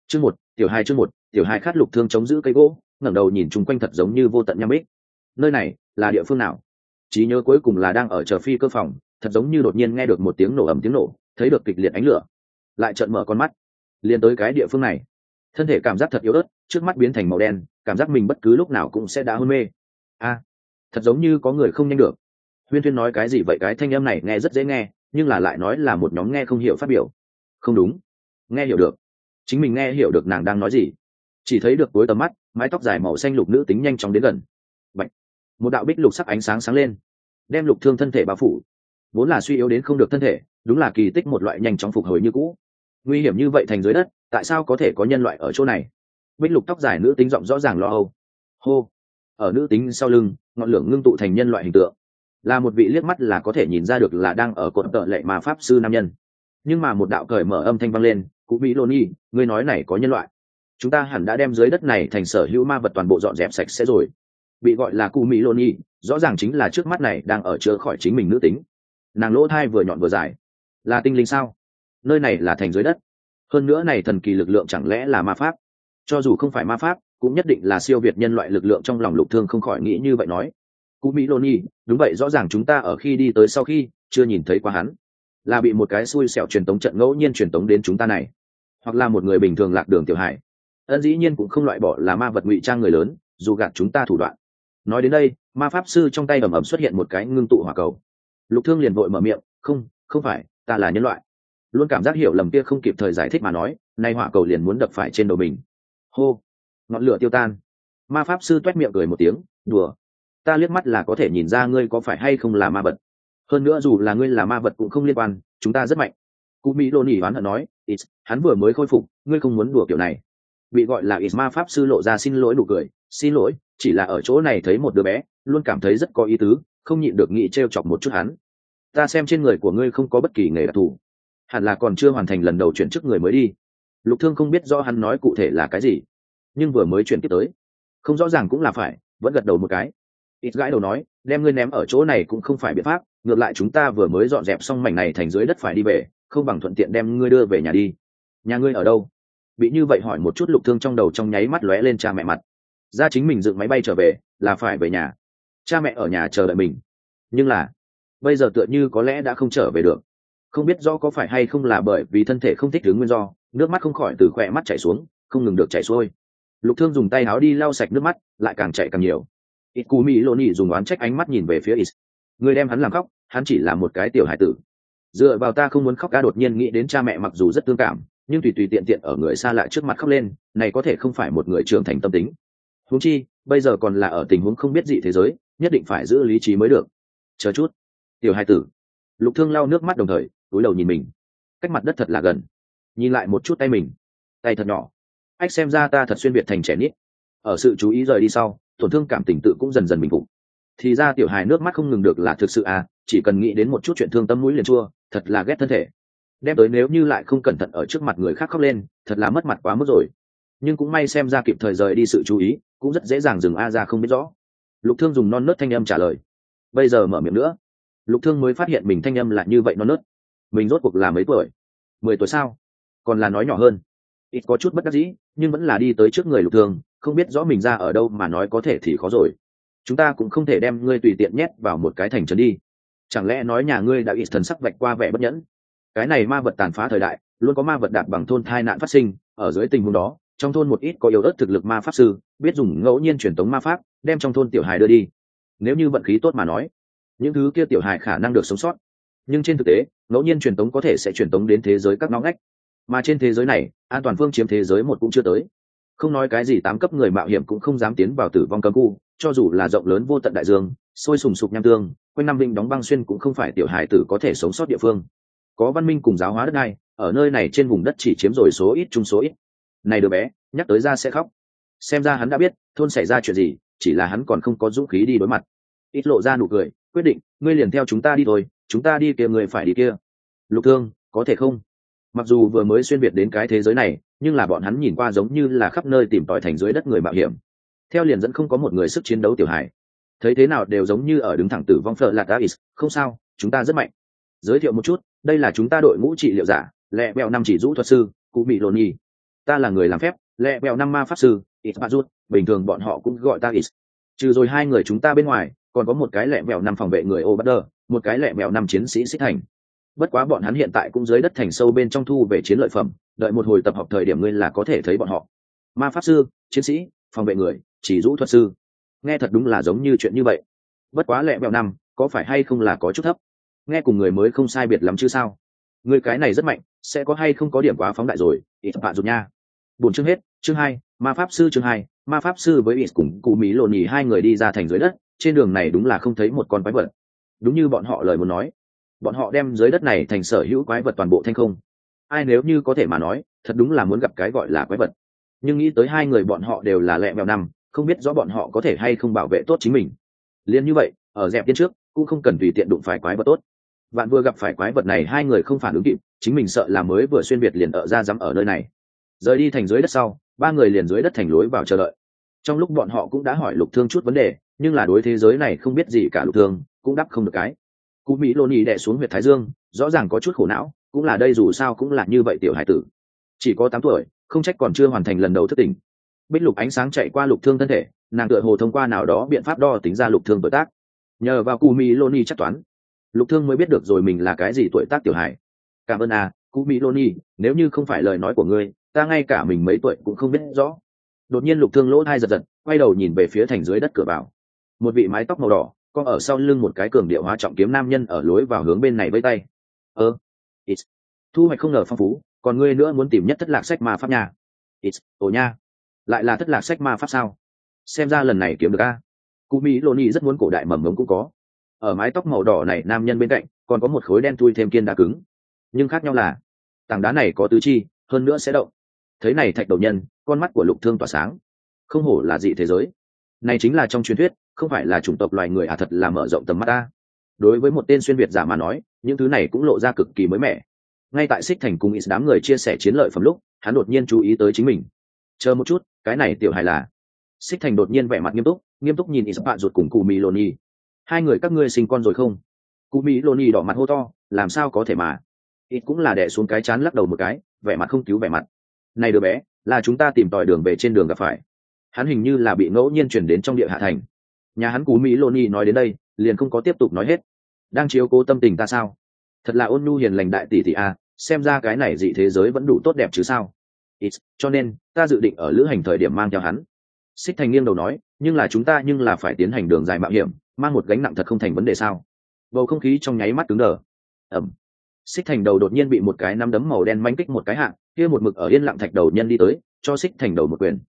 Chương một tiểu hai khát lục thương chống giữ cây gỗ, ngẩng đầu nhìn chung quanh thật giống như vô tận nham bích. Nơi này là địa phương nào? Trí nhớ cuối cùng là đang ở chờ phi cơ phòng, thật giống như đột nhiên nghe được một tiếng nổ ầm tiếng nổ, thấy được kịch liệt ánh lửa, lại trợn mở con mắt, liền tới cái địa phương này. Thân thể cảm giác thật yếu ớt, trước mắt biến thành màu đen, cảm giác mình bất cứ lúc nào cũng sẽ đã hôn mê. Thật giống như có người không nhanh được. Huyên Thuyên nói cái gì vậy? Cái thanh âm này nghe rất dễ nghe, nhưng là lại nói là một nhóm nghe không hiểu phát biểu. Không đúng, nghe hiểu được. Chính mình nghe hiểu được nàng đang nói gì. Chỉ thấy được cuối tầm mắt, mái tóc dài màu xanh lục nữ tính nhanh chóng đến gần. Bạch. Một đạo bích lục sắc ánh sáng sáng lên, đem Lục Thương thân thể bao phủ. Vốn là suy yếu đến không được thân thể, đúng là kỳ tích một loại nhanh chóng phục hồi như cũ. Nguy hiểm như vậy thành dưới đất, tại sao có thể có nhân loại ở chỗ này? Bích lục tóc dài nữ tính giọng rõ ràng lo âu. Hô. Ở nữ tính sau lưng, ngọn lửa ngưng tụ thành nhân loại hình tượng, là một vị liếc mắt là có thể nhìn ra được là đang ở cột tợ lệ mà pháp sư nam nhân. Nhưng mà một đạo cởi mở âm thanh vang lên, "Cụ Mỹ Loni, ngươi nói này có nhân loại? Chúng ta hẳn đã đem dưới đất này thành sở hữu ma vật toàn bộ dọn dẹp sạch sẽ rồi." Bị gọi là Cụ Mỹ Loni, rõ ràng chính là trước mắt này đang ở chữa khỏi chính mình nữ tính. Nàng lỗ thai vừa nhọn vừa dài. Là tinh linh sao? Nơi này là thành dưới đất. Hơn nữa này thần kỳ lực lượng chẳng lẽ là ma pháp? Cho dù không phải ma pháp, cũng nhất định là siêu việt nhân loại lực lượng. Trong lòng Lục Thương không khỏi nghĩ như vậy nói. Cụ Mỹ Loni, đúng vậy, rõ ràng chúng ta ở khi đi tới sau khi chưa nhìn thấy qua hắn, là bị một cái xui xẻo truyền tống trận ngẫu nhiên truyền tống đến chúng ta này, hoặc là một người bình thường lạc đường tiểu hải. Ân dĩ nhiên cũng không loại bỏ là ma vật ngụy trang người lớn, dù gạt chúng ta thủ đoạn. Nói đến đây, ma pháp sư trong tay ầm ầm xuất hiện một cái ngưng tụ hỏa cầu. Lục Thương liền vội mở miệng, không phải, ta là nhân loại. Luôn cảm giác hiểu lầm kia không kịp thời giải thích mà nói, nay hỏa cầu liền muốn đập phải trên đầu mình. Hô, ngọn lửa tiêu tan. Ma pháp sư toét miệng cười một tiếng, đùa, ta liếc mắt là có thể nhìn ra ngươi có phải hay không là ma vật. Hơn nữa dù là ngươi là ma vật cũng không liên quan, chúng ta rất mạnh. Cụ Mỹ Lô nỉ oán hận nói, hắn vừa mới khôi phục, ngươi không muốn đùa kiểu này. Bị gọi là ma pháp sư lộ ra xin lỗi nụ cười, xin lỗi, chỉ là ở chỗ này thấy một đứa bé, luôn cảm thấy rất có ý tứ, không nhịn được nghĩ trêu chọc một chút hắn. Ta xem trên người của ngươi không có bất kỳ nghề đặc thù, hẳn là còn chưa hoàn thành lần đầu chuyển chức người mới đi. Lục Thương không biết rõ hắn nói cụ thể là cái gì, nhưng vừa mới chuyển tiếp tới, không rõ ràng cũng là phải, vẫn gật đầu một cái. Gãi đầu nói, đem ngươi ném ở chỗ này cũng không phải biện pháp, ngược lại chúng ta vừa mới dọn dẹp xong mảnh này thành dưới đất phải đi về, không bằng thuận tiện đem ngươi đưa về nhà đi. Nhà ngươi ở đâu? Bị như vậy hỏi một chút, Lục Thương trong đầu trong nháy mắt lóe lên cha mẹ mặt. Ra chính mình dựng máy bay trở về, là phải về nhà. Cha mẹ ở nhà chờ đợi mình. Nhưng là, bây giờ tựa như có lẽ đã không trở về được. Không biết rõ có phải hay không là bởi vì thân thể không thích ứng nguyên do, nước mắt không khỏi từ khỏe mắt chảy xuống, không ngừng được chảy xuôi. Lục Thương dùng tay áo đi lau sạch nước mắt, lại càng chảy càng nhiều. Cụ Mỹ Lô nỉ dùng oán trách ánh mắt nhìn về phía người đem hắn làm khóc, hắn chỉ là một cái tiểu hải tử. Dựa vào ta không muốn khóc. Ca đột nhiên nghĩ đến cha mẹ, mặc dù rất thương cảm, nhưng tùy tùy tiện tiện ở người xa lạ trước mặt khóc lên, này có thể không phải một người trưởng thành tâm tính. Huống chi bây giờ còn là ở tình huống không biết gì thế giới, nhất định phải giữ lý trí mới được. Chờ chút, tiểu hải tử. Lục Thương lau nước mắt đồng thời cúi đầu nhìn mình, cách mặt đất thật là gần, nhìn lại một chút tay mình, tay thật nhỏ. Ách, xem ra ta thật xuyên việt thành trẻ nít. Ở sự chú ý rời đi sau, tổn thương cảm tình tự cũng dần dần bình phục. Thì ra tiểu hài nước mắt không ngừng được là thực sự à, chỉ cần nghĩ đến một chút chuyện thương tâm mũi liền chua, thật là ghét thân thể. Đem tới nếu như lại không cẩn thận ở trước mặt người khác khóc lên, thật là mất mặt quá mức rồi. Nhưng cũng may xem ra kịp thời rời đi sự chú ý, cũng rất dễ dàng dừng a ra không biết rõ. Lục Thương dùng non nớt thanh âm trả lời. Bây giờ mở miệng nữa, Lục Thương mới phát hiện mình thanh âm là như vậy non nớt. Mình rốt cuộc là mấy tuổi? 10 tuổi sao? Còn là nói nhỏ hơn. Ít có chút bất đắc dĩ, nhưng vẫn là đi tới trước người Lục Thương, không biết rõ mình ra ở đâu mà nói có thể thì khó rồi. Chúng ta cũng không thể đem ngươi tùy tiện nhét vào một cái thành trấn đi. Chẳng lẽ nói nhà ngươi đã ít thần sắc vạch qua vẻ bất nhẫn? Cái này ma vật tàn phá thời đại, luôn có ma vật đạp bằng thôn thai nạn phát sinh. Ở dưới tình huống đó, trong thôn một ít có yếu ớt thực lực ma pháp sư biết dùng ngẫu nhiên truyền tống ma pháp đem trong thôn tiểu hài đưa đi. Nếu như vận khí tốt mà nói, những thứ kia tiểu hài khả năng được sống sót. Nhưng trên thực tế, ngẫu nhiên truyền tống có thể sẽ truyền tống đến thế giới các ngõ ngách, mà trên thế giới này an toàn phương chiếm thế giới một cũng chưa tới. Không nói cái gì 8 cấp người mạo hiểm cũng không dám tiến vào tử vong cấm khu, cho dù là rộng lớn vô tận đại dương sôi sùng sục nham tương, quanh năm vinh đóng băng xuyên cũng không phải tiểu hài tử có thể sống sót địa phương. Có văn minh cùng giáo hóa đất này, ở nơi này trên vùng đất chỉ chiếm rồi số ít chung số ít. Này đứa bé nhắc tới ra sẽ khóc. Xem ra hắn đã biết thôn xảy ra chuyện gì, chỉ là hắn còn không có dũng khí đi đối mặt. Ít lộ ra nụ cười, quyết định, ngươi liền theo chúng ta đi thôi, chúng ta đi kia người phải đi kia. Lục Thương, có thể không? Mặc dù vừa mới xuyên việt đến cái thế giới này, nhưng là bọn hắn nhìn qua giống như là khắp nơi tìm tòi thành dưới đất người mạo hiểm, theo liền dẫn không có một người sức chiến đấu tiểu hải, thấy thế nào đều giống như ở đứng thẳng tử vong. Phở Lạt Davis, không sao, chúng ta rất mạnh. Giới thiệu một chút, đây là chúng ta đội ngũ trị liệu giả, lẹ bèo năm chỉ rũ thuật sư, Cụ Mỹ Loni. ta là người làm phép, lẹ bèo năm ma pháp sư, ít bà rút, bình thường bọn họ cũng gọi ta ít. Trừ rồi hai người chúng ta bên ngoài, còn có một cái lẹ bèo năm phòng vệ người ô bắt đờ, một cái lẹ bèo năm chiến sĩ xích thành. Bất quá bọn hắn hiện tại cũng dưới đất thành sâu bên trong thu về chiến lợi phẩm, đợi một hồi tập hợp thời điểm ngươi là có thể thấy bọn họ. Ma pháp sư, chiến sĩ, phòng vệ người, chỉ rũ thuật sư. Nghe thật đúng là giống như chuyện như vậy. Bất quá lẹ bèo năm, có phải hay không là có chút thấp? Nghe cùng người mới không sai biệt lắm chứ sao? Người cái này rất mạnh, sẽ có hay không có điểm quá phóng đại rồi, ít bạn rụt nha. Buồn chương hết, chương 2, ma pháp sư chương 2, ma pháp sư với ít cùng cụ Mỹ lộn nhì hai người đi ra thành dưới đất, trên đường này đúng là không thấy một con quái vật. Đúng như bọn họ lời muốn nói, bọn họ đem dưới đất này thành sở hữu quái vật toàn bộ thanh không. Ai nếu như có thể mà nói, thật đúng là muốn gặp cái gọi là quái vật. Nhưng nghĩ tới hai người bọn họ đều là lẹ mèo năm, không biết rõ bọn họ có thể hay không bảo vệ tốt chính mình. Liên như vậy, ở dẹp tiên trước, cũng không cần tùy tiện đụng phải quái vật tốt. Bạn vừa gặp phải quái vật này hai người không phản ứng kịp, chính mình sợ là mới vừa xuyên việt liền ở ra dám ở nơi này. Rời đi thành dưới đất sau, ba người liền dưới đất thành lối vào chờ đợi. Trong lúc bọn họ cũng đã hỏi Lục Thương chút vấn đề, nhưng là đối thế giới này không biết gì cả Lục Thương cũng đáp không được cái. Cụ Mỹ Lôn nhì đè xuống huyệt thái dương, rõ ràng có chút khổ não, cũng là đây dù sao cũng là như vậy tiểu hải tử. Chỉ có 8 tuổi, không trách còn chưa hoàn thành lần đầu thức tỉnh. Bích lục ánh sáng chạy qua Lục Thương thân thể, nàng tựa hồ thông qua nào đó biện pháp đo tính ra Lục Thương tuổi tác. Nhờ vào Cụ Mỹ Lôn nhì chắc toán, Lục Thương mới biết được rồi mình là cái gì tuổi tác tiểu hải. Cảm ơn Cụ Mỹ Lôn nhì, nếu như không phải lời nói của ngươi, ta ngay cả mình mấy tuổi cũng không biết rõ. Đột nhiên Lục Thương lỗ tai giật giật, quay đầu nhìn về phía thành dưới đất cửa vào. Một vị mái tóc màu đỏ, có ở sau lưng một cái cường điệu hóa trọng kiếm nam nhân ở lối vào hướng bên này vây tay. Thu hoạch không ngờ phong phú, còn ngươi nữa muốn tìm nhất thất lạc sách ma pháp nha. Ồ nha, lại là thất lạc sách ma pháp sao? Xem ra lần này kiếm được Cụ Mỹ Lô Nhi rất muốn cổ đại mầm ngống cũng có. Ở mái tóc màu đỏ này nam nhân bên cạnh, còn có một khối đen thui thêm kiên đá cứng. Nhưng khác nhau là, tảng đá này có tứ chi, hơn nữa sẽ động. Thấy này thạch đầu nhân, con mắt của Lục Thương tỏa sáng. Không hổ là dị thế giới. Này chính là trong truyền thuyết, không phải là chủng tộc loài người thật là mở rộng tầm mắt ta. Đối với một tên xuyên việt giả mà nói, những thứ này cũng lộ ra cực kỳ mới mẻ. Ngay tại Xích Thành cùng ít đám người chia sẻ chiến lợi phẩm lúc, hắn đột nhiên chú ý tới chính mình. Chờ một chút, cái này tiểu hài là. Xích Thành đột nhiên vẻ mặt nghiêm túc nhìn ít bạn ruột cùng Cụ Mỹ Loni. Hai người các ngươi sinh con rồi không? Cụ Mỹ Loni đỏ mặt hô to, làm sao có thể mà. Ít cũng là đè xuống cái chán lắc đầu một cái, vẻ mặt không cứu vẻ mặt. Này đứa bé, là chúng ta tìm tòi đường về trên đường gặp phải. Hắn hình như là bị ngẫu nhiên chuyển đến trong địa hạ thành. Nhà hắn Cụ Mỹ Loni nói đến đây, liền không có tiếp tục nói hết. Đang chiếu cố tâm tình ta sao? Thật là ôn nhu hiền lành đại tỷ tỷ xem ra cái này dị thế giới vẫn đủ tốt đẹp chứ sao? Cho nên ta dự định ở lữ hành thời điểm mang theo hắn. Xích Thành nghiêng đầu nói, nhưng là phải tiến hành đường dài mạo hiểm, mang một gánh nặng thật không thành vấn đề sao? Bầu không khí trong nháy mắt cứng đờ. Xích Thành đầu đột nhiên bị một cái nắm đấm màu đen manh kích một cái hạng, kia một mực ở yên lặng thạch đầu nhân đi tới, cho Xích Thành đầu một quyền.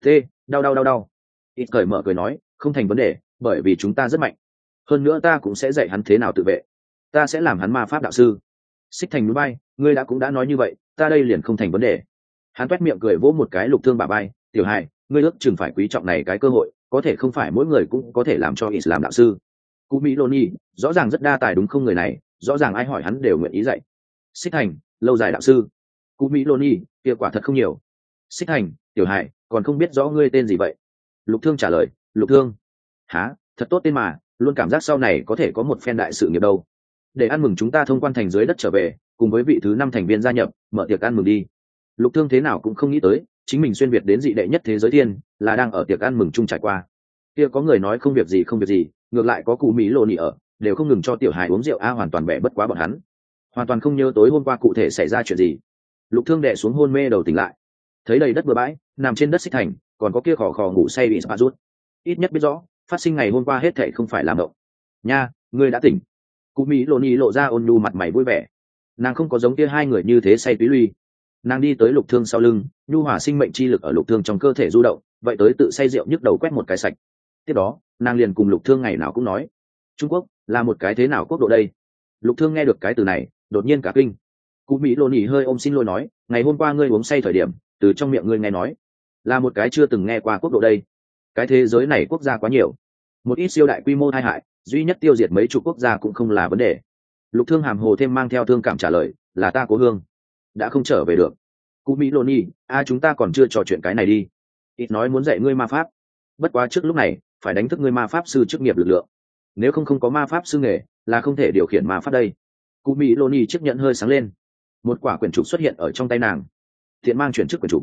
Đau. Ít cởi mở cười nói, không thành vấn đề, bởi vì chúng ta rất mạnh. Hơn nữa ta cũng sẽ dạy hắn thế nào tự vệ. Ta sẽ làm hắn ma pháp đạo sư. Xích Thành núi bay, ngươi cũng đã nói như vậy, ta đây liền không thành vấn đề. Hắn toét miệng cười vỗ một cái Lục Thương bả bay, tiểu hài, ngươi ước chừng phải quý trọng này cái cơ hội, có thể không phải mỗi người cũng có thể làm cho ít làm đạo sư. Cụ Mỹ Loni, rõ ràng rất đa tài đúng không người này, rõ ràng ai hỏi hắn đều nguyện ý dạy. Xích Thành, lâu dài đạo sư. Cụ Mỹ Loni, kia quả thật không nhiều. Xích Thành, tiểu hài, còn không biết rõ ngươi tên gì vậy? Lục Thương trả lời, Lục Thương. Hả, thật tốt tên mà, luôn cảm giác sau này có thể có một phen đại sự nghiệp đâu. Để ăn mừng chúng ta thông quan thành dưới đất trở về, cùng với vị thứ 5 thành viên gia nhập, mở tiệc ăn mừng đi. Lục Thương thế nào cũng không nghĩ tới, chính mình xuyên việt đến dị đệ nhất thế giới thiên, là đang ở tiệc ăn mừng chung trải qua. Kia có người nói không việc gì, ngược lại có Cụ Mỹ Loni ở, đều không ngừng cho tiểu hài uống rượu hoàn toàn bẻ bất quá bọn hắn. Hoàn toàn không nhớ tối hôm qua cụ thể xảy ra chuyện gì. Lục Thương đè xuống hôn mê đầu tỉnh lại, thấy đầy đất bừa bãi, nằm trên đất Xích Thành, còn có kia khò ngủ say bị spa rút. Ít nhất biết rõ, phát sinh ngày hôm qua hết thảy không phải làm động. Nha, ngươi đã tỉnh. Cụ Mỹ Loni lộ ra ôn nhu mặt mày vui vẻ. Nàng không có giống kia hai người như thế say túy lui. Nàng đi tới Lục Thương sau lưng, nhu hòa sinh mệnh chi lực ở Lục Thương trong cơ thể du động, vậy tới tự say rượu nhức đầu quét một cái sạch. Tiếp đó, nàng liền cùng Lục Thương ngày nào cũng nói, Trung Quốc là một cái thế nào quốc độ đây? Lục Thương nghe được cái từ này, đột nhiên cả kinh. Cụ Mỹ Loni hơi ôm xin lỗi nói, ngày hôm qua ngươi uống say thời điểm, từ trong miệng ngươi nghe nói, là một cái chưa từng nghe qua quốc độ đây. Cái thế giới này quốc gia quá nhiều, một ít siêu đại quy mô tai hại, duy nhất tiêu diệt mấy chục quốc gia cũng không là vấn đề. Lục Thương hàm hồ thêm mang theo thương cảm trả lời, là ta cố hương đã không trở về được. Cụ Mỹ Loni, chúng ta còn chưa trò chuyện cái này đi. Ít nói muốn dạy ngươi ma pháp, bất quá trước lúc này phải đánh thức ngươi ma pháp sư chức nghiệp lực lượng, nếu không có ma pháp sư nghề là không thể điều khiển ma pháp đây. Cụ Mỹ Loni chiếc nhẫn hơi sáng lên, một quả quyển trục xuất hiện ở trong tay nàng. Thiện mang chuyển chức quyển trục,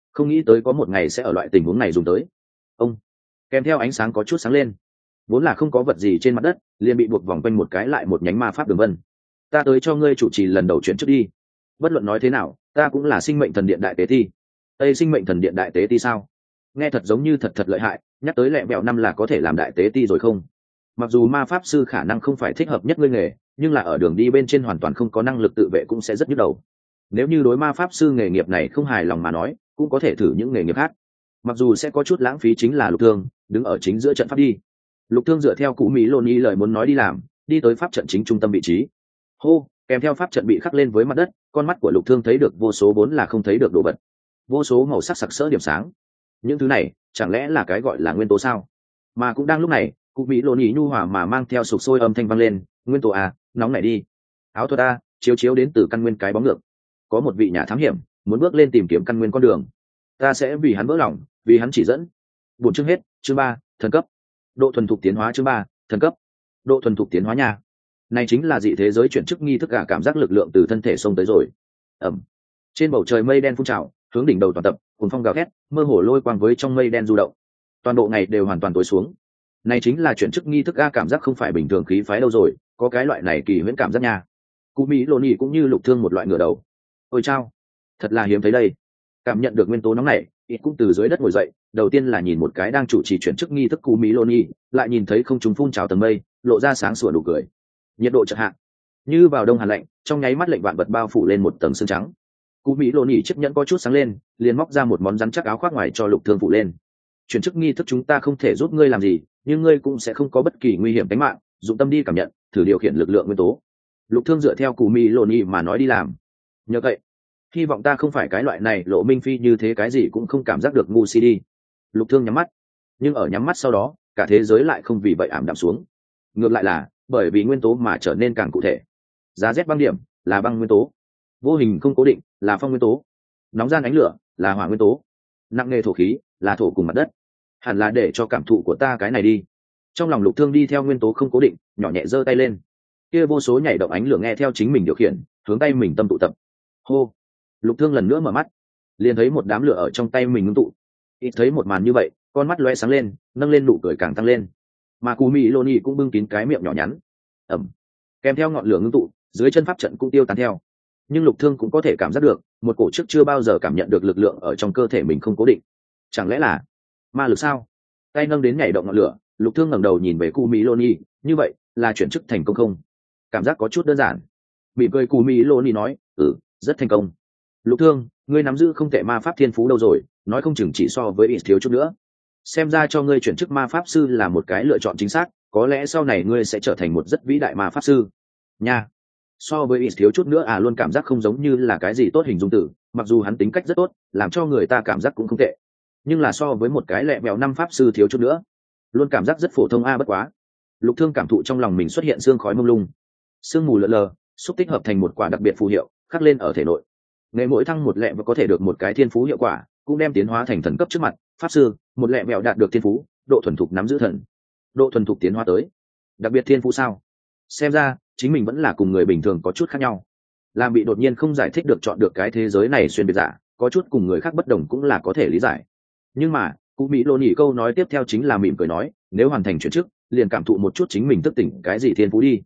không nghĩ tới có một ngày sẽ ở loại tình huống này dùng tới. Ông kèm theo ánh sáng có chút sáng lên, vốn là không có vật gì trên mặt đất liền bị buộc vòng quanh một cái lại một nhánh ma pháp đường vân. Ta tới cho ngươi chủ trì lần đầu chuyển trước đi. Bất luận nói thế nào ta cũng là sinh mệnh thần điện đại tế ti. Tây sinh mệnh thần điện đại tế ti sao? Nghe thật giống như thật thật lợi hại, nhắc tới lẹ bẹo năm là có thể làm đại tế ti rồi không? Mặc dù ma pháp sư khả năng không phải thích hợp nhất ngươi nghề, nhưng là ở đường đi bên trên hoàn toàn không có năng lực tự vệ cũng sẽ rất nhức đầu. Nếu như đối ma pháp sư nghề nghiệp này không hài lòng mà nói, cũng có thể thử những nghề nghiệp khác. Mặc dù sẽ có chút lãng phí, chính là Lục Thương đứng ở chính giữa trận pháp đi. Lục Thương dựa theo cụ Mỹ Lôn Y lời muốn nói đi làm, đi tới pháp trận chính trung tâm vị trí. Hô, kèm theo pháp trận bị khắc lên với mặt đất, con mắt của Lục Thương thấy được vô số vốn là không thấy được đồ vật, vô số màu sắc sặc sỡ điểm sáng. Những thứ này chẳng lẽ là cái gọi là nguyên tố sao? Mà cũng đang lúc này, cụ Mỹ Lôn Y nhu hòa mà mang theo sục sôi âm thanh vang lên, nguyên tố à, nóng này đi. Áo thuật a, chiếu chiếu đến từ căn nguyên cái bóng ngược. Có một vị nhà thám hiểm muốn bước lên tìm kiếm căn nguyên con đường, ta sẽ vì hắn vỡ lòng, vì hắn chỉ dẫn. Buổi chương hết, chương 3, thần cấp. Độ thuần thục tiến hóa chương 3, thần cấp. Độ thuần thục tiến hóa nha. Này chính là dị thế giới chuyển chức nghi thức, cả cảm giác lực lượng từ thân thể xông tới rồi. Ẩm. Trên bầu trời mây đen phun trào, hướng đỉnh đầu toàn tập, cuồng phong gào thét, mơ hồ lôi quang với trong mây đen du động. Toàn bộ ngày đều hoàn toàn tối xuống. Này chính là chuyển chức nghi thức, cảm giác không phải bình thường khí phái đâu rồi, có cái loại này kỳ huyễn cảm giác nha. Cụ Mỹ Lôn Y cũng như Lục Thương một loại ngửa đầu. Ôi chao, thật là hiếm thấy đây. Cảm nhận được nguyên tố nóng này, ít cũng từ dưới đất ngồi dậy, đầu tiên là nhìn một cái đang chủ trì chuyển chức nghi thức Cụ Mỹ Lôn Y, lại nhìn thấy không trung phun trào tầng mây, lộ ra sáng sủa nụ cười. Nhiệt độ chợt hạ, như vào đông hàn lạnh, trong nháy mắt lệnh vạn vật bao phủ lên một tầng sương trắng. Cụ Mỹ Lôn Y chiếc nhẫn có chút sáng lên, liền móc ra một món rắn chắc áo khoác ngoài cho Lục Thương phủ lên. Chuyển chức nghi thức chúng ta không thể giúp ngươi làm gì, nhưng ngươi cũng sẽ không có bất kỳ nguy hiểm tính mạng, dụng tâm đi cảm nhận, thử điều khiển lực lượng nguyên tố. Lục Thương dựa theo Cụ Mỹ Lôn Y mà nói đi làm. Nhờ vậy, hy vọng ta không phải cái loại này lộ minh phi như thế, cái gì cũng không cảm giác được ngu si đi. Lục Thương nhắm mắt, nhưng ở nhắm mắt sau đó cả thế giới lại không vì vậy ảm đạm xuống, ngược lại là bởi vì nguyên tố mà trở nên càng cụ thể. Giá rét băng điểm là băng nguyên tố, vô hình không cố định là phong nguyên tố, nóng gian ánh lửa là hỏa nguyên tố, nặng nề thổ khí là thổ cùng mặt đất. Hẳn là để cho cảm thụ của ta cái này đi. Trong lòng Lục Thương đi theo nguyên tố không cố định, nhỏ nhẹ giơ tay lên, kia vô số nhảy động ánh lửa nghe theo chính mình điều khiển, hướng tay mình tâm tụ tập. Hô, Lục Thương lần nữa mở mắt, liền thấy một đám lửa ở trong tay mình ngưng tụ. Ít thấy một màn như vậy, con mắt lóe sáng lên, nâng lên nụ cười càng tăng lên. Mà Cụ Mỹ Lôn Y cũng bưng kín cái miệng nhỏ nhắn. Ẩm, kèm theo ngọn lửa ngưng tụ, dưới chân pháp trận cũng tiêu tán theo. Nhưng Lục Thương cũng có thể cảm giác được một cổ trước chưa bao giờ cảm nhận được lực lượng ở trong cơ thể mình không cố định. Chẳng lẽ là ma lực sao? Tay nâng đến nhảy động ngọn lửa, Lục Thương ngẩng đầu nhìn về Cụ Mỹ Lôn Y, như vậy là chuyển chức thành công không? Cảm giác có chút đơn giản. Mỉm cười Cụ Mỹ Lôn Y nói, rất thành công. Lục Thương, ngươi nắm giữ không tệ ma pháp thiên phú đâu rồi, nói không chừng chỉ so với ít thiếu chút nữa. Xem ra cho ngươi chuyển chức ma pháp sư là một cái lựa chọn chính xác, có lẽ sau này ngươi sẽ trở thành một rất vĩ đại ma pháp sư nha. So với ít thiếu chút nữa luôn cảm giác không giống như là cái gì tốt hình dung từ, mặc dù hắn tính cách rất tốt, làm cho người ta cảm giác cũng không tệ, nhưng là so với một cái lẹ mèo năm pháp sư thiếu chút nữa, luôn cảm giác rất phổ thông bất quá. Lục Thương cảm thụ trong lòng mình xuất hiện sương khói mông lung, sương mù lờ lờ, xúc tích hợp thành một quả đặc biệt phù hiệu khắc lên ở thể nội. Ngày mỗi thăng một lẹ và có thể được một cái thiên phú hiệu quả, cũng đem tiến hóa thành thần cấp trước mặt pháp sư. Một lẹ mèo đạt được thiên phú độ thuần thục nắm giữ thần, độ thuần thục tiến hóa tới đặc biệt thiên phú sao? Xem ra chính mình vẫn là cùng người bình thường có chút khác nhau, làm bị đột nhiên không giải thích được chọn được cái thế giới này xuyên biệt giả, có chút cùng người khác bất đồng cũng là có thể lý giải. Nhưng mà Cụ Mỹ Lôn Y câu nói tiếp theo chính là mỉm cười nói, nếu hoàn thành chuyển chức liền cảm thụ một chút chính mình thức tỉnh cái gì thiên phú đi.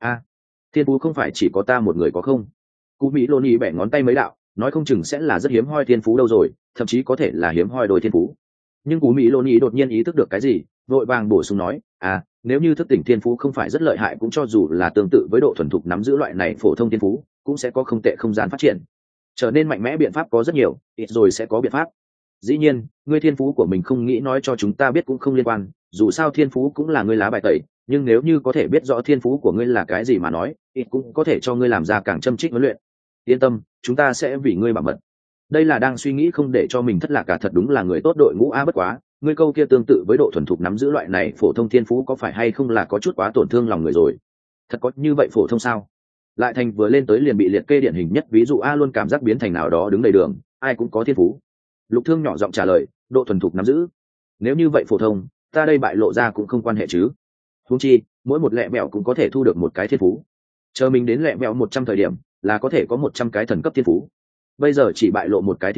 Thiên phú không phải chỉ có ta một người có không? Cụ Mỹ Lôn Y bẻ ngón tay mấy đạo, nói không chừng sẽ là rất hiếm hoi thiên phú đâu rồi, thậm chí có thể là hiếm hoi đôi thiên phú. Nhưng Cụ Mỹ Lôn Y đột nhiên ý thức được cái gì, vội vàng bổ sung nói, nếu như thức tỉnh thiên phú không phải rất lợi hại, cũng cho dù là tương tự với độ thuần thục nắm giữ loại này phổ thông thiên phú, cũng sẽ có không tệ không gian phát triển. Trở nên mạnh mẽ biện pháp có rất nhiều, ít rồi sẽ có biện pháp. Dĩ nhiên, ngươi thiên phú của mình không nghĩ nói cho chúng ta biết cũng không liên quan, dù sao thiên phú cũng là ngươi lá bài tẩy, nhưng nếu như có thể biết rõ thiên phú của ngươi là cái gì mà nói, ít cũng có thể cho ngươi làm ra càng châm trích huấn luyện. Yên tâm, chúng ta sẽ vì ngươi bảo mật. Đây là đang suy nghĩ không để cho mình thất lạc cả, thật đúng là người tốt đội ngũ bất quá ngươi câu kia tương tự với độ thuần thục nắm giữ loại này phổ thông thiên phú có phải hay không là có chút quá tổn thương lòng người rồi. Thật có như vậy phổ thông sao? Lại thành vừa lên tới liền bị liệt kê điển hình nhất ví dụ luôn cảm giác biến thành nào đó đứng đầy đường, ai cũng có thiên phú. Lục Thương nhỏ giọng trả lời, độ thuần thục nắm giữ, nếu như vậy phổ thông, ta đây bại lộ ra cũng không quan hệ chứ. Huống chi mỗi một lẹ mẹo cũng có thể thu được một cái thiên phú, chờ mình đến lẹ mẹo 100 thời điểm là có thể có 100 cái thần cấp thiên phú. Bây giờ chỉ bại lộ một cái thiên phú,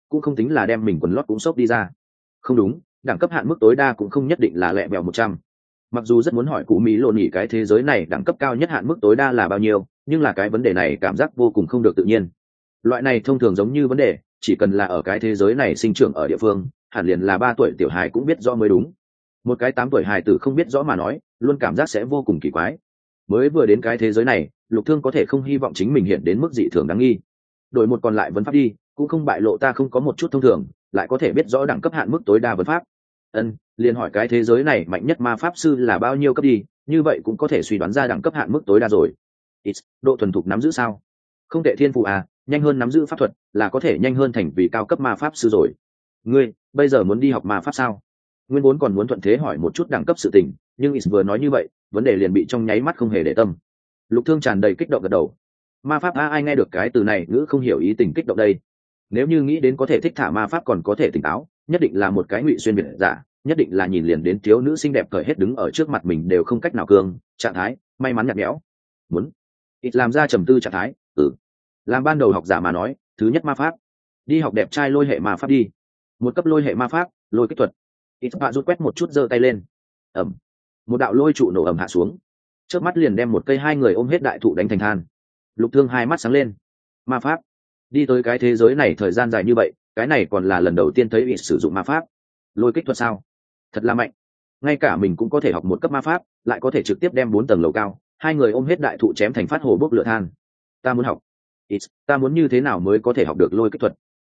cũng không tính là đem mình quần lót cũng xốc đi ra. Không đúng, đẳng cấp hạn mức tối đa cũng không nhất định là lẹ bèo 100. Mặc dù rất muốn hỏi cụ mỹ lộn nhỉ cái thế giới này đẳng cấp cao nhất hạn mức tối đa là bao nhiêu, nhưng là cái vấn đề này cảm giác vô cùng không được tự nhiên. Loại này thông thường giống như vấn đề chỉ cần là ở cái thế giới này sinh trưởng ở địa phương, hẳn liền là 3 tuổi tiểu hài cũng biết rõ mới đúng. Một cái 8 tuổi hài tử không biết rõ mà nói, luôn cảm giác sẽ vô cùng kỳ quái. Mới vừa đến cái thế giới này, Lục Thương có thể không hy vọng chính mình hiện đến mức dị thường đáng nghi. Đổi một còn lại vấn pháp đi, cũng không bại lộ ta không có một chút thông thường, lại có thể biết rõ đẳng cấp hạn mức tối đa vấn pháp. Liền hỏi cái thế giới này mạnh nhất ma pháp sư là bao nhiêu cấp đi, như vậy cũng có thể suy đoán ra đẳng cấp hạn mức tối đa rồi. Độ thuần thục nắm giữ sao? Không tệ thiên phụ à, nhanh hơn nắm giữ pháp thuật là có thể nhanh hơn thành vì cao cấp ma pháp sư rồi. Ngươi bây giờ muốn đi học ma pháp sao? Nguyên vốn còn muốn thuận thế hỏi một chút đẳng cấp sự tình, nhưng Is vừa nói như vậy, vấn đề liền bị trong nháy mắt không hề để tâm. Lục Thương tràn đầy kích động gật đầu. Ma pháp ai nghe được cái từ này ngữ không hiểu ý tình kích động đây. Nếu như nghĩ đến có thể thích thả ma pháp còn có thể tỉnh táo, nhất định là một cái ngụy xuyên biệt giả, nhất định là nhìn liền đến thiếu nữ xinh đẹp cởi hết đứng ở trước mặt mình đều không cách nào cương, trạng thái may mắn nhạt nhẽo. Muốn Is làm ra trầm tư trạng thái, làm ban đầu học giả mà nói, thứ nhất ma pháp, đi học đẹp trai lôi hệ ma pháp đi. Một cấp lôi hệ ma pháp, lôi kích thuật. Ít bạ rút quét một chút giơ tay lên. Ẩm. Một đạo lôi trụ nổ ầm hạ xuống. Trước mắt liền đem một cây hai người ôm hết đại thụ đánh thành than. Lục Thương hai mắt sáng lên. Ma pháp. Đi tới cái thế giới này thời gian dài như vậy, cái này còn là lần đầu tiên thấy ít sử dụng ma pháp. Lôi kích thuật sao? Thật là mạnh. Ngay cả mình cũng có thể học một cấp ma pháp, lại có thể trực tiếp đem 4 tầng lầu cao, hai người ôm hết đại thụ chém thành phát hồ bốc lửa than. Ta muốn học. Ta muốn như thế nào mới có thể học được lôi kích thuật?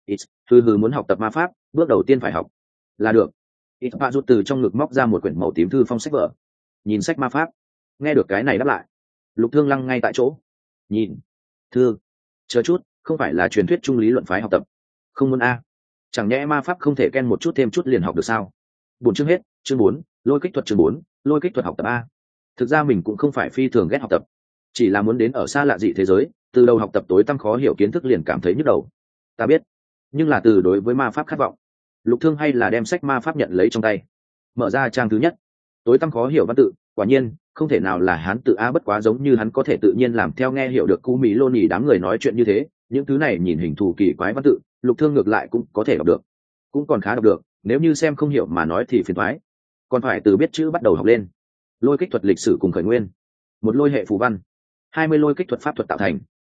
Hừ muốn học tập ma pháp, bước đầu tiên phải học là được. Bạ rút từ trong ngực móc ra một quyển màu tím thư phong sách vở. Nhìn sách ma pháp. Nghe được cái này đáp lại, Lục Thương lăng ngay tại chỗ. Nhìn thư, chờ chút, không phải là truyền thuyết trung lý luận phái học tập? Không muốn a? Chẳng nhẽ ma pháp không thể ken một chút thêm chút liền học được sao? 4 chương hết, chương 4, lôi kích thuật chương 4, lôi kích thuật học tập a. Thực ra mình cũng không phải phi thường ghét học tập, chỉ là muốn đến ở xa lạ dị thế giới, từ đầu học tập tối tăm khó hiểu kiến thức liền cảm thấy nhức đầu. Ta biết, nhưng là từ đối với ma pháp khát vọng. Lục Thương hay là đem sách ma pháp nhận lấy trong tay, mở ra trang thứ nhất. Tối tăm khó hiểu văn tự, quả nhiên không thể nào là hán tự a, bất quá giống như hắn có thể tự nhiên làm theo nghe hiểu được cú mỹ lô nhì đám người nói chuyện như thế. Những thứ này nhìn hình thù kỳ quái văn tự, Lục Thương ngược lại cũng có thể đọc được, cũng còn khá đọc được. Nếu như xem không hiểu mà nói thì phiền toái, còn phải từ biết chữ bắt đầu học lên. Lôi kích thuật lịch sử cùng khởi nguyên, một lôi hệ phù văn, 20 lôi kích thuật pháp thuật tạo thành,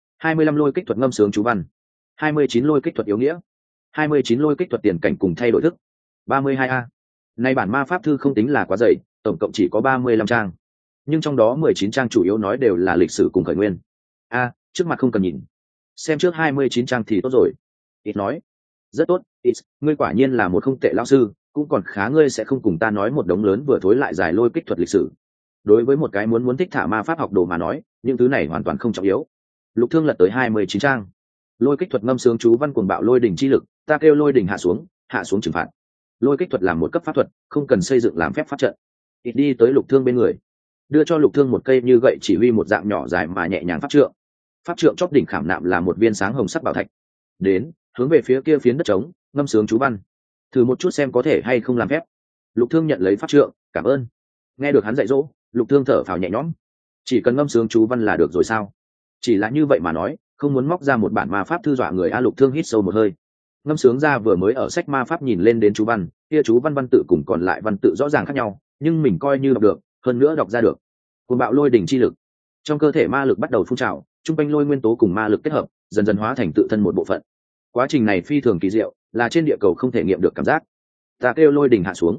25 lôi kích thuật ngâm sướng chú văn, 29 lôi kích thuật yếu nghĩa, 29 lôi kích thuật tiền cảnh cùng thay đổi thức, 32 a. Nay bản ma pháp thư không tính là quá dày, tổng cộng chỉ có 35 trang, nhưng trong đó 19 trang chủ yếu nói đều là lịch sử cùng khởi nguyên. Trước mặt không cần nhìn, xem trước 29 trang thì tốt rồi. Ít nói, rất tốt, ít, ngươi quả nhiên là một không tệ lão sư, cũng còn khá, ngươi sẽ không cùng ta nói một đống lớn vừa thối lại dài lôi kích thuật lịch sử. Đối với một cái muốn thích thả ma pháp học đồ mà nói, những thứ này hoàn toàn không trọng yếu. Lục Thương lật tới 29 trang. Lôi kích thuật ngâm sướng chú văn cuồng bạo lôi đỉnh chi lực, ta kêu lôi đỉnh hạ xuống trừng phạt. Lôi kích thuật làm một cấp pháp thuật, không cần xây dựng làm phép pháp trận. Ít đi tới Lục Thương bên người, đưa cho Lục Thương một cây như gậy chỉ huy một dạng nhỏ dài mà nhẹ nhàng pháp trượng. Pháp trượng chóp đỉnh khảm nạm là một viên sáng hồng sắc bảo thạch. Đến, hướng về phía kia phiến đất trống, ngâm sướng chú văn. Thử một chút xem có thể hay không làm phép. Lục Thương nhận lấy pháp trượng, cảm ơn. Nghe được hắn dạy dỗ, Lục Thương thở phào nhẹ nhõm. Chỉ cần ngâm sướng chú văn là được rồi sao? Chỉ là như vậy mà nói, không muốn móc ra một bản ma pháp thư dọa người a. Lục Thương hít sâu một hơi. Ngâm sướng ra vừa mới ở sách ma pháp nhìn lên đến chú văn, kia chú văn văn tự cùng còn lại văn tự rõ ràng khác nhau, nhưng mình coi như đọc được, hơn nữa đọc ra được. Cuồng bạo lôi đỉnh chi lực, trong cơ thể ma lực bắt đầu phun trào, trung quanh lôi nguyên tố cùng ma lực kết hợp, dần dần hóa thành tự thân một bộ phận. Quá trình này phi thường kỳ diệu, là trên địa cầu không thể nghiệm được cảm giác. Ta kêu lôi đỉnh hạ xuống.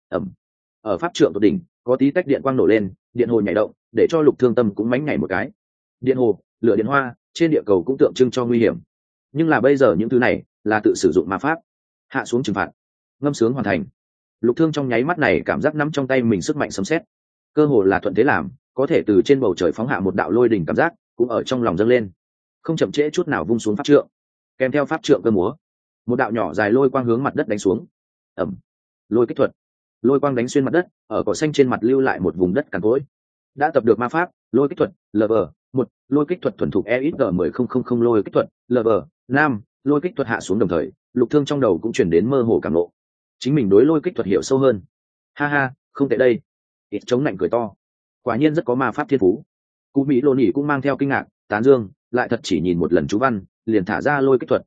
Ở pháp trượng tột đỉnh, có tí tách điện quang nổ lên, điện hồ nhảy động, để cho Lục Thương tâm cũng mánh nhảy một cái. Điện hồ, lửa điện hoa, trên địa cầu cũng tượng trưng cho nguy hiểm, nhưng là bây giờ những thứ này là tự sử dụng ma pháp. Hạ xuống trừng phạt, ngâm sướng hoàn thành. Lục Thương trong nháy mắt này cảm giác nắm trong tay mình sức mạnh sấm sét, cơ hồ là thuận thế làm, có thể từ trên bầu trời phóng hạ một đạo lôi đỉnh, cảm giác cũng ở trong lòng dâng lên. Không chậm trễ chút nào vung xuống pháp trượng, kèm theo pháp trượng cơ múa, một đạo nhỏ dài lôi quang hướng mặt đất đánh xuống. Lôi kích thuật, lôi quang đánh xuyên mặt đất, ở cỏ xanh trên mặt lưu lại một vùng đất cằn cỗi. Đã tập được ma pháp lôi kích thuật LV1, lôi kích thuật thuần thục EXG10000 lôi kích thuật LV5, lôi kích thuật hạ xuống. Đồng thời Lục Thương trong đầu cũng chuyển đến mơ hồ cảm ngộ, chính mình đối lôi kích thuật hiểu sâu hơn. Ha, không tệ đây. Ít chống lạnh cười to, quả nhiên rất có ma pháp thiên phú. Cú Mỹ Lô Nhĩ cũng mang theo kinh ngạc, tán dương, lại thật chỉ nhìn một lần chú văn liền thả ra lôi kích thuật.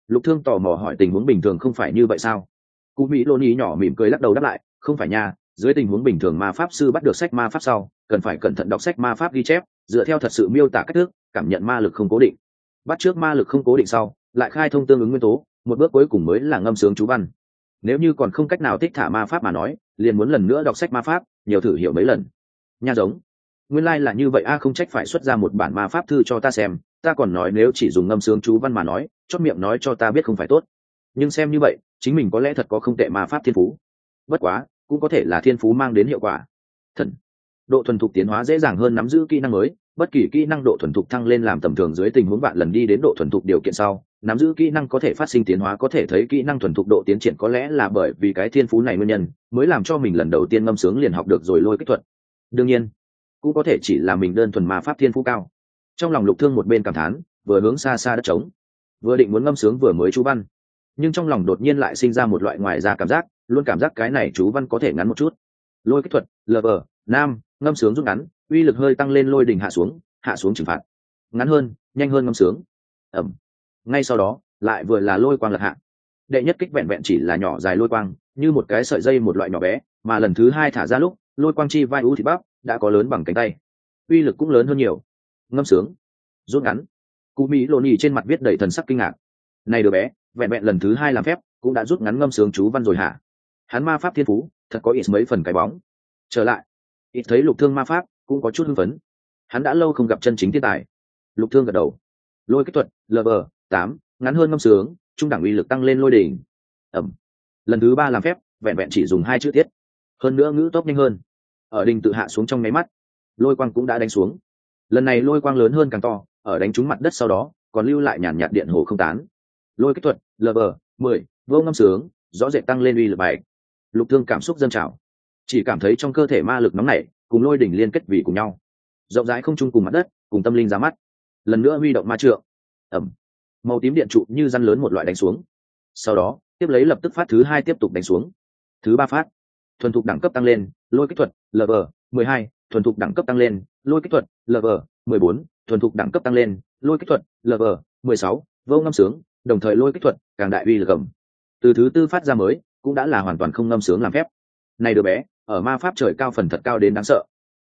Lục Thương tò mò hỏi tình huống bình thường không phải như vậy sao? Cụ Mỹ Lô Nhi nhỏ mỉm cười lắc đầu đáp lại, không phải nha, dưới tình huống bình thường ma pháp sư bắt được sách ma pháp sau cần phải cẩn thận đọc sách ma pháp ghi chép, dựa theo thật sự miêu tả cách thức cảm nhận ma lực không cố định, bắt trước ma lực không cố định sau lại khai thông tương ứng nguyên tố, một bước cuối cùng mới là ngâm sướng chú văn. Nếu như còn không cách nào thích thả ma pháp mà nói, liền muốn lần nữa đọc sách ma pháp, nhiều thử hiểu mấy lần. Nha giống, nguyên lai là như vậy a, không trách phải xuất ra một bản ma pháp thư cho ta xem, ta còn nói nếu chỉ dùng ngâm sướng chú văn mà nói, chót miệng nói cho ta biết không phải tốt. Nhưng xem như vậy, chính mình có lẽ thật có không tệ ma pháp thiên phú. Bất quá, cũng có thể là thiên phú mang đến hiệu quả. Thần, độ thuần thục tiến hóa dễ dàng hơn nắm giữ kỹ năng mới, bất kỳ kỹ năng độ thuần thục thăng lên làm tầm thường dưới tình huống bạn lần đi đến độ thuần thục điều kiện sau, nắm giữ kỹ năng có thể phát sinh tiến hóa, có thể thấy kỹ năng thuần thục độ tiến triển có lẽ là bởi vì cái thiên phú này nguyên nhân, mới làm cho mình lần đầu tiên ngâm sướng liền học được rồi lôi kích thuật. Đương nhiên, cũng có thể chỉ là mình đơn thuần ma pháp thiên phú cao. Trong lòng Lục Thương một bên cảm thán, vừa hướng xa xa đất trống, vừa định muốn ngâm sướng vừa mới chú văn, nhưng trong lòng đột nhiên lại sinh ra một loại ngoài ra cảm giác, luôn cảm giác cái này chú văn có thể ngắn một chút. Lôi kích thuật, lv nam, ngâm sướng rút ngắn, uy lực hơi tăng lên, lôi đỉnh hạ xuống trừng phạt, ngắn hơn, nhanh hơn ngâm sướng. ẩm Ngay sau đó lại vừa là lôi quang lật hạ. Đệ nhất kích vẹn vẹn chỉ là nhỏ dài lôi quang, như một cái sợi dây một loại nhỏ bé, mà lần thứ hai thả ra lúc, lôi quang chi vai ú thịt bắp đã có lớn bằng cánh tay, uy lực cũng lớn hơn nhiều. Ngâm sướng rút ngắn. Cụ Mỹ Lô Nhi trên mặt viết đầy thần sắc kinh ngạc. Này đứa bé, vẹn vẹn lần thứ hai làm phép cũng đã rút ngắn ngâm sướng chú văn rồi hả? Hắn ma pháp thiên phú thật có ít mấy phần cái bóng. Trở lại, ít thấy Lục Thương ma pháp cũng có chút hưng phấn. Hắn đã lâu không gặp chân chính thiên tài. Lục Thương gật đầu. Lôi kích thuật, lv 8, ngắn hơn ngâm sướng, trung đẳng uy lực tăng lên lôi đỉnh. Lần thứ ba làm phép, vẹn vẹn chỉ dùng 2 chữ tiết, hơn nữa ngữ tốc nhanh hơn. Ở đỉnh tự hạ xuống trong nháy mắt, lôi quang cũng đã đánh xuống. Lần này lôi quang lớn hơn càng to, ở đánh trúng mặt đất sau đó còn lưu lại nhàn nhạt điện hồ không tán. Lôi kích thuật, lv 10, vô ngâm sướng, rõ rệt tăng lên uy lực bài. Lục Thương cảm xúc dâng trào, chỉ cảm thấy trong cơ thể ma lực nóng nảy cùng lôi đỉnh liên kết vì cùng nhau, rộng rãi không chung cùng mặt đất, cùng tâm linh ra mắt. Lần nữa huy động ma trượng, màu tím điện trụ như răn lớn một loại đánh xuống. Sau đó tiếp lấy lập tức phát thứ hai tiếp tục đánh xuống. Thứ ba phát, thuần thục đẳng cấp tăng lên, lôi kích thuật, lv 12, thuần thục đẳng cấp tăng lên, lôi kích thuật, lv 14, thuần thục đẳng cấp tăng lên, lôi kích thuật, lv 16, vô ngâm sướng, đồng thời lôi kích thuật càng đại uy lực gầm. Từ thứ tư phát ra mới cũng đã là hoàn toàn không ngâm sướng làm phép. Này đứa bé ở ma pháp trời cao phần thật cao đến đáng sợ.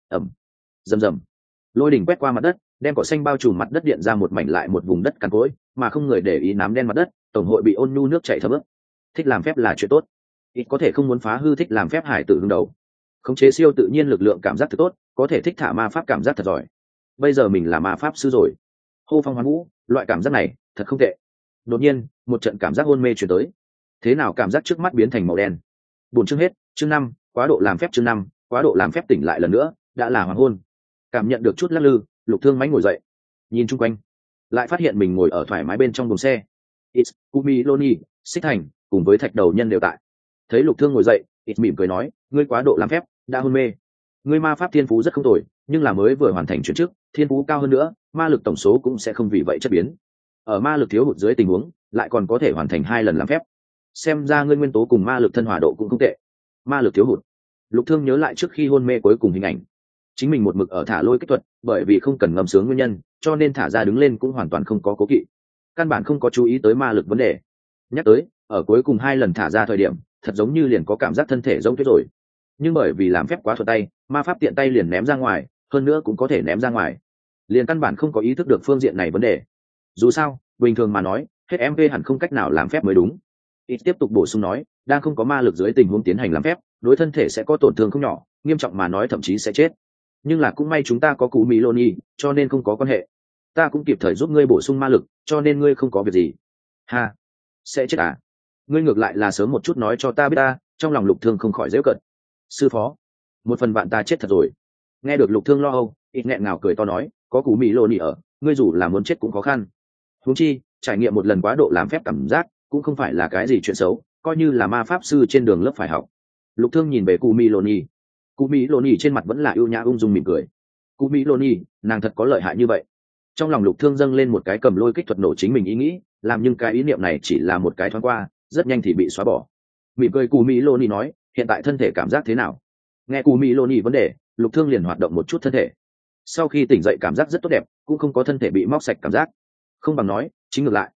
Rầm rầm, lôi đỉnh quét qua mặt đất, đem cỏ xanh bao trùm mặt đất, điện ra một mảnh lại một vùng đất cằn cỗi, mà không người để ý nám đen mặt đất, tổng hội bị ôn nhu nước chảy thấm ướt. Thích làm phép là chuyện tốt, ít có thể không muốn phá hư thích làm phép hải tử hứng đầu. Khống chế siêu tự nhiên lực lượng cảm giác thật tốt, có thể thích thả ma pháp cảm giác thật giỏi. Bây giờ mình là ma pháp sư rồi, hô phong hoán vũ, loại cảm giác này thật không tệ. Đột nhiên một trận cảm giác hôn mê chuyển tới. Thế nào cảm giác trước mắt biến thành màu đen. Buồn chương hết, chương 5, quá độ làm phép, chương 5, quá độ làm phép, tỉnh lại lần nữa đã là hoàng hôn. Cảm nhận được chút lắc lư, Lục Thương mánh ngồi dậy, nhìn chung quanh, lại phát hiện mình ngồi ở thoải mái bên trong buồng xe. It's Kumi Loni, Xích Thành cùng với Thạch Đầu Nhân đều tại. Thấy Lục Thương ngồi dậy, It's mỉm cười nói, ngươi quá độ làm phép, đã hôn mê. Ngươi ma pháp thiên phú rất không tồi, nhưng là mới vừa hoàn thành chuyển chức, thiên phú cao hơn nữa, ma lực tổng số cũng sẽ không vì vậy chất biến. Ở ma lực thiếu hụt dưới tình huống, lại còn có thể hoàn thành 2 lần làm phép. Xem ra ngươi nguyên tố cùng ma lực thân hòa độ cũng không tệ. Ma lực thiếu hụt. Lục Thương nhớ lại trước khi hôn mê cuối cùng hình ảnh. Chính mình một mực ở thả lôi kích thuật, bởi vì không cần ngâm sướng nguyên nhân, cho nên thả ra đứng lên cũng hoàn toàn không có cố kỵ. Căn bản không có chú ý tới ma lực vấn đề. Nhắc tới, ở cuối cùng 2 lần thả ra thời điểm, thật giống như liền có cảm giác thân thể giống tuyết rồi. Nhưng bởi vì làm phép quá thuận tay, ma pháp tiện tay liền ném ra ngoài, hơn nữa cũng có thể ném ra ngoài. Liền căn bản không có ý thức được phương diện này vấn đề. Dù sao, bình thường mà nói, hết MV hẳn không cách nào làm phép mới đúng. Ít tiếp tục bổ sung nói, đang không có ma lực dưới tình huống tiến hành làm phép, đối thân thể sẽ có tổn thương không nhỏ, nghiêm trọng mà nói thậm chí sẽ chết. Nhưng là cũng may chúng ta có cụ Mỹ Loni, cho nên không có quan hệ. Ta cũng kịp thời giúp ngươi bổ sung ma lực, cho nên ngươi không có việc gì. Ha, sẽ chết à? Ngươi ngược lại là sớm một chút nói cho ta biết ta. Trong lòng Lục Thương không khỏi giễu cợt. Sư phó, một phần bạn ta chết thật rồi. Nghe được Lục Thương lo âu, ít nghẹn ngào cười to nói, có cụ Mỹ Loni ở, ngươi dù là muốn chết cũng khó khăn. Huống chi, trải nghiệm một lần quá độ làm phép cảm giác cũng không phải là cái gì chuyện xấu, coi như là ma pháp sư trên đường lớp phải học. Lục Thương nhìn về cụ Mỹ Loni. Cụ Mỹ Loni trên mặt vẫn là ưu nhã ung dung mỉm cười. Cụ Mỹ Loni, nàng thật có lợi hại như vậy. Trong lòng Lục Thương dâng lên một cái cầm lôi kích thuật nổ chính mình ý nghĩ, làm nhưng cái ý niệm này chỉ là một cái thoáng qua, rất nhanh thì bị xóa bỏ. Mỉm cười cụ Mỹ Loni nói, hiện tại thân thể cảm giác thế nào? Nghe cụ Mỹ Loni vấn đề, Lục Thương liền hoạt động một chút thân thể. Sau khi tỉnh dậy cảm giác rất tốt đẹp, cũng không có thân thể bị móc sạch cảm giác. Không bằng nói, chính ngược lại.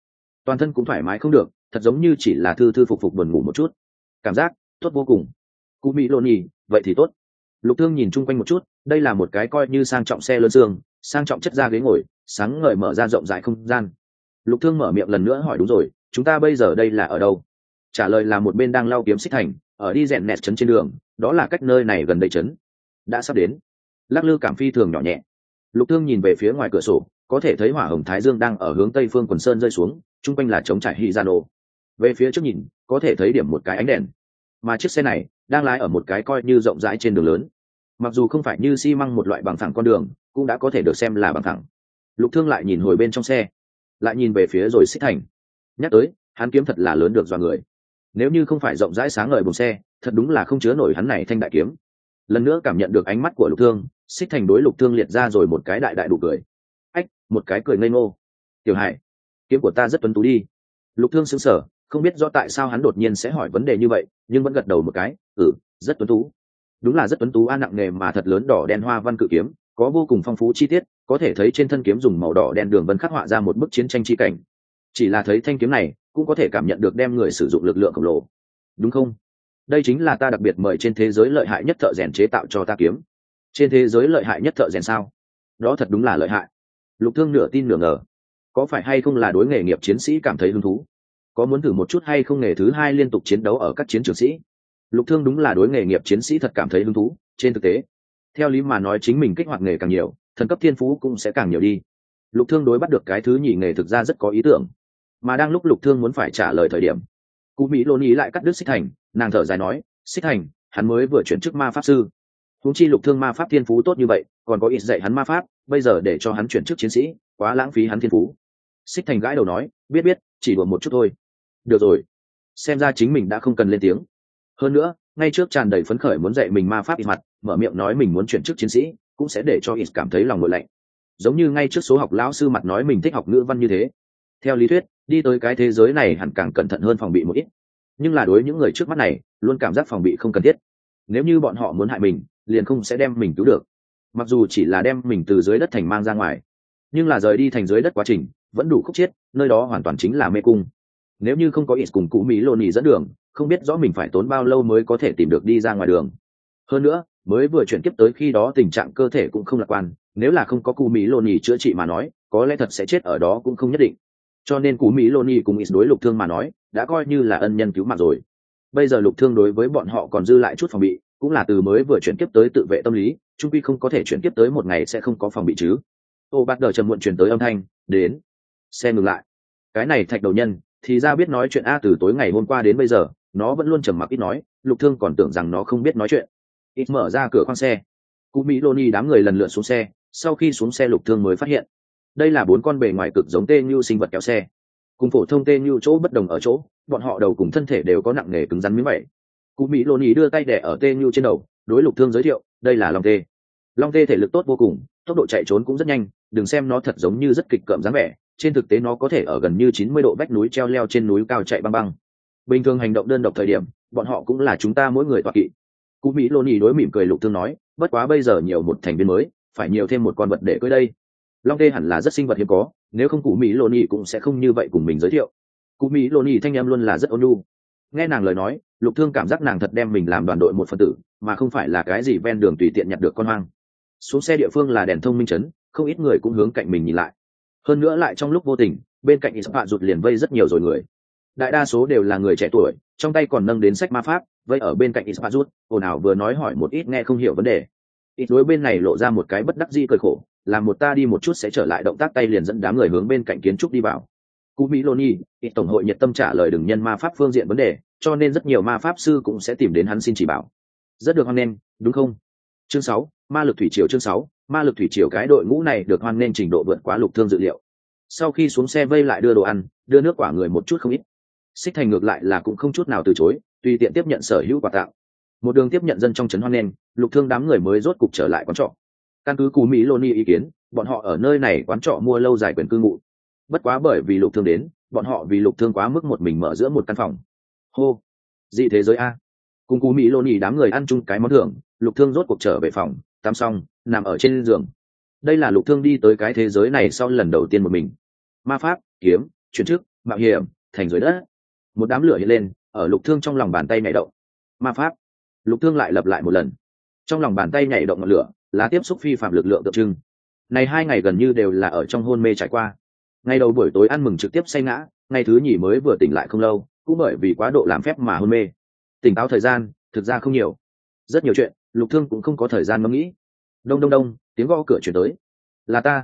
toàn thân cũng thoải mái không được, thật giống như chỉ là thư thư phục phục buồn ngủ một chút, cảm giác tốt vô cùng. Cú mỹ lô nhì, vậy thì tốt. Lục Thương nhìn chung quanh một chút, đây là một cái coi như sang trọng xe lớn giường, sang trọng chất da ghế ngồi, sáng ngời mở ra rộng rãi không gian. Lục Thương mở miệng lần nữa hỏi, đúng rồi, chúng ta bây giờ đây là ở đâu? Trả lời là một bên đang lau kiếm xích thành, ở đi rèn nẹt trấn trên đường, đó là cách nơi này gần đây trấn. Đã sắp đến. Lắc lư cảm phi thường nhỏ nhẹ. Lục Thương nhìn về phía ngoài cửa sổ, có thể thấy hỏa hồng thái dương đang ở hướng tây phương quần sơn rơi xuống, chung quanh là trống trải Hizano. Về phía trước nhìn, có thể thấy điểm một cái ánh đèn. Mà chiếc xe này đang lái ở một cái coi như rộng rãi trên đường lớn. Mặc dù không phải như xi măng một loại bằng phẳng con đường, cũng đã có thể được xem là bằng phẳng. Lục Thương lại nhìn hồi bên trong xe, lại nhìn về phía rồi xích thành. Nhắc tới, hắn kiếm thật là lớn được dọa người. Nếu như không phải rộng rãi sáng ngời buồng xe, thật đúng là không chứa nổi hắn này thanh đại kiếm. Lần nữa cảm nhận được ánh mắt của Lục Thương, xích thành đối Lục Thương liệt ra rồi một cái đại đại đủ cười. Ách, một cái cười ngây ngô. Tiểu Hải, kiếm của ta rất tuấn tú đi. Lục Thương sững sờ, không biết rõ tại sao hắn đột nhiên sẽ hỏi vấn đề như vậy, nhưng vẫn gật đầu một cái, rất tuấn tú. Đúng là rất tuấn tú, nặng nghề mà thật lớn đỏ đen hoa văn cự kiếm, có vô cùng phong phú chi tiết, có thể thấy trên thân kiếm dùng màu đỏ đen đường vân khắc họa ra một bức chiến tranh chi cảnh. Chỉ là thấy thanh kiếm này, cũng có thể cảm nhận được đem người sử dụng lực lượng khổng lồ. Đúng không? Đây chính là ta đặc biệt mời trên thế giới lợi hại nhất thợ rèn chế tạo cho ta kiếm. Trên thế giới lợi hại nhất thợ rèn sao? Đó thật đúng là lợi hại. Lục Thương nửa tin nửa ngờ. Có phải hay không là đối nghề nghiệp chiến sĩ cảm thấy hứng thú? Có muốn thử một chút hay không nghề thứ hai liên tục chiến đấu ở các chiến trường sĩ? Lục Thương đúng là đối nghề nghiệp chiến sĩ thật cảm thấy hứng thú. Trên thực tế, theo lý mà nói chính mình kích hoạt nghề càng nhiều, thần cấp thiên phú cũng sẽ càng nhiều đi. Lục Thương đối bắt được cái thứ nhì nghề thực ra rất có ý tưởng. Mà đang lúc Lục Thương muốn phải trả lời thời điểm, Cú Mỹ Lôn ý lại cắt đứt Xích Thành, nàng thở dài nói, Xích Thành, hắn mới vừa chuyển chức ma pháp sư. Huống chi Lục Thương ma pháp thiên phú tốt như vậy, còn có ít dạy hắn ma pháp, bây giờ để cho hắn chuyển chức chiến sĩ, quá lãng phí hắn thiên phú. Xích Thành gãi đầu nói, biết, chỉ đùa một chút thôi. Được rồi, xem ra chính mình đã không cần lên tiếng. Hơn nữa, ngay trước tràn đầy phấn khởi muốn dạy mình ma pháp ít mặt, mở miệng nói mình muốn chuyển chức chiến sĩ, cũng sẽ để cho ít cảm thấy lòng nguội lạnh. Giống như ngay trước số học lão sư mặt nói mình thích học ngữ văn như thế. Theo lý thuyết, đi tới cái thế giới này hẳn càng cẩn thận hơn phòng bị một ít. Nhưng là đối những người trước mắt này, luôn cảm giác phòng bị không cần thiết. Nếu như bọn họ muốn hại mình, liền không sẽ đem mình cứu được. Mặc dù chỉ là đem mình từ dưới đất thành mang ra ngoài, nhưng là rời đi thành dưới đất quá trình vẫn đủ khúc chiết, nơi đó hoàn toàn chính là mê cung. Nếu như không có ít cùng Cú Mỹ Lôn nhì dẫn đường, không biết rõ mình phải tốn bao lâu mới có thể tìm được đi ra ngoài đường. Hơn nữa, mới vừa chuyển kiếp tới khi đó tình trạng cơ thể cũng không lạc quan, nếu là không có Cú Mỹ Lôn nhì chữa trị mà nói, có lẽ thật sẽ chết ở đó cũng không nhất định. Cho nên Cú Mỹ Lôn nhì cùng ít đối Lục Thương mà nói, đã coi như là ân nhân cứu mạng rồi. Bây giờ Lục Thương đối với bọn họ còn dư lại chút phòng bị, cũng là từ mới vừa chuyển kiếp tới tự vệ tâm lý, chung quy không có thể chuyển kiếp tới một ngày sẽ không có phòng bị chứ. Ô Bạt Đờ trầm muộn truyền tới âm thanh, đến. Xe ngừng lại. Cái này thạch đầu nhân, thì ra biết nói chuyện a, từ tối ngày hôm qua đến bây giờ, nó vẫn luôn trầm mặc ít nói, Lục Thương còn tưởng rằng nó không biết nói chuyện. Ít mở ra cửa khoang xe. Cú Mỹ Lôn nhì đám người lần lượt xuống xe, sau khi xuống xe Lục Thương mới phát hiện, đây là 4 con bề ngoài cực giống tê như sinh vật kéo xe. Cùng phổ thông tê như chỗ bất đồng ở chỗ, bọn họ đầu cùng thân thể đều có nặng nề cứng rắn miếng vậy. Cú Mỹ Lôn nhì đưa tay đè ở tê như trên đầu, đối Lục Thương giới thiệu, đây là long tê. Long tê thể lực tốt vô cùng, tốc độ chạy trốn cũng rất nhanh, đừng xem nó thật giống như rất kịch cỡm dáng vẻ, trên thực tế nó có thể ở gần như 90 độ vách núi treo leo trên núi cao chạy băng băng. Bình thường hành động đơn độc thời điểm, bọn họ cũng là chúng ta mỗi người tọa kỵ. Cú Mỹ Lôn nhì đối mỉm cười Lục Thương nói, bất quá bây giờ nhiều một thành viên mới, phải nhiều thêm một con vật để cưỡi đây. Long tê hẳn là rất sinh vật hiếm có, nếu không Cú Mỹ Lôn nhì cũng sẽ không như vậy cùng mình giới thiệu. Cú Mỹ Lôn nhì thanh em luôn là rất ôn nhu. Nghe nàng lời nói, Lục Thương cảm giác nàng thật đem mình làm đoàn đội một phần tử, mà không phải là cái gì ven đường tùy tiện nhặt được con hoang. Xuống xe địa phương là đèn thông minh trấn, không ít người cũng hướng cạnh mình nhìn lại. Hơn nữa lại trong lúc vô tình, bên cạnh Ispa rụt liền vây rất nhiều rồi người. Đại đa số đều là người trẻ tuổi, trong tay còn nâng đến sách ma pháp, vây ở bên cạnh Ispa rụt, ồn ào vừa nói hỏi một ít nghe không hiểu vấn đề. Ít đối bên này lộ ra một cái bất đắc dĩ cười khổ, làm một ta đi một chút sẽ trở lại, động tác tay liền dẫn đám người hướng bên cạnh kiến trúc đi vào. Cú Mỹ Lôn nhì, ít tổng hội nhiệt tâm trả lời đừng nhân ma pháp phương diện vấn đề, cho nên rất nhiều ma pháp sư cũng sẽ tìm đến hắn xin chỉ bảo. Rất được hoan nghênh, đúng không? Chương 6, ma lực thủy triều. Chương 6, ma lực thủy triều. Cái đội ngũ này được hoan nghênh trình độ vượt quá Lục Thương dự liệu. Sau khi xuống xe vây lại đưa đồ ăn, đưa nước quả người một chút không ít. Xích Thành ngược lại là cũng không chút nào từ chối, tùy tiện tiếp nhận sở hữu quà tặng. Một đường tiếp nhận dân trong trấn hoan nghênh, Lục Thương đám người mới rốt cục trở lại quán trọ. Căn cứ Cú Mỹ Lôn nhì ý kiến, bọn họ ở nơi này quán trọ mua lâu dài quyền cư ngụ. Bất quá bởi vì Lục Thương đến, bọn họ vì Lục Thương quá mức một mình mở giữa một căn phòng. Hô, dị thế giới a. Cùng Cú Mỹ Lôn nhì đám người ăn chung cái món thưởng, Lục Thương rốt cuộc trở về phòng, tắm xong, nằm ở trên giường. Đây là Lục Thương đi tới cái thế giới này sau lần đầu tiên một mình. Ma pháp, kiếm, chuyển chức, mạo hiểm thành dưới đất. Một đám lửa hiện lên ở Lục Thương trong lòng bàn tay nhảy động. Ma pháp. Lục Thương lại lập lại một lần. Trong lòng bàn tay nhảy động ngọn lửa là tiếp xúc phi phạm lực lượng tượng trưng. Này 2 ngày gần như đều là ở trong hôn mê trải qua. Ngày đầu buổi tối ăn mừng trực tiếp say ngã, ngày thứ nhì mới vừa tỉnh lại không lâu, cũng bởi vì quá độ làm phép mà hôn mê. Tỉnh táo thời gian thực ra không nhiều, rất nhiều chuyện Lục Thương cũng không có thời gian ngẫm nghĩ. Đông đông đông, tiếng gõ cửa chuyển tới. Là ta,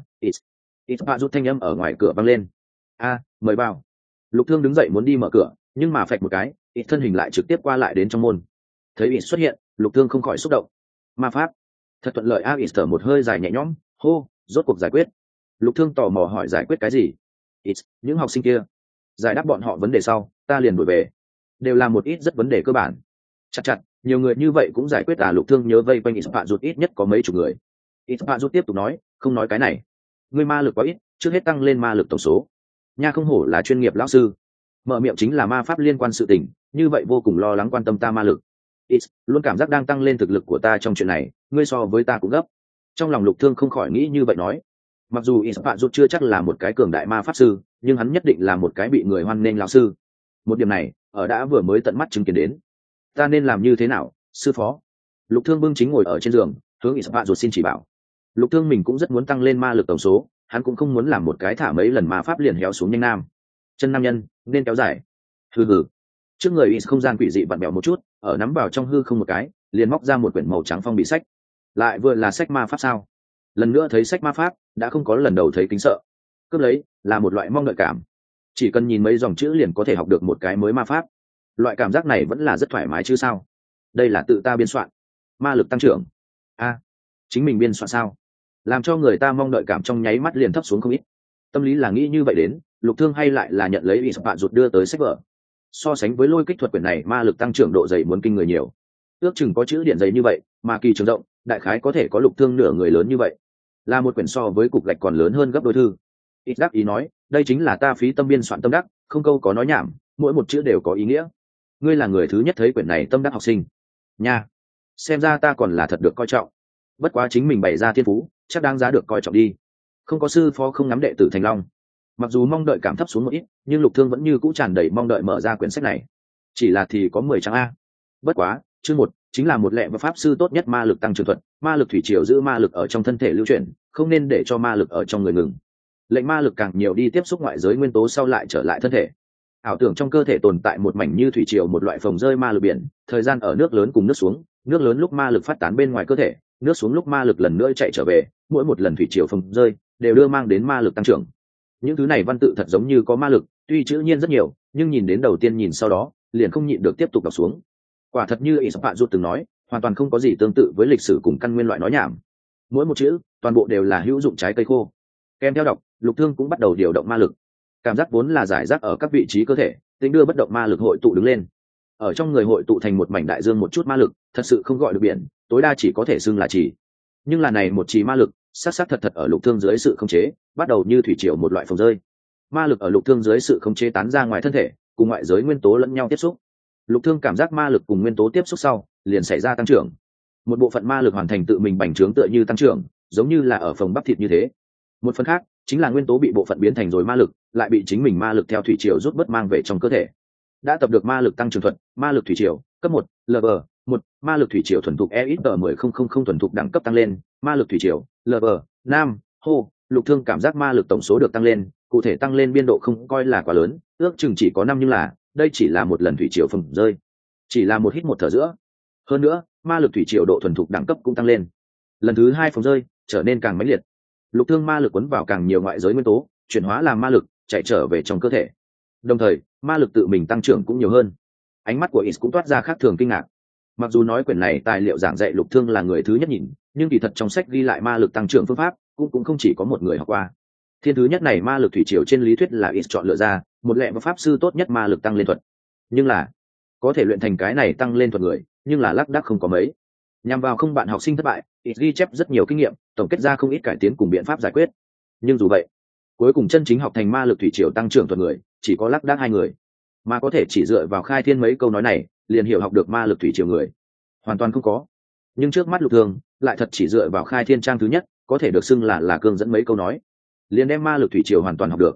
ít bạ rút thanh âm ở ngoài cửa vang lên. A, mời vào. Lục Thương đứng dậy muốn đi mở cửa, nhưng mà phạch một cái, ít thân hình lại trực tiếp qua lại đến trong môn. Thấy ít xuất hiện, Lục Thương không khỏi xúc động. Ma pháp, thật thuận lợi. A, ít thở một hơi dài nhẹ nhõm, hô, rốt cuộc giải quyết. Lục Thương tò mò hỏi giải quyết cái gì. Ít, những học sinh kia, giải đáp bọn họ vấn đề sau, ta liền đuổi về. Đều là một ít rất vấn đề cơ bản. Chặt, nhiều người như vậy cũng giải quyết à? Lục Thương nhớ vây quanh ít bạ rút ít nhất có mấy chục người. Ít bạ rút tiếp tục nói, không nói cái này, ngươi ma lực quá ít, trước hết tăng lên ma lực tổng số. Nha, không hổ là chuyên nghiệp lão sư, mở miệng chính là ma pháp liên quan sự tình, như vậy vô cùng lo lắng quan tâm ta ma lực. Ít luôn cảm giác đang tăng lên thực lực của ta trong chuyện này, ngươi so với ta cũng gấp. Trong lòng Lục Thương không khỏi nghĩ như vậy nói. Mặc dù ít bạ rút chưa chắc là một cái cường đại ma pháp sư, nhưng hắn nhất định là một cái bị người hoan nghênh lão sư. Một điểm này ở đã vừa mới tận mắt chứng kiến đến. Ta nên làm như thế nào, sư phó? Lục Thương bưng chính ngồi ở trên giường, hướng ít bạ rút xin chỉ bảo. Lục Thương mình cũng rất muốn tăng lên ma lực tổng số, hắn cũng không muốn làm một cái thả mấy lần ma pháp liền héo xuống nhanh nam. Chân nam nhân nên kéo dài. Hừ. Trước người ít không gian quỷ dị vặn bèo một chút, ở nắm vào trong hư không một cái, liền móc ra một quyển màu trắng phong bì sách. Lại vừa là sách ma pháp sao? Lần nữa thấy sách ma pháp, đã không có lần đầu thấy kính sợ. Cướp lấy là một loại mong đợi cảm. Chỉ cần nhìn mấy dòng chữ liền có thể học được một cái mới ma pháp. Loại cảm giác này vẫn là rất thoải mái chứ sao? Đây là tự ta biên soạn. Ma lực tăng trưởng. A, chính mình biên soạn sao? Làm cho người ta mong đợi cảm trong nháy mắt liền thấp xuống không ít. Tâm lý là nghĩ như vậy đến, Lục Thương hay lại là nhận lấy ý bạn rụt đưa tới sách vở. So sánh với lôi kích thuật quyển này, ma lực tăng trưởng độ dày muốn kinh người nhiều. Ước chừng có chữ điện dày như vậy, mà kỳ trường rộng, đại khái có thể có Lục Thương nửa người lớn như vậy. Là một quyển so với cục gạch còn lớn hơn gấp đôi thư. Ít đắc ý nói, đây chính là ta phí tâm biên soạn tâm đắc, không câu có nói nhảm, mỗi một chữ đều có ý nghĩa. Ngươi là người thứ nhất thấy quyển này tâm đắc học sinh. Nha, xem ra ta còn là thật được coi trọng. Bất quá chính mình bày ra thiên phú, chắc đáng giá được coi trọng đi. Không có sư phó không ngắm đệ tử thành long. Mặc dù mong đợi cảm thấp xuống một ít, nhưng Lục Thương vẫn như cũ tràn đầy mong đợi mở ra quyển sách này. Chỉ là thì có 10 trang a. Bất quá, chương 1 chính là một lệ và pháp sư tốt nhất ma lực tăng trưởng thuật, ma lực thủy triều giữ ma lực ở trong thân thể lưu chuyển, không nên để cho ma lực ở trong người ngừng. Lệnh ma lực càng nhiều đi tiếp xúc ngoại giới nguyên tố sau lại trở lại thân thể. Ảo tưởng trong cơ thể tồn tại một mảnh như thủy triều, một loại phồng rơi ma lực biển, thời gian ở nước lớn cùng nước xuống, nước lớn lúc ma lực phát tán bên ngoài cơ thể, nước xuống lúc ma lực lần nữa chạy trở về, mỗi một lần thủy triều phồng rơi đều đưa mang đến ma lực tăng trưởng. Những thứ này văn tự thật giống như có ma lực, tuy chữ nhiên rất nhiều, nhưng nhìn đến đầu tiên nhìn sau đó, liền không nhịn được tiếp tục đọc xuống. Quả thật như Isaac Rút từng nói, hoàn toàn không có gì tương tự với lịch sử cùng căn nguyên loại nói nhảm. Mỗi một chữ, toàn bộ đều là hữu dụng trái cây khô. Kèm theo đọc, Lục Thương cũng bắt đầu điều động ma lực. Cảm giác vốn là giải rác ở các vị trí cơ thể, tính đưa bất động ma lực hội tụ đứng lên. Ở trong người hội tụ thành một mảnh đại dương, một chút ma lực, thật sự không gọi được biển, tối đa chỉ có thể xưng là trì. Nhưng là này một trì ma lực, sát sát thật thật ở Lục Thương dưới sự khống chế, bắt đầu như thủy triều một loại phồng rơi. Ma lực ở Lục Thương dưới sự khống chế tán ra ngoài thân thể, cùng ngoại giới nguyên tố lẫn nhau tiếp xúc. Lục Thương cảm giác ma lực cùng nguyên tố tiếp xúc sau, liền xảy ra tăng trưởng. Một bộ phận ma lực hoàn thành tự mình bành trướng tựa như tăng trưởng, giống như là ở phồng bắp thịt như thế. Một phần khác, chính là nguyên tố bị bộ phận biến thành rồi ma lực, lại bị chính mình ma lực theo thủy triều rút bớt mang về trong cơ thể. Đã tập được ma lực tăng trưởng thuật, ma lực thủy triều, cấp 1, LV 1, ma lực thủy triều thuần thục EXP10000 thuần thục đẳng cấp tăng lên, ma lực thủy triều, LV Nam, hô, Lục Thương cảm giác ma lực tổng số được tăng lên, cụ thể tăng lên biên độ không coi là quá lớn, ước chừng chỉ có 5, nhưng là, đây chỉ là một lần thủy triều phồng rơi, chỉ là một hít một thở giữa. Hơn nữa, ma lực thủy triều độ thuần thục đẳng cấp cũng tăng lên. Lần thứ 2 phồng rơi, trở nên càng mãnh liệt. Lục Thương ma lực cuốn vào càng nhiều ngoại giới nguyên tố, chuyển hóa làm ma lực, chạy trở về trong cơ thể. Đồng thời, ma lực tự mình tăng trưởng cũng nhiều hơn. Ánh mắt của Is cũng toát ra khác thường kinh ngạc. Mặc dù nói quyển này tài liệu giảng dạy Lục Thương là người thứ nhất nhìn, nhưng kỳ thật trong sách ghi lại ma lực tăng trưởng phương pháp, cũng không chỉ có một người học qua. Thiên thứ nhất này ma lực thủy triều trên lý thuyết là Is chọn lựa ra, một lệ và pháp sư tốt nhất ma lực tăng lên thuật. Nhưng là, có thể luyện thành cái này tăng lên thuật người, nhưng là lác đác không có mấy. Nhằm vào không bạn học sinh thất bại, Is ghi chép rất nhiều kinh nghiệm, tổng kết ra không ít cải tiến cùng biện pháp giải quyết. Nhưng dù vậy, cuối cùng chân chính học thành ma lực thủy triều tăng trưởng thuật người, chỉ có lác đác 2 người. Mà có thể chỉ dựa vào khai thiên mấy câu nói này, liền hiểu học được ma lực thủy triều người, hoàn toàn không có. Nhưng trước mắt Lục Thương, lại thật chỉ dựa vào khai thiên trang thứ nhất, có thể được xưng là cương dẫn mấy câu nói, liền đem ma lực thủy triều hoàn toàn học được.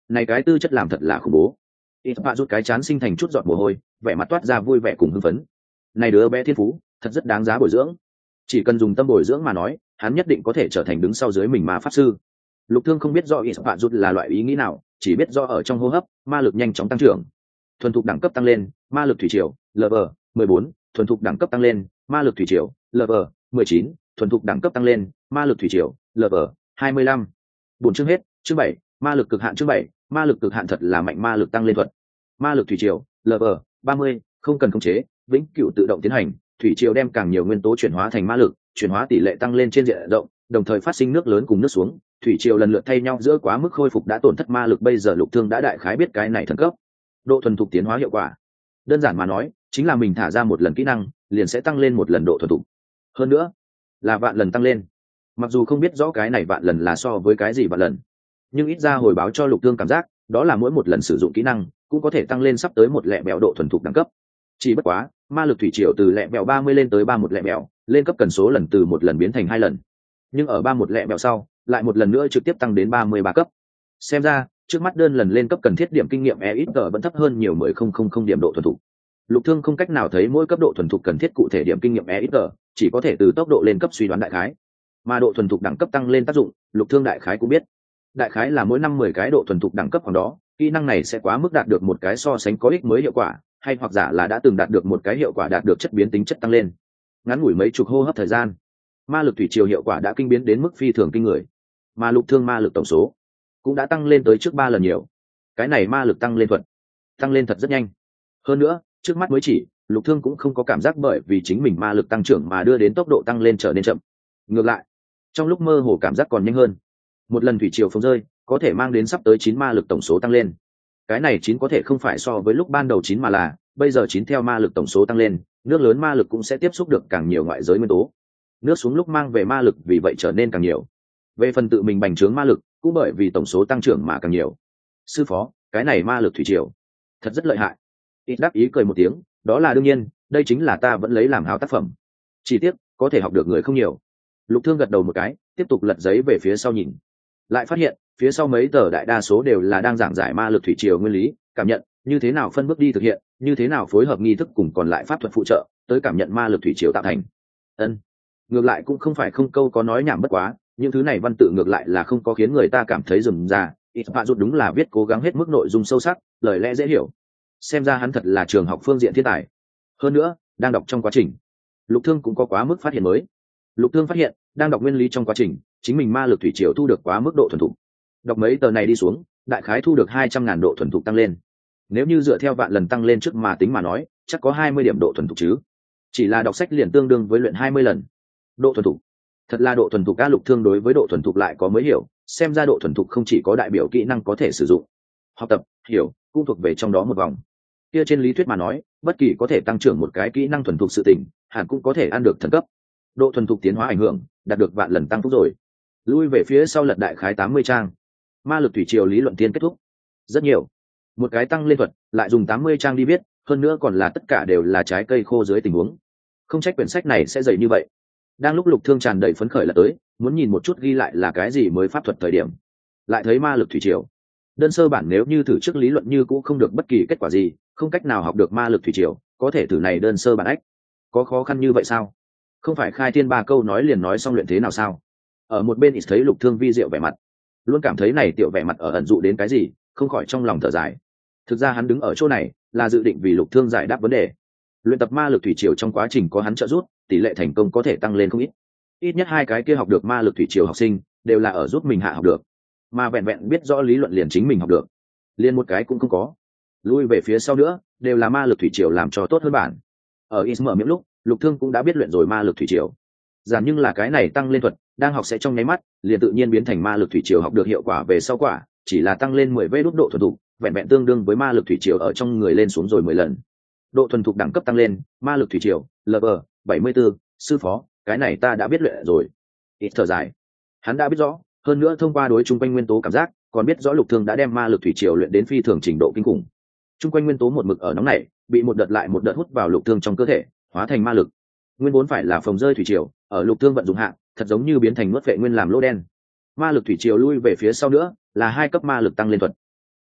Này cái tư chất làm thật là khủng bố. Ít bạ rút cái chán sinh thành chút giọt mồ hôi, vẻ mặt toát ra vui vẻ cùng hưng phấn. Này đứa bé thiên phú thật rất đáng giá bồi dưỡng, chỉ cần dùng tâm bồi dưỡng mà nói, hắn nhất định có thể trở thành đứng sau dưới mình ma pháp sư. Lục Thương không biết do ít bạ rút là loại ý nghĩ nào, chỉ biết do ở trong hô hấp ma lực nhanh chóng tăng trưởng. Thuần thục đẳng cấp tăng lên, ma lực thủy triều level 14, thuần thục đẳng cấp tăng lên, ma lực thủy triều level 19, thuần thục đẳng cấp tăng lên, ma lực thủy triều level 25. Bốn chương hết. Chương 7, ma lực cực hạn. Chương 7, ma lực cực hạn thật là mạnh. Ma lực tăng lên thuật. Ma lực thủy triều level 30, không cần khống chế, vĩnh cửu tự động tiến hành. Thủy triều đem càng nhiều nguyên tố chuyển hóa thành ma lực, chuyển hóa tỷ lệ tăng lên trên diện rộng, đồng thời phát sinh nước lớn cùng nước xuống, thủy triều lần lượt thay nhau giữa quá mức khôi phục đã tổn thất ma lực. Bây giờ Lục Thương đã đại khái biết cái này thần cấp độ thuần thục tiến hóa hiệu quả. Đơn giản mà nói, chính là mình thả ra một lần kỹ năng, liền sẽ tăng lên một lần độ thuần thục. Hơn nữa, là vạn lần tăng lên. Mặc dù không biết rõ cái này vạn lần là so với cái gì vạn lần, nhưng ít ra hồi báo cho Lục Thương cảm giác, đó là mỗi một lần sử dụng kỹ năng cũng có thể tăng lên sắp tới một lẹ mẹo độ thuần thục đẳng cấp. Chỉ bất quá, ma lực thủy triều từ lẹ mẹo 30 lên tới 31 lẹ mẹo, lên cấp cần số lần từ một lần biến thành 2 lần. Nhưng ở 31 lẹ mẹo sau, lại một lần nữa trực tiếp tăng đến 33 cấp. Xem ra, trước mắt đơn lần lên cấp cần thiết điểm kinh nghiệm EXP vẫn thấp hơn nhiều 10,000 điểm độ thuần thục. Lục Thương không cách nào thấy mỗi cấp độ thuần thục cần thiết cụ thể điểm kinh nghiệm EXP, chỉ có thể từ tốc độ lên cấp suy đoán đại khái. Mà độ thuần thục đẳng cấp tăng lên tác dụng, Lục Thương đại khái cũng biết. Đại khái là mỗi năm 10 cái độ thuần thục đẳng cấp khoảng đó, kỹ năng này sẽ quá mức đạt được một cái so sánh có ích mới hiệu quả, hay hoặc giả là đã từng đạt được một cái hiệu quả đạt được chất biến tính chất tăng lên. Ngắn ngủi mấy chục hô hấp thời gian, ma lực thủy triều hiệu quả đã kinh biến đến mức phi thường kinh người. Mà Lục Thương ma lực tổng số cũng đã tăng lên tới trước 3 lần nhiều. Cái này ma lực tăng lên thuật, tăng lên thật rất nhanh. Hơn nữa, trước mắt mới chỉ, Lục Thương cũng không có cảm giác bởi vì chính mình ma lực tăng trưởng mà đưa đến tốc độ tăng lên trở nên chậm. Ngược lại, trong lúc mơ hồ cảm giác còn nhanh hơn. Một lần thủy triều phóng rơi, có thể mang đến sắp tới 9 ma lực tổng số tăng lên. Cái này 9 có thể không phải so với lúc ban đầu 9 mà là, bây giờ 9 theo ma lực tổng số tăng lên, nước lớn ma lực cũng sẽ tiếp xúc được càng nhiều ngoại giới nguyên tố. Nước xuống lúc mang về ma lực vì vậy trở nên càng nhiều. Về phần tự mình bành trướng ma lực, cũng bởi vì tổng số tăng trưởng mà càng nhiều. Sư phó, cái này ma lực thủy triều thật rất lợi hại. Ít đáp ý cười một tiếng, đó là đương nhiên, đây chính là ta vẫn lấy làm háo tác phẩm. Chỉ tiếc, có thể học được người không nhiều. Lục Thương gật đầu một cái, tiếp tục lật giấy về phía sau nhìn. Lại phát hiện, phía sau mấy tờ đại đa số đều là đang giảng giải ma lực thủy triều nguyên lý, cảm nhận, như thế nào phân bước đi thực hiện, như thế nào phối hợp nghi thức cùng còn lại pháp thuật phụ trợ, tới cảm nhận ma lực thủy triều tạo thành. Ân. Ngược lại cũng không phải không câu có nói nhảm bất quá, những thứ này văn tự ngược lại là không có khiến người ta cảm thấy rườm rà. Ít bạ rút đúng là viết cố gắng hết mức nội dung sâu sắc, lời lẽ dễ hiểu. Xem ra hắn thật là trường học phương diện thiên tài. Hơn nữa, đang đọc trong quá trình, Lục Thương cũng có quá mức phát hiện mới. Lục Thương phát hiện, đang đọc nguyên lý trong quá trình, chính mình ma lực thủy triều thu được quá mức độ thuần thục. Đọc mấy tờ này đi xuống, đại khái thu được 200.000 độ thuần thục tăng lên. Nếu như dựa theo vạn lần tăng lên trước mà tính mà nói, chắc có 20 điểm độ thuần thục chứ. Chỉ là đọc sách liền tương đương với luyện 20 lần. Độ thuần thục, thật là độ thuần thục. Ca Lục Thương đối với độ thuần thục lại có mới hiểu, xem ra độ thuần thục không chỉ có đại biểu kỹ năng có thể sử dụng, học tập, hiểu, cũng thuộc về trong đó một vòng. Kia trên lý thuyết mà nói, bất kỳ có thể tăng trưởng một cái kỹ năng thuần thục sự tỉnh, hẳn cũng có thể ăn được thần cấp. Độ thuần thục tiến hóa ảnh hưởng, đạt được vạn lần tăng phúc rồi. Lui về phía sau lật đại khái 80 trang. Ma lực thủy triều lý luận tiên kết thúc. Rất nhiều. Một cái tăng lên thuật, lại dùng 80 trang đi viết, hơn nữa còn là tất cả đều là trái cây khô dưới tình huống. Không trách quyển sách này sẽ dày như vậy. Đang lúc Lục Thương tràn đầy phấn khởi là tới, muốn nhìn một chút ghi lại là cái gì mới pháp thuật thời điểm. Lại thấy ma lực thủy triều. Đơn sơ bản nếu như thử trước lý luận như cũng không được bất kỳ kết quả gì, không cách nào học được ma lực thủy triều, có thể thử này đơn sơ bản ách. Có khó khăn như vậy sao? Không phải khai thiên 3 câu nói liền nói xong luyện thế nào sao? Ở một bên ít thấy Lục Thương vi diệu vẻ mặt, luôn cảm thấy này tiểu vẻ mặt ở ẩn dụ đến cái gì, không khỏi trong lòng thở dài. Thực ra hắn đứng ở chỗ này là dự định vì Lục Thương giải đáp vấn đề. Luyện tập ma lực thủy triều trong quá trình có hắn trợ giúp, tỷ lệ thành công có thể tăng lên không ít. Ít nhất 2 cái kia học được ma lực thủy triều học sinh đều là ở giúp mình hạ học được, mà vẹn vẹn biết rõ lý luận liền chính mình học được, liền một cái cũng không có. Lui về phía sau nữa, đều là ma lực thủy triều làm cho tốt hơn bản. Ở ít mở miệng lúc, Lục Thương cũng đã biết luyện rồi ma lực thủy triều. Giản nhưng là cái này tăng lên thuật, đang học sẽ trong nháy mắt, liền tự nhiên biến thành ma lực thủy triều học được hiệu quả về sau quả, chỉ là tăng lên 10 đốt độ thuần thục, vẹn vẹn tương đương với ma lực thủy triều ở trong người lên xuống rồi 10 lần. Độ thuần thục đẳng cấp tăng lên, ma lực thủy triều, level 74, sư phó, cái này ta đã biết luyện rồi. Ít thở dài. Hắn đã biết rõ, hơn nữa thông qua đối chung quanh nguyên tố cảm giác, còn biết rõ Lục Thương đã đem ma lực thủy triều luyện đến phi thường trình độ kinh khủng. Chung quanh nguyên tố một mực ở nóng này, bị một đợt lại một đợt hút vào Lục Thương trong cơ thể, hóa thành ma lực. Nguyên vốn phải là phòng rơi thủy triều, ở Lục Thương vận dụng hạ, thật giống như biến thành nuốt vệ nguyên làm lỗ đen. Ma lực thủy triều lui về phía sau nữa, là 2 cấp ma lực tăng lên thuật.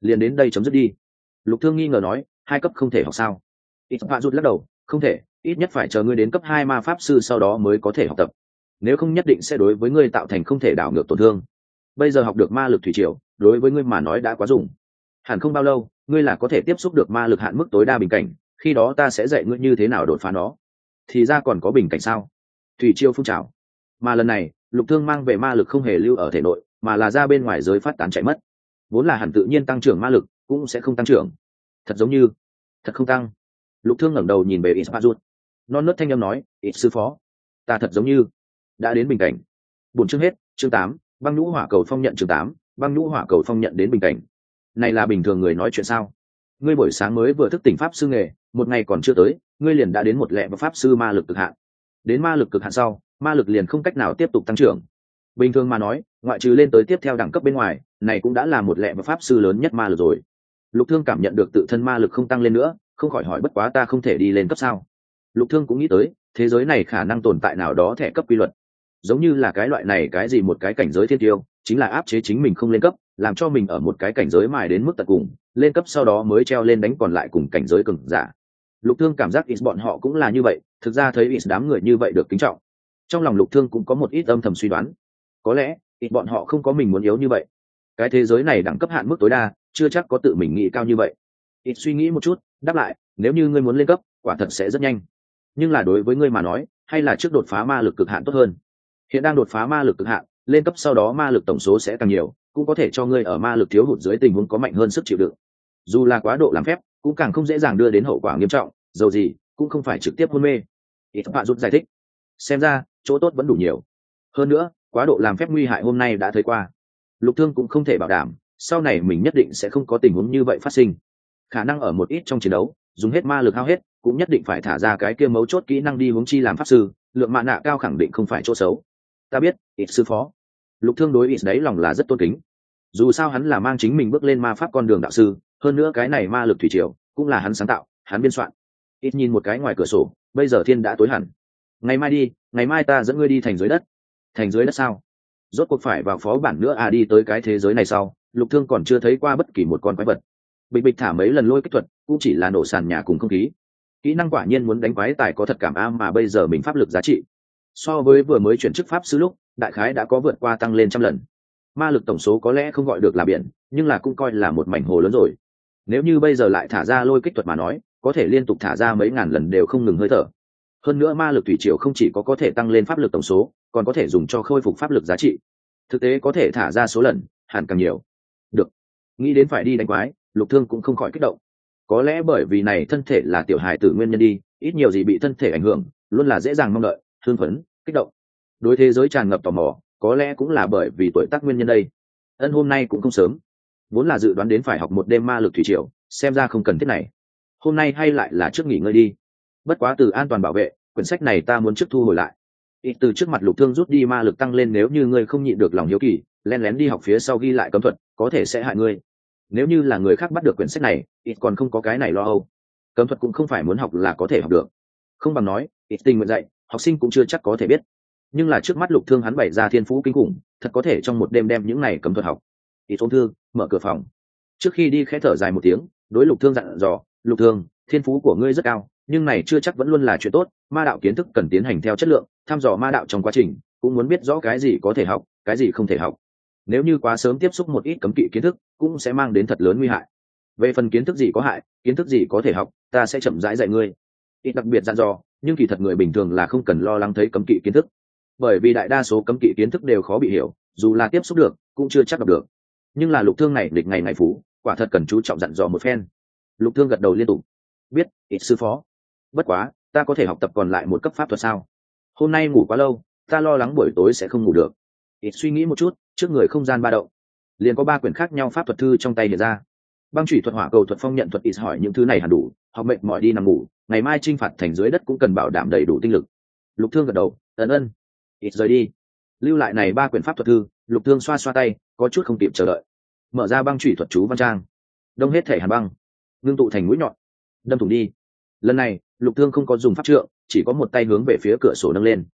liền đến đây chấm dứt đi. Lục Thương nghi ngờ nói, 2 cấp không thể học sao? Ít Phạ rút lắc đầu, không thể, ít nhất phải chờ ngươi đến cấp 2 ma pháp sư sau đó mới có thể học tập, nếu không nhất định sẽ đối với ngươi tạo thành không thể đảo ngược tổn thương. Bây giờ học được ma lực thủy triều đối với ngươi mà nói đã quá dùng, hẳn không bao lâu ngươi là có thể tiếp xúc được ma lực hạn mức tối đa bình cảnh, khi đó ta sẽ dạy ngươi như thế nào đột phá nó. Thì ra còn có bình cảnh sao? Thủy triều phun trào, mà lần này Lục Thương mang về ma lực không hề lưu ở thể nội, mà là ra bên ngoài giới phát tán chạy mất. Vốn là hẳn tự nhiên tăng trưởng ma lực cũng sẽ không tăng trưởng, thật giống như thật không tăng. Lục Thương ngẩng đầu nhìn về Ispacut, non nớt thanh âm nói, ít sư phó, ta thật giống như đã đến bình cảnh. Buổi chương hết, chương 8, băng nhũ hỏa cầu phong nhận. Chương 8, băng nhũ hỏa cầu phong nhận đến bình cảnh. Này là bình thường người nói chuyện sao? Ngươi buổi sáng mới vừa thức tỉnh pháp sư nghề, một ngày còn chưa tới, ngươi liền đã đến một lẹ và pháp sư ma lực cực hạn. Đến ma lực cực hạn sau, ma lực liền không cách nào tiếp tục tăng trưởng. Bình thường mà nói, ngoại trừ lên tới tiếp theo đẳng cấp bên ngoài, này cũng đã là một lẹ và pháp sư lớn nhất ma lực rồi. Lục Thương cảm nhận được tự thân ma lực không tăng lên nữa, không khỏi hỏi, bất quá ta không thể đi lên cấp sao? Lục Thương cũng nghĩ tới, thế giới này khả năng tồn tại nào đó thẻ cấp quy luật, giống như là cái loại này cái gì một cái cảnh giới thiên tiêu, chính là áp chế chính mình không lên cấp, làm cho mình ở một cái cảnh giới mài đến mức tận cùng, lên cấp sau đó mới treo lên đánh còn lại cùng cảnh giới cường giả. Lục Thương cảm giác ít bọn họ cũng là như vậy, thực ra thấy ít đám người như vậy được kính trọng. Trong lòng Lục Thương cũng có một ít âm thầm suy đoán, có lẽ ít bọn họ không có mình muốn yếu như vậy. Cái thế giới này đẳng cấp hạn mức tối đa, chưa chắc có tự mình nghĩ cao như vậy. Ít suy nghĩ một chút, đáp lại, nếu như ngươi muốn lên cấp, quả thật sẽ rất nhanh. Nhưng là đối với ngươi mà nói, hay là trước đột phá ma lực cực hạn tốt hơn. Hiện đang đột phá ma lực cực hạn, lên cấp sau đó ma lực tổng số sẽ càng nhiều, cũng có thể cho ngươi ở ma lực thiếu hụt dưới tình huống có mạnh hơn sức chịu đựng. Dù là quá độ làm phép, cũng càng không dễ dàng đưa đến hậu quả nghiêm trọng, dầu gì cũng không phải trực tiếp hôn mê. Ít Phạ rút giải thích, xem ra chỗ tốt vẫn đủ nhiều. Hơn nữa, quá độ làm phép nguy hại hôm nay đã thấy qua. Lục Thương cũng không thể bảo đảm sau này mình nhất định sẽ không có tình huống như vậy phát sinh. Khả năng ở một ít trong chiến đấu dùng hết ma lực hao hết, cũng nhất định phải thả ra cái kia mấu chốt kỹ năng đi huống chi làm pháp sư, lượng mạ nạ cao khẳng định không phải chỗ xấu. Ta biết, ít sư phó. Lục Thương đối ít đấy lòng là rất tôn kính. Dù sao hắn là mang chính mình bước lên ma pháp con đường đạo sư, hơn nữa cái này ma lực thủy triều cũng là hắn sáng tạo, hắn biên soạn. Ít nhìn một cái ngoài cửa sổ, bây giờ thiên đã tối hẳn. Ngày mai đi, ngày mai ta dẫn ngươi đi thành dưới đất. Thành dưới đất sao? Rốt cuộc phải vào phó bản nữa à? Đi tới cái thế giới này sau, Lục Thương còn chưa thấy qua bất kỳ một con quái vật. Bịch bịch thả mấy lần lôi kích thuật, cũng chỉ là nổ sàn nhà cùng không khí. Kỹ năng quả nhiên muốn đánh quái tài có thật cảm am, mà bây giờ mình pháp lực giá trị so với vừa mới chuyển chức pháp sư lúc, đại khái đã có vượt qua tăng lên 100 lần. Ma lực tổng số có lẽ không gọi được là biển, nhưng là cũng coi là một mảnh hồ lớn rồi. Nếu như bây giờ lại thả ra lôi kích thuật mà nói, có thể liên tục thả ra mấy ngàn lần đều không ngừng hơi thở. Hơn nữa ma lực thủy triều không chỉ có thể tăng lên pháp lực tổng số, còn có thể dùng cho khôi phục pháp lực giá trị. Thực tế có thể thả ra số lần hẳn càng nhiều. Được, nghĩ đến phải đi đánh quái, Lục Thương cũng không khỏi kích động. Có lẽ bởi vì này thân thể là tiểu hài tử nguyên nhân đi, ít nhiều gì bị thân thể ảnh hưởng, luôn là dễ dàng mong đợi, hưng phấn, kích động. Đối thế giới tràn ngập tò mò, có lẽ cũng là bởi vì tuổi tác nguyên nhân đây. Ân hôm nay cũng không sớm, vốn là dự đoán đến phải học một đêm ma lực thủy triều, xem ra không cần thiết này. Hôm nay hay lại là trước nghỉ ngơi đi. Bất quá từ an toàn bảo vệ, quyển sách này ta muốn trước thu hồi lại. Ít từ trước mặt Lục Thương rút đi ma lực tăng lên, nếu như ngươi không nhịn được lòng hiếu kỳ, lén lén đi học phía sau ghi lại cấm thuật, có thể sẽ hại ngươi. Nếu như là người khác bắt được quyển sách này, ít còn không có cái này lo âu. Cấm thuật cũng không phải muốn học là có thể học được. Không bằng nói, ít tình nguyện dạy, học sinh cũng chưa chắc có thể biết. Nhưng là trước mắt Lục Thương hắn bày ra thiên phú kinh khủng, thật có thể trong một đêm đem những này cấm thuật học. Ít ôm thương, mở cửa phòng. Trước khi đi khẽ thở dài một tiếng, đối Lục Thương dặn dò, Lục Thương, thiên phú của ngươi rất cao, nhưng này chưa chắc vẫn luôn là chuyện tốt. Ma đạo kiến thức cần tiến hành theo chất lượng, thăm dò ma đạo trong quá trình cũng muốn biết rõ cái gì có thể học, cái gì không thể học. Nếu như quá sớm tiếp xúc một ít cấm kỵ kiến thức, cũng sẽ mang đến thật lớn nguy hại. Về phần kiến thức gì có hại, kiến thức gì có thể học, ta sẽ chậm rãi dạy ngươi. Ít đặc biệt dặn dò, nhưng kỳ thật người bình thường là không cần lo lắng thấy cấm kỵ kiến thức, bởi vì đại đa số cấm kỵ kiến thức đều khó bị hiểu, dù là tiếp xúc được cũng chưa chắc đọc được. Nhưng là Lục Thương này lịch ngày ngày phú, quả thật cần chú trọng dặn dò một phen. Lục Thương gật đầu liên tục, biết, ít sư phó. Bất quá ta có thể học tập còn lại một cấp pháp thuật sao? Hôm nay ngủ quá lâu, ta lo lắng buổi tối sẽ không ngủ được. Ít suy nghĩ một chút, trước người không gian ba động, liền có 3 quyển khác nhau pháp thuật thư trong tay hiện ra. Băng chủy thuật, hỏa cầu thuật, phong nhận thuật. Ít hỏi những thứ này hẳn đủ, học mệt mỏi đi nằm ngủ, ngày mai chinh phạt thành dưới đất cũng cần bảo đảm đầy đủ tinh lực. Lục Thương gật đầu, ân. Ít rời đi, lưu lại này 3 quyển pháp thuật thư. Lục Thương xoa xoa tay, có chút không kịp chờ đợi, mở ra băng chủy thuật chú văn trang, đông hết thể hàn băng, ngưng tụ thành mũi nhọn, đâm thủng đi. Lần này Lục Thương không có dùng pháp trượng, chỉ có một tay hướng về phía cửa sổ nâng lên.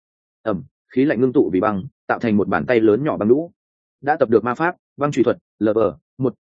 Khí lạnh ngưng tụ vì băng, tạo thành một bàn tay lớn nhỏ băng lũ. Đã tập được ma pháp băng chủy thuật LV1,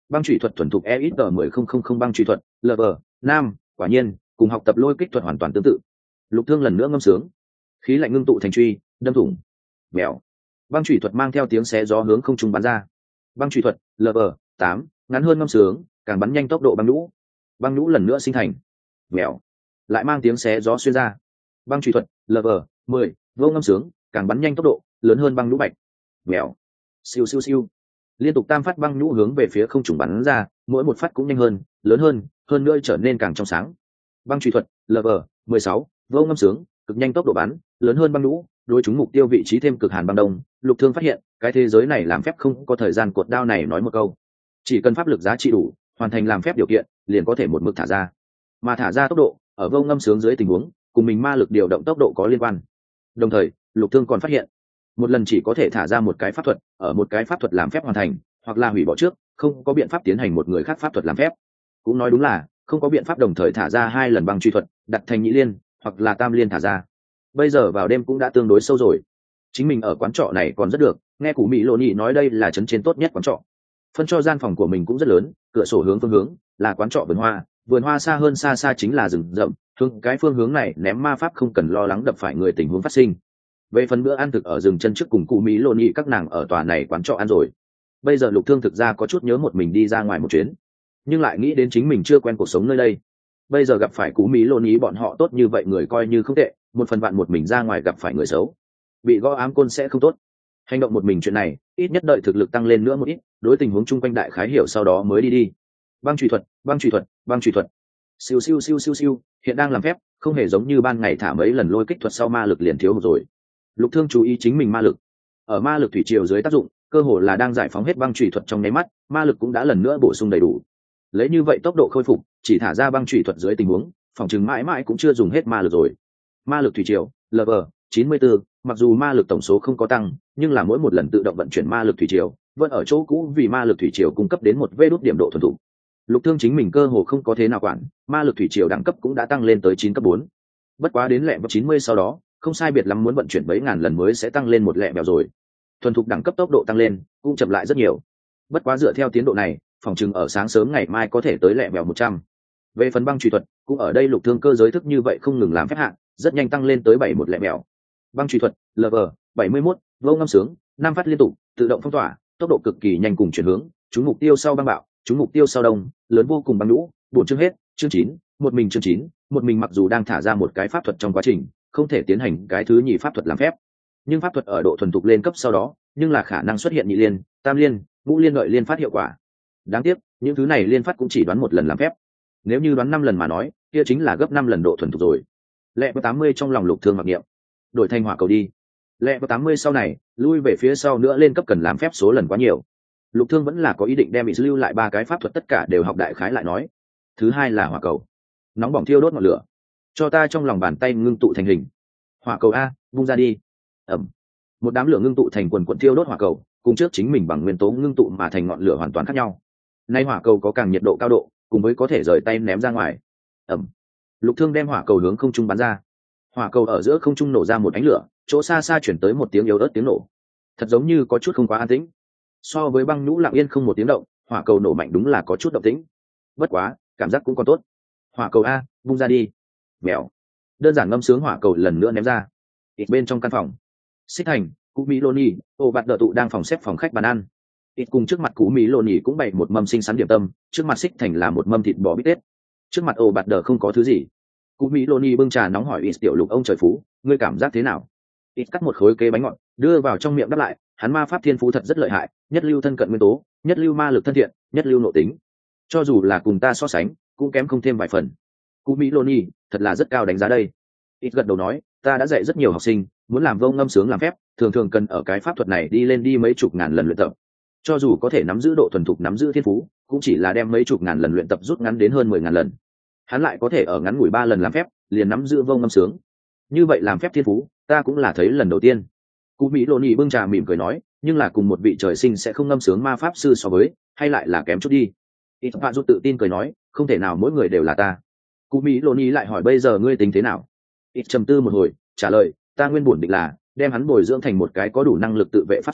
Băng chủy thuật thuần thục EXG10000 băng chủy thuật, LV, nam, quả nhiên, cùng học tập lôi kích thuật hoàn toàn tương tự. Lục Thương lần nữa ngâm sướng, khí lạnh ngưng tụ thành truy, đâm thủng. Bèo. Băng chủy thuật mang theo tiếng xé gió hướng không trung bắn ra. Băng chủy thuật, LV, 8, ngắn hơn ngâm sướng, càng bắn nhanh tốc độ băng nhũ. Băng nhũ lần nữa sinh thành. Bèo. Lại mang tiếng xé gió xuyên ra. Băng chủy thuật, LV, 10, vô ngâm sướng, càng bắn nhanh tốc độ, lớn hơn băng nhũ bạch. Bèo. Siêu siêu siêu. Liên tục tam phát băng nhũ hướng về phía không trung bắn ra, mỗi một phát cũng nhanh hơn, lớn hơn nữa trở nên càng trong sáng. Băng chủy thuật, LV, 16, vô ngâm sướng, cực nhanh tốc độ bắn, lớn hơn băng nhũ, đối chúng mục tiêu vị trí thêm cực hàn băng đông. Lục Thương phát hiện, cái thế giới này làm phép không có thời gian cột đao này nói một câu, chỉ cần pháp lực giá trị đủ, hoàn thành làm phép điều kiện, liền có thể một mực thả ra. Mà thả ra tốc độ, ở vô ngâm sướng dưới tình huống, cùng mình ma lực điều động tốc độ có liên quan. Đồng thời, Lục Thương còn phát hiện, một lần chỉ có thể thả ra một cái pháp thuật, ở một cái pháp thuật làm phép hoàn thành, hoặc là hủy bỏ trước, không có biện pháp tiến hành một người khác pháp thuật làm phép. Cũng nói đúng là không có biện pháp đồng thời thả ra 2 lần băng truy thuật, đặt thành nhị liên hoặc là tam liên thả ra. Bây giờ vào đêm cũng đã tương đối sâu rồi, chính mình ở quán trọ này còn rất được, nghe cụ Mỹ Lộ Nhị nói đây là trấn trên tốt nhất quán trọ. Phân cho gian phòng của mình cũng rất lớn, cửa sổ hướng phương hướng là quán trọ vườn hoa xa hơn xa xa chính là rừng rậm, hướng cái phương hướng này ném ma pháp không cần lo lắng đập phải người tình huống phát sinh. Về phần bữa ăn thực ở rừng chân trước cùng cụ Mỹ Lộ Nhị các nàng ở tòa này quán trọ ăn rồi. Bây giờ Lục Thương thực ra có chút nhớ một mình đi ra ngoài một chuyến, nhưng lại nghĩ đến chính mình chưa quen cuộc sống nơi đây. Bây giờ gặp phải cụ Mỹ Lộ Nhị bọn họ tốt như vậy người coi như không tệ, một phần vạn một mình ra ngoài gặp phải người xấu, bị gõ ám côn sẽ không tốt. Hành động một mình chuyện này, ít nhất đợi thực lực tăng lên nữa một ít, đối tình huống chung quanh đại khái hiểu sau đó mới đi. Băng chủy thuật, băng chủy thuật, băng chủy thuật. Siêu siêu siêu siêu siêu, hiện đang làm phép, không hề giống như ban ngày thả mấy lần lôi kích thuật sau ma lực liền thiếu rồi. Lục Thương chú ý chính mình ma lực. Ở ma lực thủy triều dưới tác dụng, cơ hồ là đang giải phóng hết băng chủy thuật trong nháy mắt, ma lực cũng đã lần nữa bổ sung đầy đủ. Lấy như vậy tốc độ khôi phục, chỉ thả ra băng chủy thuật dưới tình huống, phòng chừng mãi mãi cũng chưa dùng hết ma lực rồi. Ma lực thủy triều, LV 94, mặc dù ma lực tổng số không có tăng, nhưng là mỗi một lần tự động vận chuyển ma lực thủy triều, vẫn ở chỗ cũ vì ma lực thủy triều cung cấp đến một vê đốt điểm độ thuần thục. Lục Thương chính mình cơ hồ không có thế nào quản, ma lực thủy triều đẳng cấp cũng đã tăng lên tới 9 cấp 4. Bất quá đến level 90 sau đó, không sai biệt lắm muốn vận chuyển mấy ngàn lần mới sẽ tăng lên một level rồi. Thuần thục đẳng cấp tốc độ tăng lên, cũng chậm lại rất nhiều. Bất quá dựa theo tiến độ này, phòng chừng ở sáng sớm ngày mai có thể tới level 100. Về phần băng truy thuật, cũng ở đây Lục Thương cơ giới thức như vậy không ngừng làm phép hạng, rất nhanh tăng lên tới 71 level. Băng truy thuật, LV 71, vô ngâm sướng, 5 phát liên tục, tự động phong tỏa, tốc độ cực kỳ nhanh cùng chuyển hướng, trúng mục tiêu sau băng bạo, trúng mục tiêu sau đông, lớn vô cùng băng lũ, buồn chương hết, chương 9, một mình chương 9, một mình mặc dù đang thả ra một cái pháp thuật trong quá trình, không thể tiến hành cái thứ nhì pháp thuật làm phép, nhưng pháp thuật ở độ thuần thục lên cấp sau đó, nhưng là khả năng xuất hiện nhị liên, tam liên, ngũ liên đợi liên phát hiệu quả. Đáng tiếc, những thứ này liên phát cũng chỉ đoán một lần làm phép. Nếu như đoán 5 lần mà nói, kia chính là gấp 5 lần độ thuần thục rồi. Lẹ có 80 trong lòng Lục Thương mặc niệm. Đổi thành hỏa cầu đi. Lẹ có 80 sau này, lui về phía sau nữa lên cấp cần làm phép số lần quá nhiều. Lục Thương vẫn là có ý định đem bị lưu lại 3 cái pháp thuật tất cả đều học đại khái lại nói. Thứ hai là hỏa cầu. Nóng bỏng thiêu đốt ngọn lửa. Cho ta trong lòng bàn tay ngưng tụ thành hình. Hỏa cầu a, vung ra đi. Ầm. Một đám lửa ngưng tụ thành quần quần thiêu đốt hỏa cầu, cùng trước chính mình bằng nguyên tố ngưng tụ mà thành ngọn lửa hoàn toàn khác nhau. Nay hỏa cầu có càng nhiệt độ cao độ, cùng với có thể rời tay ném ra ngoài. Ầm. Lục Thương đem hỏa cầu hướng không trung bắn ra. Hỏa cầu ở giữa không trung nổ ra một ánh lửa, chỗ xa xa chuyển tới một tiếng yếu ớt tiếng nổ, thật giống như có chút không quá an tĩnh. So với băng nhũ lặng yên không một tiếng động, hỏa cầu nổ mạnh đúng là có chút động tĩnh. Bất quá, cảm giác cũng còn tốt. Hỏa cầu a, vung ra đi. Mèo. Đơn giản ngâm sướng hỏa cầu lần nữa ném ra. Ít bên trong căn phòng, Xích Thành, Cú Mỹ Lô Nhì, Ô Bạt Đờ tụ đang phòng xếp phòng khách bàn ăn. Ít cùng trước mặt Cú Mỹ Lô Nhì cũng bày một mâm xinh xắn điểm tâm, trước mặt Xích Thành là một mâm thịt bò bít tết. Trước mặt Ô Bạt Đờ không có thứ gì. Cú Mỹ Lô Nhì bưng trà nóng hỏi ít tiểu Lục ông trời phú, ngươi cảm giác thế nào? Ít cắt một khối kế bánh ngọt, đưa vào trong miệng đáp lại, hắn ma pháp thiên phú thật rất lợi hại, nhất lưu thân cận nguyên tố, nhất lưu ma lực thân thiện, nhất lưu nội tính. Cho dù là cùng ta so sánh, cũng kém không thêm vài phần. Cú Mỹ Lô Nhì, thật là rất cao đánh giá đây. Ít gật đầu nói, ta đã dạy rất nhiều học sinh, muốn làm vô ngâm sướng làm phép, thường thường cần ở cái pháp thuật này đi lên đi mấy chục ngàn lần luyện tập. Cho dù có thể nắm giữ độ thuần thục nắm giữ thiên phú, cũng chỉ là đem mấy chục ngàn lần luyện tập rút ngắn đến hơn 10.000 lần. Hắn lại có thể ở ngắn ngủi 3 lần làm phép, liền nắm giữ vô ngâm sướng. Như vậy làm phép thiên phú, ta cũng là thấy lần đầu tiên. Cú Mỹ Lô Nhì bưng trà mỉm cười nói, nhưng là cùng một vị trời sinh sẽ không ngâm sướng ma pháp sư so với, hay lại là kém chút đi. Ít Phạ Rút tự tin cười nói, không thể nào mỗi người đều là ta. Cú Mỹ Lô Nhì lại hỏi bây giờ ngươi tính thế nào? Ít trầm tư một hồi, trả lời, ta nguyên bổn định là đem hắn bồi dưỡng thành một cái có đủ năng lực tự vệ pháp sư,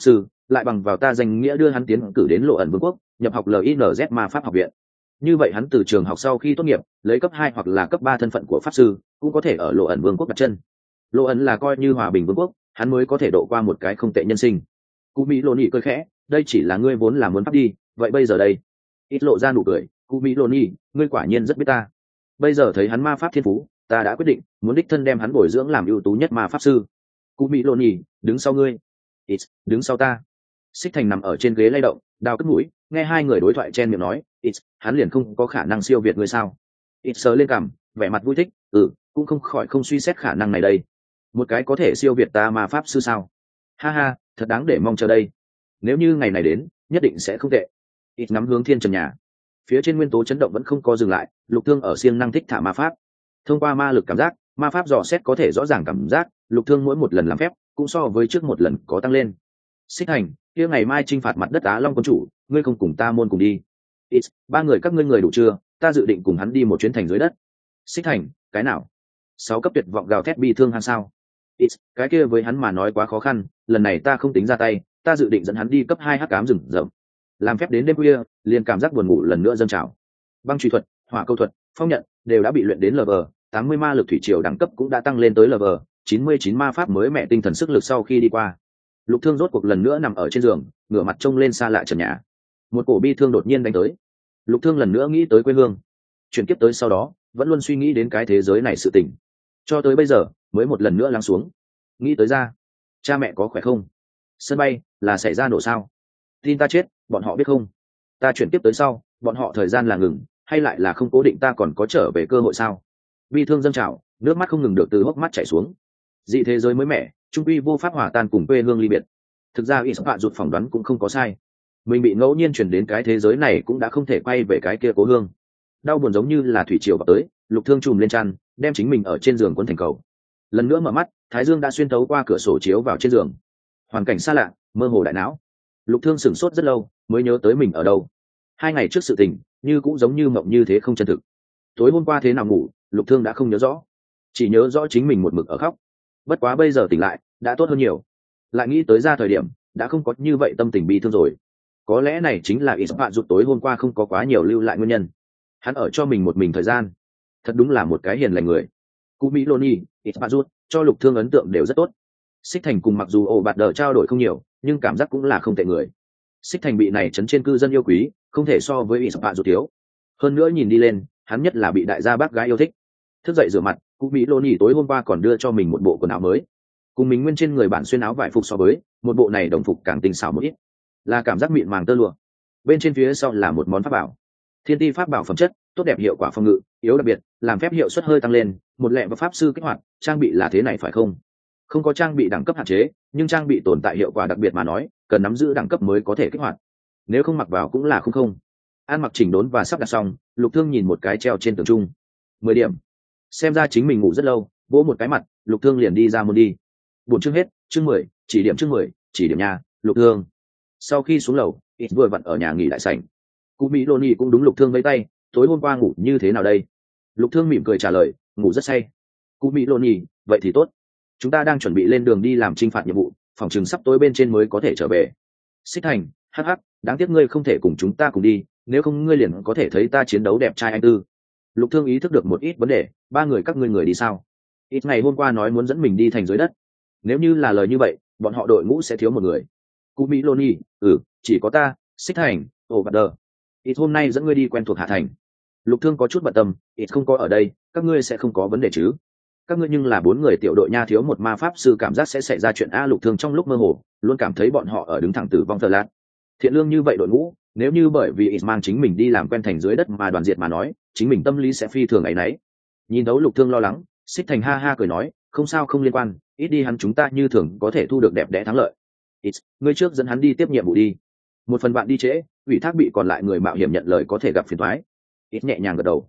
lại bằng vào ta danh nghĩa đưa hắn tiến cử đến Lộ ẩn vương quốc nhập học linz ma pháp học viện. Như vậy hắn từ trường học sau khi tốt nghiệp lấy cấp 2 hoặc là cấp 3 thân phận của pháp sư cũng có thể ở Lộ ẩn vương quốc đặt chân. Lộ ẩn là coi như hòa bình vương quốc, hắn mới có thể độ qua một cái không tệ nhân sinh. Cụ mỹ lộ nhị cười khẽ, đây chỉ là ngươi vốn là muốn pháp đi, vậy bây giờ đây? Ít lộ ra nụ cười, cụ mỹ lộ nhị, ngươi quả nhiên rất biết ta. Bây giờ thấy hắn ma pháp thiên phú, ta đã quyết định muốn đích thân đem hắn bồi dưỡng làm ưu tú nhất ma pháp sư. Cụ mỹ lộ nhị, đứng sau ngươi. Ít, đứng sau ta. Xích Thành nằm ở trên ghế lay động, đào cất mũi, nghe hai người đối thoại chen miệng nói, ít, hắn liền không có khả năng siêu việt ngươi sao? Ít sờ lên cằm, vẻ mặt vui thích, cũng không khỏi không suy xét khả năng này đây. Một cái có thể siêu việt ta ma pháp sư sao? Ha ha, thật đáng để mong chờ đây. Nếu như ngày này đến, nhất định sẽ không tệ. Ít ngắm hướng thiên trần nhà. Phía trên nguyên tố chấn động vẫn không có dừng lại, Lục Thương ở siêng năng thích thả ma pháp. Thông qua ma lực cảm giác, ma pháp dò xét có thể rõ ràng cảm giác, Lục Thương mỗi một lần làm phép cũng so với trước một lần có tăng lên. Xích Hành, kia ngày mai chinh phạt mặt đất Á Long quân chủ, ngươi không cùng ta môn cùng đi. Ít, ba người các ngươi người đủ chưa? Ta dự định cùng hắn đi một chuyến thành dưới đất. Xích Hành, cái nào? 6 cấp tuyệt vọng gào thét bi thương hay sao? Ít, cái kia với hắn mà nói quá khó khăn, lần này ta không tính ra tay, ta dự định dẫn hắn đi cấp 2 hắc ám rừng rậm. Làm phép đến đêm khuya, liền cảm giác buồn ngủ lần nữa dâng trào. Băng truy thuật, hỏa câu thuật, phong nhận đều đã bị luyện đến level 80, ma lực thủy triều đẳng cấp cũng đã tăng lên tới level 99, ma pháp mới mẹ tinh thần sức lực sau khi đi qua. Lục Thương rốt cuộc lần nữa nằm ở trên giường, ngửa mặt trông lên xa lạ trần nhà. Một cổ bi thương đột nhiên đánh tới. Lục Thương lần nữa nghĩ tới quê hương. Chuyển kiếp tới sau đó, vẫn luôn suy nghĩ đến cái thế giới này sự tình. Cho tới bây giờ, mới một lần nữa lắng xuống. Nghĩ tới ra, cha mẹ có khỏe không? Sân bay là xảy ra nổ sao? Tin ta chết, bọn họ biết không? Ta chuyển tiếp tới sau, bọn họ thời gian là ngừng, hay lại là không cố định ta còn có trở về cơ hội sao? Bi thương dâng trào, nước mắt không ngừng được từ hốc mắt chảy xuống. Dị thế giới mới mẻ, trung quy vô pháp hòa tan cùng quê hương ly biệt. Thực ra ý bạn rụt phỏng đoán cũng không có sai. Mình bị ngẫu nhiên chuyển đến cái thế giới này cũng đã không thể quay về cái kia cố hương. Đau buồn giống như là thủy triều vào tới, Lục Thương trùm lên chăn, đem chính mình ở trên giường quấn thành cầu. Lần nữa mở mắt, thái dương đã xuyên thấu qua cửa sổ chiếu vào trên giường. Hoàn cảnh xa lạ, mơ hồ đại não. Lục Thương sửng sốt rất lâu, mới nhớ tới mình ở đâu. 2 ngày trước sự tình, như cũng giống như mộng như thế không chân thực. Tối hôm qua thế nào ngủ, Lục Thương đã không nhớ rõ, chỉ nhớ rõ chính mình một mực ở khóc. Bất quá bây giờ tỉnh lại, đã tốt hơn nhiều. Lại nghĩ tới ra thời điểm, đã không có như vậy tâm tình bi thương rồi. Có lẽ này chính là Ispat rụt tối hôm qua không có quá nhiều lưu lại nguyên nhân. Hắn ở cho mình một mình thời gian, thật đúng là một cái hiền lành người. Cú Mỹ Loni, Ispat rụt cho Lục Thương ấn tượng đều rất tốt. Xích Thành cùng mặc dù ổ bạt đờ trao đổi không nhiều, nhưng cảm giác cũng là không tệ người. Xích Thành bị này chấn trên cư dân yêu quý, không thể so với Ispat rụt thiếu. Hơn nữa nhìn đi lên, hắn nhất là bị đại gia bác gái yêu thích. Thức dậy rửa mặt, Cú Mỹ Loni tối hôm qua còn đưa cho mình một bộ quần áo mới. Cùng mình nguyên trên người bản xuyên áo vải phục so với, một bộ này đồng phục càng tinh xảo một ít, là cảm giác mịn màng tơ lụa. Bên trên phía sau là một món pháp bảo. Thiên ti pháp bảo phẩm chất, tốt đẹp hiệu quả phòng ngự, yếu đặc biệt, làm phép hiệu suất hơi tăng lên, một lẹ và pháp sư kích hoạt, trang bị là thế này phải không? Không có trang bị đẳng cấp hạn chế, nhưng trang bị tồn tại hiệu quả đặc biệt mà nói, cần nắm giữ đẳng cấp mới có thể kích hoạt. Nếu không mặc vào cũng là không. An mặc chỉnh đốn và sắp đặt xong, Lục Thương nhìn một cái treo trên tường trung. 10 điểm. Xem ra chính mình ngủ rất lâu, vỗ một cái mặt, Lục Thương liền đi ra môn đi. Buổi chương hết, chương 10, chỉ điểm chương 10, chỉ điểm nhà, Lục Thương. Sau khi xuống lầu, ít vừa vặn ở nhà nghỉ đại sảnh. Cụ Mỹ Loni cũng đúng Lục Thương vẫy tay, tối hôm qua ngủ như thế nào đây? Lục Thương mỉm cười trả lời, ngủ rất say. Cụ Mỹ Loni, vậy thì tốt. Chúng ta đang chuẩn bị lên đường đi làm chinh phạt nhiệm vụ, phòng trường sắp tối bên trên mới có thể trở về. Xích Thành, hắc, đáng tiếc ngươi không thể cùng chúng ta cùng đi, nếu không ngươi liền có thể thấy ta chiến đấu đẹp trai anh tư. Lục Thương ý thức được một ít vấn đề, 3 người các ngươi người đi sao? Ít ngày hôm qua nói muốn dẫn mình đi thành dưới đất. Nếu như là lời như vậy, bọn họ đội ngũ sẽ thiếu một người. Cụ Mỹ Loni, chỉ có ta, Xích Thành, ồ bạt đờ. Ít hôm nay dẫn ngươi đi quen thuộc Hạ Thành. Lục Thương có chút bận tâm, ít không có ở đây, các ngươi sẽ không có vấn đề chứ? Các ngươi nhưng là 4 người tiểu đội nha, thiếu một ma pháp sư cảm giác sẽ xảy ra chuyện a. Lục Thương trong lúc mơ hồ luôn cảm thấy bọn họ ở đứng thẳng tử vong thờ lát. Thiện lương như vậy đội ngũ, nếu như bởi vì ít mang chính mình đi làm quen thành dưới đất mà đoàn diệt mà nói, chính mình tâm lý sẽ phi thường ấy nấy. Nhìn thấu Lục Thương lo lắng, Xích Thành ha ha cười nói, không sao không liên quan, ít đi hắn chúng ta như thường có thể thu được đẹp đẽ thắng lợi. Ít, ngươi trước dẫn hắn đi tiếp nhiệm vụ đi. Một phần bạn đi trễ, ủy thác bị còn lại người mạo hiểm nhận lời có thể gặp phiền toái. Ít nhẹ nhàng gật đầu,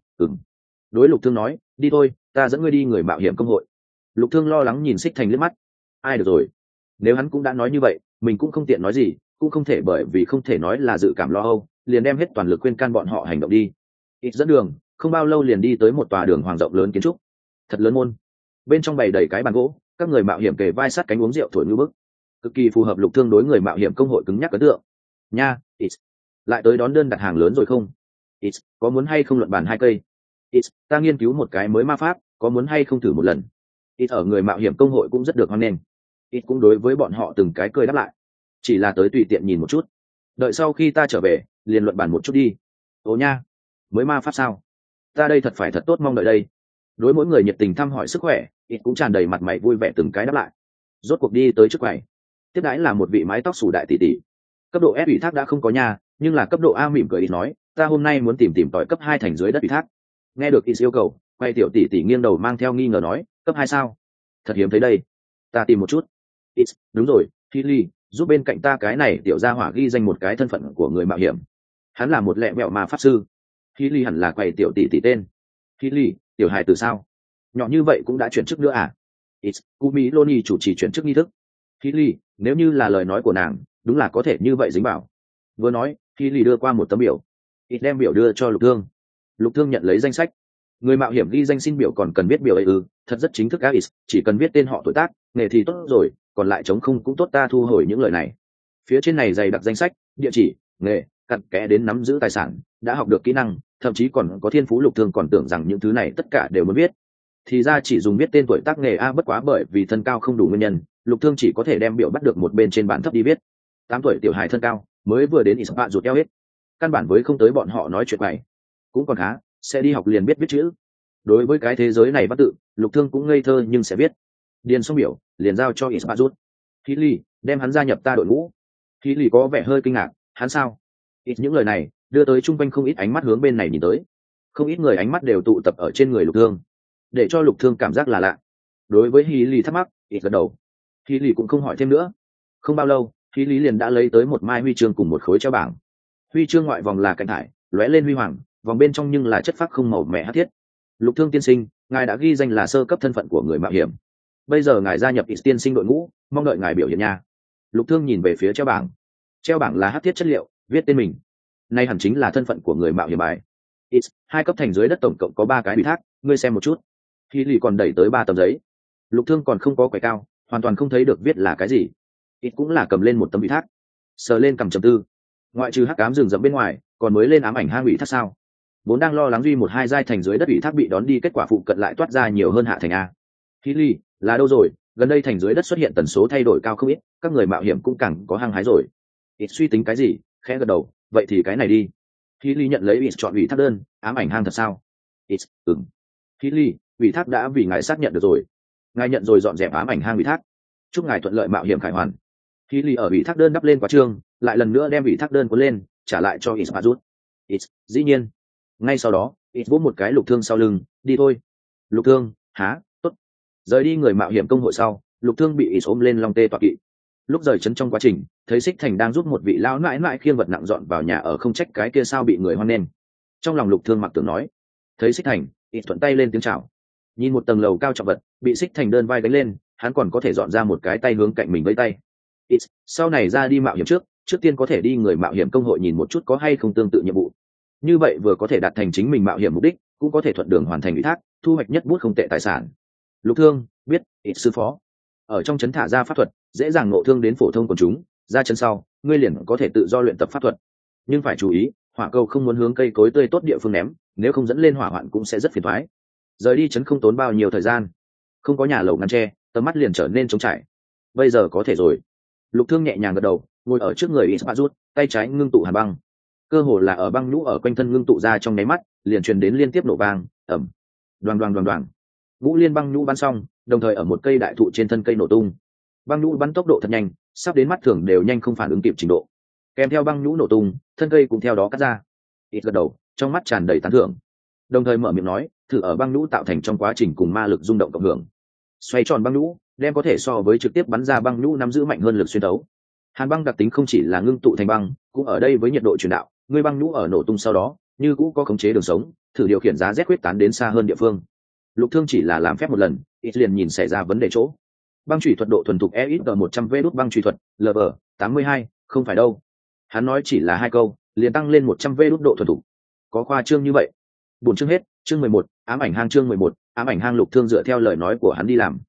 đối Lục Thương nói, đi thôi, ta dẫn ngươi đi người mạo hiểm công hội. Lục Thương lo lắng nhìn Xích Thành liếc mắt. Ai được rồi, nếu hắn cũng đã nói như vậy, mình cũng không tiện nói gì, cũng không thể bởi vì không thể nói là dự cảm lo âu, liền đem hết toàn lực khuyên can bọn họ hành động đi. Ít dẫn đường, không bao lâu liền đi tới một tòa đường hoàng rộng lớn kiến trúc, thật lớn môn. Bên trong bày đầy cái bàn gỗ, các người mạo hiểm kề vai sát cánh uống rượu thổi như bức. cực kỳ phù hợp Lục Thương đối người mạo hiểm công hội cứng nhắc ấn tượng. Nha, X, lại tới đón đơn đặt hàng lớn rồi không? X, có muốn hay không luận bàn 2 cây? X, ta nghiên cứu một cái mới ma pháp, có muốn hay không thử một lần? X ở người mạo hiểm công hội cũng rất được hoan nghênh. X cũng đối với bọn họ từng cái cười đáp lại. Chỉ là tới tùy tiện nhìn một chút. Đợi sau khi ta trở về, liền luận bàn một chút đi. Ồ nha, mới ma pháp sao? Ta đây thật phải thật tốt mong đợi đây. Đối mỗi người nhiệt tình thăm hỏi sức khỏe, X cũng tràn đầy mặt mày vui vẻ từng cái đáp lại. Rốt cuộc đi tới trước quầy. Tiếp đãi là một vị mái tóc xù đại tỷ tỷ. Cấp độ S ủy thác đã không có nhà, nhưng là cấp độ A mỉm cười nói, ta hôm nay muốn tìm tòi cấp 2 thành dưới đất ủy thác. Nghe được X yêu cầu, quay tiểu tỷ tỷ nghiêng đầu mang theo nghi ngờ nói, cấp 2 sao? Thật hiếm thấy đây. Ta tìm một chút. X, đúng rồi, Hilly, giúp bên cạnh ta cái này tiểu gia hỏa ghi danh một cái thân phận của người mạo hiểm. Hắn là một lẹ mẹo mà pháp sư. Hilly hẳn là quay tiểu tỷ tỷ tên. Hilly, tiểu hài từ sao? Nhỏ như vậy cũng đã chuyển chức nữa à? X, Kumi Loni chủ trì chuyển chức nghi thức. Hilly, nếu như là lời nói của nàng, đúng là có thể như vậy dính bảo. Vừa nói, Hilly đưa qua một tấm biểu. X đem biểu đưa cho Lục Thương. Lục Thương nhận lấy danh sách. Người mạo hiểm ghi danh xin biểu còn cần viết biểu ấy ư? Thật rất chính thức X, chỉ cần viết tên họ tuổi tác, nghề thì tốt rồi, còn lại trống không cũng tốt, ta thu hồi những lời này. Phía trên này dày đặc danh sách, địa chỉ, nghề, cặn kẽ đến nắm giữ tài sản, đã học được kỹ năng, thậm chí còn có thiên phú. Lục Thương còn tưởng rằng những thứ này tất cả đều muốn viết, thì ra chỉ dùng viết tên tuổi tác nghề a. Bất quá bởi vì thân cao không đủ nguyên nhân, Lục Thương chỉ có thể đem biểu bắt được một bên trên bản thấp đi viết. 8 tuổi tiểu hài thân cao, mới vừa đến Ispa rụt eo hết, căn bản với không tới bọn họ nói chuyện này. Cũng còn khá, sẽ đi học liền biết viết chữ. Đối với cái thế giới này văn tự, Lục Thương cũng ngây thơ nhưng sẽ viết. Điền xong biểu, liền giao cho Ispa rút. Hilly, đem hắn gia nhập ta đội ngũ. Hilly có vẻ hơi kinh ngạc, hắn sao? Ít những lời này đưa tới chung quanh không ít ánh mắt hướng bên này nhìn tới. Không ít người ánh mắt đều tụ tập ở trên người Lục Thương, để cho Lục Thương cảm giác là lạ. Đối với Hilly thắc mắc, ít gật đầu. Hilly cũng không hỏi thêm nữa. Không bao lâu, Hilly liền đã lấy tới một mai huy chương cùng một khối treo bảng. Huy chương ngoại vòng là cạnh thải, lóe lên huy hoàng, vòng bên trong nhưng là chất phác không màu mẻ hắc thiết. Lục Thương tiên sinh, ngài đã ghi danh là sơ cấp thân phận của người mạo hiểm. Bây giờ ngài gia nhập ít tiên sinh đội ngũ, mong đợi ngài biểu hiện nha. Lục Thương nhìn về phía treo bảng. Treo bảng là hắc thiết chất liệu, viết tên mình. Nay hẳn chính là thân phận của người mạo hiểm bài. Ít, 2 cấp thành dưới đất tổng cộng có 3 cái ủy thác, ngươi xem một chút. Hilly còn đẩy tới 3 tấm giấy. Lục Thương còn không có quầy cao, hoàn toàn không thấy được viết là cái gì. Ít cũng là cầm lên một tấm ủy thác, sờ lên cầm trầm tư. Ngoại trừ hắc ám rừng rậm bên ngoài, còn mới lên ám ảnh hang ủy thác sao? Vốn đang lo lắng duy 1-2 giai thành dưới đất ủy thác bị đón đi, kết quả phụ cận lại toát ra nhiều hơn hạ thành a. Hilly, là đâu rồi? Gần đây thành dưới đất xuất hiện tần số thay đổi cao không ít, các người mạo hiểm cũng càng có hăng hái rồi. Ít suy tính cái gì, khẽ gật đầu, vậy thì cái này đi. Hilly nhận lấy ít chọn ủy thác đơn, ám ảnh hang thật sao? Ít, ừm. Hilly, ủy thác đã vì ngài xác nhận được rồi. Ngài nhận rồi dọn dẹp ám ảnh hang ủy thác. Chúc ngài thuận lợi mạo hiểm khải hoàn. Hilly ở ủy thác đơn đắp lên quá trương, lại lần nữa đem ủy thác đơn cuốn lên, trả lại cho Ismazut. Ít, dĩ nhiên. Ngay sau đó, ít vỗ một cái Lục Thương sau lưng, đi thôi. Lục Thương, há, tốt. Rời đi người mạo hiểm công hội sau, Lục Thương bị ít ôm lên long tê tọa kỵ. Lúc rời trấn trong quá trình, thấy Xích Thành đang giúp một vị lão nãi nãi khiêng vật nặng dọn vào nhà ở, không trách cái kia sao bị người hoan nghênh. Trong lòng Lục Thương mặc tưởng nói, thấy Xích Thành, ít thuận tay lên tiếng chào. Nhìn một tầng lầu cao trọng vật, bị Xích Thành đơn vai đánh lên, hắn còn có thể dọn ra một cái tay hướng cạnh mình vẫy tay. Ít, sau này ra đi mạo hiểm trước tiên có thể đi người mạo hiểm công hội nhìn một chút có hay không tương tự nhiệm vụ. Như vậy vừa có thể đạt thành chính mình mạo hiểm mục đích, cũng có thể thuận đường hoàn thành ủy thác, thu hoạch nhất bút không tệ tài sản. Lục Thương biết, ít sư phó ở trong trấn thả ra pháp thuật, dễ dàng ngộ thương đến phổ thông quần chúng. Ra chân sau, ngươi liền có thể tự do luyện tập pháp thuật, nhưng phải chú ý, hỏa cầu không muốn hướng cây cối tươi tốt địa phương ném, nếu không dẫn lên hỏa hoạn cũng sẽ rất phiền toái. Rời đi trấn không tốn bao nhiêu thời gian, không có nhà lầu ngăn tre, tầm mắt liền trở nên trống trải. Bây giờ có thể rồi. Lục Thương nhẹ nhàng gật đầu, ngồi ở trước người Ismazut, tay trái ngưng tụ hàn băng. Cơ hồ là ở băng nhũ ở quanh thân ngưng tụ ra trong nháy mắt, liền truyền đến liên tiếp nổ vang, ầm, đoàng đoàng đoàng đoàng. Ngũ liên băng nhũ bắn xong, đồng thời ở một cây đại thụ trên thân cây nổ tung. Băng nhũ bắn tốc độ thật nhanh, sắp đến mắt thường đều nhanh không phản ứng kịp trình độ. Kèm theo băng nhũ nổ tung, thân cây cũng theo đó cắt ra. Ít gật đầu, trong mắt tràn đầy tán thưởng, đồng thời mở miệng nói, thử ở băng nhũ tạo thành trong quá trình cùng ma lực rung động cộng hưởng. Xoay tròn băng nhũ, đem có thể so với trực tiếp bắn ra băng nhũ nắm giữ mạnh hơn lực xuyên thấu. Hàn băng đặc tính không chỉ là ngưng tụ thành băng, cũng ở đây với nhiệt độ truyền đạo, người băng nhũ ở nổ tung sau đó, như cũ có khống chế đường sống, thử điều khiển giá rét quyết tán đến xa hơn địa phương. Lục Thương chỉ là làm phép một lần, ít liền nhìn xảy ra vấn đề chỗ. Băng chủy thuật độ thuần thục EXG 100V đút băng chủy thuật, LV 82, không phải đâu. Hắn nói chỉ là 2 câu, liền tăng lên 100V đút độ thuần thục. Có khoa trương như vậy? Buồn chương hết, chương 11, ám ảnh hang chương 11, ám ảnh hang. Lục Thương dựa theo lời nói của hắn đi làm.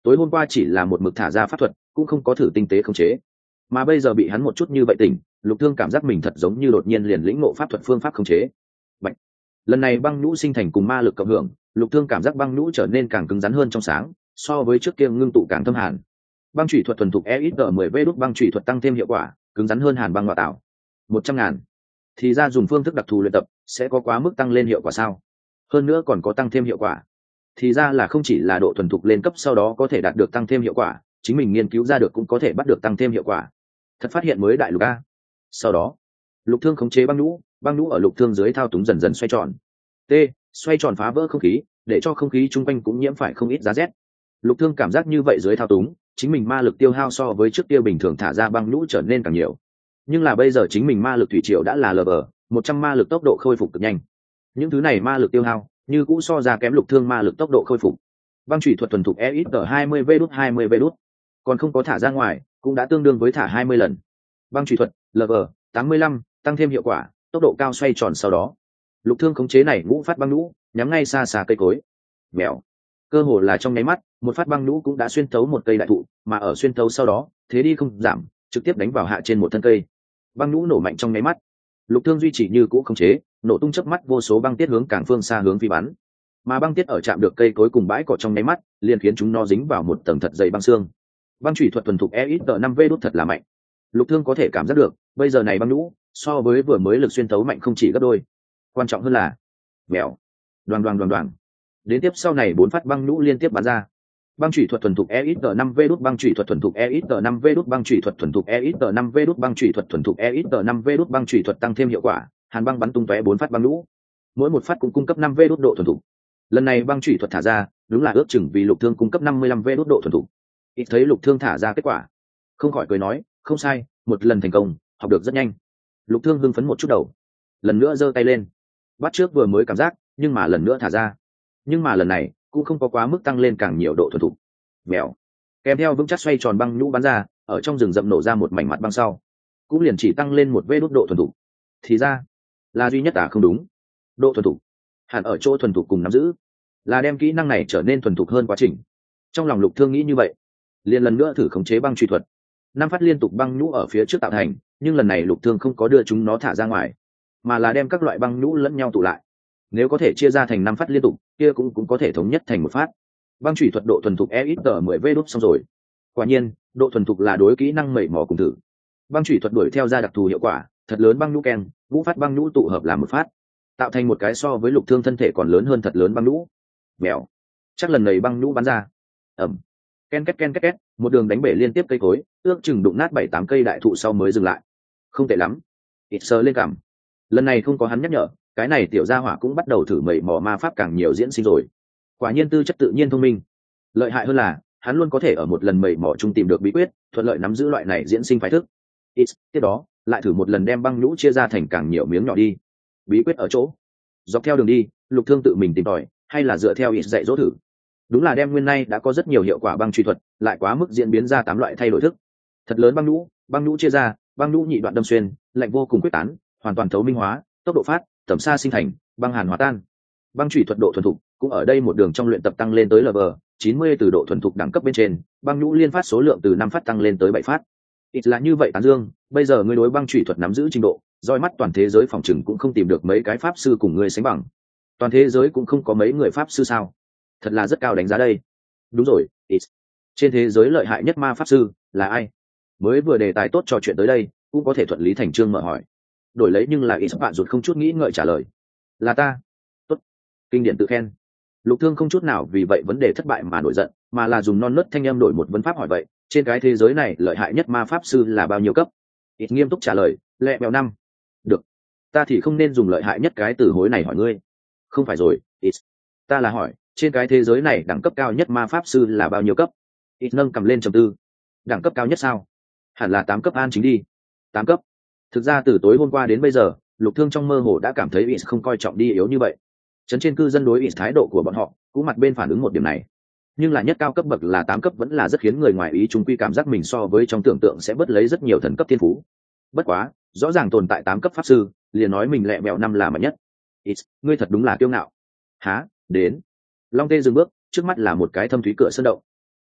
tối hôm qua chỉ là một mực thả ra pháp thuật, cũng không có thử tinh tế khống chế, mà bây giờ bị hắn một chút như vậy tỉnh, Lục Thương cảm giác mình thật giống như đột nhiên liền lĩnh ngộ pháp thuật phương pháp khống chế. Bạch. Lần này băng nhũ sinh thành cùng ma lực cộng hưởng, Lục Thương cảm giác băng nhũ trở nên càng cứng rắn hơn trong sáng, so với trước kia ngưng tụ càng thâm hàn. Băng chủy thuật thuần thục EXG10V đúc băng chủy thuật tăng thêm hiệu quả, cứng rắn hơn hàn băng ngọa tạo. 100.000. Thì ra dùng phương thức đặc thù luyện tập sẽ có quá mức tăng lên hiệu quả sao? Hơn nữa còn có tăng thêm hiệu quả. Thì ra là không chỉ là độ thuần thục lên cấp sau đó có thể đạt được tăng thêm hiệu quả, chính mình nghiên cứu ra được cũng có thể bắt được tăng thêm hiệu quả. Thật phát hiện mới đại lục a. Sau đó, Lục Thương khống chế băng nhũ ở Lục Thương dưới thao túng dần dần xoay tròn. T, xoay tròn phá vỡ không khí, để cho không khí chung quanh cũng nhiễm phải không ít giá rét. Lục Thương cảm giác như vậy dưới thao túng, chính mình ma lực tiêu hao so với trước kia bình thường thả ra băng nhũ trở nên càng nhiều. Nhưng là bây giờ chính mình ma lực thủy triều đã là level 100 ma lực tốc độ khôi phục cực nhanh. Những thứ này ma lực tiêu hao, như cũ so ra kém Lục Thương ma lực tốc độ khôi phục. Băng chủy thuật thuần thục EXG20V đút 20V đút, còn không có thả ra ngoài, cũng đã tương đương với thả 20 lần. Băng chủy thuật level 85, tăng thêm hiệu quả, tốc độ cao xoay tròn sau đó. Lục Thương khống chế này ngũ phát băng nhũ, nhắm ngay xa xa cây cối. Mèo. Cơ hồ là trong nháy mắt, một phát băng nhũ cũng đã xuyên thấu một cây đại thụ, mà ở xuyên thấu sau đó, thế đi không giảm, trực tiếp đánh vào hạ trên một thân cây. Băng nhũ nổ mạnh trong nháy mắt. Lục Thương duy trì như cũ khống chế, nổ tung chớp mắt vô số băng tiết hướng càng phương xa hướng phi bắn. Mà băng tiết ở chạm được cây cối cùng bãi cỏ trong nháy mắt, liền khiến chúng nó dính vào một tầng thật dày băng xương. Băng chủy thuật thuần thục EXG5V đốt thật là mạnh. Lục Thương có thể cảm giác được, bây giờ này băng nhũ so với vừa mới lực xuyên thấu mạnh không chỉ gấp đôi. Quan trọng hơn là, mèo, đoàn. Đến tiếp sau này 4 phát băng nhũ liên tiếp bắn ra. Băng chủy thuật thuần thục EXG5V đốt băng chủy thuật thuần thục EXG5V đốt băng chủy thuật thuần thục EXG5V đốt băng chủy thuật thuần thục EXG5V đốt băng chủy thuật tăng thêm hiệu quả, hàn băng bắn tung tóe 4 phát băng nhũ. Mỗi một phát cũng cung cấp 5V đốt độ thuần thục. Lần này băng chủy thuật thả ra, đúng là ước chừng vì Lục Thương cung cấp 55V đốt độ thuần thục. Ít thấy Lục Thương thả ra kết quả, không khỏi cười nói, không sai, một lần thành công, học được rất nhanh. Lục Thương hưng phấn một chút đầu, lần nữa giơ tay lên, bắt trước vừa mới cảm giác, nhưng mà lần nữa thả ra. Nhưng mà lần này cũng không có quá mức tăng lên càng nhiều độ thuần thục. Mèo. Kèm theo vững chắc xoay tròn băng nhũ bắn ra, ở trong rừng rậm nổ ra một mảnh mặt băng sau, cũng liền chỉ tăng lên một vê đốt độ thuần thục. Thì ra là duy nhất không đúng. Độ thuần thục hẳn ở chỗ thuần thục cùng nắm giữ, là đem kỹ năng này trở nên thuần thục hơn quá trình. Trong lòng Lục Thương nghĩ như vậy, liền lần nữa thử khống chế băng truy thuật. 5 phát liên tục băng nhũ ở phía trước tạo thành, nhưng lần này Lục Thương không có đưa chúng nó thả ra ngoài, mà là đem các loại băng nhũ lẫn nhau tụ lại. Nếu có thể chia ra thành 5 phát liên tục, kia cũng có thể thống nhất thành một phát. Băng chủy thuật độ thuần thục EXG10V đúc xong rồi. Quả nhiên, độ thuần thục là đối kỹ năng mẩy mò cùng thử. Băng chủy thuật đuổi theo ra đặc thù hiệu quả, thật lớn băng nhũ ken, ngũ phát băng nhũ tụ hợp làm một phát, tạo thành một cái so với Lục Thương thân thể còn lớn hơn thật lớn băng nhũ. Mèo. Chắc lần này băng nhũ bắn ra. Ầm. Ken két, một đường đánh bể liên tiếp cây cối, ước chừng đụng nát 7-8 cây đại thụ sau mới dừng lại. Không tệ lắm. Ít sờ lên cảm. Lần này không có hắn nhắc nhở, cái này tiểu gia hỏa cũng bắt đầu thử mẩy mò ma pháp càng nhiều diễn sinh rồi. Quả nhiên tư chất tự nhiên thông minh. Lợi hại hơn là hắn luôn có thể ở một lần mẩy mò chung tìm được bí quyết, thuận lợi nắm giữ loại này diễn sinh phái thức. Ít tiếp đó lại thử một lần đem băng nhũ chia ra thành càng nhiều miếng nhỏ đi. Bí quyết ở chỗ dọc theo đường đi, Lục Thương tự mình tìm tòi, hay là dựa theo ít dạy dỗ thử. Đúng là đem nguyên nay đã có rất nhiều hiệu quả băng truy thuật, lại quá mức diễn biến ra 8 loại thay đổi thức. Thật lớn băng nhũ chia ra, băng nhũ nhị đoạn đâm xuyên, lạnh vô cùng quyết tán, hoàn toàn thấu minh hóa, tốc độ phát, tầm xa sinh thành, băng hàn hòa tan. Băng chủy thuật độ thuần thục cũng ở đây một đường trong luyện tập tăng lên tới level 90 từ độ thuần thục đẳng cấp bên trên, băng nhũ liên phát số lượng từ 5 phát tăng lên tới 7 phát. Ít là như vậy tán dương, bây giờ ngươi đối băng chủy thuật nắm giữ trình độ, roi mắt toàn thế giới phòng chừng cũng không tìm được mấy cái pháp sư cùng ngươi sánh bằng. Toàn thế giới cũng không có mấy người pháp sư sao? Thật là rất cao đánh giá đây. Đúng rồi, ít. Trên thế giới lợi hại nhất ma pháp sư là ai? Mới vừa đề tài tốt trò chuyện tới đây, cũng có thể thuận lý thành chương mở hỏi. Đổi lấy nhưng là ít bạn rụt không chút nghĩ ngợi trả lời. Là ta. Tốt. Kinh điển tự khen. Lục Thương không chút nào vì vậy vấn đề thất bại mà nổi giận, mà là dùng non nớt thanh âm đổi một vấn pháp hỏi vậy, trên cái thế giới này lợi hại nhất ma pháp sư là bao nhiêu cấp? Ít nghiêm túc trả lời, lẹ mèo 5. Được. Ta thì không nên dùng lợi hại nhất cái từ hối này hỏi ngươi. Không phải rồi, ít. Ta là hỏi, trên cái thế giới này đẳng cấp cao nhất ma pháp sư là bao nhiêu cấp? Ít nâng cầm lên trầm tư. Đẳng cấp cao nhất sao? Hẳn là 8 cấp an chính đi. 8 cấp. Thực ra từ tối hôm qua đến bây giờ, Lục Thương trong mơ hồ đã cảm thấy ít không coi trọng đi yếu như vậy. Trấn trên cư dân đối ít thái độ của bọn họ cũng mặt bên phản ứng một điểm này. Nhưng là nhất cao cấp bậc là 8 cấp vẫn là rất khiến người ngoài ý chúng quy cảm giác mình so với trong tưởng tượng sẽ bớt lấy rất nhiều thần cấp thiên phú. Bất quá, rõ ràng tồn tại 8 cấp pháp sư, liền nói mình lẹ mèo 5 là mạnh nhất. Ít, ngươi thật đúng là kiêu ngạo. Há, đến. Long Tê dừng bước, trước mắt là một cái thâm thúy cửa sơn động.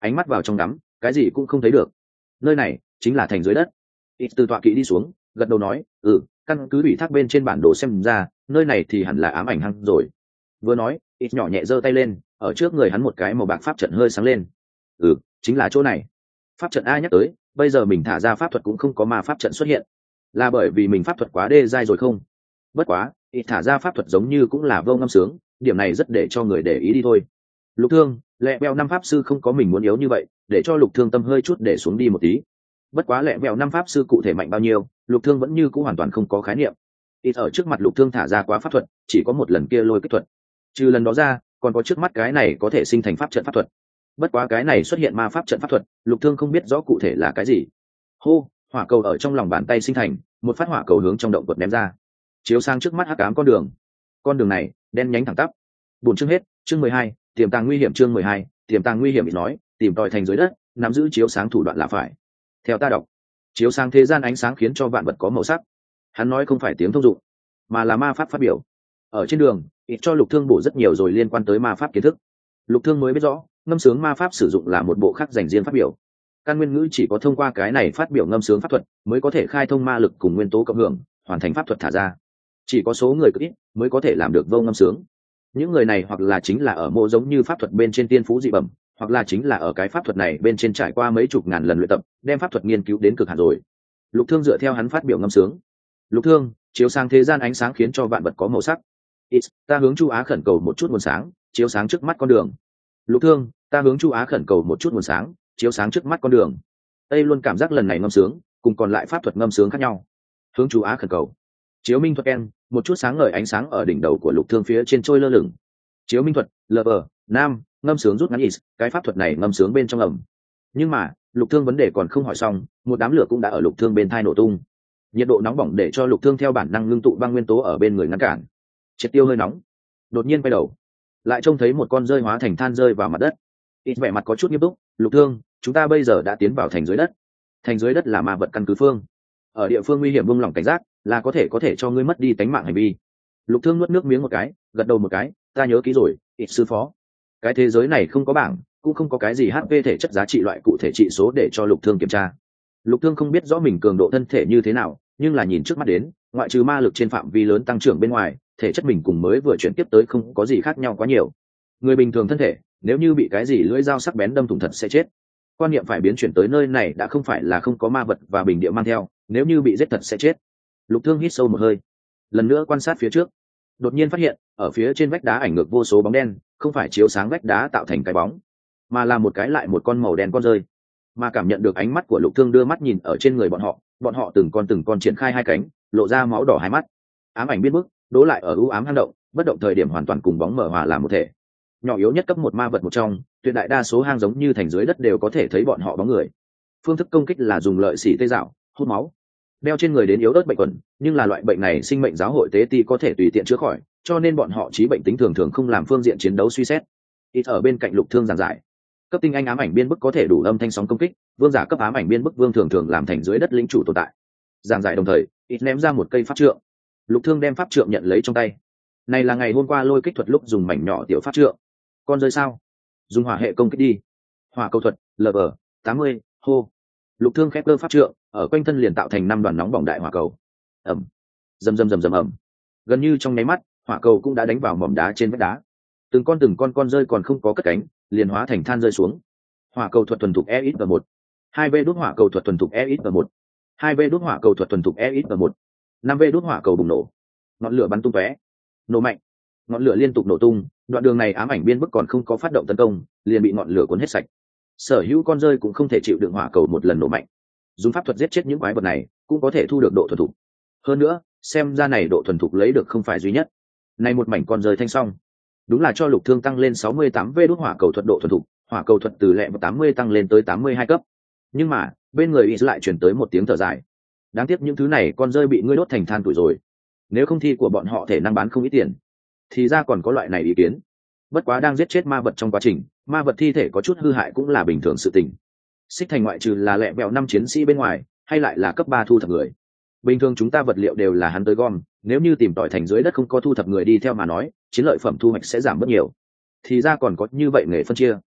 ánh mắt vào trong đắm, cái gì cũng không thấy được. Nơi này chính là thành dưới đất. Ít từ tọa kỵ đi xuống, gật đầu nói, căn cứ ủy thác bên trên bản đồ xem ra, nơi này thì hẳn là ám ảnh hang rồi. Vừa nói, ít nhỏ nhẹ giơ tay lên, ở trước người hắn một cái màu bạc pháp trận hơi sáng lên. Chính là chỗ này. Pháp trận A nhắc tới, bây giờ mình thả ra pháp thuật cũng không có ma pháp trận xuất hiện, là bởi vì mình pháp thuật quá đê dai rồi không? Bất quá, ít thả ra pháp thuật giống như cũng là vô ngâm sướng, điểm này rất để cho người để ý đi thôi. Lục Thương, lẹ bèo năm pháp sư không có mình muốn yếu như vậy, để cho Lục Thương tâm hơi chút để xuống đi một tí. Bất quá lẹ bèo năm pháp sư cụ thể mạnh bao nhiêu, Lục Thương vẫn như cũng hoàn toàn không có khái niệm. Ít ở trước mặt Lục Thương thả ra quá pháp thuật, chỉ có một lần kia lôi kích thuật. Trừ lần đó ra, còn có trước mắt cái này có thể sinh thành pháp trận pháp thuật. Bất quá cái này xuất hiện ma pháp trận pháp thuật, Lục Thương không biết rõ cụ thể là cái gì. Hô, hỏa cầu ở trong lòng bàn tay sinh thành, một phát hỏa cầu hướng trong động quật ném ra, chiếu sang trước mắt hắc ám con đường này đen nhánh thẳng tắp. Buồn chương hết, chương 12, tiềm tàng nguy hiểm, chương 12, tiềm tàng nguy hiểm. Bị nói, tìm tòi thành dưới đất, nắm giữ chiếu sáng thủ đoạn là phải. Theo ta đọc, chiếu sáng thế gian ánh sáng khiến cho vạn vật có màu sắc. Hắn nói không phải tiếng thông dụng, mà là ma pháp phát biểu. Ở trên đường, ít cho Lục Thương bổ rất nhiều rồi liên quan tới ma pháp kiến thức. Lục Thương mới biết rõ, ngâm sướng ma pháp sử dụng là một bộ khác dành riêng phát biểu. Căn nguyên ngữ chỉ có thông qua cái này phát biểu ngâm sướng pháp thuật mới có thể khai thông ma lực cùng nguyên tố cộng hưởng, hoàn thành pháp thuật thả ra. Chỉ có số người cực ít mới có thể làm được vô ngâm sướng. Những người này hoặc là chính là ở mô giống như pháp thuật bên trên tiên phú dị bẩm, hoặc là chính là ở cái pháp thuật này bên trên trải qua mấy chục ngàn lần luyện tập, đem pháp thuật nghiên cứu đến cực hạn rồi. Lục Thương dựa theo hắn phát biểu ngâm sướng. Lục Thương, chiếu sáng thế gian ánh sáng khiến cho vạn vật có màu sắc. Ta hướng Chu Á khẩn cầu một chút nguồn sáng, chiếu sáng trước mắt con đường. Lục Thương, ta hướng Chu Á khẩn cầu một chút nguồn sáng, chiếu sáng trước mắt con đường. Tây luôn cảm giác lần này ngâm sướng cùng còn lại pháp thuật ngâm sướng khác nhau. Hướng Chu Á khẩn cầu, chiếu minh thuật en, một chút sáng ngời ánh sáng ở đỉnh đầu của Lục Thương phía trên trôi lơ lửng. Chiếu minh thuật, lờ nam, ngâm sướng rút ngắn is, cái pháp thuật này ngâm sướng bên trong ẩm. Nhưng mà Lục Thương vấn đề còn không hỏi xong, một đám lửa cũng đã ở Lục Thương bên thai nổ tung. Nhiệt độ nóng bỏng để cho Lục Thương theo bản năng ngưng tụ băng nguyên tố ở bên người ngăn cản. Triệt tiêu hơi nóng, đột nhiên quay đầu, lại trông thấy một con rơi hóa thành than rơi vào mặt đất. Ít vẻ mặt có chút nghiêm túc. Lục Thương, chúng ta bây giờ đã tiến vào thành dưới đất. Thành dưới đất là ma vật căn cứ phương, ở địa phương nguy hiểm buông lỏng cảnh giác là có thể cho ngươi mất đi tánh mạng hành vi. Lục Thương nuốt nước miếng một cái, gật đầu một cái, ta nhớ kỹ rồi, ít sư phó. Cái thế giới này không có bảng, cũng không có cái gì HP thể chất giá trị loại cụ thể trị số để cho Lục Thương kiểm tra. Lục Thương không biết rõ mình cường độ thân thể như thế nào, nhưng là nhìn trước mắt đến, ngoại trừ ma lực trên phạm vi lớn tăng trưởng bên ngoài, thể chất mình cùng mới vừa chuyển tiếp tới không có gì khác nhau quá nhiều. Người bình thường thân thể, nếu như bị cái gì lưỡi dao sắc bén đâm thủng thật sẽ chết. Quan niệm phải biến chuyển tới nơi này đã không phải là không có ma vật và bình địa mang theo, nếu như bị giết thật sẽ chết. Lục Thương hít sâu một hơi, lần nữa quan sát phía trước, đột nhiên phát hiện ở phía trên vách đá ảnh ngược vô số bóng đen, không phải chiếu sáng vách đá tạo thành cái bóng, mà là một cái lại một con màu đen con rơi. Mà cảm nhận được ánh mắt của Lục Thương đưa mắt nhìn ở trên người bọn họ từng con triển khai hai cánh, lộ ra máu đỏ hai mắt. Ám ảnh biến bức, đố lại ở u ám hang động, bất động thời điểm hoàn toàn cùng bóng mở hòa làm một thể. Nhỏ yếu nhất cấp một ma vật một trong, tuyệt đại đa số hang giống như thành dưới đất đều có thể thấy bọn họ bóng người. Phương thức công kích là dùng lợi xỉ tê dạo, hút máu, đeo trên người đến yếu ớt bệnh quẩn, nhưng là loại bệnh này sinh mệnh giáo hội tế ti có thể tùy tiện chữa khỏi, cho nên bọn họ trí bệnh tính thường thường không làm phương diện chiến đấu suy xét. Ít ở bên cạnh Lục Thương giảng giải, cấp tinh anh ám ảnh biên bức có thể đủ âm thanh sóng công kích, vương giả cấp ám ảnh biên bức vương thường thường làm thành dưới đất lĩnh chủ tồn tại. Giảng giải đồng thời, ít ném ra một cây pháp trượng. Lục Thương đem pháp trượng nhận lấy trong tay. Này là ngày hôm qua lôi kích thuật lúc dùng mảnh nhỏ tiểu pháp trượng. Con rơi sao? Dùng hỏa hệ công kích đi. Hỏa cầu thuật, lv 80, hô. Lục Thương khép cơ pháp trượng, ở quanh thân liền tạo thành 5 đoàn nóng bỏng đại hỏa cầu. Ầm, rầm rầm rầm rầm ầm. Gần như trong nháy mắt, hỏa cầu cũng đã đánh vào mỏm đá trên vách đá. Từng con rơi còn không có cất cánh, liền hóa thành than rơi xuống. Hỏa cầu thuật thuần thục EXP1. 2V đốt hỏa cầu thuật thuần thục EXP1. 2V đốt hỏa cầu thuật thuần thục EXP1. 5V đốt hỏa cầu bùng nổ. Ngọn lửa bắn tung tóe, nổ mạnh. Ngọn lửa liên tục nổ tung, đoạn đường này ám ảnh biên bức còn không có phát động tấn công, liền bị ngọn lửa cuốn hết sạch. Sở hữu con rơi cũng không thể chịu đựng hỏa cầu một lần nổ mạnh. Dùng pháp thuật giết chết những quái vật này, cũng có thể thu được độ thuần thục. Hơn nữa, xem ra này độ thuần thục lấy được không phải duy nhất. Này một mảnh con rơi thanh xong, đúng là cho Lục Thương tăng lên 68V đốt hỏa cầu thuật độ thuần thục, hỏa cầu thuật từ lẹ 80 tăng lên tới 82 cấp. Nhưng mà, bên người Is lại truyền tới một tiếng thở dài. Đáng tiếc những thứ này con rơi bị ngươi đốt thành than tuổi rồi. Nếu không thi của bọn họ thể năng bán không ít tiền. Thì ra còn có loại này ý kiến. Bất quá đang giết chết ma vật trong quá trình, ma vật thi thể có chút hư hại cũng là bình thường sự tình. Xích Thành ngoại trừ là lẹ vẹo 5 chiến sĩ bên ngoài, hay lại là cấp 3 thu thập người. Bình thường chúng ta vật liệu đều là hắn tới gom, nếu như tìm tỏi thành dưới đất không có thu thập người đi theo mà nói, chiến lợi phẩm thu hoạch sẽ giảm rất nhiều. Thì ra còn có như vậy nghề phân chia.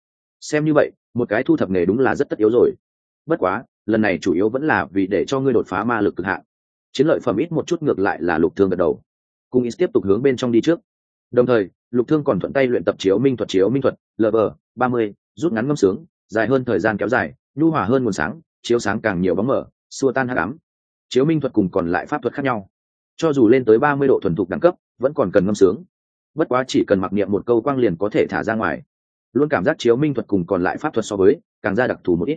xem như vậy một cái thu thập nghề đúng là rất tất yếu rồi. Bất quá lần này chủ yếu vẫn là vì để cho ngươi đột phá ma lực cực hạn. Chiến lợi phẩm ít một chút ngược lại là Lục Thương gật đầu, cùng ít tiếp tục hướng bên trong đi trước. Đồng thời Lục Thương còn thuận tay luyện tập chiếu minh thuật LV30, rút ngắn ngâm sướng, dài hơn thời gian kéo dài, nhu hòa hơn nguồn sáng, chiếu sáng càng nhiều bóng mờ, xua tan hắc ám. Chiếu minh thuật cùng còn lại pháp thuật khác nhau, cho dù lên tới 30 độ thuần thục đẳng cấp vẫn còn cần ngâm sướng, bất quá chỉ cần mặc niệm một câu quang liền có thể thả ra ngoài. Luôn cảm giác chiếu minh thuật cùng còn lại pháp thuật so với càng ra đặc thù một ít.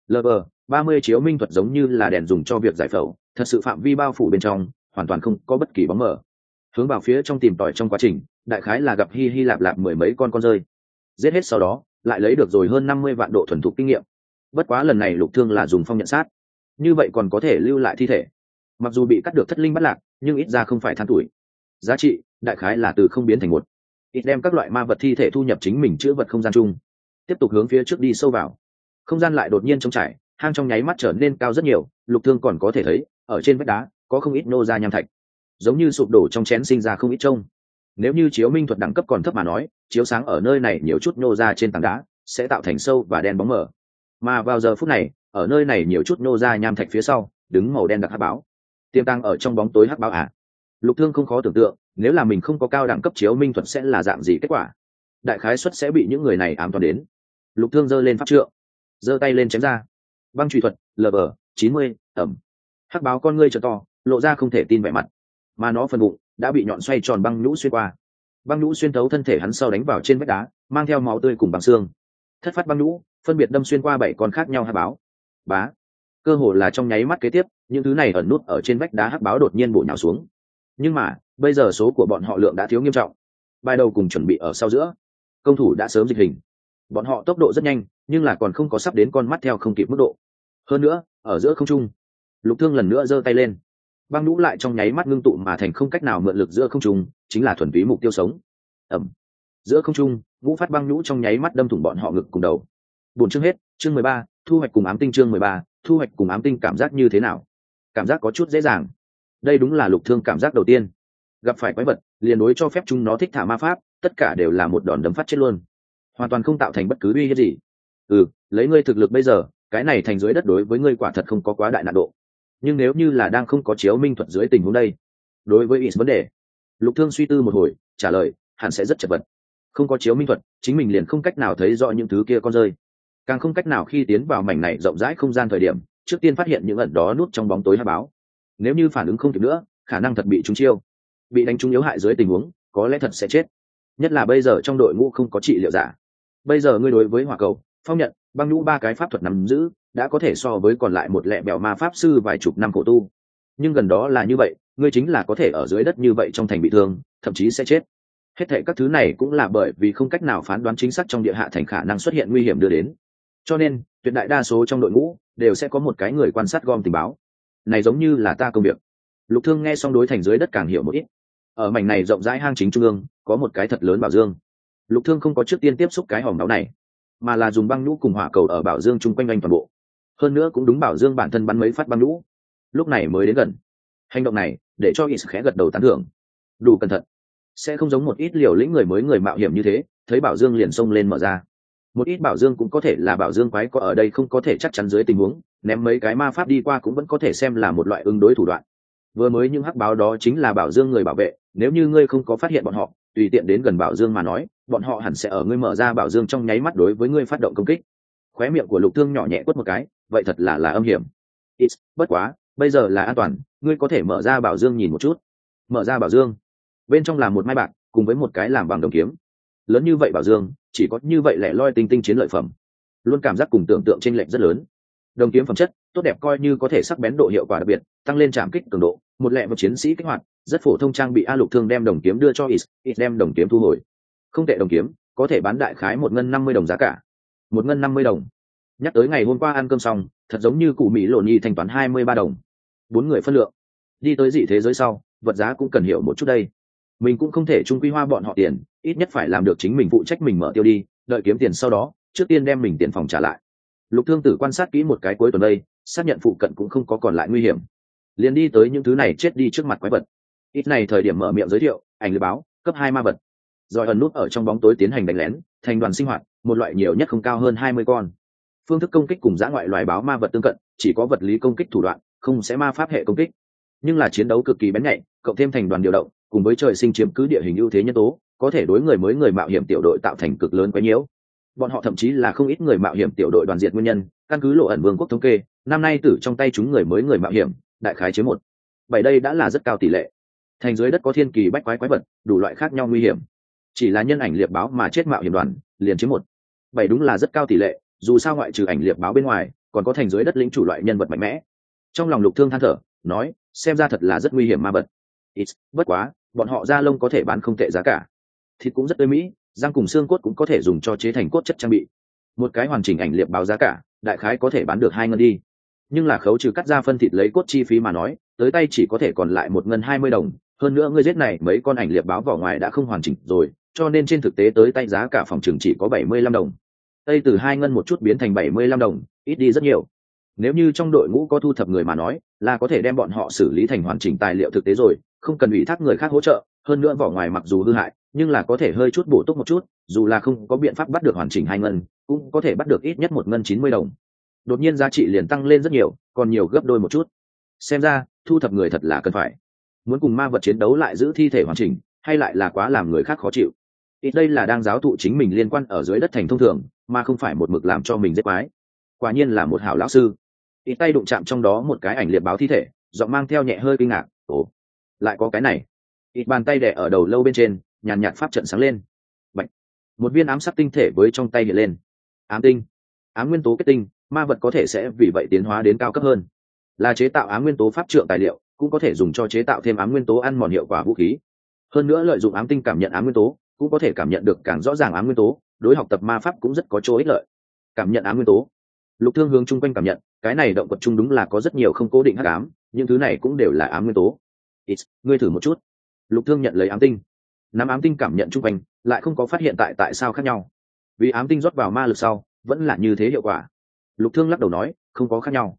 LV30 chiếu minh thuật giống như là đèn dùng cho việc giải phẫu, thật sự phạm vi bao phủ bên trong hoàn toàn không có bất kỳ bóng mờ. Hướng vào phía trong tìm tòi trong quá trình, đại khái là gặp Hy lạp lạp mười mấy con rơi, giết hết sau đó lại lấy được rồi hơn 50 vạn độ thuần thục kinh nghiệm. Bất quá lần này Lục Thương là dùng phong nhận sát, như vậy còn có thể lưu lại thi thể, mặc dù bị cắt được thất linh bắt lạc nhưng ít ra không phải than tuổi. Giá trị đại khái là từ không biến thành một. Ít đem các loại ma vật thi thể thu nhập chính mình chứa vật không gian chung, tiếp tục hướng phía trước đi sâu vào. Không gian lại đột nhiên trống trải, hang trong nháy mắt trở nên cao rất nhiều. Lục Thương còn có thể thấy ở trên vách đá có không ít nô ra nham thạch, giống như sụp đổ trong chén sinh ra không ít trông. Nếu như chiếu minh thuật đẳng cấp còn thấp mà nói, chiếu sáng ở nơi này nhiều chút nô ra trên tảng đá sẽ tạo thành sâu và đen bóng mờ, mà vào giờ phút này ở nơi này nhiều chút nô ra nham thạch phía sau đứng màu đen đặc hắc báo, tiềm tàng ở trong bóng tối hắc báo à. Lục Thương không khó tưởng tượng nếu là mình không có cao đẳng cấp chiếu minh thuật sẽ là dạng gì kết quả, đại khái suất sẽ bị những người này ám toán đến. Lục Thương giơ lên pháp trượng, giơ tay lên chém ra. Băng chùy thuật LV90 ẩm. Hắc báo con ngươi trợ to, lộ ra không thể tin vẻ mặt, mà nó phần bụng đã bị nhọn xoay tròn băng nhũ xuyên qua. Băng nhũ xuyên thấu thân thể hắn sau đánh vào trên vách đá, mang theo máu tươi cùng băng xương. Thất phát băng nhũ phân biệt đâm xuyên qua 7 con khác nhau hắc báo. Bá, cơ hồ là trong nháy mắt kế tiếp, những thứ này ẩn nút ở trên vách đá hắc báo đột nhiên bổ nhào xuống. Nhưng mà bây giờ số của bọn họ lượng đã thiếu nghiêm trọng, bài đầu cùng chuẩn bị ở sau giữa, công thủ đã sớm dịch hình. Bọn họ tốc độ rất nhanh nhưng là còn không có sắp đến con mắt theo không kịp mức độ. Hơn nữa ở giữa không trung, Lục Thương lần nữa giơ tay lên, băng nhũ lại trong nháy mắt ngưng tụ mà thành không cách nào mượn lực giữa không trung, chính là thuần túy mục tiêu sống. ẩm. Giữa không trung, ngũ phát băng nhũ trong nháy mắt đâm thủng bọn họ ngực cùng đầu. Buồn chương hết, chương 13, thu hoạch cùng ám tinh, chương 13, thu hoạch cùng ám tinh. Cảm giác như thế nào? Cảm giác có chút dễ dàng. Đây đúng là Lục Thương cảm giác đầu tiên. Gặp phải quái vật, liền đối cho phép chúng nó thích thả ma pháp, tất cả đều là một đòn đấm phát chết luôn, hoàn toàn không tạo thành bất cứ uy hiếp gì. Lấy ngươi thực lực bây giờ, cái này thành dưới đất đối với ngươi quả thật không có quá đại nạn độ. Nhưng nếu như là đang không có chiếu minh thuật dưới tình huống đây, đối với ít vấn đề, Lục Thương suy tư một hồi trả lời, hẳn sẽ rất chật vật. Không có chiếu minh thuật, chính mình liền không cách nào thấy rõ những thứ kia con rơi, càng không cách nào khi tiến vào mảnh này rộng rãi không gian thời điểm trước tiên phát hiện những ẩn đó nút trong bóng tối hắc báo. Nếu như phản ứng không kịp nữa, khả năng thật bị trúng chiêu, bị đánh trúng yếu hại dưới tình huống, có lẽ thật sẽ chết. Nhất là bây giờ trong đội ngũ không có trị liệu giả. Bây giờ ngươi đối với hỏa cầu, phong nhận, băng nhũ ba cái pháp thuật nắm giữ đã có thể so với còn lại một lẹ bèo ma pháp sư vài chục năm khổ tu. Nhưng gần đó là như vậy, ngươi chính là có thể ở dưới đất như vậy trong thành bị thương, thậm chí sẽ chết. Hết thảy các thứ này cũng là bởi vì không cách nào phán đoán chính xác trong địa hạ thành khả năng xuất hiện nguy hiểm đưa đến. Cho nên tuyệt đại đa số trong đội ngũ đều sẽ có một cái người quan sát gom tình báo. Này giống như là ta công việc. Lục Thương nghe xong đối thành dưới đất càng hiểu một ít. Ở mảnh này rộng rãi hang chính trung ương có một cái thật lớn bảo dương. Lục Thương không có trước tiên tiếp xúc cái hòm đáo này, mà là dùng băng nhũ cùng hỏa cầu ở bảo dương chung quanh anh toàn bộ. Hơn nữa cũng đúng bảo dương bản thân bắn mấy phát băng nhũ, lúc này mới đến gần. Hành động này để cho Is khẽ gật đầu tán thưởng. Đủ cẩn thận, sẽ không giống một ít liều lĩnh người mới người mạo hiểm như thế, thấy bảo dương liền xông lên mở ra. Một ít bảo dương cũng có thể là bảo dương quái có ở đây không có thể chắc chắn dưới tình huống, ném mấy cái ma pháp đi qua cũng vẫn có thể xem là một loại ứng đối thủ đoạn. Vừa mới những hắc báo đó chính là bảo dương người bảo vệ, nếu như ngươi không có phát hiện bọn họ, tùy tiện đến gần bảo dương mà nói, bọn họ hẳn sẽ ở ngươi mở ra bảo dương trong nháy mắt đối với ngươi phát động công kích. Khóe miệng của Lục Thương nhỏ nhẹ quất một cái, vậy thật là âm hiểm. Bất quá bây giờ là an toàn, ngươi có thể mở ra bảo dương nhìn một chút. Mở ra bảo dương, bên trong là một mai bạc cùng với một cái làm bằng đồng kiếm. Lớn như vậy bảo dương, chỉ có như vậy lẻ loi tinh tinh chiến lợi phẩm, luôn cảm giác cùng tưởng tượng chênh lệch rất lớn. Đồng kiếm phẩm chất tốt đẹp, coi như có thể sắc bén độ hiệu quả đặc biệt, tăng lên trảm kích cường độ, một lẹ một chiến sĩ kích hoạt, rất phổ thông trang bị. Lục Thương đem đồng kiếm đưa cho Is đem đồng kiếm thu hồi. Không tệ, đồng kiếm có thể bán đại khái 1 ngân 50 đồng giá cả. 1 ngân 50 đồng. Nhắc tới ngày hôm qua ăn cơm xong, thật giống như cụ Mỹ Lộn Nhi thanh toán 23 đồng. 4 người phân lượng. Đi tới dị thế giới sau, vật giá cũng cần hiểu một chút đây. Mình cũng không thể chung quy hoa bọn họ tiền, ít nhất phải làm được chính mình phụ trách mình mở tiêu đi, đợi kiếm tiền sau đó, trước tiên đem mình tiền phòng trả lại. Lục Thương tử quan sát kỹ một cái cuối tuần đây, xác nhận phụ cận cũng không có còn lại nguy hiểm, liền đi tới những thứ này chết đi trước mặt quái vật. Ít này thời điểm mở miệng giới thiệu, ảnh lừa báo cấp 2 ma vật, rồi ẩn nút ở trong bóng tối tiến hành đánh lén, thành đoàn sinh hoạt, một loại nhiều nhất không cao hơn 20 con. Phương thức công kích cùng dã ngoại loài báo ma vật tương cận, chỉ có vật lý công kích thủ đoạn, không sẽ ma pháp hệ công kích. Nhưng là chiến đấu cực kỳ bén nhạy, cộng thêm thành đoàn điều động, cùng với trời sinh chiếm cứ địa hình ưu thế nhân tố, có thể đối người mạo hiểm tiểu đội tạo thành cực lớn quá nhiễu. Bọn họ thậm chí là không ít người mạo hiểm tiểu đội đoàn diệt nguyên nhân, căn cứ Lộ ẩn vương quốc thống kê, năm nay tử trong tay chúng người mạo hiểm, đại khái chiếm 1/7, đây đã là rất cao tỷ lệ. Thành dưới đất có thiên kỳ bách quái quái vật, đủ loại khác nhau nguy hiểm. Chỉ là nhân ảnh liệp báo mà chết mạo hiểm đoàn, liền chiếm 1/7, đúng là rất cao tỷ lệ, dù sao ngoại trừ ảnh liệp báo bên ngoài, còn có thành dưới đất lĩnh chủ loại nhân vật mạnh mẽ. Trong lòng Lục Thương than thở, nói, xem ra thật là rất nguy hiểm ma vật. Bất quá, bọn họ da lông có thể bán không tệ giá cả. Thịt cũng rất tươi mỹ, răng cùng xương cốt cũng có thể dùng cho chế thành cốt chất trang bị. Một cái hoàn chỉnh ảnh liệp báo giá cả, đại khái có thể bán được 2 ngân đi. Nhưng là khấu trừ cắt ra phân thịt lấy cốt chi phí mà nói, tới tay chỉ có thể còn lại 1 ngân 20 đồng. Hơn nữa ngươi giết này mấy con ảnh liệp báo vỏ ngoài đã không hoàn chỉnh rồi, cho nên trên thực tế tới tay giá cả phòng chừng chỉ có 75 đồng. Tây từ 2 ngân một chút biến thành 75 đồng, ít đi rất nhiều. Nếu như trong đội ngũ có thu thập người mà nói, là có thể đem bọn họ xử lý thành hoàn chỉnh tài liệu thực tế rồi, không cần ủy thác người khác hỗ trợ. Hơn nữa vỏ ngoài mặc dù hư hại, nhưng là có thể hơi chút bổ túc một chút, dù là không có biện pháp bắt được hoàn chỉnh 2 ngân, cũng có thể bắt được ít nhất 1 ngân 90 đồng. Đột nhiên giá trị liền tăng lên rất nhiều, còn nhiều gấp đôi một chút. Xem ra, thu thập người thật là cần phải. Muốn cùng ma vật chiến đấu lại giữ thi thể hoàn chỉnh, hay lại là quá làm người khác khó chịu. Ít đây là đang giáo thụ chính mình liên quan ở dưới đất thành thông thường, mà không phải một mực làm cho mình giết quái. Quả nhiên là một hảo lão sư. Ít tay đụng chạm trong đó một cái ảnh liệp báo thi thể, giọng mang theo nhẹ hơi kinh ngạc, ồ, lại có cái này. Ít bàn tay đè ở đầu lâu bên trên, nhàn nhạt pháp trận sáng lên. Bạch. Một viên ám sắc tinh thể với trong tay hiện lên. Ám tinh, ám nguyên tố kết tinh, ma vật có thể sẽ vì vậy tiến hóa đến cao cấp hơn. Là chế tạo ám nguyên tố pháp trượng tài liệu, cũng có thể dùng cho chế tạo thêm ám nguyên tố ăn mòn hiệu quả vũ khí. Hơn nữa lợi dụng ám tinh cảm nhận ám nguyên tố, cũng có thể cảm nhận được càng rõ ràng ám nguyên tố, đối học tập ma pháp cũng rất có chỗ ích lợi. Cảm nhận ám nguyên tố. Lục Thương hướng chung quanh cảm nhận, cái này động vật chung đúng là có rất nhiều không cố định hắc ám, những thứ này cũng đều là ám nguyên tố. Ngươi thử một chút. Lục Thương nhận lấy ám tinh, nắm ám tinh cảm nhận chung quanh, lại không có phát hiện tại sao khác nhau. Vì ám tinh rót vào ma lực sau, vẫn là như thế hiệu quả. Lục Thương lắc đầu nói, không có khác nhau.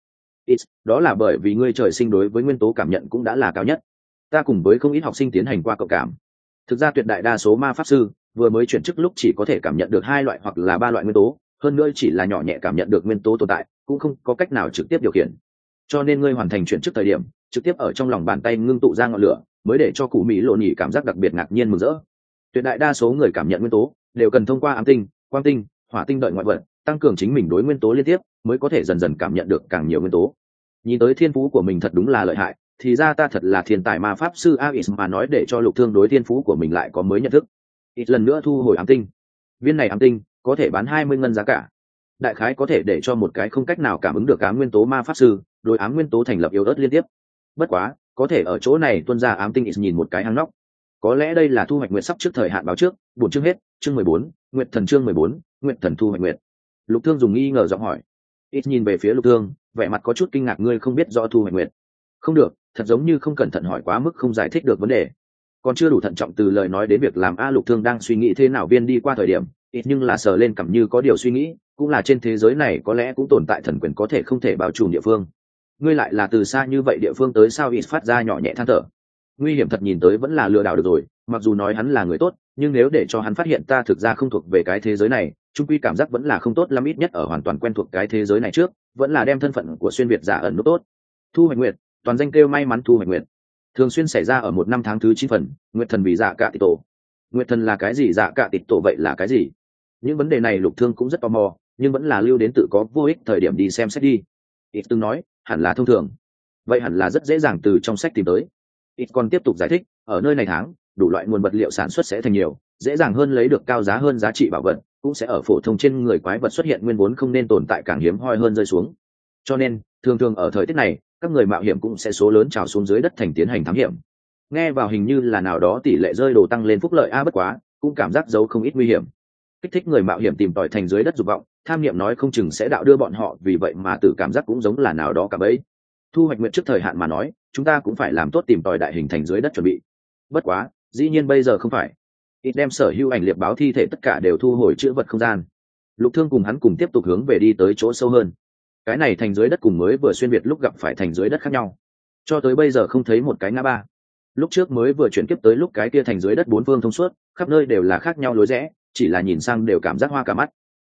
Đó là bởi vì ngươi trời sinh đối với nguyên tố cảm nhận cũng đã là cao nhất. Ta cùng với không ít học sinh tiến hành qua cộng cảm. Thực ra tuyệt đại đa số ma pháp sư vừa mới chuyển chức lúc chỉ có thể cảm nhận được 2 loại hoặc là 3 loại nguyên tố, hơn nữa chỉ là nhỏ nhẹ cảm nhận được nguyên tố tồn tại, cũng không có cách nào trực tiếp điều khiển. Cho nên ngươi hoàn thành chuyển chức thời điểm, trực tiếp ở trong lòng bàn tay ngưng tụ ra ngọn lửa, mới để cho cụ Mỹ Lộ nhỉ cảm giác đặc biệt ngạc nhiên mừng rỡ. Tuyệt đại đa số người cảm nhận nguyên tố đều cần thông qua ám tinh, quang tinh, hỏa tinh đợi ngoại vật, tăng cường chính mình đối nguyên tố liên tiếp, mới có thể dần dần cảm nhận được càng nhiều nguyên tố. Nhìn tới thiên phú của mình thật đúng là lợi hại, thì ra ta thật là thiên tài ma pháp sư Aris, mà nói để cho Lục Thương đối thiên phú của mình lại có mới nhận thức. Ít lần nữa thu hồi ám tinh. Viên này ám tinh có thể bán 20 ngân giá cả. Đại khái có thể để cho một cái không cách nào cảm ứng được ám nguyên tố ma pháp sư, đối ám nguyên tố thành lập yếu ớt liên tiếp. Bất quá, có thể ở chỗ này tuân ra ám tinh, Ít nhìn một cái hang nóc. Có lẽ đây là thu hoạch nguyệt sắp trước thời hạn báo trước, buổi chương hết, chương 14, nguyệt thần chương 14, nguyệt thần thu hoạch nguyệt. Lục Thương dùng nghi ngờ giọng hỏi. Ít nhìn về phía Lục Thương, vẻ mặt có chút kinh ngạc, ngươi không biết rõ thu hoạch nguyệt. Không được, thật giống như không cẩn thận hỏi quá mức không giải thích được vấn đề. Còn chưa đủ thận trọng từ lời nói đến việc làm. Lục Thương đang suy nghĩ thế nào viên đi qua thời điểm, ít nhưng là sờ lên cằm như có điều suy nghĩ, cũng là trên thế giới này có lẽ cũng tồn tại thần quyền có thể không thể bao trùm địa phương. Ngươi lại là từ xa như vậy địa phương tới sao? Ít phát ra nhỏ nhẹ than thở. Nguy hiểm thật, nhìn tới vẫn là lừa đảo được rồi, mặc dù nói hắn là người tốt, nhưng nếu để cho hắn phát hiện ta thực ra không thuộc về cái thế giới này, chung quy cảm giác vẫn là không tốt lắm, ít nhất ở hoàn toàn quen thuộc cái thế giới này trước, vẫn là đem thân phận của xuyên việt giả ẩn nút tốt. Thu hoạch nguyệt, toàn danh kêu may mắn thu hoạch nguyệt, thường xuyên xảy ra ở một năm tháng thứ 9 phần. Nguyệt thần vì dạ cả tịch tổ. Nguyệt thần là cái gì? Dạ cả tịch tổ vậy là cái gì? Những vấn đề này Lục Thương cũng rất tò mò, nhưng vẫn là lưu đến tự có vô ích thời điểm đi xem xét đi. Ít từng nói, hẳn là thông thường, vậy hẳn là rất dễ dàng từ trong sách tìm tới. Ít còn tiếp tục giải thích, ở nơi này tháng, đủ loại nguồn vật liệu sản xuất sẽ thành nhiều, dễ dàng hơn lấy được cao giá hơn giá trị bảo vật, cũng sẽ ở phổ thông trên người quái vật xuất hiện nguyên vốn không nên tồn tại càng hiếm hoi hơn rơi xuống. Cho nên, thường thường ở thời tiết này, các người mạo hiểm cũng sẽ số lớn trào xuống dưới đất thành tiến hành thám hiểm. Nghe vào hình như là nào đó tỷ lệ rơi đồ tăng lên phúc lợi, bất quá, cũng cảm giác giấu không ít nguy hiểm. Kích thích người mạo hiểm tìm tòi thành dưới đất dục vọng, tham niệm nói không chừng sẽ đạo đưa bọn họ, vì vậy mà tự cảm giác cũng giống là nào đó cả bấy. Thu hoạch nguyện trước thời hạn mà nói, chúng ta cũng phải làm tốt tìm tòi đại hình thành dưới đất chuẩn bị. Bất quá, dĩ nhiên bây giờ không phải. Ít đem sở hữu ảnh liệp báo thi thể tất cả đều thu hồi chữ vật không gian. Lục Thương cùng hắn cùng tiếp tục hướng về đi tới chỗ sâu hơn. Cái này thành dưới đất cùng mới vừa xuyên việt lúc gặp phải thành dưới đất khác nhau, cho tới bây giờ không thấy một cái ngã ba. Lúc trước mới vừa chuyển kiếp tới lúc cái kia thành dưới đất bốn phương thông suốt, khắp nơi đều là khác nhau lối rẽ, chỉ là nhìn sang đều cảm giác hoa cả mắt.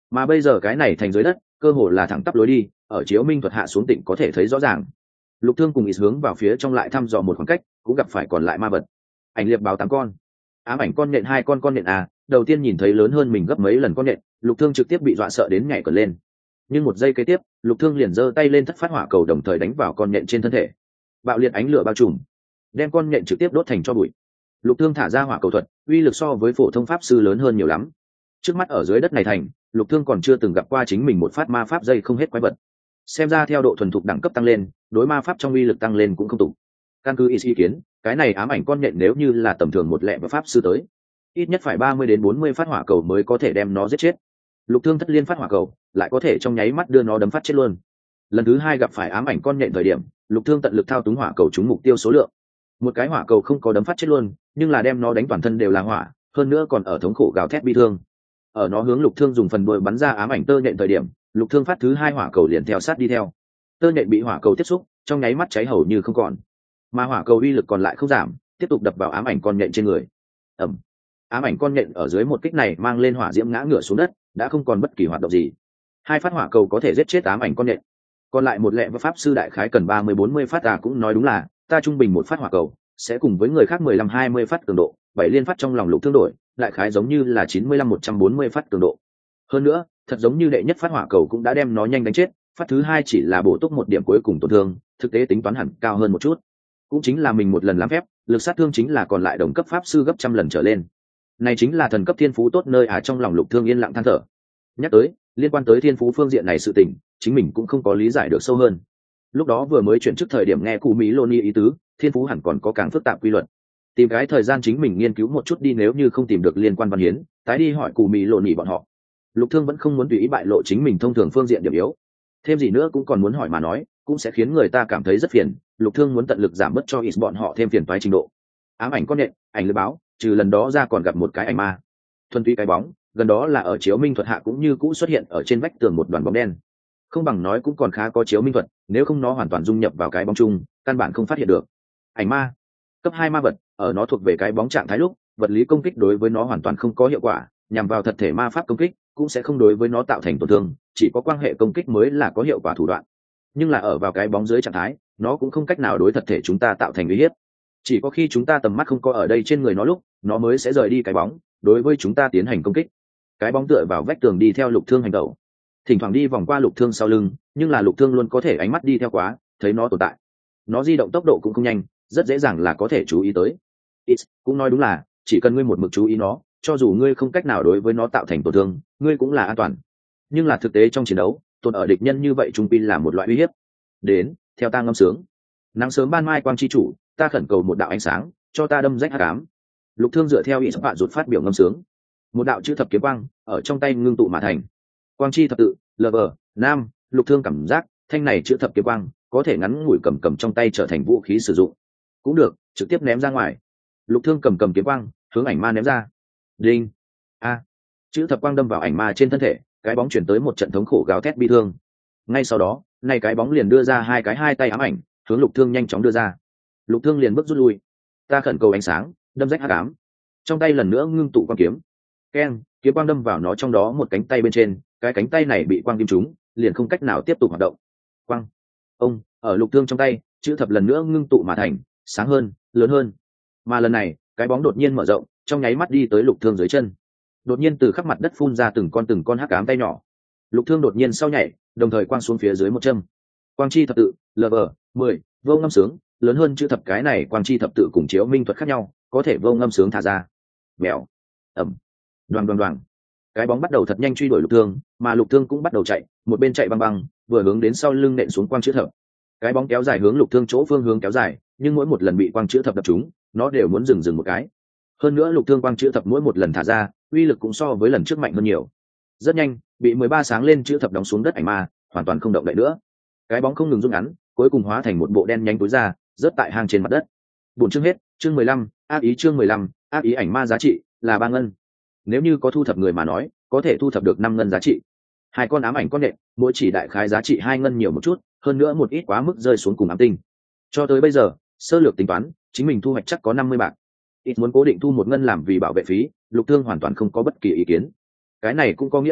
mà bây giờ cái này thành dưới đất cơ hồ là thẳng tắp lối đi, ở chiếu minh thuật hạ xuống tỉnh có thể thấy rõ ràng. Lục Thương cùng ý hướng vào phía trong lại thăm dò một khoảng cách, cũng gặp phải còn lại ma vật. Ảnh liệp báo 8 con, ám ảnh con nhện 2 con nhện à, đầu tiên nhìn thấy lớn hơn mình gấp mấy lần con nhện, Lục Thương trực tiếp bị dọa sợ đến nhảy cờ lên. Nhưng một giây kế tiếp, Lục Thương liền giơ tay lên thất phát hỏa cầu đồng thời đánh vào con nhện trên thân thể. Bạo liệt ánh lửa bao trùm, đem con nhện trực tiếp đốt thành tro bụi. Lục Thương thả ra hỏa cầu thuật, uy lực so với phổ thông pháp sư lớn hơn nhiều lắm. Trước mắt ở dưới đất này thành, Lục Thương còn chưa từng gặp qua chính mình một phát ma pháp dây không hết quái vật. Xem ra theo độ thuần thục đẳng cấp tăng lên, đối ma pháp trong uy lực tăng lên cũng không tụ. Căn cứ ý kiến, cái này ám ảnh con nhện nếu như là tầm thường một lẹ và pháp sư tới, ít nhất phải 30 đến 40 phát hỏa cầu mới có thể đem nó giết chết. Lục Thương thất liên phát hỏa cầu, lại có thể trong nháy mắt đưa nó đấm phát chết luôn. Lần thứ hai gặp phải ám ảnh con nhện thời điểm, Lục Thương tận lực thao túng hỏa cầu trúng mục tiêu số lượng. Một cái hỏa cầu không có đấm phát chết luôn, nhưng là đem nó đánh toàn thân đều là hỏa, hơn nữa còn ở thống khổ gào thét bi thương. Ở nó hướng Lục Thương dùng phần đuôi bắn ra ám ảnh tơ nhện thời điểm, Lục Thương phát thứ hai hỏa cầu liền theo sát đi theo. Tơ nhện bị hỏa cầu tiếp xúc, trong nháy mắt cháy hầu như không còn. Mà hỏa cầu uy lực còn lại không giảm, tiếp tục đập vào ám ảnh con nhện trên người. Ầm. Ám ảnh con nhện ở dưới một kích này mang lên hỏa diễm ngã ngửa xuống đất, đã không còn bất kỳ hoạt động gì. Hai phát hỏa cầu có thể giết chết ám ảnh con nhện. Còn lại một lẹ và pháp sư đại khái cần 30-40 phát, cũng nói đúng là ta trung bình một phát hỏa cầu sẽ cùng với người khác 15-20 phát cường độ, 7 liên phát trong lòng Lục Thương đổi, đại khái giống như là 95-140 phát cường độ. Hơn nữa, thật giống như đệ nhất phát hỏa cầu cũng đã đem nó nhanh đánh chết, phát thứ hai chỉ là bổ túc một điểm cuối cùng tổn thương, thực tế tính toán hẳn cao hơn một chút. Cũng chính là mình một lần làm phép, lực sát thương chính là còn lại đồng cấp pháp sư gấp trăm lần trở lên. Này chính là thần cấp thiên phú tốt nơi trong lòng Lục Thương yên lặng than thở. Nhắc tới, liên quan tới thiên phú phương diện này sự tình, chính mình cũng không có lý giải được sâu hơn. Lúc đó vừa mới chuyển trước thời điểm nghe cụ Mỹ Loni ý tứ, thiên phú hẳn còn có càng phức tạp quy luật. Tìm cái thời gian chính mình nghiên cứu một chút đi, nếu như không tìm được liên quan văn hiến, tái đi hỏi cụ Mỹ Loni bọn họ. Lục Thương vẫn không muốn tùy ý bại lộ chính mình thông thường phương diện điểm yếu. Thêm gì nữa cũng còn muốn hỏi mà nói, cũng sẽ khiến người ta cảm thấy rất phiền. Lục Thương muốn tận lực giảm bớt cho ít bọn họ thêm phiền toái trình độ. Ám ảnh con nhện, ảnh lưới báo, trừ lần đó ra còn gặp một cái ảnh ma. Thuần túy cái bóng, gần đó là ở chiếu minh thuật hạ cũng như cũ xuất hiện ở trên vách tường một đoàn bóng đen. Không bằng nói cũng còn khá có chiếu minh thuật, nếu không nó hoàn toàn dung nhập vào cái bóng chung, căn bản không phát hiện được. Ảnh ma, cấp 2 ma vật, ở nó thuộc về cái bóng trạng thái lúc, vật lý công kích đối với nó hoàn toàn không có hiệu quả, nhằm vào thật thể ma pháp công kích cũng sẽ không đối với nó tạo thành tổn thương, chỉ có quan hệ công kích mới là có hiệu quả thủ đoạn. Nhưng là ở vào cái bóng dưới trạng thái, nó cũng không cách nào đối thật thể chúng ta tạo thành uy hiếp. Chỉ có khi chúng ta tầm mắt không có ở đây trên người nó lúc, nó mới sẽ rời đi cái bóng, đối với chúng ta tiến hành công kích. Cái bóng tựa vào vách tường đi theo Lục Thương hành động, thỉnh thoảng đi vòng qua Lục Thương sau lưng, nhưng là Lục Thương luôn có thể ánh mắt đi theo quá, thấy nó tồn tại. Nó di động tốc độ cũng không nhanh, rất dễ dàng là có thể chú ý tới. Cũng nói đúng là, chỉ cần ngươi một mực chú ý nó, cho dù ngươi không cách nào đối với nó tạo thành tổn thương, ngươi cũng là an toàn. Nhưng là thực tế trong chiến đấu, tồn ở địch nhân như vậy trung pin là một loại uy hiếp. Đến, theo ta ngâm sướng. Nắng sớm ban mai quang chi chủ, ta khẩn cầu một đạo ánh sáng, cho ta đâm rách hắc ám. Lục Thương dựa theo ý bạn rụt phát biểu ngâm sướng. Một đạo chữ thập kiếm quang ở trong tay ngưng tụ mà thành. Quang chi thập tự, lover, nam, Lục Thương cảm giác, thanh này chữ thập kiếm quang có thể ngắn ngủi cầm trong tay trở thành vũ khí sử dụng. Cũng được, trực tiếp ném ra ngoài. Lục Thương cầm kiếm quang, hướng ảnh ma ném ra. Đinh. A. Chữ thập quang đâm vào ảnh ma trên thân thể, cái bóng chuyển tới một trận thống khổ gào thét bi thương. Ngay sau đó, này cái bóng liền đưa ra hai tay ám ảnh, hướng Lục Thương nhanh chóng đưa ra. Lục Thương liền bước rút lui. Ta khẩn cầu ánh sáng, đâm rách hắc ám. Trong tay lần nữa ngưng tụ quang kiếm. Keng, kiếm quang đâm vào nó trong đó một cánh tay bên trên, cái cánh tay này bị quang kim trúng, liền không cách nào tiếp tục hoạt động. Quang. Ông, ở Lục Thương trong tay, chữ thập lần nữa ngưng tụ mà thành, sáng hơn, lớn hơn. Mà lần này, cái bóng đột nhiên mở rộng, trong nháy mắt đi tới Lục Thương dưới chân. Đột nhiên từ khắp mặt đất phun ra từng con hắc ám tay nhỏ. Lục Thương đột nhiên sau nhảy, đồng thời quang xuống phía dưới một châm. Quang chi thập tự, LV10, vô ngâm sướng, lớn hơn chữ thập, cái này quang chi thập tự cùng chiếu minh thuật khác nhau, có thể vô ngâm sướng thả ra. Mèo. Ầm. Đoàng đoàng đoàng. Cái bóng bắt đầu thật nhanh truy đuổi Lục Thương, mà Lục Thương cũng bắt đầu chạy, một bên chạy băng băng, vừa hướng đến sau lưng nện xuống quang chữ thập. Cái bóng kéo dài hướng Lục Thương chỗ phương hướng kéo dài, nhưng mỗi một lần bị quang chữ thập đập trúng, nó đều muốn dừng một cái. Hơn nữa Lục Thương quang chữ thập mỗi một lần thả ra, uy lực cũng so với lần trước mạnh hơn nhiều. Rất nhanh, bị 13 sáng lên chữ thập đóng xuống đất ảnh ma, hoàn toàn không động đậy nữa. Cái bóng không ngừng rút ngắn, cuối cùng hóa thành một bộ đen nhánh tối ra, rớt tại hang trên mặt đất. Buổi chương hết, chương 15, ác ý chương 15, ác ý ảnh ma giá trị là 3 ngân. Nếu như có thu thập người mà nói, có thể thu thập được 5 ngân giá trị. Hai con ám ảnh con nện, mỗi chỉ đại khái giá trị 2 ngân nhiều một chút, hơn nữa một ít quá mức rơi xuống cùng ám tinh. Cho tới bây giờ, sơ lược tính toán, chính mình thu hoạch chắc có 50 bạc. Ít muốn cố định thu 1 ngân làm vì bảo vệ phí, Lục Thương hoàn toàn không có bất kỳ ý kiến. Cái này cũng có nghĩa là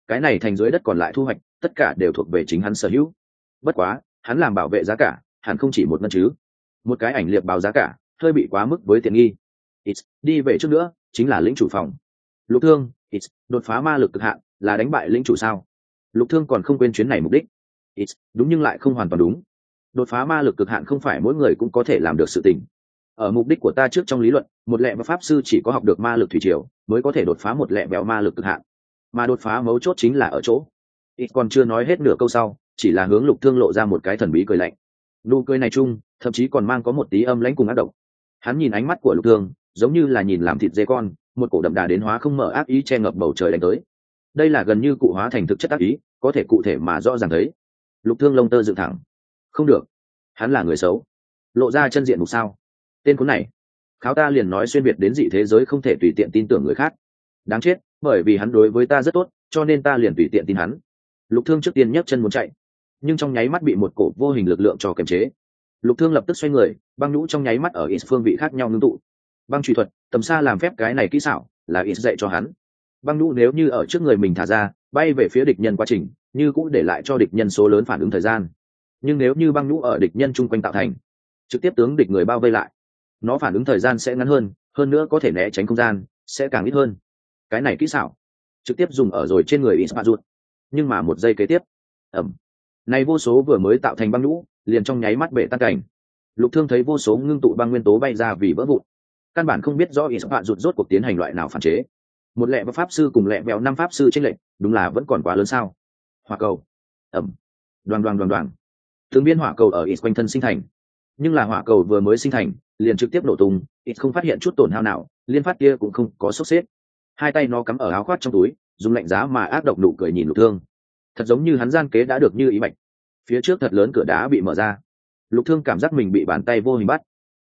cái này thành dưới đất còn lại thu hoạch tất cả đều thuộc về chính hắn sở hữu. Bất quá hắn làm bảo vệ giá cả hẳn không chỉ một ngân chứ. Một cái ảnh liệp báo giá cả hơi bị quá mức với tiện nghi. Đi về trước nữa chính là lĩnh chủ phòng. Lục Thương, đột phá ma lực cực hạn là đánh bại lĩnh chủ sao? Lục Thương còn không quên chuyến này mục đích. Đúng nhưng lại không hoàn toàn đúng. Đột phá ma lực cực hạn không phải mỗi người cũng có thể làm được sự tình. Ở mục đích của ta trước trong lý luận, một lẹ và pháp sư chỉ có học được ma lực thủy triều mới có thể đột phá một lẹ béo ma lực cực hạn. Mà đột phá mấu chốt chính là ở chỗ. Còn chưa nói hết nửa câu sau, chỉ là hướng Lục Thương lộ ra một cái thần bí cười lạnh. Nụ cười này chung, thậm chí còn mang có một tí âm lãnh cùng ác độc. Hắn nhìn ánh mắt của Lục Thương, giống như là nhìn làm thịt dê con, một cổ đậm đà đến hóa không mở ác ý che ngập bầu trời đánh tới. Đây là gần như cụ hóa thành thực chất ác ý, có thể cụ thể mà rõ ràng thấy. Lục Thương lông tơ dựng thẳng. Không được, hắn là người xấu. Lộ ra chân diện mục sao? Tên cuốn này, kháo ta liền nói xuyên việt đến dị thế giới không thể tùy tiện tin tưởng người khác. Đáng chết, bởi vì hắn đối với ta rất tốt, cho nên ta liền tùy tiện tin hắn. Lục Thương trước tiên nhấc chân muốn chạy, nhưng trong nháy mắt bị một cổ vô hình lực lượng cho kiềm chế. Lục Thương lập tức xoay người, băng nhũ trong nháy mắt ở ít phương vị khác nhau ngưng tụ. Băng truy thuật, tầm xa làm phép cái này kỹ xảo, là ít dạy cho hắn. Băng nhũ nếu như ở trước người mình thả ra, bay về phía địch nhân quá trình, như cũng để lại cho địch nhân số lớn phản ứng thời gian. Nhưng nếu như băng nhũ ở địch nhân chung quanh tạo thành, trực tiếp tướng địch người bao vây lại, nó phản ứng thời gian sẽ ngắn hơn nữa có thể né tránh không gian sẽ càng ít hơn. Cái này kỹ xảo trực tiếp dùng ở rồi trên người Ismazut. Nhưng mà một giây kế tiếp, này vô số vừa mới tạo thành băng nhũ liền trong nháy mắt bể tan cảnh. Lục Thương thấy vô số ngưng tụ băng nguyên tố bay ra vì vỡ vụn, căn bản không biết rõ Ismazut rốt cuộc tiến hành loại nào phản chế. Một lẹ và pháp sư cùng lẹ vẹo 5 pháp sư chênh lệch đúng là vẫn còn quá lớn sao? Hỏa cầu, đoàn từng viên hỏa cầu ở Is quanh thân sinh thành, nhưng là hỏa cầu vừa mới sinh thành liền trực tiếp nổ tung. Is không phát hiện chút tổn hao nào, liên phát kia cũng không có sốc xếp. Hai tay nó cắm ở áo khoác trong túi, dùng lạnh giá mà ác độc nụ cười nhìn Lục Thương, thật giống như hắn gian kế đã được như ý mạch. Phía trước thật lớn cửa đá bị mở ra, Lục Thương cảm giác mình bị bàn tay vô hình bắt,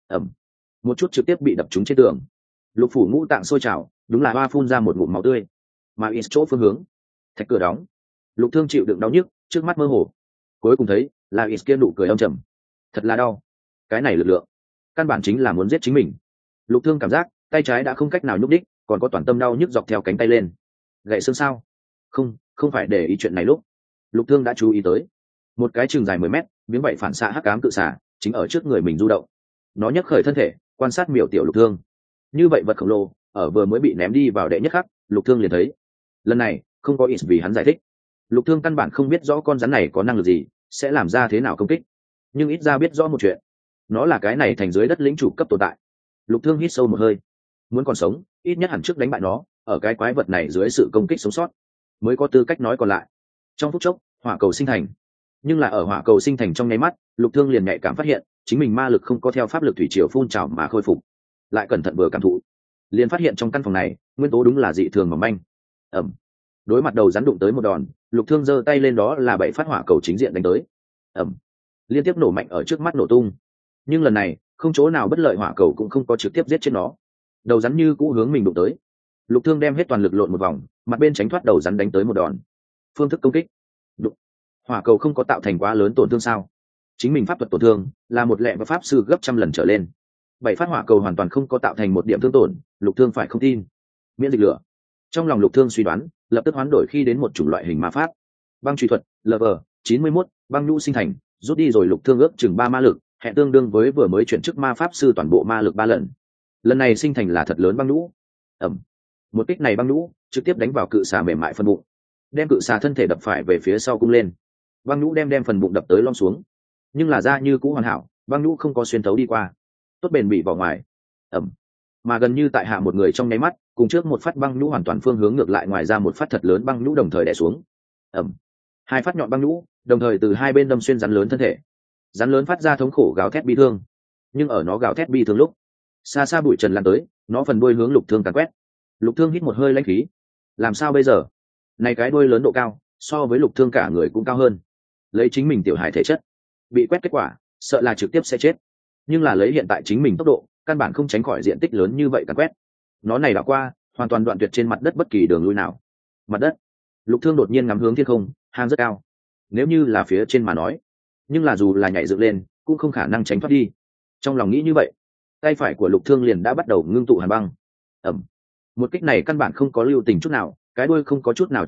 một chút trực tiếp bị đập trúng trên tường. Lục phủ ngũ tạng sôi trào, đúng là hoa phun ra một ngụm máu tươi. Mà Is chỗ phương hướng, thạch cửa đóng. Lục Thương chịu đựng đau nhức, trước mắt mơ hồ, cuối cùng thấy là Is kia nụ cười âm trầm. Thật là đau. Cái này lực lượng, căn bản chính là muốn giết chính mình. Lục Thương cảm giác tay trái đã không cách nào nhúc đích, còn có toàn tâm đau nhức dọc theo cánh tay lên. Gãy xương sao? Không phải để ý chuyện này lúc. Lục Thương đã chú ý tới một cái chừng dài 10 mét, miếng vậy phản xạ hắc ám cự xà chính ở trước người mình du động. Nó nhấc khởi thân thể, quan sát miểu tiểu Lục Thương. Như vậy vật khổng lồ ở vừa mới bị ném đi vào đệ nhất khắc, Lục Thương liền thấy. Lần này không có Is vì hắn giải thích. Lục Thương căn bản không biết rõ con rắn này có năng lực gì, sẽ làm ra thế nào công kích, nhưng ít ra biết rõ một chuyện, nó là cái này thành dưới đất lĩnh chủ cấp tồn tại. Lục Thương hít sâu một hơi, muốn còn sống ít nhất hẳn trước đánh bại nó, ở cái quái vật này dưới sự công kích sống sót mới có tư cách nói còn lại. Trong phút chốc hỏa cầu sinh thành, nhưng là ở hỏa cầu sinh thành trong nháy mắt, Lục Thương liền nhạy cảm phát hiện chính mình ma lực không có theo pháp lực thủy triều phun trào mà khôi phục. Lại cẩn thận vừa cảm thụ, liền phát hiện trong căn phòng này nguyên tố đúng là dị thường mỏng manh. Đối mặt đầu rắn đụng tới một đòn, Lục Thương giơ tay lên, đó là 7 phát hỏa cầu chính diện đánh tới. Liên tiếp nổ mạnh ở trước mắt nổ tung. Nhưng lần này không chỗ nào bất lợi, hỏa cầu cũng không có trực tiếp giết chết nó. Đầu rắn như cũ hướng mình đụng tới. Lục Thương đem hết toàn lực lộn một vòng, mặt bên tránh thoát đầu rắn đánh tới một đòn. Phương thức công kích, hỏa cầu không có tạo thành quá lớn tổn thương sao? Chính mình pháp thuật tổn thương là một lẹ và pháp sư gấp trăm lần trở lên. 7 phát hỏa cầu hoàn toàn không có tạo thành một điểm thương tổn, Lục Thương phải không tin. Miễn dịch lửa. Trong lòng Lục Thương suy đoán, lập tức hoán đổi khi đến một chủng loại hình ma pháp. Băng truy thuật, LV91, băng nhũ sinh thành, rút đi rồi Lục Thương ước chừng 3 ma lực, hẹn tương đương với vừa mới chuyển chức ma pháp sư toàn bộ ma lực 3 lần. Lần này sinh thành là thật lớn băng nhũ. Một kích này băng nhũ trực tiếp đánh vào cự xà mềm mại phần bụng, đem cự xà thân thể đập phải về phía sau cung lên. Băng nhũ đem phần bụng đập tới lom xuống, nhưng là da như cũ hoàn hảo, băng nhũ không có xuyên thấu đi qua, tốt bền bị vào ngoài. Mà gần như tại hạ một người trong nháy mắt, cùng trước một phát băng nhũ hoàn toàn phương hướng ngược lại, ngoài ra một phát thật lớn băng nhũ đồng thời đè xuống. Hai phát nhọn băng nhũ đồng thời từ hai bên đâm xuyên rắn lớn thân thể. Rắn lớn phát ra thống khổ gào thét bi thương, nhưng ở nó gào thét bi thương lúc, xa xa bụi trần lan tới, nó phần đuôi hướng Lục Thương càn quét. Lục Thương hít một hơi lãnh khí. Làm sao bây giờ? Này cái đuôi lớn độ cao, so với Lục Thương cả người cũng cao hơn. Lấy chính mình tiểu hải thể chất, bị quét kết quả, sợ là trực tiếp sẽ chết. Nhưng là lấy hiện tại chính mình tốc độ, căn bản không tránh khỏi diện tích lớn như vậy càn quét. Nó này đã qua, hoàn toàn đoạn tuyệt trên mặt đất bất kỳ đường lui nào. Mặt đất. Lục Thương đột nhiên ngắm hướng thiên không, hang rất cao. Nếu như là phía trên mà nói, nhưng là dù là nhảy dựng lên, cũng không khả năng tránh thoát đi. Trong lòng nghĩ như vậy, tay phải của Lục Thương liền đã bắt đầu ngưng tụ hàn băng. Một kích này căn bản không có lưu tình chút nào, cái đuôi không có chút nào chậm lại,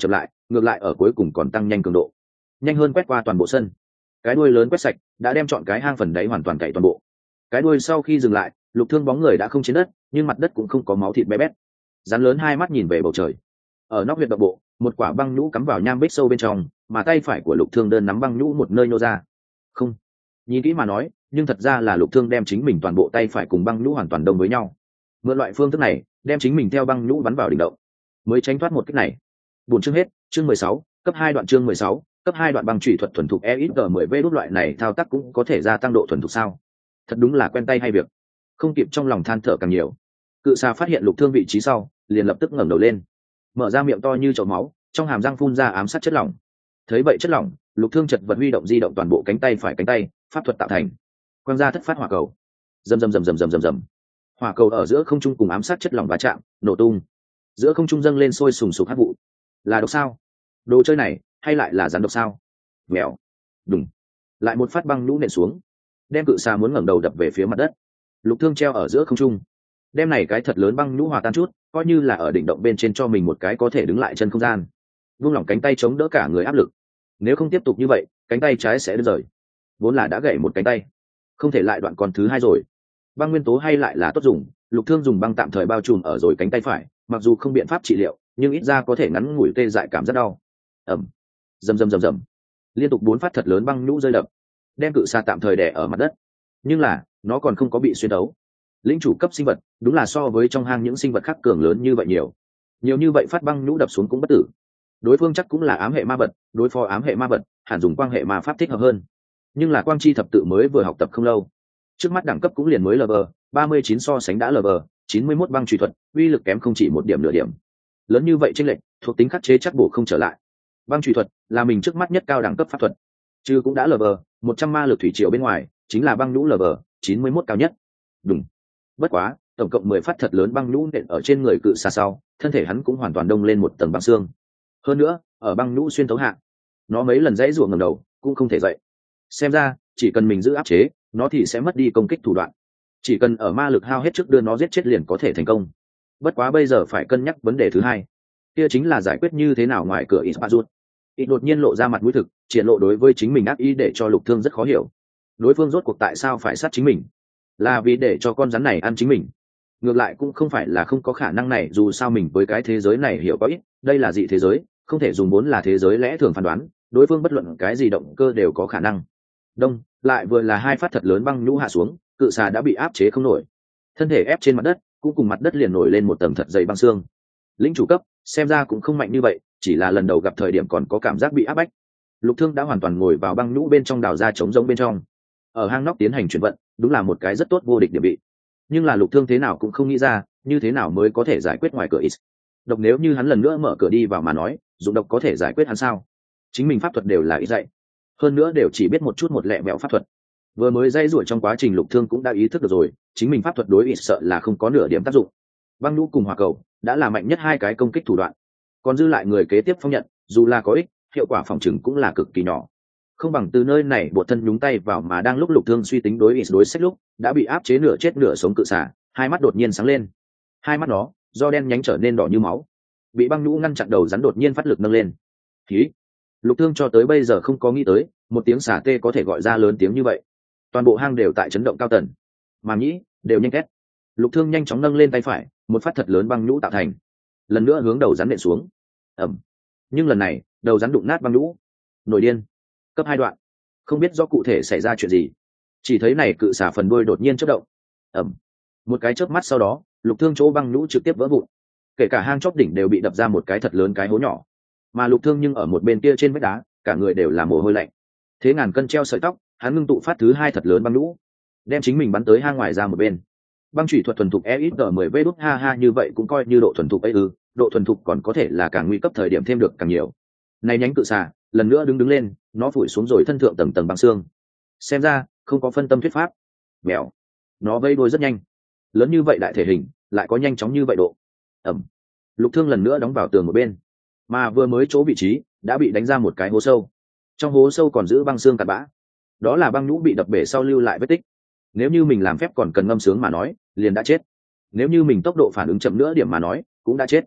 ngược lại ở cuối cùng còn tăng nhanh cường độ, nhanh hơn quét qua toàn bộ sân. Cái đuôi lớn quét sạch đã đem chọn cái hang phần đáy hoàn toàn cày toàn bộ. Cái đuôi sau khi dừng lại, Lục Thương bóng người đã không trên đất, nhưng mặt đất cũng không có máu thịt bé bét. Rắn lớn hai mắt nhìn về bầu trời. Ở nóc huyệt động bộ, một quả băng nhũ cắm vào nham bích sâu bên trong, mà tay phải của Lục Thương đơn nắm băng nhũ một nơi nhô ra. Không, nhìn kỹ mà nói, nhưng thật ra là Lục Thương đem chính mình toàn bộ tay phải cùng băng nhũ hoàn toàn đông với nhau. Mượn loại phương thức này, đem chính mình theo băng nhũ bắn vào đỉnh động, mới tránh thoát một kích này. Buổi chương hết, chương 16, cấp 2 đoạn chương 16, cấp 2 đoạn băng chủy thuật thuần thục EXG10V đút loại này thao tác cũng có thể gia tăng độ thuần thục sao? Thật đúng là quen tay hay việc. Không kịp trong lòng than thở càng nhiều. Cự xà phát hiện Lục Thương vị trí sau, liền lập tức ngẩng đầu lên, mở ra miệng to như chậu máu, trong hàm răng phun ra ám sát chất lỏng. Thấy vậy chất lỏng, Lục Thương chật vật huy động di động toàn bộ cánh tay phải cánh tay, pháp thuật tạo thành, quang ra thất phát hỏa cầu. Rầm rầm rầm rầm rầm rầm rầm. Hỏa cầu ở giữa không trung cùng ám sát chất lỏng va chạm, nổ tung. Giữa không trung dâng lên sôi sùng sục hắc vụ. Là độc sao? Đồ chơi này, hay lại là rắn độc sao? Mèo. Đùng. Lại một phát băng lũ nện xuống, đem cự xà muốn ngẩng đầu đập về phía mặt đất. Lục Thương treo ở giữa không trung, đem này cái thật lớn băng nhũ hòa tan chút, coi như là ở đỉnh động bên trên cho mình một cái có thể đứng lại chân không gian. Vung lỏng cánh tay chống đỡ cả người áp lực. Nếu không tiếp tục như vậy, cánh tay trái sẽ đứt rời. Vốn là đã gãy một cánh tay, không thể lại đoạn còn thứ hai rồi. Băng nguyên tố hay lại là tốt dùng, Lục Thương dùng băng tạm thời bao trùm ở rồi cánh tay phải, mặc dù không biện pháp trị liệu, nhưng ít ra có thể ngắn ngủi tê dại cảm rất đau. Ầm. Rầm rầm rầm rầm. Liên tục 4 phát thật lớn băng nhũ rơi đập, đem cự xà tạm thời đè ở mặt đất. Nhưng là, nó còn không có bị xuyên đấu. Lĩnh chủ cấp sinh vật, đúng là so với trong hang những sinh vật khác cường lớn như vậy nhiều. Nhiều như vậy phát băng nhũ đập xuống cũng bất tử. Đối phương chắc cũng là ám hệ ma vật, đối phó ám hệ ma vật, hẳn dùng quang hệ ma pháp thích hợp hơn. Nhưng là quang chi thập tự mới vừa học tập không lâu, trước mắt đẳng cấp cũng liền mới level 39 so sánh đã level 91 băng truy thuật, uy lực kém không chỉ một điểm nửa điểm. Lớn như vậy chênh lệch, thuộc tính khắc chế chắc bổ không trở lại. Băng truy thuật là mình trước mắt nhất cao đẳng cấp pháp thuật, chứ cũng đã level 100 ma lực thủy triều bên ngoài, chính là băng nhũ level 91 cao nhất. Đúng. Bất quá, tổng cộng 10 phát thật lớn băng nhũ nện ở trên người cự xà sau, thân thể hắn cũng hoàn toàn đông lên một tầng băng xương. Hơn nữa, ở băng nhũ xuyên thấu hạ, nó mấy lần dãy rủa ngẩng đầu, cũng không thể dậy. Xem ra, chỉ cần mình giữ áp chế, nó thì sẽ mất đi công kích thủ đoạn. Chỉ cần ở ma lực hao hết trước đưa nó giết chết liền có thể thành công. Bất quá bây giờ phải cân nhắc vấn đề thứ hai, kia chính là giải quyết như thế nào ngoài cửa Ispazu. Ít đột nhiên lộ ra mặt mũi thực, triển lộ đối với chính mình ác ý để cho Lục Thương rất khó hiểu. Đối phương rốt cuộc tại sao phải sát chính mình? Là vì để cho con rắn này ăn chính mình? Ngược lại cũng không phải là không có khả năng này, dù sao mình với cái thế giới này hiểu có ít, đây là dị thế giới, không thể dùng vốn là thế giới lẽ thường phán đoán, đối phương bất luận cái gì động cơ đều có khả năng. Đông, lại vừa là 2 phát thật lớn băng nhũ hạ xuống, cự xà đã bị áp chế không nổi. Thân thể ép trên mặt đất, cũng cùng mặt đất liền nổi lên một tầng thật dày băng xương. Lĩnh chủ cấp, xem ra cũng không mạnh như vậy, chỉ là lần đầu gặp thời điểm còn có cảm giác bị áp bách. Lục Thương đã hoàn toàn ngồi vào băng nhũ bên trong, đào ra trống rỗng bên trong. Ở hang nóc tiến hành chuyển vận, đúng là một cái rất tốt vô địch địa vị. Nhưng là Lục Thương thế nào cũng không nghĩ ra, như thế nào mới có thể giải quyết ngoài cửa ít. Độc nếu như hắn lần nữa mở cửa đi vào mà nói, dụng độc có thể giải quyết hắn sao? Chính mình pháp thuật đều là ít dạy, hơn nữa đều chỉ biết một chút một lẹ mẹo pháp thuật. Vừa mới dây rủi trong quá trình Lục Thương cũng đã ý thức được rồi, chính mình pháp thuật đối ít sợ là không có nửa điểm tác dụng. Băng nhũ cùng hỏa cầu đã là mạnh nhất hai cái công kích thủ đoạn, còn dư lại người kế tiếp phong nhận, dù là có ích, hiệu quả phòng trừng cũng là cực kỳ nhỏ. Không bằng từ nơi này bộ thân nhúng tay vào, mà đang lúc Lục Thương suy tính đối ít đối sách lúc, đã bị áp chế nửa chết nửa sống cự xả, hai mắt đột nhiên sáng lên. Hai mắt nó do đen nhánh trở nên đỏ như máu, bị băng nhũ ngăn chặn đầu rắn đột nhiên phát lực nâng lên. Khí. Lục Thương cho tới bây giờ không có nghĩ tới, một tiếng xả tê có thể gọi ra lớn tiếng như vậy. Toàn bộ hang đều tại chấn động cao tần, màng nhĩ đều nhanh két. Lục Thương nhanh chóng nâng lên tay phải, một phát thật lớn băng nhũ tạo thành, lần nữa hướng đầu rắn nện xuống. Ầm. Nhưng lần này, đầu rắn đụng nát băng nhũ. Nổi điên. Cấp 2 đoạn. Không biết do cụ thể xảy ra chuyện gì, chỉ thấy này cự xả phần đuôi đột nhiên chớp động. Ầm. Một cái chớp mắt sau đó, Lục Thương chỗ băng nhũ trực tiếp vỡ vụn, kể cả hang chóp đỉnh đều bị đập ra một cái thật lớn cái hố nhỏ. Mà Lục Thương nhưng ở một bên kia trên vách đá, cả người đều là mồ hôi lạnh. Thế ngàn cân treo sợi tóc, hắn ngưng tụ phát thứ hai thật lớn băng nhũ, đem chính mình bắn tới hang ngoài ra một bên. Băng chủy thuật thuần thục EXG10V đút ha ha, như vậy cũng coi như độ thuần thục ấy ư? Độ thuần thục còn có thể là càng nguy cấp thời điểm thêm được càng nhiều. Này nhánh cự xà lần nữa đứng lên, nó phủi xuống rồi thân thượng tầng tầng băng xương. Xem ra không có phân tâm thuyết pháp. Mèo, nó vây đuôi rất nhanh, lớn như vậy đại thể hình, lại có nhanh chóng như vậy độ. Ẩm. Lục Thương lần nữa đóng vào tường một bên, mà vừa mới chỗ vị trí đã bị đánh ra một cái hố sâu. Trong hố sâu còn giữ băng xương cặn bã, đó là băng nhũ bị đập bể sau lưu lại vết tích. Nếu như mình làm phép còn cần ngâm sướng mà nói, liền đã chết. Nếu như mình tốc độ phản ứng chậm nữa điểm mà nói, cũng đã chết.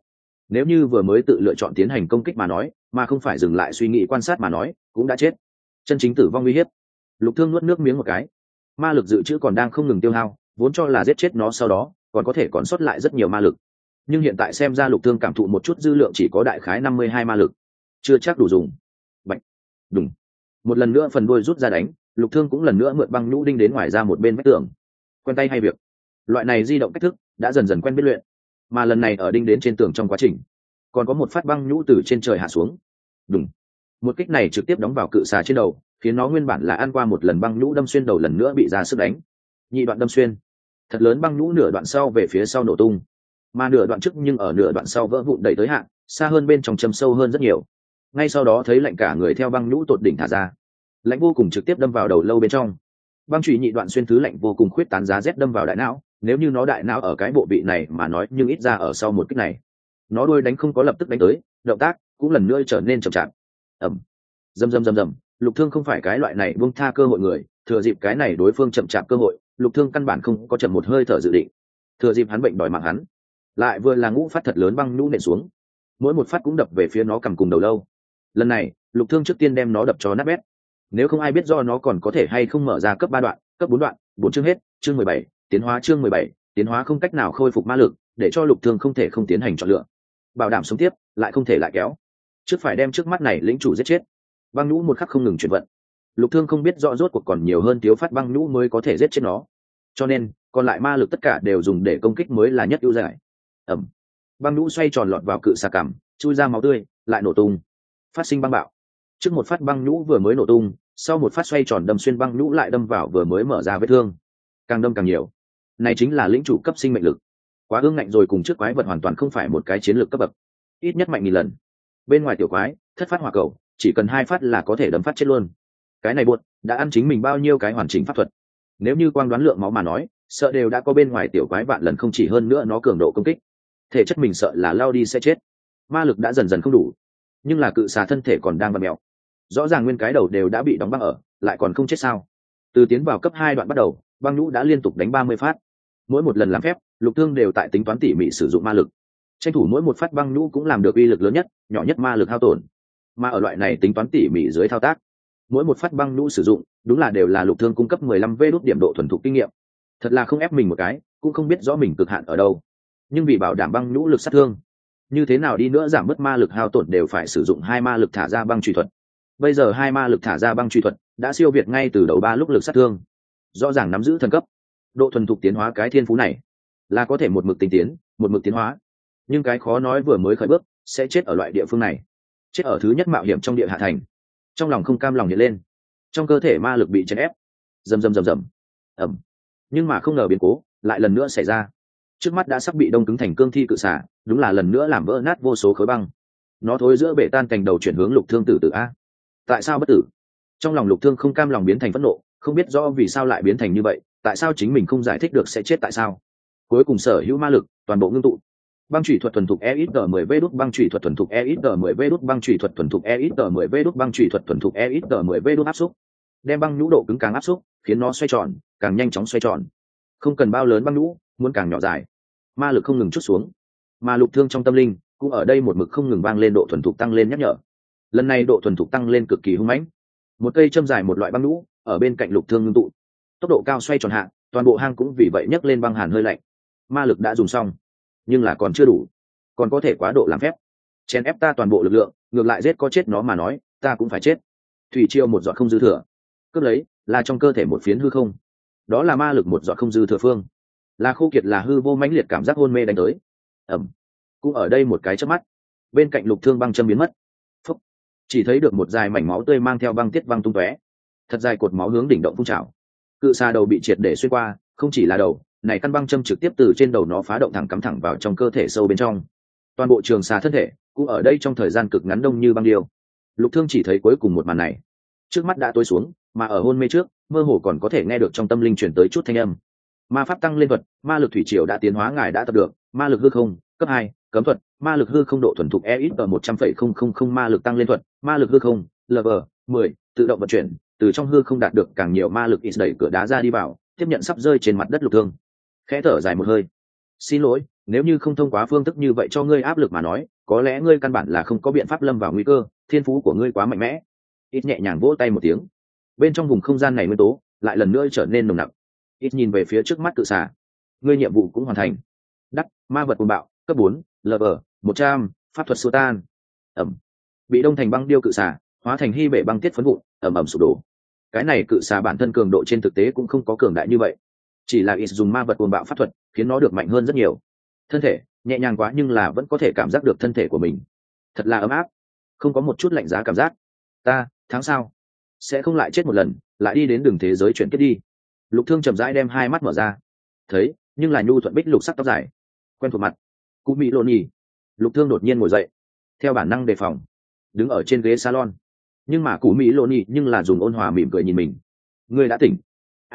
nếu như vừa mới tự lựa chọn tiến hành công kích mà nói mà không phải dừng lại suy nghĩ quan sát mà nói cũng đã chết. Chân chính tử vong uy hiếp. Lục Thương nuốt nước miếng một cái. Ma lực dự trữ còn đang không ngừng tiêu hao, vốn cho là giết chết nó sau đó còn có thể còn sót lại rất nhiều ma lực, nhưng hiện tại xem ra Lục Thương cảm thụ một chút dư lượng chỉ có đại khái 52 ma lực, chưa chắc đủ dùng. Bạch, đùng, một lần nữa phần đuôi rút ra đánh. Lục Thương cũng lần nữa mượn băng nhũ đinh đến ngoài ra một bên vách tường. Quen tay hay việc, loại này di động cách thức đã dần dần quen biết luyện, mà lần này ở đinh đến trên tường trong quá trình còn có một phát băng nhũ từ trên trời hạ xuống. Đùng, một kích này trực tiếp đóng vào cự xà trên đầu, khiến nó nguyên bản là ăn qua một lần băng nhũ đâm xuyên đầu lần nữa bị ra sức đánh. Nhị đoạn đâm xuyên, thật lớn băng nhũ nửa đoạn sau về phía sau nổ tung, mà nửa đoạn trước nhưng ở nửa đoạn sau vỡ vụn đầy tới hạn, xa hơn bên trong châm sâu hơn rất nhiều. Ngay sau đó thấy lạnh cả người theo băng nhũ tột đỉnh thả ra, lạnh vô cùng trực tiếp đâm vào đầu lâu bên trong. Băng chùy nhị đoạn xuyên thứ lạnh vô cùng khuyết tán giá rét đâm vào đại não, nếu như nó đại não ở cái bộ vị này mà nói, nhưng ít ra ở sau một kích này nó đuôi đánh không có lập tức đánh tới, động tác cũng lần nữa trở nên chậm chạp. Ầm, rầm rầm rầm rầm. Lục Thương không phải cái loại này buông tha cơ hội người, thừa dịp cái này đối phương chậm chạp cơ hội, Lục Thương căn bản không có chậm một hơi thở dự định. Thừa dịp hắn bệnh đòi mạng hắn, lại vừa là ngũ phát thật lớn băng nhũ nện xuống, mỗi một phát cũng đập về phía nó cầm cùng đầu lâu. Lần này Lục Thương trước tiên đem nó đập cho nát bét, nếu không ai biết do nó còn có thể hay không mở ra cấp 3 đoạn, cấp 4 đoạn. 4 chương hết. Chương 17, tiến hóa. Chương 17, tiến hóa không cách nào khôi phục ma lực, để cho Lục Thương không thể không tiến hành chọn lựa, bảo đảm sống tiếp lại không thể lại kéo, trước phải đem trước mắt này lĩnh chủ giết chết. Băng nhũ một khắc không ngừng chuyển vận, Lục Thương không biết rõ rốt cuộc còn nhiều hơn thiếu phát băng nhũ mới có thể giết chết nó, cho nên còn lại ma lực tất cả đều dùng để công kích mới là nhất ưu giải. Ẩm, băng nhũ xoay tròn lọt vào cự xà cằm, chui ra máu tươi, lại nổ tung, phát sinh băng bạo. Trước một phát băng nhũ vừa mới nổ tung, sau một phát xoay tròn đâm xuyên băng nhũ lại đâm vào vừa mới mở ra vết thương, càng đâm càng nhiều. Này chính là lĩnh chủ cấp sinh mệnh lực, quá ương ngạnh rồi, cùng trước quái vật hoàn toàn không phải một cái chiến lược cấp bậc, ít nhất mạnh 1000 lần. Bên ngoài tiểu quái thất phát hỏa cầu chỉ cần 2 phát là có thể đấm phát chết luôn. Cái này buột đã ăn chính mình bao nhiêu cái hoàn chỉnh pháp thuật, nếu như quang đoán lượng máu mà nói, sợ đều đã có bên ngoài tiểu quái vạn lần không chỉ hơn nữa nó cường độ công kích, thể chất mình sợ là lao đi sẽ chết. Ma lực đã dần dần không đủ, nhưng là cự xà thân thể còn đang vặn mèo, rõ ràng nguyên cái đầu đều đã bị đóng băng ở, lại còn không chết sao? Từ tiến vào cấp 2 đoạn bắt đầu, băng nhũ đã liên tục đánh 30 phát, mỗi một lần làm phép Lục Thương đều tại tính toán tỉ mỉ sử dụng ma lực, tranh thủ mỗi một phát băng nhũ cũng làm được uy lực lớn nhất, nhỏ nhất ma lực hao tổn. Mà ở loại này tính toán tỉ mỉ dưới thao tác, mỗi một phát băng nhũ sử dụng đúng là đều là Lục Thương cung cấp 15 vê đốt điểm độ thuần thục kinh nghiệm. Thật là không ép mình một cái, cũng không biết rõ mình cực hạn ở đâu, nhưng vì bảo đảm băng nhũ lực sát thương, như thế nào đi nữa giảm bớt ma lực hao tổn đều phải sử dụng 2 ma lực thả ra băng truy thuật. Bây giờ 2 ma lực thả ra băng truy thuật đã siêu việt ngay từ đầu 3 lúc lực sát thương, rõ ràng nắm giữ thần cấp độ thuần thục tiến hóa. Cái thiên phú này là có thể một mực tinh tiến, một mực tiến hóa, nhưng cái khó nói vừa mới khởi bước sẽ chết ở loại địa phương này, chết ở thứ nhất mạo hiểm trong địa hạ thành. Trong lòng không cam lòng hiện lên, trong cơ thể ma lực bị chèn ép, rầm rầm rầm rầm. Ẩm, nhưng mà không ngờ biến cố lại lần nữa xảy ra. Trước mắt đã sắp bị đông cứng thành cương thi cự xả, đúng là lần nữa làm vỡ nát vô số khối băng. Nó thối giữa bể tan cành đầu chuyển hướng Lục Thương. Tử a, tại sao bất tử? Trong lòng Lục Thương không cam lòng biến thành phẫn nộ, không biết rõ vì sao lại biến thành như vậy, tại sao chính mình không giải thích được sẽ chết tại sao. Cuối cùng sở hữu ma lực toàn bộ ngưng tụ. Băng chủy thuật thuần thục EXG10V đút, băng chủy thuật thuần thục EXG10V đút, băng chủy thuật thuần thục EXG10V đút, băng chủy thuật thuần thục EXG10V đút áp xúc. Đem băng nhũ độ cứng càng áp xúc, khiến nó xoay tròn, càng nhanh chóng xoay tròn. Không cần bao lớn băng nhũ, muốn càng nhỏ dài. Ma lực không ngừng chút xuống, mà Lục Thương trong tâm linh cũng ở đây một mực không ngừng vang lên độ thuần thục tăng lên nhắc nhở. Lần này độ thuần thục tăng lên cực kỳ hung mãnh. Một cây châm dài một loại băng nhũ ở bên cạnh Lục Thương ngưng tụ, tốc độ cao xoay tròn hạ, toàn bộ hang cũng vì vậy nhấc lên băng hàn hơi lạnh. Ma lực đã dùng xong, nhưng là còn chưa đủ, còn có thể quá độ làm phép chèn ép ta toàn bộ lực lượng, ngược lại giết có chết nó mà nói, ta cũng phải chết. Thủy triều một giọt không dư thừa, cướp lấy là trong cơ thể một phiến hư không, đó là ma lực một giọt không dư thừa phương, là khô kiệt, là hư vô mãnh liệt cảm giác hôn mê đánh tới. Ẩm, cũng ở đây một cái chớp mắt, bên cạnh Lục Thương băng châm biến mất. Phúc, chỉ thấy được một dài mảnh máu tươi mang theo băng tiết văng tung tóe, thật dài cột máu hướng đỉnh động phun trào. Cự xà đầu bị triệt để xuyên qua, không chỉ là đầu này, căn băng châm trực tiếp từ trên đầu nó phá động thẳng cắm thẳng vào trong cơ thể sâu bên trong. Toàn bộ trường xà thân thể cũng ở đây trong thời gian cực ngắn đông như băng điêu. Lục Thương chỉ thấy cuối cùng một màn này, trước mắt đã tối xuống, mà ở hôn mê trước mơ hồ còn có thể nghe được trong tâm linh truyền tới chút thanh âm. Ma pháp tăng lên thuật, ma lực thủy triều đã tiến hóa, ngài đã tập được ma lực hư không cấp 2, cấm thuật, ma lực hư không độ thuần thục EXG 100,000, ma lực tăng lên thuật, ma lực hư không level 10, tự động vận chuyển, từ trong hư không đạt được càng nhiều ma lực, ít đẩy cửa đá ra đi vào, tiếp nhận sắp rơi trên mặt đất Lục Thương. Khẽ thở dài một hơi, xin lỗi, nếu như không thông qua phương thức như vậy cho ngươi áp lực mà nói, có lẽ ngươi căn bản là không có biện pháp lâm vào nguy cơ, thiên phú của ngươi quá mạnh mẽ. Ít nhẹ nhàng vỗ tay một tiếng, bên trong vùng không gian này nguyên tố lại lần nữa trở nên nồng nặc. Ít nhìn về phía trước mắt cự xà, ngươi nhiệm vụ cũng hoàn thành. Đắc ma vật cuồng bạo cấp 4, lv 100, pháp thuật xua tan. Ẩm. Bị đông thành băng điêu cự xà hóa thành hy bệ băng tiết phấn vụn, ẩm ẩm sụp đổ. Cái này cự xà bản thân cường độ trên thực tế cũng không có cường đại như vậy, chỉ là ít dùng ma vật cuồng bạo pháp thuật khiến nó được mạnh hơn rất nhiều. Thân thể nhẹ nhàng quá nhưng là vẫn có thể cảm giác được thân thể của mình thật là ấm áp, không có một chút lạnh giá cảm giác. Ta tháng sau sẽ không lại chết một lần, lại đi đến đường thế giới chuyển kết đi. Lục Thương chậm rãi đem hai mắt mở ra, thấy nhưng là nhu thuận bích lục sắc tóc dài quen thuộc mặt. Cú mỹ lộn nhì. Lục Thương đột nhiên ngồi dậy, theo bản năng đề phòng đứng ở trên ghế salon, nhưng mà Cú mỹ lộn nhì nhưng là dùng ôn hòa mỉm cười nhìn mình. Ngươi đã tỉnh.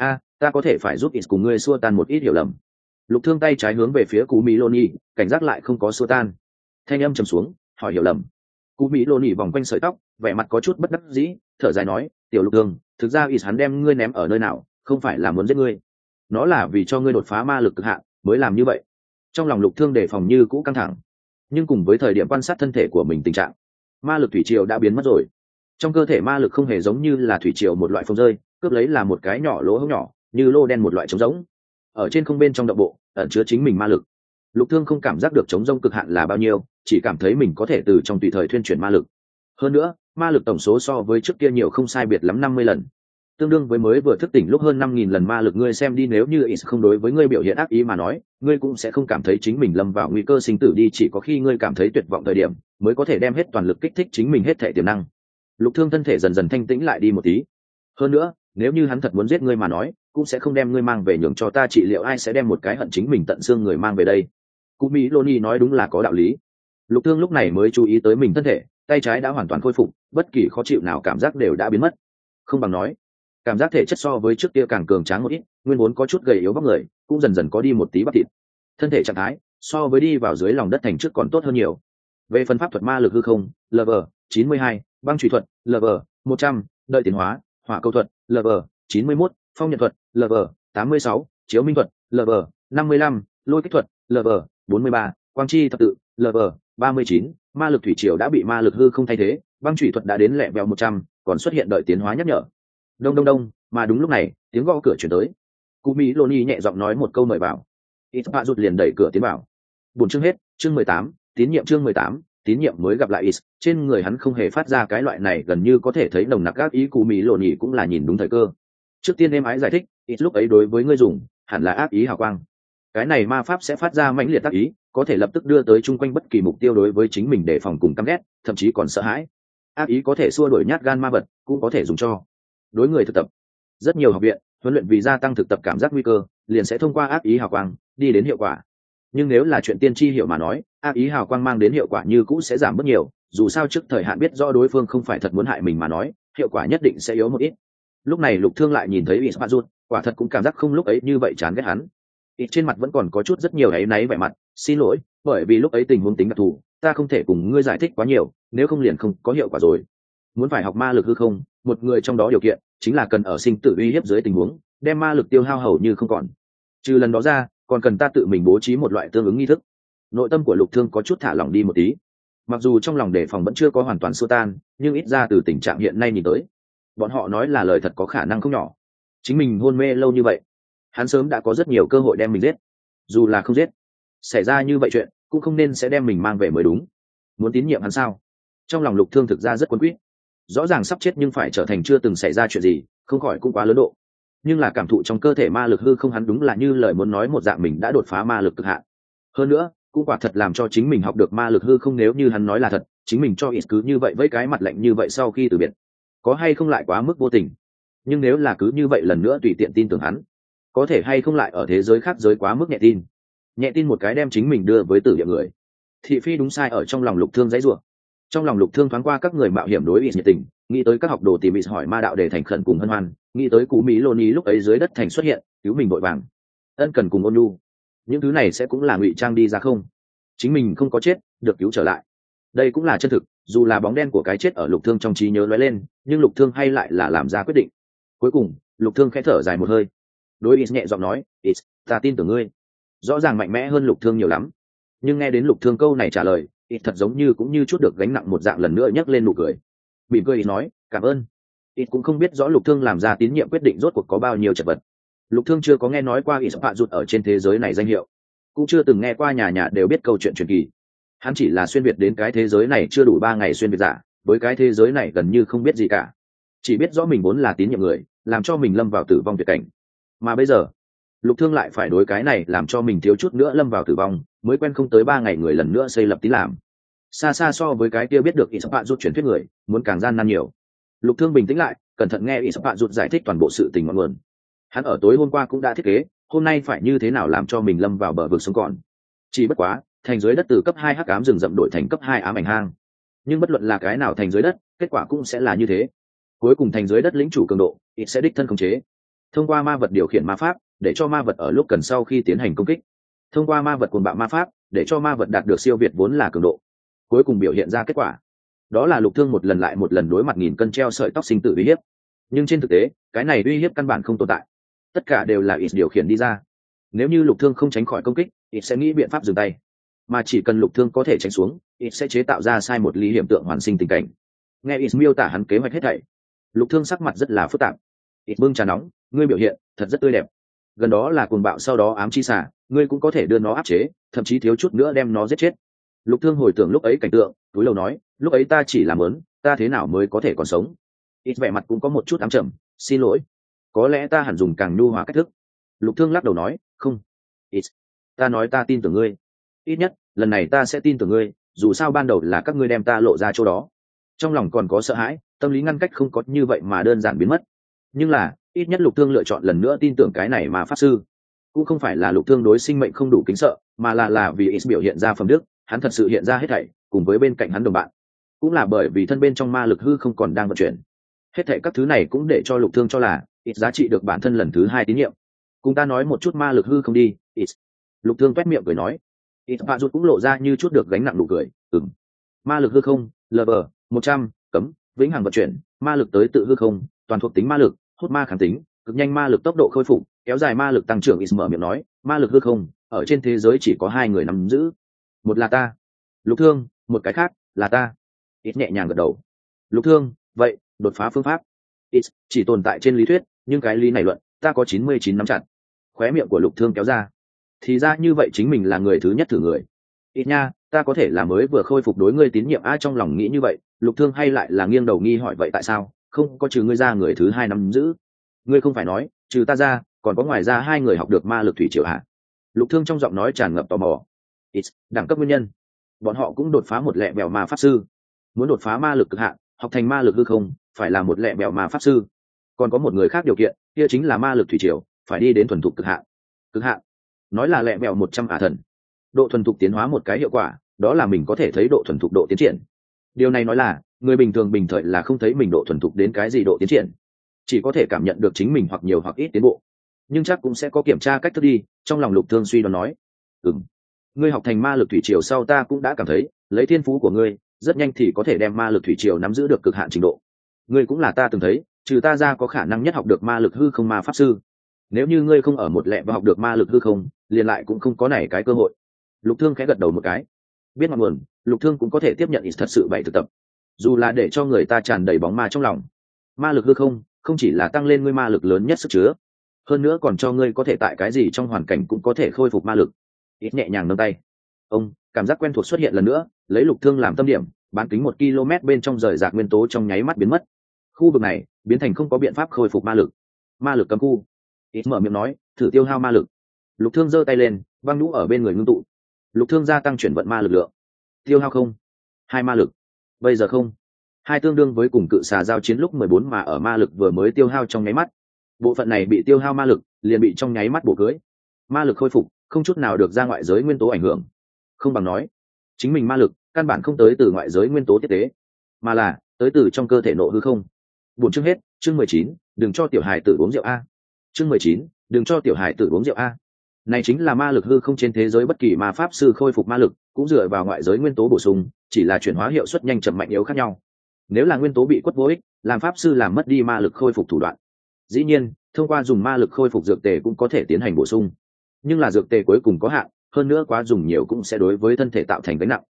Ta có thể phải giúp ít cùng ngươi xua tan một ít hiểu lầm. Lục Thương tay trái hướng về phía Cú mỹ lộn nhì, cảnh giác lại không có xua tan. Thanh âm trầm xuống, hỏi hiểu lầm. Cú mỹ lộn nhì vòng quanh sợi tóc, vẻ mặt có chút bất đắc dĩ, thở dài nói, tiểu Lục Thương, thực ra ít hắn đem ngươi ném ở nơi nào không phải là muốn giết ngươi, nó là vì cho ngươi đột phá ma lực cực hạn mới làm như vậy. Trong lòng Lục Thương đề phòng như cũ căng thẳng, nhưng cùng với thời điểm quan sát thân thể của mình tình trạng, ma lực thủy triều đã biến mất rồi. Trong cơ thể ma lực không hề giống như là thủy triều một loại phồng rơi, cướp lấy là một cái nhỏ lỗ hổng nhỏ, như lô đen một loại trống rỗng ở trên không bên trong động bộ ẩn chứa chính mình ma lực. Lục Thương không cảm giác được trống rỗng cực hạn là bao nhiêu, chỉ cảm thấy mình có thể từ trong tùy thời thuyên chuyển ma lực. Hơn nữa ma lực tổng số so với trước kia nhiều không sai biệt lắm 50 lần, tương đương với mới vừa thức tỉnh lúc hơn 5.000 lần ma lực. Ngươi xem đi, nếu như Is không đối với ngươi biểu hiện ác ý mà nói, ngươi cũng sẽ không cảm thấy chính mình lâm vào nguy cơ sinh tử đi, chỉ có khi ngươi cảm thấy tuyệt vọng thời điểm mới có thể đem hết toàn lực kích thích chính mình hết thể tiềm năng. Lục Thương thân thể dần dần thanh tĩnh lại đi một tí. Hơn nữa nếu như hắn thật muốn giết ngươi mà nói, cũng sẽ không đem ngươi mang về nhường cho ta trị liệu, ai sẽ đem một cái hận chính mình tận xương người mang về đây. Cú Mỹ Loni nói đúng là có đạo lý. Lục Thương lúc này mới chú ý tới mình thân thể, tay trái đã hoàn toàn khôi phục, bất kỳ khó chịu nào cảm giác đều đã biến mất. Không bằng nói, cảm giác thể chất so với trước kia càng cường tráng một ít, nguyên vốn có chút gầy yếu vóc người cũng dần dần có đi một tí bắp thịt. Thân thể trạng thái so với đi vào dưới lòng đất thành trước còn tốt hơn nhiều. Về phần pháp thuật ma lực hư không, lv 92, băng chủy thuật lv 100, đợi tiến hóa, hỏa câu thuật lv 91, phong nhật thuật lv 86, chiếu minh thuật lv 55, lôi kích thuật lv 43, quang chi thập tự lv 39, ma lực thủy triều đã bị ma lực hư không thay thế, băng chủy thuật đã đến lẹ vẹo 100, còn xuất hiện đợi tiến hóa nhắc nhở. Đông đông đông, mà đúng lúc này tiếng gõ cửa chuyển tới. Cú Mỹ Loni nhẹ giọng nói một câu mời vào. Ít Pha rụt liền đẩy cửa tiến vào. Buổi chương hết, chương 18, tín nhiệm chương 18, tín nhiệm mới gặp lại Is, trên người hắn không hề phát ra cái loại này gần như có thể thấy nồng nặc ác ý. Cú Mỹ Loni cũng là nhìn đúng thời cơ. Trước tiên em ái giải thích, Is lúc ấy đối với ngươi dùng hẳn là ác ý hào quang. Cái này ma pháp sẽ phát ra mãnh liệt ác ý, có thể lập tức đưa tới chung quanh bất kỳ mục tiêu đối với chính mình đề phòng cùng căm ghét, thậm chí còn sợ hãi. Ác ý có thể xua đuổi nhát gan ma vật, cũng có thể dùng cho đối người thực tập. Rất nhiều học viện huấn luyện vì gia tăng thực tập cảm giác nguy cơ, liền sẽ thông qua ác ý hào quang đi đến hiệu quả. Nhưng nếu là chuyện tiên tri hiệu mà nói, ác ý hào quang mang đến hiệu quả như cũ sẽ giảm bớt nhiều, dù sao trước thời hạn biết rõ đối phương không phải thật muốn hại mình mà nói, hiệu quả nhất định sẽ yếu một ít. Lúc này Lục Thương lại nhìn thấy Ismazut, quả thật cũng cảm giác không lúc ấy như vậy chán ghét hắn. Ít trên mặt vẫn còn có chút rất nhiều áy náy vẻ mặt, xin lỗi, bởi vì lúc ấy tình huống tính đặc thù, ta không thể cùng ngươi giải thích quá nhiều, nếu không liền không có hiệu quả rồi. Muốn phải học ma lực hư không, một người trong đó điều kiện chính là cần ở sinh tử uy hiếp dưới tình huống đem ma lực tiêu hao hầu như không còn. Trừ lần đó ra, còn cần ta tự mình bố trí một loại tương ứng nghi thức. Nội tâm của Lục Thương có chút thả lỏng đi một tí. Mặc dù trong lòng đề phòng vẫn chưa có hoàn toàn xua tan, nhưng ít ra từ tình trạng hiện nay nhìn tới, bọn họ nói là lời thật có khả năng không nhỏ. Chính mình hôn mê lâu như vậy, hắn sớm đã có rất nhiều cơ hội đem mình giết. Dù là không giết, xảy ra như vậy chuyện cũng không nên sẽ đem mình mang về mới đúng. Muốn tín nhiệm hắn sao? Trong lòng Lục Thương thực ra rất quấn quýt. Rõ ràng sắp chết nhưng phải trở thành chưa từng xảy ra chuyện gì, không khỏi cũng quá lớn độ. Nhưng là cảm thụ trong cơ thể ma lực hư không, hắn đúng là như lời muốn nói một dạng mình đã đột phá ma lực cực hạn. Hơn nữa cũng quả thật làm cho chính mình học được ma lực hư không. Nếu như hắn nói là thật, chính mình cho ít cứ như vậy với cái mặt lạnh như vậy sau khi từ biệt, có hay không lại quá mức vô tình? Nhưng nếu là cứ như vậy lần nữa tùy tiện tin tưởng hắn, có thể hay không lại ở thế giới khác giới quá mức nhẹ tin một cái đem chính mình đưa với tử địa người. Thị phi đúng sai ở trong lòng Lục Thương dãy rủa. Trong lòng Lục Thương thoáng qua các người mạo hiểm đối ít nhiệt tình, nghĩ tới các học đồ tìm ít hỏi ma đạo để thành khẩn cùng hân hoan, nghĩ tới Cú Mỹ Loni lúc ấy dưới đất thành xuất hiện cứu mình vội vàng, ân cần cùng ôn nhu, những thứ này sẽ cũng là ngụy trang đi ra không? Chính mình không có chết, được cứu trở lại, đây cũng là chân thực. Dù là bóng đen của cái chết ở Lục Thương trong trí nhớ lóe lên, nhưng Lục Thương hay lại là làm ra quyết định. Cuối cùng Lục Thương khẽ thở dài một hơi, đối ít nhẹ giọng nói, ít, ta tin tưởng ngươi. Rõ ràng mạnh mẽ hơn Lục Thương nhiều lắm, nhưng nghe đến Lục Thương câu này trả lời, ít thật giống như cũng như chút được gánh nặng một dạng lần nữa nhấc lên nụ cười. Mỉm cười ít nói cảm ơn. Ít cũng không biết rõ Lục Thương làm ra tín nhiệm quyết định rốt cuộc có bao nhiêu chật vật. Lục Thương chưa có nghe nói qua ít phạ rụt ở trên thế giới này danh hiệu, cũng chưa từng nghe qua nhà nhà đều biết câu chuyện truyền kỳ. Hắn chỉ là xuyên việt đến cái thế giới này chưa đủ 3 ngày xuyên việt giả, với cái thế giới này gần như không biết gì cả, chỉ biết rõ mình vốn là tín nhiệm người, làm cho mình lâm vào tử vong tuyệt cảnh. Mà bây giờ Lục Thương lại phải đối cái này làm cho mình thiếu chút nữa lâm vào tử vong, mới quen không tới 3 ngày người lần nữa xây lập tín làm, xa xa so với cái kia biết được ít phạ rụt truyền thuyết người muốn càng gian nan nhiều. Lục Thương bình tĩnh lại, cẩn thận nghe ít phạ rụt giải thích toàn bộ sự tình ngọn nguồn. Hắn ở tối hôm qua cũng đã thiết kế hôm nay phải như thế nào làm cho mình lâm vào bờ vực sống còn. Chỉ bất quá thành dưới đất từ cấp 2 hắc ám rừng rậm đổi thành cấp 2 ám ảnh hang, nhưng bất luận là cái nào thành dưới đất kết quả cũng sẽ là như thế. Cuối cùng thành dưới đất lĩnh chủ cường độ ít sẽ đích thân khống chế, thông qua ma vật điều khiển ma pháp để cho ma vật ở lúc cần sau khi tiến hành công kích, thông qua ma vật cuồng bạo ma pháp để cho ma vật đạt được siêu việt vốn là cường độ, cuối cùng biểu hiện ra kết quả đó là Lục Thương một lần lại một lần đối mặt nghìn cân treo sợi tóc sinh tử uy hiếp. Nhưng trên thực tế cái này uy hiếp căn bản không tồn tại, tất cả đều là ít điều khiển đi ra. Nếu như Lục Thương không tránh khỏi công kích, ít sẽ nghĩ biện pháp dừng tay, mà chỉ cần Lục Thương có thể tránh xuống, ít sẽ chế tạo ra sai một ly hiểm tượng hoàn sinh tình cảnh. Nghe ít miêu tả hắn kế hoạch hết thảy, Lục Thương sắc mặt rất là phức tạp. Ít bưng trà nóng, ngươi biểu hiện thật rất tươi đẹp. Gần đó là cuồng bạo, sau đó ám chi xả, ngươi cũng có thể đưa nó áp chế, thậm chí thiếu chút nữa đem nó giết chết. Lục Thương hồi tưởng lúc ấy cảnh tượng, túi lầu nói, lúc ấy ta chỉ làm ớn, ta thế nào mới có thể còn sống. Ít vẻ mặt cũng có một chút ám trầm, xin lỗi, có lẽ ta hẳn dùng càng nhu hòa cách thức. Lục Thương lắc đầu nói, không, ít, ta nói ta tin tưởng ngươi, ít nhất lần này ta sẽ tin tưởng ngươi, dù sao ban đầu là các ngươi đem ta lộ ra chỗ đó, trong lòng còn có sợ hãi, tâm lý ngăn cách không có như vậy mà đơn giản biến mất. Nhưng là ít nhất Lục Thương lựa chọn lần nữa tin tưởng cái này mà pháp sư, cũng không phải là Lục Thương đối sinh mệnh không đủ kính sợ, mà là vì ít biểu hiện ra phẩm đức, hắn thật sự hiện ra hết thảy, cùng với bên cạnh hắn đồng bạn, cũng là bởi vì thân bên trong ma lực hư không còn đang vận chuyển. Hết thảy các thứ này cũng để cho Lục Thương cho là ít giá trị được bản thân lần thứ 2 tín nhiệm. Cùng ta nói một chút ma lực hư không đi, ít. Lục Thương toét miệng cười nói. Ít Phạ Rụt cũng lộ ra như chút được gánh nặng nụ cười, ma lực hư không, LV100, cấm, vĩnh hằng vận chuyển, ma lực tới tự hư không, toàn thuộc tính ma lực, hút ma kháng tính, cực nhanh ma lực tốc độ khôi phục, kéo dài ma lực tăng trưởng. Ít mở miệng nói, ma lực hư không ở trên thế giới chỉ có 2 người nắm giữ, một là ta, Lục Thương, một cái khác là ta. Ít nhẹ nhàng gật đầu. Lục Thương, vậy đột phá phương pháp ít chỉ tồn tại trên lý thuyết, nhưng cái lý này luận ta có 99 nắm chặt. Khóe miệng của Lục Thương kéo ra, thì ra như vậy chính mình là người thứ nhất thử người. Ít nha, ta có thể là mới vừa khôi phục đối ngươi tín nhiệm. Trong lòng nghĩ như vậy, Lục Thương hay lại là nghiêng đầu nghi hỏi, vậy tại sao không có trừ ngươi ra người thứ 2 nắm giữ? Ngươi không phải nói trừ ta ra còn có ngoài ra 2 người học được ma lực thủy triều hả? Lục Thương trong giọng nói tràn ngập tò mò. Ít đẳng cấp nguyên nhân, bọn họ cũng đột phá một lẹ bèo ma pháp sư, muốn đột phá ma lực cực hạn học thành ma lực hư không phải là một lẹ bèo ma pháp sư. Còn có một người khác điều kiện, kia chính là ma lực thủy triều phải đi đến thuần thục cực hạn. Cực hạn nói là lẹ bèo 100 ả thần. Độ thuần thục tiến hóa một cái hiệu quả đó là mình có thể thấy độ thuần thục độ tiến triển. Điều này nói là người bình thường bình thời là không thấy mình độ thuần thục đến cái gì độ tiến triển, chỉ có thể cảm nhận được chính mình hoặc nhiều hoặc ít tiến bộ, nhưng chắc cũng sẽ có kiểm tra cách thức đi. Trong lòng Lục Thương suy đoán nói, ngươi học thành ma lực thủy triều sau ta cũng đã cảm thấy lấy thiên phú của ngươi rất nhanh thì có thể đem ma lực thủy triều nắm giữ được cực hạn trình độ. Ngươi cũng là ta từng thấy trừ ta ra có khả năng nhất học được ma lực hư không ma pháp sư. Nếu như ngươi không ở một lẹ và học được ma lực hư không, liền lại cũng không có này cái cơ hội. Lục Thương khẽ gật đầu một cái, biết ngọn nguồn, Lục Thương cũng có thể tiếp nhận ít thật sự bảy thực tập, dù là để cho người ta tràn đầy bóng ma trong lòng. Ma lực hư không không chỉ là tăng lên ngươi ma lực lớn nhất sức chứa, hơn nữa còn cho ngươi có thể tại cái gì trong hoàn cảnh cũng có thể khôi phục ma lực. Ít nhẹ nhàng nâng tay, cảm giác quen thuộc xuất hiện lần nữa, lấy Lục Thương làm tâm điểm, bán kính 1 km bên trong rời rạc nguyên tố trong nháy mắt biến mất. Khu vực này biến thành không có biện pháp khôi phục ma lực, ma lực cấm khu. Ít mở miệng nói, thử tiêu hao ma lực. Lục Thương giơ tay lên, băng nhũ ở bên người ngưng tụ. Lục Thương gia tăng chuyển vận ma lực lượng. Tiêu hao không 2 ma lực, bây giờ không 2 tương đương với cùng cự xà giao chiến lúc 14 mà ở ma lực vừa mới tiêu hao trong nháy mắt. Bộ phận này bị tiêu hao ma lực liền bị trong nháy mắt bổ cưới. Ma lực khôi phục không chút nào được ra ngoại giới nguyên tố ảnh hưởng, không bằng nói chính mình ma lực căn bản không tới từ ngoại giới nguyên tố tiếp tế, mà là tới từ trong cơ thể nộ hư không. Buồn chương hết. Chương 19, đừng cho tiểu hài tử uống rượu a. Chương 19, đừng cho tiểu hài tử uống rượu a. Này chính là ma lực hư không. Trên thế giới bất kỳ ma pháp sư khôi phục ma lực cũng dựa vào ngoại giới nguyên tố bổ sung, chỉ là chuyển hóa hiệu suất nhanh chậm mạnh yếu khác nhau. Nếu là nguyên tố bị quất vô ích, làm pháp sư làm mất đi ma lực khôi phục thủ đoạn. Dĩ nhiên thông qua dùng ma lực khôi phục dược tề cũng có thể tiến hành bổ sung, nhưng là dược tề cuối cùng có hạn, hơn nữa quá dùng nhiều cũng sẽ đối với thân thể tạo thành gánh nặng.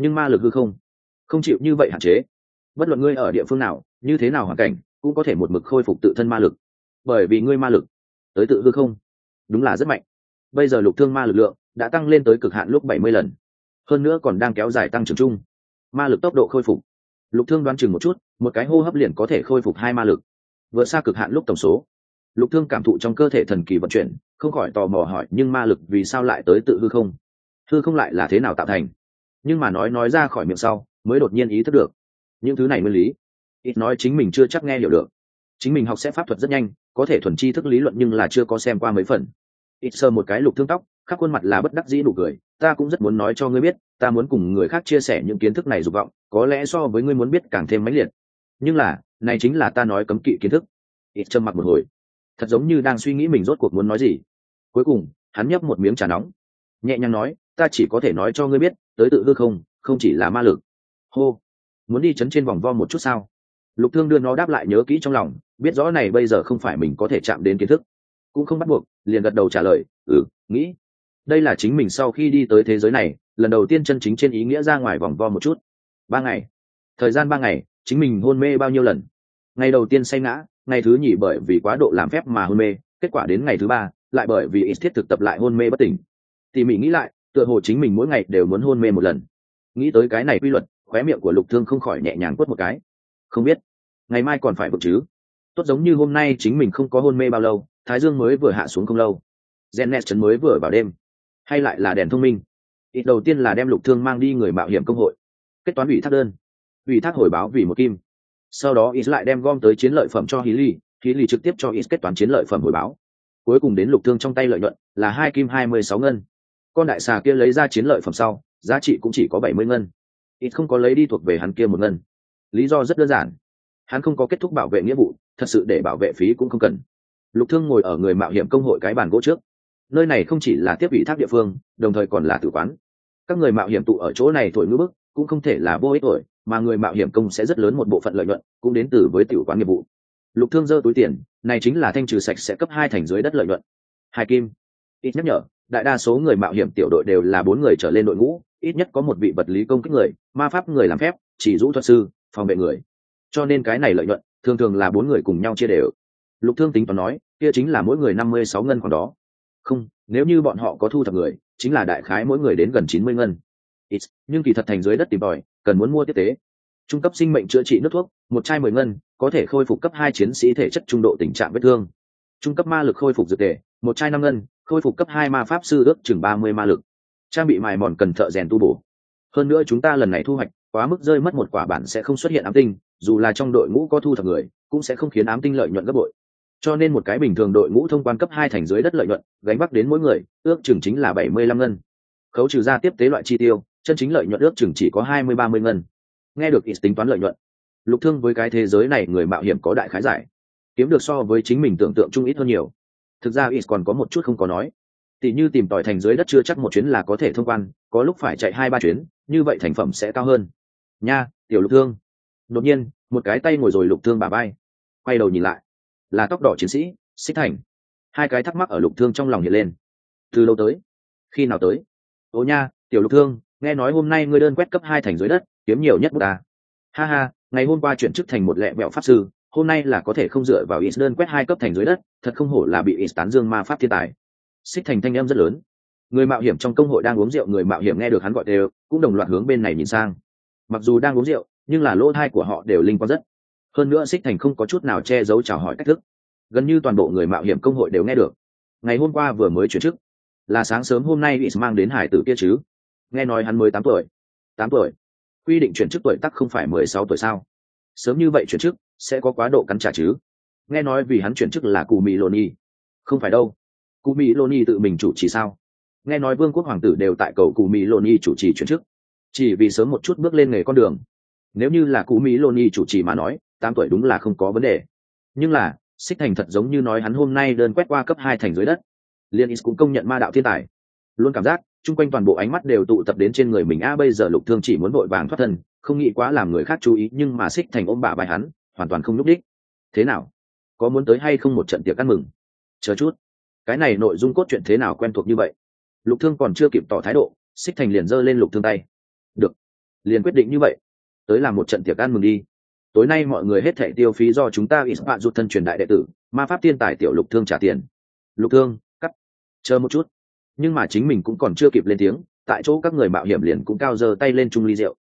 nhưng ma lực hư không chịu như vậy hạn chế. Bất luận ngươi ở địa phương nào, như thế nào hoàn cảnh, cũng có thể một mực khôi phục tự thân ma lực, bởi vì ngươi ma lực tới tự hư không, đúng là rất mạnh. Bây giờ Lục Thương ma lực lượng đã tăng lên tới cực hạn lúc 70 lần, hơn nữa còn đang kéo dài tăng trưởng chung. Ma lực tốc độ khôi phục, Lục Thương đoán chừng một chút, một cái hô hấp liền có thể khôi phục 2 ma lực, vượt xa cực hạn lúc tổng số. Lục Thương cảm thụ trong cơ thể thần kỳ vận chuyển, không khỏi tò mò hỏi, nhưng ma lực vì sao lại tới tự hư không? Hư không lại là thế nào tạo thành? Nhưng mà nói ra khỏi miệng sau, mới đột nhiên ý thức được những thứ này nguyên lý. Ít nói chính mình chưa chắc nghe hiểu được, chính mình học sẽ pháp thuật rất nhanh, có thể thuần tri thức lý luận, nhưng là chưa có xem qua mấy phần. Ít sờ một cái Lục Thương tóc, khắp khuôn mặt là bất đắc dĩ nụ cười, ta cũng rất muốn nói cho ngươi biết, ta muốn cùng người khác chia sẻ những kiến thức này dục vọng, có lẽ so với ngươi muốn biết càng thêm mãnh liệt. Nhưng là, này chính là ta nói cấm kỵ kiến thức. Ít trầm mặc một hồi, thật giống như đang suy nghĩ mình rốt cuộc muốn nói gì. Cuối cùng, hắn nhấp một miếng trà nóng, nhẹ nhàng nói, ta chỉ có thể nói cho ngươi biết, tới tự hư không chỉ là ma lực. Hô, muốn đi chấn trên vòng vo một chút sao? Lục Thương đưa nó đáp lại, nhớ kỹ trong lòng, biết rõ này bây giờ không phải mình có thể chạm đến kiến thức, cũng không bắt buộc, liền gật đầu trả lời, nghĩ. Đây là chính mình sau khi đi tới thế giới này, lần đầu tiên chân chính trên ý nghĩa ra ngoài vòng vo một chút. 3 ngày, thời gian 3 ngày, chính mình hôn mê bao nhiêu lần? Ngày đầu tiên say ngã, ngày thứ nhì bởi vì quá độ làm phép mà hôn mê, kết quả đến ngày thứ 3, lại bởi vì ít thiết thực tập lại hôn mê bất tỉnh. Tỉ mỉ nghĩ lại, tựa hồ chính mình mỗi ngày đều muốn hôn mê một lần. Nghĩ tới cái này quy luật, khóe miệng của Lục Thương không khỏi nhẹ nhàng quất một cái. Không biết ngày mai còn phải vực chứ? Tốt giống như hôm nay chính mình không có hôn mê bao lâu, thái dương mới vừa hạ xuống không lâu, Genet trấn mới vừa vào đêm, hay lại là đèn thông minh. Ít đầu tiên là đem Lục Thương mang đi người mạo hiểm công hội, kết toán ủy thác đơn, ủy thác hồi báo vì 1 kim. Sau đó ít lại đem gom tới chiến lợi phẩm cho Hí Lì trực tiếp cho ít kết toán chiến lợi phẩm hồi báo. Cuối cùng đến Lục Thương trong tay lợi nhuận là 2 kim 26 ngân. Con đại xà kia lấy ra chiến lợi phẩm sau, giá trị cũng chỉ có 70 ngân. Ít không có lấy đi thuộc về hắn kia 1 ngân. Lý do rất đơn giản, hắn không có kết thúc bảo vệ nghĩa vụ, thật sự để bảo vệ phí cũng không cần. Lục Thương ngồi ở người mạo hiểm công hội cái bàn gỗ trước, nơi này không chỉ là tiếp ủy thác địa phương, đồng thời còn là tử quán. Các người mạo hiểm tụ ở chỗ này thổi ngữ bức cũng không thể là vô ích thổi, mà người mạo hiểm công sẽ rất lớn một bộ phận lợi nhuận cũng đến từ với tiểu quán nghiệp vụ. Lục Thương giơ túi tiền, này chính là thanh trừ sạch sẽ cấp 2 thành dưới đất lợi nhuận. 2 kim. Ít nhắc nhở, đại đa số người mạo hiểm tiểu đội đều là 4 người trở lên đội ngũ, ít nhất có một vị vật lý công kích người, ma pháp người làm phép, chỉ dụ thuật sư, phòng vệ người. Cho nên cái này lợi nhuận thường thường là 4 người cùng nhau chia đều. Lục Thương tính toán nói, kia chính là mỗi người 56 ngân khoảng đó. Không, nếu như bọn họ có thu thập người, chính là đại khái mỗi người đến gần 90 ngân. Ít, nhưng kỳ thật thành dưới đất tìm tòi, cần muốn mua tiếp tế. Trung cấp sinh mệnh chữa trị nước thuốc, một chai 10 ngân, có thể khôi phục cấp 2 chiến sĩ thể chất trung độ tình trạng vết thương. Trung cấp ma lực khôi phục dược tề, một chai 5 ngân, khôi phục cấp 2 ma pháp sư ước chừng 30 ma lực. Trang bị mài mòn cần thợ rèn tu bổ. Hơn nữa chúng ta lần này thu hoạch, quá mức rơi mất một quả bản sẽ không xuất hiện ám tinh, dù là trong đội ngũ có thu thập người, cũng sẽ không khiến ám tinh lợi nhuận gấp bội. Cho nên một cái bình thường đội ngũ thông quan cấp 2 thành dưới đất lợi nhuận, gánh vác đến mỗi người, ước chừng chính là 75 ngân. Khấu trừ ra tiếp tế loại chi tiêu, chân chính lợi nhuận ước chừng chỉ có 20-30 ngân. Nghe được ít tính toán lợi nhuận, Lục Thương với cái thế giới này người mạo hiểm có đại khái giải, kiếm được so với chính mình tưởng tượng chung ít hơn nhiều. Thực ra ít còn có một chút không có nói, tỷ như tìm tòi thành dưới đất chưa chắc một chuyến là có thể thông quan, có lúc phải chạy 2-3 chuyến, như vậy thành phẩm sẽ cao hơn. Nha, tiểu Lục Thương. Đột nhiên, một cái tay ngồi rồi Lục Thương bả vai, quay đầu nhìn lại, là tóc đỏ chiến sĩ Xích Thành. Hai cái thắc mắc ở Lục Thương trong lòng hiện lên. Từ lâu tới? Khi nào tới? Ô nha, tiểu Lục Thương, nghe nói hôm nay ngươi đơn quét cấp 2 thành dưới đất, kiếm nhiều nhất bút ta. Ha ha, ngày hôm qua chuyển chức thành một lẹ vẹo pháp sư, hôm nay là có thể không dựa vào ít đơn quét 2 cấp thành dưới đất, thật không hổ là bị ít tán dương ma pháp thiên tài. Xích Thành thanh âm rất lớn. Người mạo hiểm trong công hội đang uống rượu, người mạo hiểm nghe được hắn gọi đều, cũng đồng loạt hướng bên này nhìn sang. Mặc dù đang uống rượu, nhưng là lỗ tai của họ đều linh quan rất. Hơn nữa Xích Thành không có chút nào che giấu chào hỏi cách thức, gần như toàn bộ người mạo hiểm công hội đều nghe được. Ngày hôm qua vừa mới chuyển chức, là sáng sớm hôm nay ít mang đến hải tử kia chứ? Nghe nói hắn mới 8 tuổi. 8 tuổi? Quy định chuyển chức tuổi tác không phải 16 tuổi sao? Sớm như vậy chuyển chức sẽ có quá độ cắn trả chứ? Nghe nói vì hắn chuyển chức là Cù Mỹ Loni. Không phải đâu, Cù Mỹ Loni tự mình chủ trì sao? Nghe nói vương quốc hoàng tử đều tại cầu Cù Mỹ Loni chủ trì chuyển chức, chỉ vì sớm một chút bước lên nghề con đường. Nếu như là Cù Mỹ Loni chủ trì mà nói, 8 tuổi đúng là không có vấn đề. Nhưng là Xích Thành thật giống như nói hắn hôm nay đơn quét qua cấp 2 thành dưới đất. Liên Is cũng công nhận ma đạo thiên tài, luôn cảm giác chung quanh toàn bộ ánh mắt đều tụ tập đến trên người mình. Bây giờ Lục Thương chỉ muốn vội vàng thoát thân, không nghĩ quá làm người khác chú ý, nhưng mà Xích Thành ôm bả vai hắn, hoàn toàn không nhúc đích. Thế nào, có muốn tới hay không một trận tiệc ăn mừng? Chờ chút, cái này nội dung cốt truyện thế nào quen thuộc như vậy? Lục Thương còn chưa kịp tỏ thái độ, Xích Thành liền giơ lên Lục Thương tay. Được, liền quyết định như vậy, tới làm một trận tiệc ăn mừng đi. Tối nay mọi người hết thảy tiêu phí do chúng ta ít bạn rút thân truyền đại đệ tử ma pháp thiên tài tiểu Lục Thương trả tiền. Lục Thương cắt, chờ một chút. Nhưng mà chính mình cũng còn chưa kịp lên tiếng, tại chỗ các người mạo hiểm liền cũng cao giơ tay lên chung ly rượu.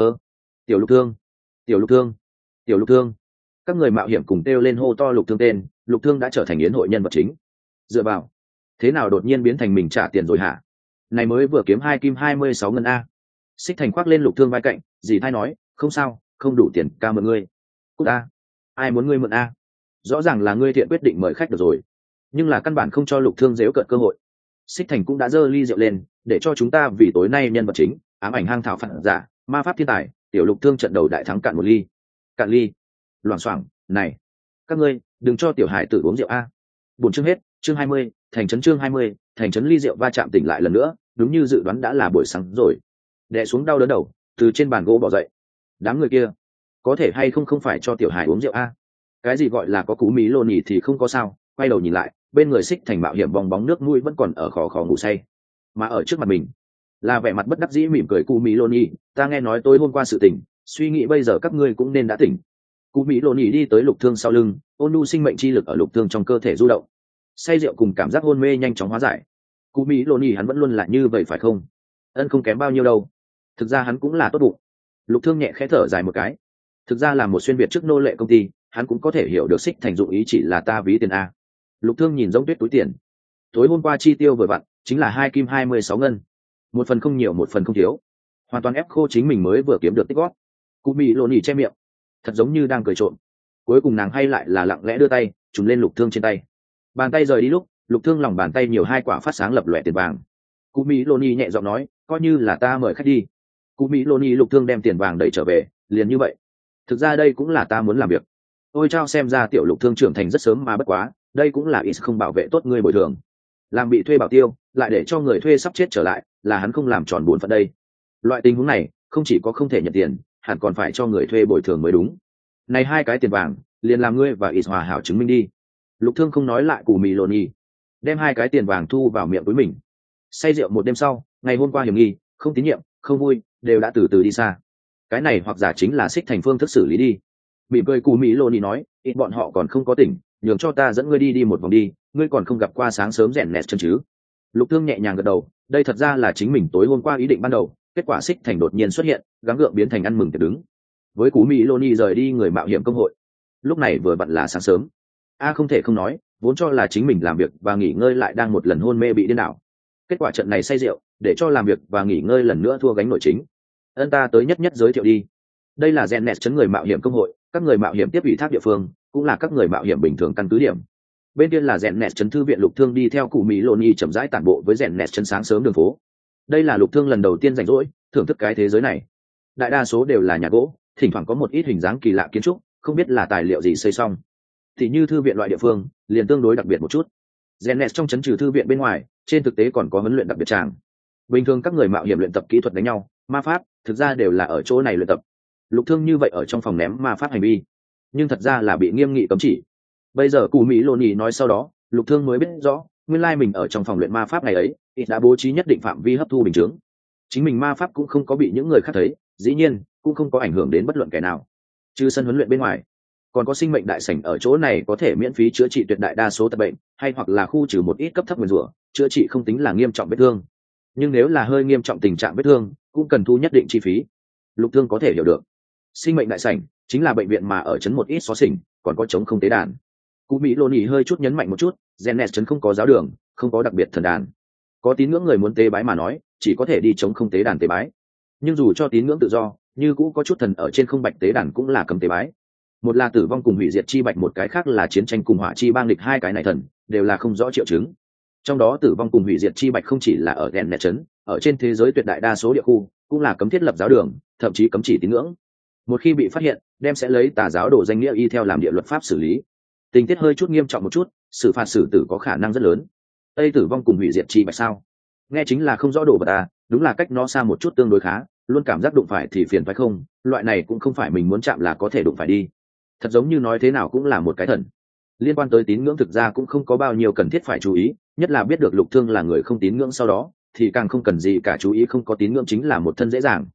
Tiểu Lục Thương, tiểu Lục Thương, tiểu Lục Thương. Các người mạo hiểm cùng kêu lên hô to Lục Thương tên. Lục Thương đã trở thành yến hội nhân vật chính. Dựa vào, thế nào đột nhiên biến thành mình trả tiền rồi hả? Này mới vừa kiếm 2 kim 26 ngân a. Xích Thành khoác lên Lục Thương vai cạnh, dì thay nói, không sao, không đủ tiền, ca mượn ngươi. Cút a, ai muốn ngươi mượn a? Rõ ràng là ngươi thiện quyết định mời khách được rồi, nhưng là căn bản không cho Lục Thương dễu cợt cơ hội. Xích Thành cũng đã giơ ly rượu lên, để cho chúng ta vì tối nay nhân vật chính, ám ảnh hang thảo phản giả, ma pháp thiên tài, tiểu Lục Thương trận đầu đại thắng cạn một ly. Cạn ly. Loảng xoảng, này, các ngươi, đừng cho tiểu hải tử uống rượu a. Buồn chương hết, chương 20, thành trấn chương 20, thành trấn ly rượu va chạm tỉnh lại lần nữa, đúng như dự đoán đã là buổi sáng rồi. Đè xuống đau đớn đầu, từ trên bàn gỗ bỏ dậy. Đám người kia, có thể hay không phải cho tiểu hải uống rượu a? Cái gì gọi là có cú mí lô nhỉ thì không có sao, quay đầu nhìn lại, bên người Xích Thành mạo hiểm bong bóng nước mũi vẫn còn ở khò khò ngủ say. Mà ở trước mặt mình, là vẻ mặt bất đắc dĩ mỉm cười cú mí lô nhỉ, ta nghe nói tối hôm qua sự tình, suy nghĩ bây giờ các ngươi cũng nên đã tỉnh. Cú mí lô nhỉ đi tới Lục Thương sau lưng, ôn nhu sinh mệnh chi lực ở Lục Thương trong cơ thể du động. Say rượu cùng cảm giác hôn mê nhanh chóng hóa giải. Cú mỹ lô nhỉ hắn vẫn luôn là như vậy phải không? Ân không kém bao nhiêu đâu. Thực ra hắn cũng là tốt bụng. Lục Thương nhẹ khẽ thở dài một cái. Thực ra là một xuyên việt trước nô lệ công ty, hắn cũng có thể hiểu được Xích Thành dụng ý chỉ là ta ví tiền a. Lục Thương nhìn giống tuyết túi tiền. Tối hôm qua chi tiêu vừa vặn, chính là 2 kim 26 ngân. Một phần không nhiều một phần không thiếu. Hoàn toàn ép khô chính mình mới vừa kiếm được tích góp. Cú mỹ lô nhỉ che miệng, thật giống như đang cười trộm. Cuối cùng nàng hay lại là lặng lẽ đưa tay trùm lên Lục Thương trên tay. Bàn tay rời đi lúc, Lục Thương lòng bàn tay nhiều 2 quả phát sáng lập lòe tiền vàng. Cú mỹ lô nhỉ nhẹ giọng nói, coi như là ta mời khách đi. Cú mỹ lô nhỉ Lục Thương đem tiền vàng đẩy trở về, liền như vậy. Thực ra đây cũng là ta muốn làm việc. Ôi chao, xem ra tiểu Lục Thương trưởng thành rất sớm mà bất quá, đây cũng là ít không bảo vệ tốt người bồi thường. Làm bị thuê bảo tiêu, lại để cho người thuê sắp chết trở lại, là hắn không làm tròn bổn phận đây. Loại tình huống này, không chỉ có không thể nhận tiền, hẳn còn phải cho người thuê bồi thường mới đúng. Này 2 cái tiền vàng, liền làm ngươi và ít hòa hảo chứng minh đi. Lục Thương không nói lại Cú mỹ lô nhỉ, đem 2 cái tiền vàng thu vào miệng với mình. Say rượu một đêm sau, ngày hôm qua hiểm nghi, không tín nhiệm, không vui, đều đã từ từ đi xa. Cái này hoặc giả chính là Xích Thành phương thức xử lý đi. Mỉm cười Cú mỹ lô nhỉ nói, ít bọn họ còn không có tỉnh, nhường cho ta dẫn ngươi đi một vòng đi, ngươi còn không gặp qua sáng sớm rèn nẹt chân chứ? Lục Thương nhẹ nhàng gật đầu, đây thật ra là chính mình tối hôm qua ý định ban đầu, kết quả Xích Thành đột nhiên xuất hiện, gắng gượng biến thành ăn mừng tiệc đứng. Với Cú mỹ lô nhỉ rời đi người mạo hiểm công hội. Lúc này vừa vặn là sáng sớm. Không thể không nói, vốn cho là chính mình làm việc và nghỉ ngơi lại đang một lần hôn mê bị điên đảo. Kết quả trận này say rượu, để cho làm việc và nghỉ ngơi lần nữa thua gánh nổi chính. Ân ta tới nhất giới thiệu đi. Đây là Genet chấn người mạo hiểm công hội, các người mạo hiểm tiếp ủy thác địa phương, cũng là các người mạo hiểm bình thường căn cứ điểm. Bên kia là Genet chấn thư viện. Lục Thương đi theo Cú mỹ lô nhỉ chậm rãi tản bộ với Genet chấn sáng sớm đường phố. Đây là Lục Thương lần đầu tiên rảnh rỗi thưởng thức cái thế giới này. Đại đa số đều là nhà gỗ, thỉnh thoảng có một ít hình dáng kỳ lạ kiến trúc, không biết là tài liệu gì xây xong. Thì như thư viện loại địa phương, liền tương đối đặc biệt một chút. Genet trong chấn trừ thư viện bên ngoài, trên thực tế còn có huấn luyện đặc biệt tràng. Bình thường các người mạo hiểm luyện tập kỹ thuật đánh nhau, ma pháp, thực ra đều là ở chỗ này luyện tập. Lục Thương như vậy ở trong phòng ném ma pháp hành vi, nhưng thật ra là bị nghiêm nghị cấm chỉ. Bây giờ Cú mỹ lô nhỉ nói sau đó, Lục Thương mới biết rõ, nguyên lai mình ở trong phòng luyện ma pháp này ấy, ít đã bố trí nhất định phạm vi hấp thu bình chứng. Chính mình ma pháp cũng không có bị những người khác thấy, dĩ nhiên cũng không có ảnh hưởng đến bất luận kẻ nào. Trừ sân huấn luyện bên ngoài, còn có sinh mệnh đại sảnh ở chỗ này có thể miễn phí chữa trị tuyệt đại đa số tật bệnh, hay hoặc là khu trừ một ít cấp thấp nguyền rủa, chữa trị không tính là nghiêm trọng vết thương. Nhưng nếu là hơi nghiêm trọng tình trạng vết thương, cũng cần thu nhất định chi phí. Lục Thương có thể hiểu được. Sinh mệnh đại sảnh chính là bệnh viện mà ở trấn một ít xó xỉnh, còn có trống không tế đàn. Cú mỹ lô nhỉ hơi chút nhấn mạnh một chút, Genet trấn không có giáo đường, không có đặc biệt thần đàn. Có tín ngưỡng người muốn tế bái mà nói, chỉ có thể đi trống không tế đàn tế bái. Nhưng dù cho tín ngưỡng tự do, như cũ có chút thần ở trên không bạch tế đàn cũng là cấm tế bái. Một là tử vong cùng hủy diệt chi bạch, một cái khác là chiến tranh cùng hỏa chi bang lịch, 2 cái này thần đều là không rõ triệu chứng. Trong đó tử vong cùng hủy diệt chi bạch không chỉ là ở Genet trấn, ở trên thế giới tuyệt đại đa số địa khu cũng là cấm thiết lập giáo đường, thậm chí cấm chỉ tín ngưỡng. Một khi bị phát hiện, đem sẽ lấy tà giáo đồ danh nghĩa y theo làm địa luật pháp xử lý. Tình tiết hơi chút nghiêm trọng một chút, xử phạt xử tử có khả năng rất lớn. Tây tử vong cùng hủy diệt chi bạch sao? Nghe chính là không rõ đồ vật à, đúng là cách nó xa một chút tương đối khá, luôn cảm giác đụng phải thì phiền phải không, loại này cũng không phải mình muốn chạm là có thể đụng phải đi. Thật giống như nói thế nào cũng là một cái thần. Liên quan tới tín ngưỡng thực ra cũng không có bao nhiêu cần thiết phải chú ý, nhất là biết được Lục Thương là người không tín ngưỡng sau đó, thì càng không cần gì cả chú ý, không có tín ngưỡng chính là một thân dễ dàng.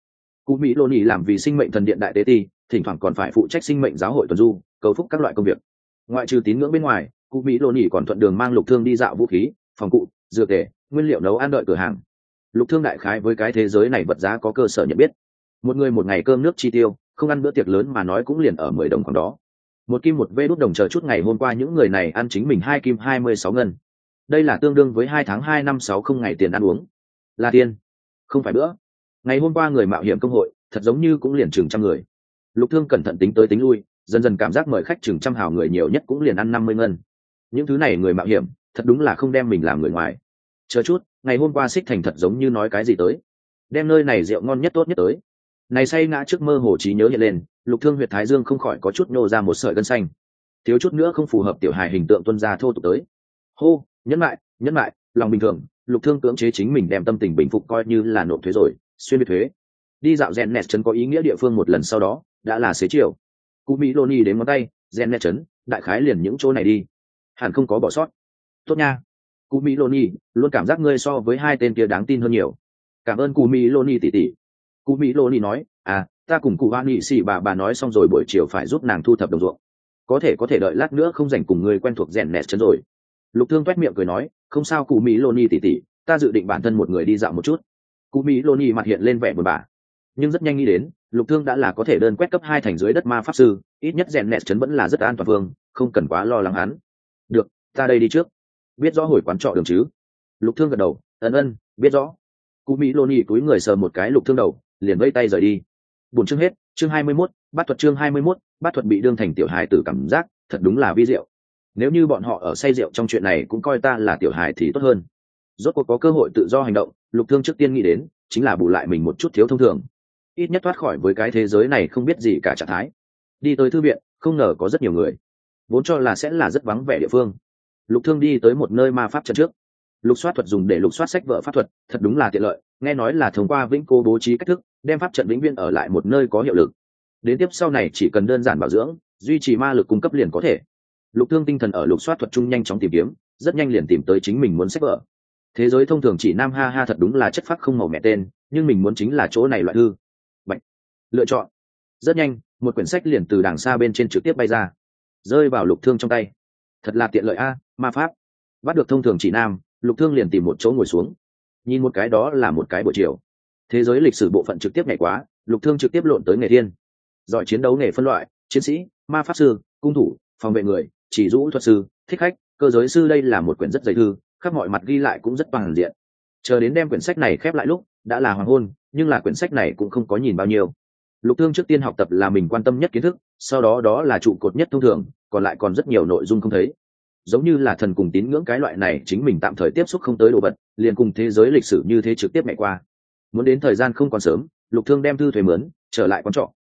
Cụ Mỹ Lô Nhĩ làm vì sinh mệnh thần điện đại tế ti, thỉnh thoảng còn phải phụ trách sinh mệnh giáo hội tuần du, cầu phúc các loại công việc. Ngoại trừ tín ngưỡng bên ngoài, Cụ Mỹ Lô Nhĩ còn thuận đường mang Lục Thương đi dạo vũ khí, phòng cụ, dược tề, nguyên liệu nấu ăn đợi cửa hàng. Lục Thương đại khái với cái thế giới này vật giá có cơ sở nhận biết. Một người một ngày cơm nước chi tiêu, không ăn bữa tiệc lớn mà nói cũng liền ở 10 đồng khoảng đó. Một kim một vê đút đồng chờ chút ngày hôm qua những người này ăn chính mình 2 kim 26 ngân. Đây là tương đương với 2 tháng 2 năm 60 ngày tiền ăn uống. Là tiền, không phải bữa. Ngày hôm qua người mạo hiểm công hội, thật giống như cũng liền chừng trăm người. Lục Thương cẩn thận tính tới tính lui, dần dần cảm giác mời khách chừng trăm hào người nhiều nhất cũng liền ăn 50 ngân. Những thứ này người mạo hiểm, thật đúng là không đem mình làm người ngoài. Chờ chút, ngày hôm qua Xích Thành thật giống như nói cái gì tới, đem nơi này rượu ngon nhất tốt nhất tới. Này say ngã trước mơ hồ trí nhớ hiện lên, Lục Thương huyệt thái dương không khỏi có chút nhô ra một sợi gân xanh. Thiếu chút nữa không phù hợp tiểu hài hình tượng tuân gia thô tục tới. Hô, nhẫn lại, lòng bình thường, Lục Thương cưỡng chế chính mình đem tâm tình bình phục coi như là nộp thuế rồi, xuyên biệt thuế. Đi dạo Gennet trấn có ý nghĩa địa phương một lần sau đó, đã là xế chiều. Cụ Mỹ Lô Nhĩ đến ngón tay, Gennet trấn, đại khái liền những chỗ này đi. Hẳn không có bỏ sót. Tốt nha. Cụ Mỹ Lô Nhĩ, luôn cảm giác ngươi so với hai tên kia đáng tin hơn nhiều. Cảm ơn Cụ Mỹ Lô Nhĩ tỷ tỷ. Cụ Mỹ Lô Nhĩ nói, ta cùng cụ Hoa Nhĩ xì bà nói xong rồi buổi chiều phải giúp nàng thu thập đồng ruộng. Có thể đợi lát nữa không dành cùng ngươi quen thuộc Gennet trấn rồi. Lục Thương toét miệng cười nói, không sao Cụ Mỹ Lô Nhĩ tỷ tỷ, ta dự định bản thân một người đi dạo một chút. Cụ Mỹ Lô Nhĩ mặt hiện lên vẻ buồn bã, nhưng rất nhanh nghĩ đến, Lục Thương đã là có thể đơn quét cấp 2 thành dưới đất ma pháp sư, ít nhất Gennet trấn vẫn là rất an toàn phương, không cần quá lo lắng hắn. Được, ta đây đi trước. Biết rõ hồi quán trọ đường chứ? Lục Thương gật đầu, ân, biết rõ. Cụ Mỹ Lô Nhĩ cúi người sờ một cái Lục Thương đầu, liền vẫy tay rời đi. Buồn chương hết, chương 21, bát thuật chương 21, bát thuật bị đương thành tiểu hài tử cảm giác, thật đúng là vi diệu. Nếu như bọn họ ở say rượu trong chuyện này cũng coi ta là tiểu hài thì tốt hơn. Rốt cuộc có cơ hội tự do hành động, Lục Thương trước tiên nghĩ đến chính là bù lại mình một chút thiếu thông thường, ít nhất thoát khỏi với cái thế giới này không biết gì cả trạng thái. Đi tới thư viện, không ngờ có rất nhiều người, vốn cho là sẽ là rất vắng vẻ địa phương. Lục Thương đi tới một nơi ma pháp trận trước. Lục soát thuật dùng để lục soát sách vở pháp thuật, thật đúng là tiện lợi, nghe nói là thông qua vĩnh cố bố trí cách thức, đem pháp trận vĩnh viễn ở lại một nơi có hiệu lực. Đến tiếp sau này chỉ cần đơn giản bảo dưỡng, duy trì ma lực cung cấp liền có thể. Lục Thương tinh thần ở lục soát thuật chung nhanh chóng tìm kiếm, rất nhanh liền tìm tới chính mình muốn sách vở. Thế giới thông thường chỉ nam ha thật đúng là chất phác không màu mẹ tên, nhưng mình muốn chính là chỗ này loại thư. Bạch. Lựa chọn. Rất nhanh, một quyển sách liền từ đằng xa bên trên trực tiếp bay ra, rơi vào Lục Thương trong tay. Thật là tiện lợi ma pháp. Bắt được thông thường chỉ nam, Lục Thương liền tìm một chỗ ngồi xuống. Nhìn một cái đó là một cái buổi chiều. Thế giới lịch sử bộ phận trực tiếp nhảy quá, Lục Thương trực tiếp lộn tới nghề thiên. Giỏi chiến đấu nghề phân loại, chiến sĩ, ma pháp sư, cung thủ, phòng vệ người, chỉ dụ thuật sư, thích khách, cơ giới sư. Đây là một quyển rất dày thư, khắp mọi mặt ghi lại cũng rất toàn diện. Chờ đến đem quyển sách này khép lại lúc đã là hoàng hôn, nhưng là quyển sách này cũng không có nhìn bao nhiêu. Lục Thương trước tiên học tập là mình quan tâm nhất kiến thức, sau đó là trụ cột nhất thông thường, còn lại còn rất nhiều nội dung không thấy, giống như là thần cùng tín ngưỡng cái loại này chính mình tạm thời tiếp xúc không tới đồ vật, liền cùng thế giới lịch sử như thế trực tiếp mẹ qua. Muốn đến thời gian không còn sớm, Lục Thương đem thư thuê mướn, trở lại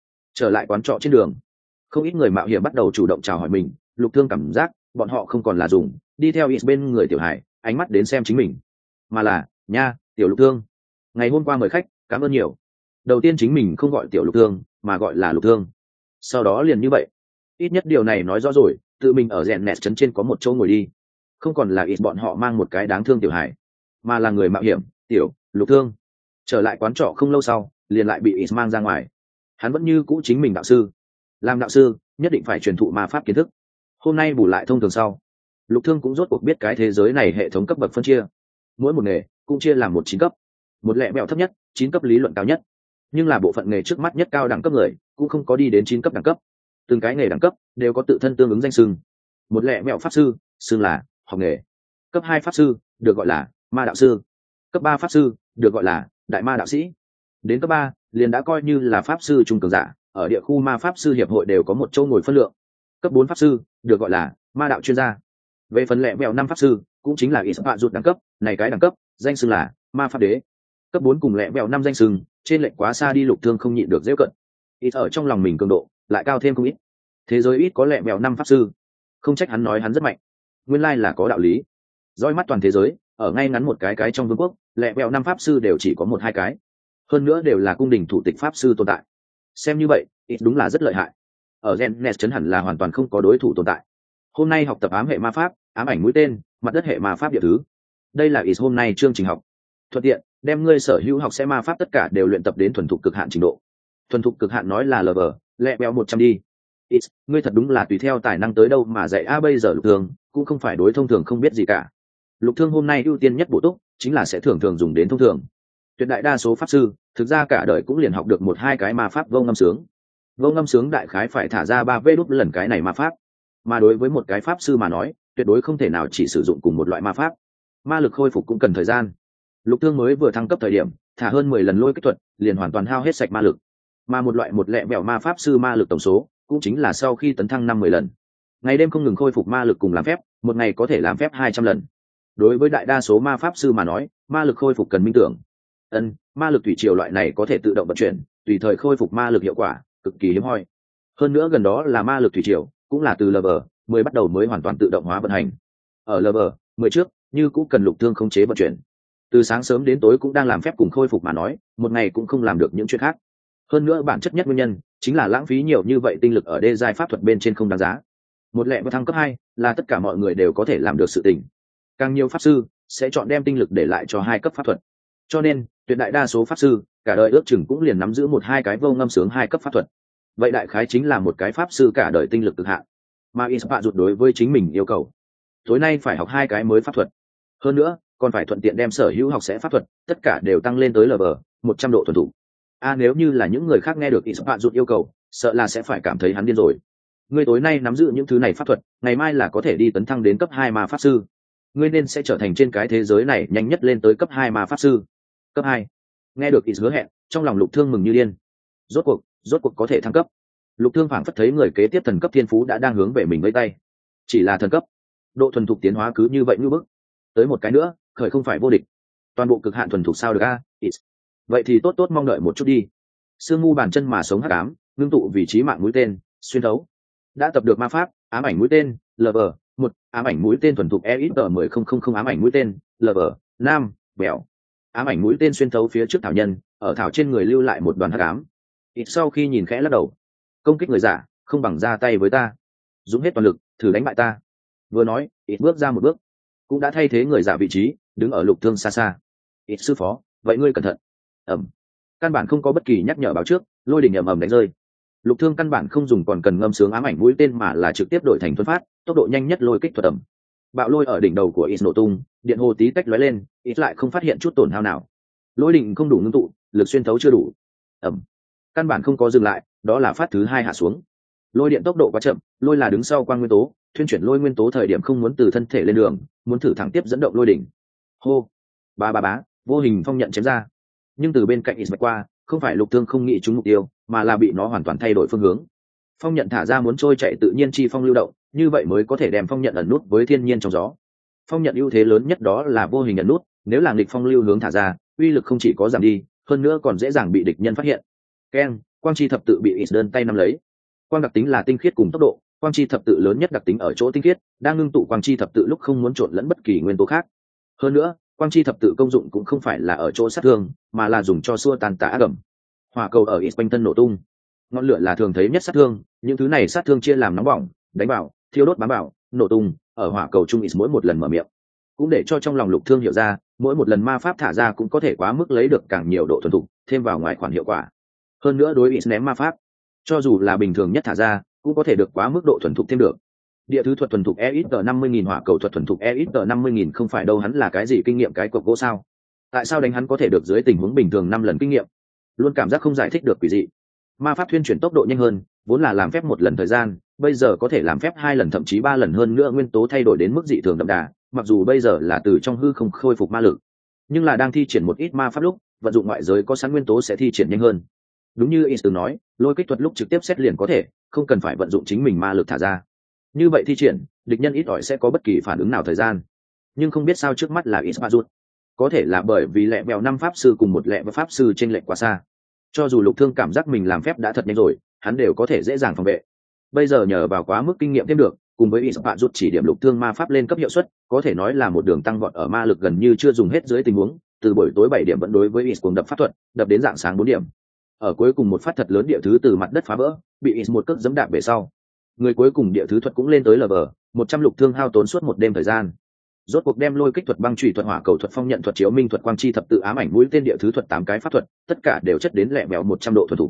quán trọ trên đường, không ít người mạo hiểm bắt đầu chủ động chào hỏi mình. Lục Thương cảm giác bọn họ không còn là dùng đi theo ít bên người tiểu hải ánh mắt đến xem chính mình, mà là nha tiểu Lục Thương, ngày hôm qua mời khách, cảm ơn nhiều. Đầu tiên chính mình không gọi tiểu Lục Thương mà gọi là Lục Thương, sau đó liền như vậy. Ít nhất điều này nói rõ rồi, tự mình ở rèn nẹt trấn trên có một chỗ ngồi đi, không còn là ít bọn họ mang một cái đáng thương tiểu hải, mà là người mạo hiểm tiểu Lục Thương. Trở lại quán trọ không lâu sau, liền lại bị ít mang ra ngoài. Hắn vẫn như cũ chính mình đạo sư, làm đạo sư nhất định phải truyền thụ ma pháp kiến thức. Hôm nay bù lại thông thường sau, Lục Thương cũng rốt cuộc biết cái thế giới này hệ thống cấp bậc phân chia, mỗi một nghề cũng chia làm một 9 cấp, một lẹ mẹo thấp nhất, 9 cấp lý luận cao nhất. Nhưng là bộ phận nghề trước mắt nhất cao đẳng cấp người cũng không có đi đến 9 cấp đẳng cấp, từng cái nghề đẳng cấp đều có tự thân tương ứng danh xưng. Một lẹ mẹo pháp sư xưng là học nghề, cấp 2 pháp sư được gọi là ma đạo sư, cấp 3 pháp sư được gọi là đại ma đạo sĩ, đến cấp 3 liền đã coi như là pháp sư trung cường giả, ở địa khu ma pháp sư hiệp hội đều có một chỗ ngồi phân lượng. Cấp 4 pháp sư được gọi là ma đạo chuyên gia. Về phần lẹ mẹo 5 pháp sư cũng chính là ít vạ rụt đẳng cấp, này cái đẳng cấp danh xưng là ma pháp đế. Cấp 4 cùng lẹ mẹo 5 danh xưng trên lệnh quá xa đi, Lục Thương không nhịn được giễu cận. Ít ở trong lòng mình cường độ lại cao thêm không ít. Thế giới ít có lẹ mẹo 5 pháp sư, không trách hắn nói hắn rất mạnh, nguyên lai là có đạo lý. Dõi mắt toàn thế giới, ở ngay ngắn một cái trong vương quốc, lẹ mẹo 5 pháp sư đều chỉ có 1-2 cái, hơn nữa đều là cung đình thủ tịch pháp sư tồn tại. Xem như vậy, ít đúng là rất lợi hại. Ở Gennet trấn hẳn là hoàn toàn không có đối thủ tồn tại. Hôm nay học tập ám hệ ma pháp, ám ảnh mũi tên, mặt đất hệ ma pháp địa thứ. Đây là ít hôm nay chương trình học. Thuận tiện đem ngươi sở hữu học sẽ ma pháp tất cả đều luyện tập đến thuần thục cực hạn trình độ. thuần thục cực hạn nói là lờ vờ lẹ bèo 100 đi. Ít, ngươi thật đúng là tùy theo tài năng tới đâu mà dạy bây giờ Lục Thương cũng không phải đối thông thường không biết gì cả. Lục Thương hôm nay ưu tiên nhất bổ túc chính là sẽ thường thường dùng đến thông thường. Tuyệt đại đa số pháp sư thực ra cả đời cũng liền học được một hai cái ma pháp vô ngâm sướng. Vô ngâm sướng đại khái phải thả ra 3 vê đút lần cái này ma pháp, mà đối với một cái pháp sư mà nói tuyệt đối không thể nào chỉ sử dụng cùng một loại ma pháp. Ma lực khôi phục cũng cần thời gian. Lục Thương mới vừa thăng cấp thời điểm thả hơn 10 lần lôi kích thuật liền hoàn toàn hao hết sạch ma lực, mà một loại một lẹ bẻo ma pháp sư ma lực tổng số cũng chính là sau khi tấn thăng 50 lần, ngày đêm không ngừng khôi phục ma lực cùng làm phép, một ngày có thể làm phép 200 lần. Đối với đại đa số ma pháp sư mà nói ma lực khôi phục cần minh tưởng. Ma lực thủy triều loại này có thể tự động vận chuyển tùy thời khôi phục ma lực hiệu quả cực kỳ hiếm hoi. Hơn nữa gần đó là ma lực thủy triều cũng là từ level 10 bắt đầu mới hoàn toàn tự động hóa vận hành. Ở level 10 trước như cũng cần Lục Thương khống chế vận chuyển, từ sáng sớm đến tối cũng đang làm phép cùng khôi phục mà nói một ngày cũng không làm được những chuyện khác. Hơn nữa bản chất nhất nguyên nhân chính là lãng phí nhiều như vậy tinh lực ở đê giai pháp thuật bên trên không đáng giá. Một lẹ vào thăng cấp 2 là tất cả mọi người đều có thể làm được sự tình, càng nhiều pháp sư sẽ chọn đem tinh lực để lại cho 2 cấp pháp thuật, cho nên tuyệt đại đa số pháp sư cả đời ước chừng cũng liền nắm giữ 1-2 cái vô ngâm sướng 2 cấp pháp thuật. Vậy đại khái chính là một cái pháp sư cả đời tinh lực cực hạn. Mà Ispa rụt đối với chính mình yêu cầu tối nay phải học 2 cái mới pháp thuật, hơn nữa còn phải thuận tiện đem sở hữu học sẽ pháp thuật tất cả đều tăng lên tới level 100 độ thuần thủ. Nếu như là những người khác nghe được Ispa rụt yêu cầu sợ là sẽ phải cảm thấy hắn điên rồi. Ngươi tối nay nắm giữ những thứ này pháp thuật ngày mai là có thể đi tấn thăng đến cấp 2 ma pháp sư, ngươi nên sẽ trở thành trên cái thế giới này nhanh nhất lên tới cấp 2 ma pháp sư. Cấp 2. Nghe được Is hứa hẹn trong lòng Lục Thương mừng như điên. Rốt cuộc có thể thăng cấp. Lục Thương phảng phất thấy người kế tiếp thần cấp thiên phú đã đang hướng về mình với tay. Chỉ là thần cấp, độ thuần thục tiến hóa cứ như vậy như bức. Tới một cái nữa khởi không phải vô địch, toàn bộ cực hạn thuần thục sao được Is. Vậy thì tốt mong đợi một chút đi. Sương ngu bàn chân mà sống hắc ám ngưng tụ vị trí mạng mũi tên xuyên thấu. Đã tập được ma pháp ám ảnh mũi tên level 1, ám ảnh mũi tên thuần thục EXP1000 ám ảnh mũi tên level 5, bèo. Ám ảnh mũi tên xuyên thấu phía trước thảo nhân, ở thảo trên người lưu lại một đoàn hắc ám. Ít sau khi nhìn khẽ lắc đầu, công kích người giả không bằng ra tay với ta, dùng hết toàn lực thử đánh bại ta. Vừa nói ít bước ra một bước cũng đã thay thế người giả vị trí đứng ở Lục Thương xa xa. Ít sư phó, vậy ngươi cẩn thận. Căn bản không có bất kỳ nhắc nhở báo trước, lôi đỉnh ầm đánh rơi. Lục Thương căn bản không dùng còn cần ngâm sướng ám ảnh mũi tên mà là trực tiếp đổi thành thuần phát tốc độ nhanh nhất lôi kích thuật bạo lôi ở đỉnh đầu của Is nổ tung, điện hồ tí tách lóe lên, Is lại không phát hiện chút tổn hao nào. Lôi đỉnh không đủ ngưng tụ, lực xuyên thấu chưa đủ. Căn bản không có dừng lại, đó là phát thứ 2 hạ xuống. Lôi điện tốc độ quá chậm, lôi là đứng sau quang nguyên tố, thuyên chuyển lôi nguyên tố thời điểm không muốn từ thân thể lên đường, muốn thử thẳng tiếp dẫn động lôi đỉnh. Hô, bá, vô hình phong nhận chém ra. Nhưng từ bên cạnh Is qua, không phải Lục Thương không nghĩ trúng mục tiêu, mà là bị nó hoàn toàn thay đổi phương hướng. Phong nhận thả ra muốn trôi chạy tự nhiên chi phong lưu động, như vậy mới có thể đem phong nhận ẩn nút với thiên nhiên trong gió. Phong nhận ưu thế lớn nhất đó là vô hình ẩn nút, nếu là nghịch phong lưu hướng thả ra, uy lực không chỉ có giảm đi, hơn nữa còn dễ dàng bị địch nhân phát hiện. Keng, quang chi thập tự bị Is đơn tay nắm lấy. Quang đặc tính là tinh khiết cùng tốc độ, quang chi thập tự lớn nhất đặc tính ở chỗ tinh khiết, đang ngưng tụ quang chi thập tự lúc không muốn trộn lẫn bất kỳ nguyên tố khác. Hơn nữa, quang chi thập tự công dụng cũng không phải là ở chỗ sát thương, mà là dùng cho xua tan tà ác ẩm. Hỏa cầu ở Is quanh thân nổ tung. Ngọn lửa là thường thấy nhất sát thương, những thứ này sát thương chia làm nóng bỏng, đánh vào, thiêu đốt bám vào, nổ tung, ở hỏa cầu trung Is mỗi một lần mở miệng, cũng để cho trong lòng Lục Thương hiểu ra, mỗi một lần ma pháp thả ra cũng có thể quá mức lấy được càng nhiều độ thuần thục, thêm vào ngoài khoản hiệu quả. Hơn nữa đối Is ném ma pháp, cho dù là bình thường nhất thả ra, cũng có thể được quá mức độ thuần thục thêm được. Địa thứ thuật thuần thục EXP50.000 hỏa cầu thuật thuần thục EXP50.000 không phải đâu hắn là cái gì kinh nghiệm cái cọc gỗ sao? Tại sao đánh hắn có thể được dưới tình huống bình thường 5 lần kinh nghiệm? Luôn cảm giác không giải thích được quỷ dị. Ma pháp thuyên chuyển tốc độ nhanh hơn, vốn là làm phép 1 lần thời gian, bây giờ có thể làm phép 2 lần thậm chí 3 lần, hơn nữa nguyên tố thay đổi đến mức dị thường đậm đà, mặc dù bây giờ là từ trong hư không khôi phục ma lực, nhưng là đang thi triển một ít ma pháp lúc, vận dụng ngoại giới có sẵn nguyên tố sẽ thi triển nhanh hơn. Đúng như Is từng nói, lôi kích thuật lúc trực tiếp xét liền có thể, không cần phải vận dụng chính mình ma lực thả ra. Như vậy thi triển, địch nhân ít ỏi sẽ có bất kỳ phản ứng nào thời gian. Nhưng không biết sao trước mắt là Ismazut, có thể là bởi vì lẹ bèo 5 pháp sư cùng một lẹ và pháp sư chênh lệch quá xa. Cho dù Lục Thương cảm giác mình làm phép đã thật nhanh rồi, hắn đều có thể dễ dàng phòng vệ. Bây giờ nhờ vào quá mức kinh nghiệm thêm được, cùng với Ismazut chỉ điểm Lục Thương ma pháp lên cấp hiệu suất, có thể nói là một đường tăng vọt ở ma lực gần như chưa dùng hết dưới tình huống, từ buổi tối 7 điểm vẫn đối với Is cuồng đập pháp thuật, đập đến rạng sáng 4 điểm. Ở cuối cùng một phát thật lớn địa thứ từ mặt đất phá vỡ, bị Is một cước giẫm đạp về sau. Người cuối cùng địa thứ thuật cũng lên tới level 100, Lục Thương hao tốn suốt một đêm thời gian, rốt cuộc đem lôi kích thuật, băng chủy thuật, hỏa cầu thuật, phong nhận thuật, chiếu minh thuật, quang chi thập tự, ám ảnh mũi tên, địa thứ thuật 8 cái pháp thuật, tất cả đều chất đến lẹ mèo 100 độ thuần thủ.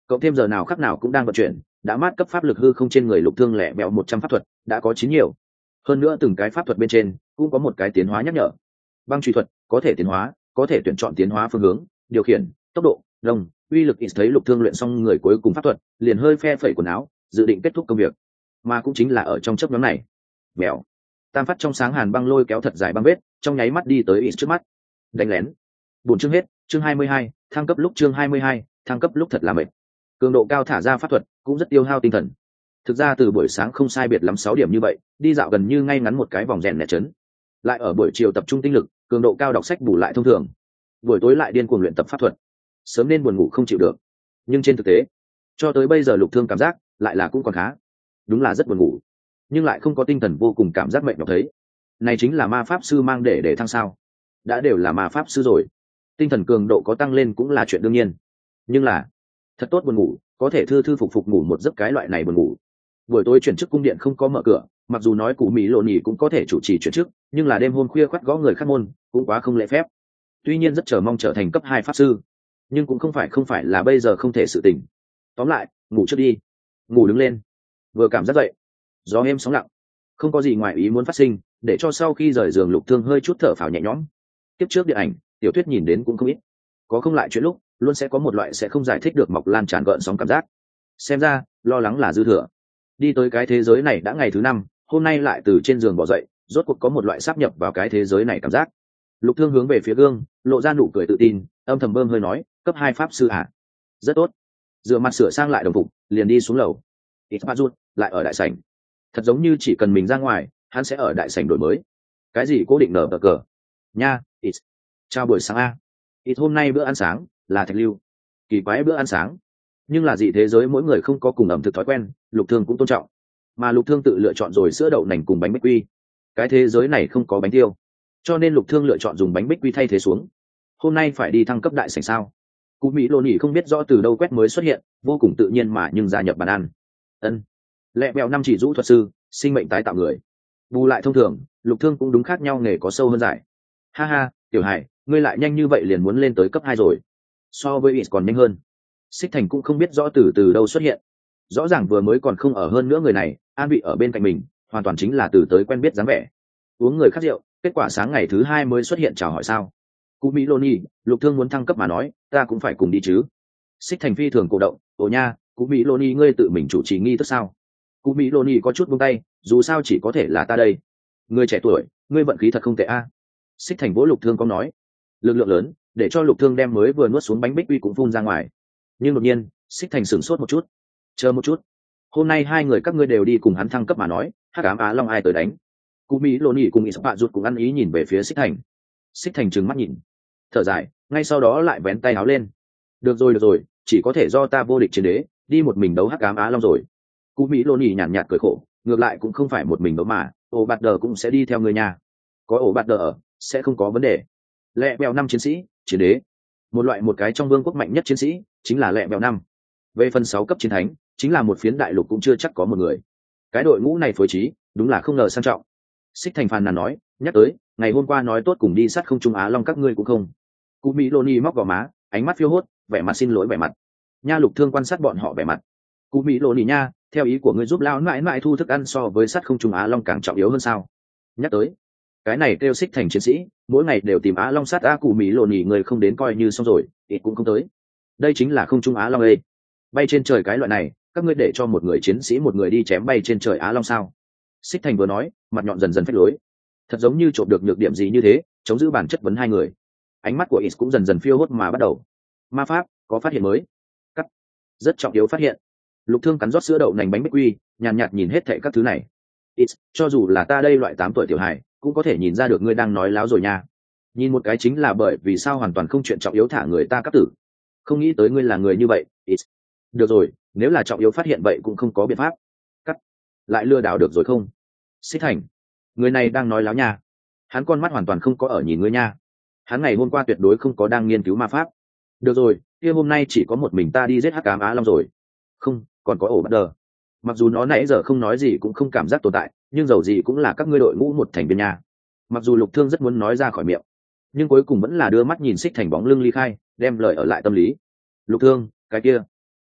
cộng thêm giờ nào khắc nào cũng đang vận chuyển, đã mát cấp pháp lực hư không trên người Lục Thương lẻ bẹo 100 pháp thuật đã có 9 nhiều. Hơn nữa từng cái pháp thuật bên trên cũng có một cái tiến hóa nhắc nhở. Băng truy thuật có thể tiến hóa, có thể tuyển chọn tiến hóa phương hướng, điều khiển, tốc độ, đồng, uy lực. Ít thấy Lục Thương luyện xong người cuối cùng pháp thuật, liền hơi phe phẩy quần áo, dự định kết thúc công việc. Mà cũng chính là ở trong chớp nhoáng này, mèo tam phát trong sáng hàn băng lôi kéo thật dài băng vết, trong nháy mắt đi tới Ít trước mắt. Đánh lén. Buổi chương hết, chương 22, thăng cấp lúc chương 22, thăng cấp lúc thật là mệt. Cường độ cao thả ra pháp thuật cũng rất tiêu hao tinh thần. Thực ra từ buổi sáng không sai biệt lắm 6 điểm như vậy, đi dạo gần như ngay ngắn một cái vòng rèn nẹt chấn. Lại ở buổi chiều tập trung tinh lực, cường độ cao đọc sách bù lại thông thường. Buổi tối lại điên cuồng luyện tập pháp thuật. Sớm nên buồn ngủ không chịu được. Nhưng trên thực tế, cho tới bây giờ Lục Thương cảm giác lại là cũng còn khá. Đúng là rất buồn ngủ, nhưng lại không có tinh thần vô cùng cảm giác mệt nhọc thấy. Này chính là ma pháp sư mang để thăng sao? Đã đều là ma pháp sư rồi, tinh thần cường độ có tăng lên cũng là chuyện đương nhiên. Nhưng là thật tốt buồn ngủ, có thể thư thư phục phục ngủ một giấc cái loại này buồn ngủ. Buổi tối chuyển chức cung điện không có mở cửa, mặc dù nói cụ Mỹ Lộ Nhỉ cũng có thể chủ trì chuyển chức, nhưng là đêm hôm khuya khoắt gõ người khác môn cũng quá không lễ phép. Tuy nhiên rất chờ mong trở thành cấp 2 pháp sư, nhưng cũng không phải là bây giờ không thể sự tình. Tóm lại, ngủ trước đi. Ngủ đứng lên, vừa cảm giác dậy, gió êm sóng lặng, không có gì ngoài ý muốn phát sinh, để cho sau khi rời giường Lục Thương hơi chút thở phào nhẹ nhõm. Tiếp trước điện ảnh, tiểu thuyết nhìn đến cũng không ít, có không lại chuyện lúc luôn sẽ có một loại sẽ không giải thích được mọc lan tràn gợn sóng cảm giác. Xem ra lo lắng là dư thừa. Đi tới cái thế giới này đã ngày thứ 5, hôm nay lại từ trên giường bỏ dậy, rốt cuộc có một loại sáp nhập vào cái thế giới này cảm giác. Lục Thương hướng về phía gương, lộ ra nụ cười tự tin, âm thầm bơm hơi nói, cấp 2 pháp sư à? Rất tốt. Dựa mặt sửa sang lại đồng phục, liền đi xuống lầu. Ít ba rút lại ở đại sảnh. Thật giống như chỉ cần mình ra ngoài, hắn sẽ ở đại sảnh đổi mới. Cái gì cố định nở cờ nha. Ít. Chào buổi sáng a. Ít hôm nay bữa ăn sáng là thạch lưu. Kỳ quái bữa ăn sáng, nhưng là dị thế giới mỗi người không có cùng ẩm thực thói quen, Lục Thương cũng tôn trọng. Mà Lục Thương tự lựa chọn rồi sữa đậu nành cùng bánh bích quy. Cái thế giới này không có bánh tiêu, cho nên Lục Thương lựa chọn dùng bánh bích quy thay thế xuống. Hôm nay phải đi thăng cấp đại sảnh sao? Cụ Mỹ Lộ Nhỉ không biết rõ từ đâu quét mới xuất hiện, vô cùng tự nhiên mà nhưng gia nhập bàn ăn. Ân. Lẹ bèo 5 chỉ rũ thuật sư, sinh mệnh tái tạo người. Bù lại thông thường, Lục Thương cũng đúng khác nhau, nghề có sâu hơn giải. Ha ha, tiểu hải, ngươi lại nhanh như vậy liền muốn lên tới cấp 2 rồi. So với Is còn nhanh hơn. Xích Thành cũng không biết rõ từ đâu xuất hiện. Rõ ràng vừa mới còn không ở hơn nữa người này, an vị ở bên cạnh mình, hoàn toàn chính là từ tới quen biết dáng vẻ. Uống người khác rượu, kết quả sáng ngày thứ 2 mới xuất hiện chào hỏi sao? Cụ Mỹ Lô Nhi, Lục Thương muốn thăng cấp mà nói, ta cũng phải cùng đi chứ. Xích Thành phi thường cổ động, ồ nha, Cụ Mỹ Lô Nhi ngươi tự mình chủ trì nghi thức sao? Cụ Mỹ Lô Nhi có chút buông tay, dù sao chỉ có thể là ta đây. Ngươi trẻ tuổi, ngươi vận khí thật không tệ a. Xích Thành vỗ Lục Thương có nói, lực lượng lớn, để cho Lục Thương đem mới vừa nuốt xuống bánh bích quy cũng phun ra ngoài. Nhưng đột nhiên, Xích Thành sửng sốt một chút, chờ một chút, hôm nay hai người các ngươi đều đi cùng hắn thăng cấp mà nói, Hắc Ám Á Long ai tới đánh? Cụ Mỹ Lô Nhi cùng Ý Sạ rụt cùng ăn ý nhìn về phía Xích Thành. Xích Thành trừng mắt nhìn, thở dài, ngay sau đó lại vén tay áo lên. Được rồi, chỉ có thể do ta vô địch chiến đế, đi một mình đấu Hắc Ám Á Long rồi. Cụ Mỹ Lô Nhi nhàn nhạt cười khổ, ngược lại cũng không phải một mình đấu mà, ổ bạt đờ cũng sẽ đi theo người nhà. Có ổ bạt đờ ở, sẽ không có vấn đề. Lẹ bèo 5 chiến sĩ, chiến đế, một cái trong vương quốc mạnh nhất chiến sĩ chính là Lẹ bèo 5. Về phần 6 cấp chiến thánh, chính là một phiến đại lục cũng chưa chắc có một người. Cái đội ngũ này phối trí đúng là không ngờ sang trọng. Xích Thành phàn nàn nói, nhắc tới ngày hôm qua nói tốt cùng đi sát không trung Á Long các ngươi cũng không. Cụ Mỹ Lô Nhi móc vào má, ánh mắt phiêu hốt, vẻ mặt xin lỗi vẻ mặt. Nha Lục Thương quan sát bọn họ vẻ mặt. Cụ Mỹ Lô Nhi nha, theo ý của ngươi giúp lao mãi mãi thu thức ăn so với sát không trung Á Long càng trọng yếu hơn sao? Nhắc tới cái này kêu Xích Thành chiến sĩ mỗi ngày đều tìm Á Long sát a. Cụ Mỹ Lô Nhi người không đến coi như xong rồi, ít cũng không tới. Đây chính là không trung Á Long ê, bay trên trời cái loại này, các ngươi để cho một người chiến sĩ một người đi chém bay trên trời Á Long sao? Xích Thành vừa nói, mặt nhọn dần dần phách lối, thật giống như trộm được nhược điểm gì như thế, chống giữ bản chất vấn hai người. Ánh mắt của Is cũng dần dần phiêu hốt mà bắt đầu. Ma pháp có phát hiện mới, cắt, rất trọng yếu phát hiện. Lục Thương cắn rót sữa đậu nành bánh bích quy, nhàn nhạt nhìn hết thảy các thứ này. Is, cho dù là ta đây loại 8 tuổi tiểu hài, cũng có thể nhìn ra được ngươi đang nói láo rồi nha. Nhìn một cái chính là bởi vì sao hoàn toàn không chuyện trọng yếu thả người ta cắt tử. Không nghĩ tới ngươi là người như vậy, Is. Được rồi, nếu là trọng yếu phát hiện vậy cũng không có biện pháp. Cắt, lại lừa đảo được rồi không? Xích Thành, người này đang nói láo nha. Hắn con mắt hoàn toàn không có ở nhìn ngươi nha. Hắn ngày hôm qua tuyệt đối không có đang nghiên cứu ma pháp. Được rồi, kia hôm nay chỉ có một mình ta đi giết Hắc Ám Á Long rồi. Không, còn có ổ bắt đờ. Mặc dù nó nãy giờ không nói gì cũng không cảm giác tồn tại, nhưng dầu gì cũng là các ngươi đội ngũ một thành viên nha. Mặc dù Lục Thương rất muốn nói ra khỏi miệng, nhưng cuối cùng vẫn là đưa mắt nhìn Xích Thành bóng lưng ly khai, đem lời ở lại tâm lý. Lục Thương, cái kia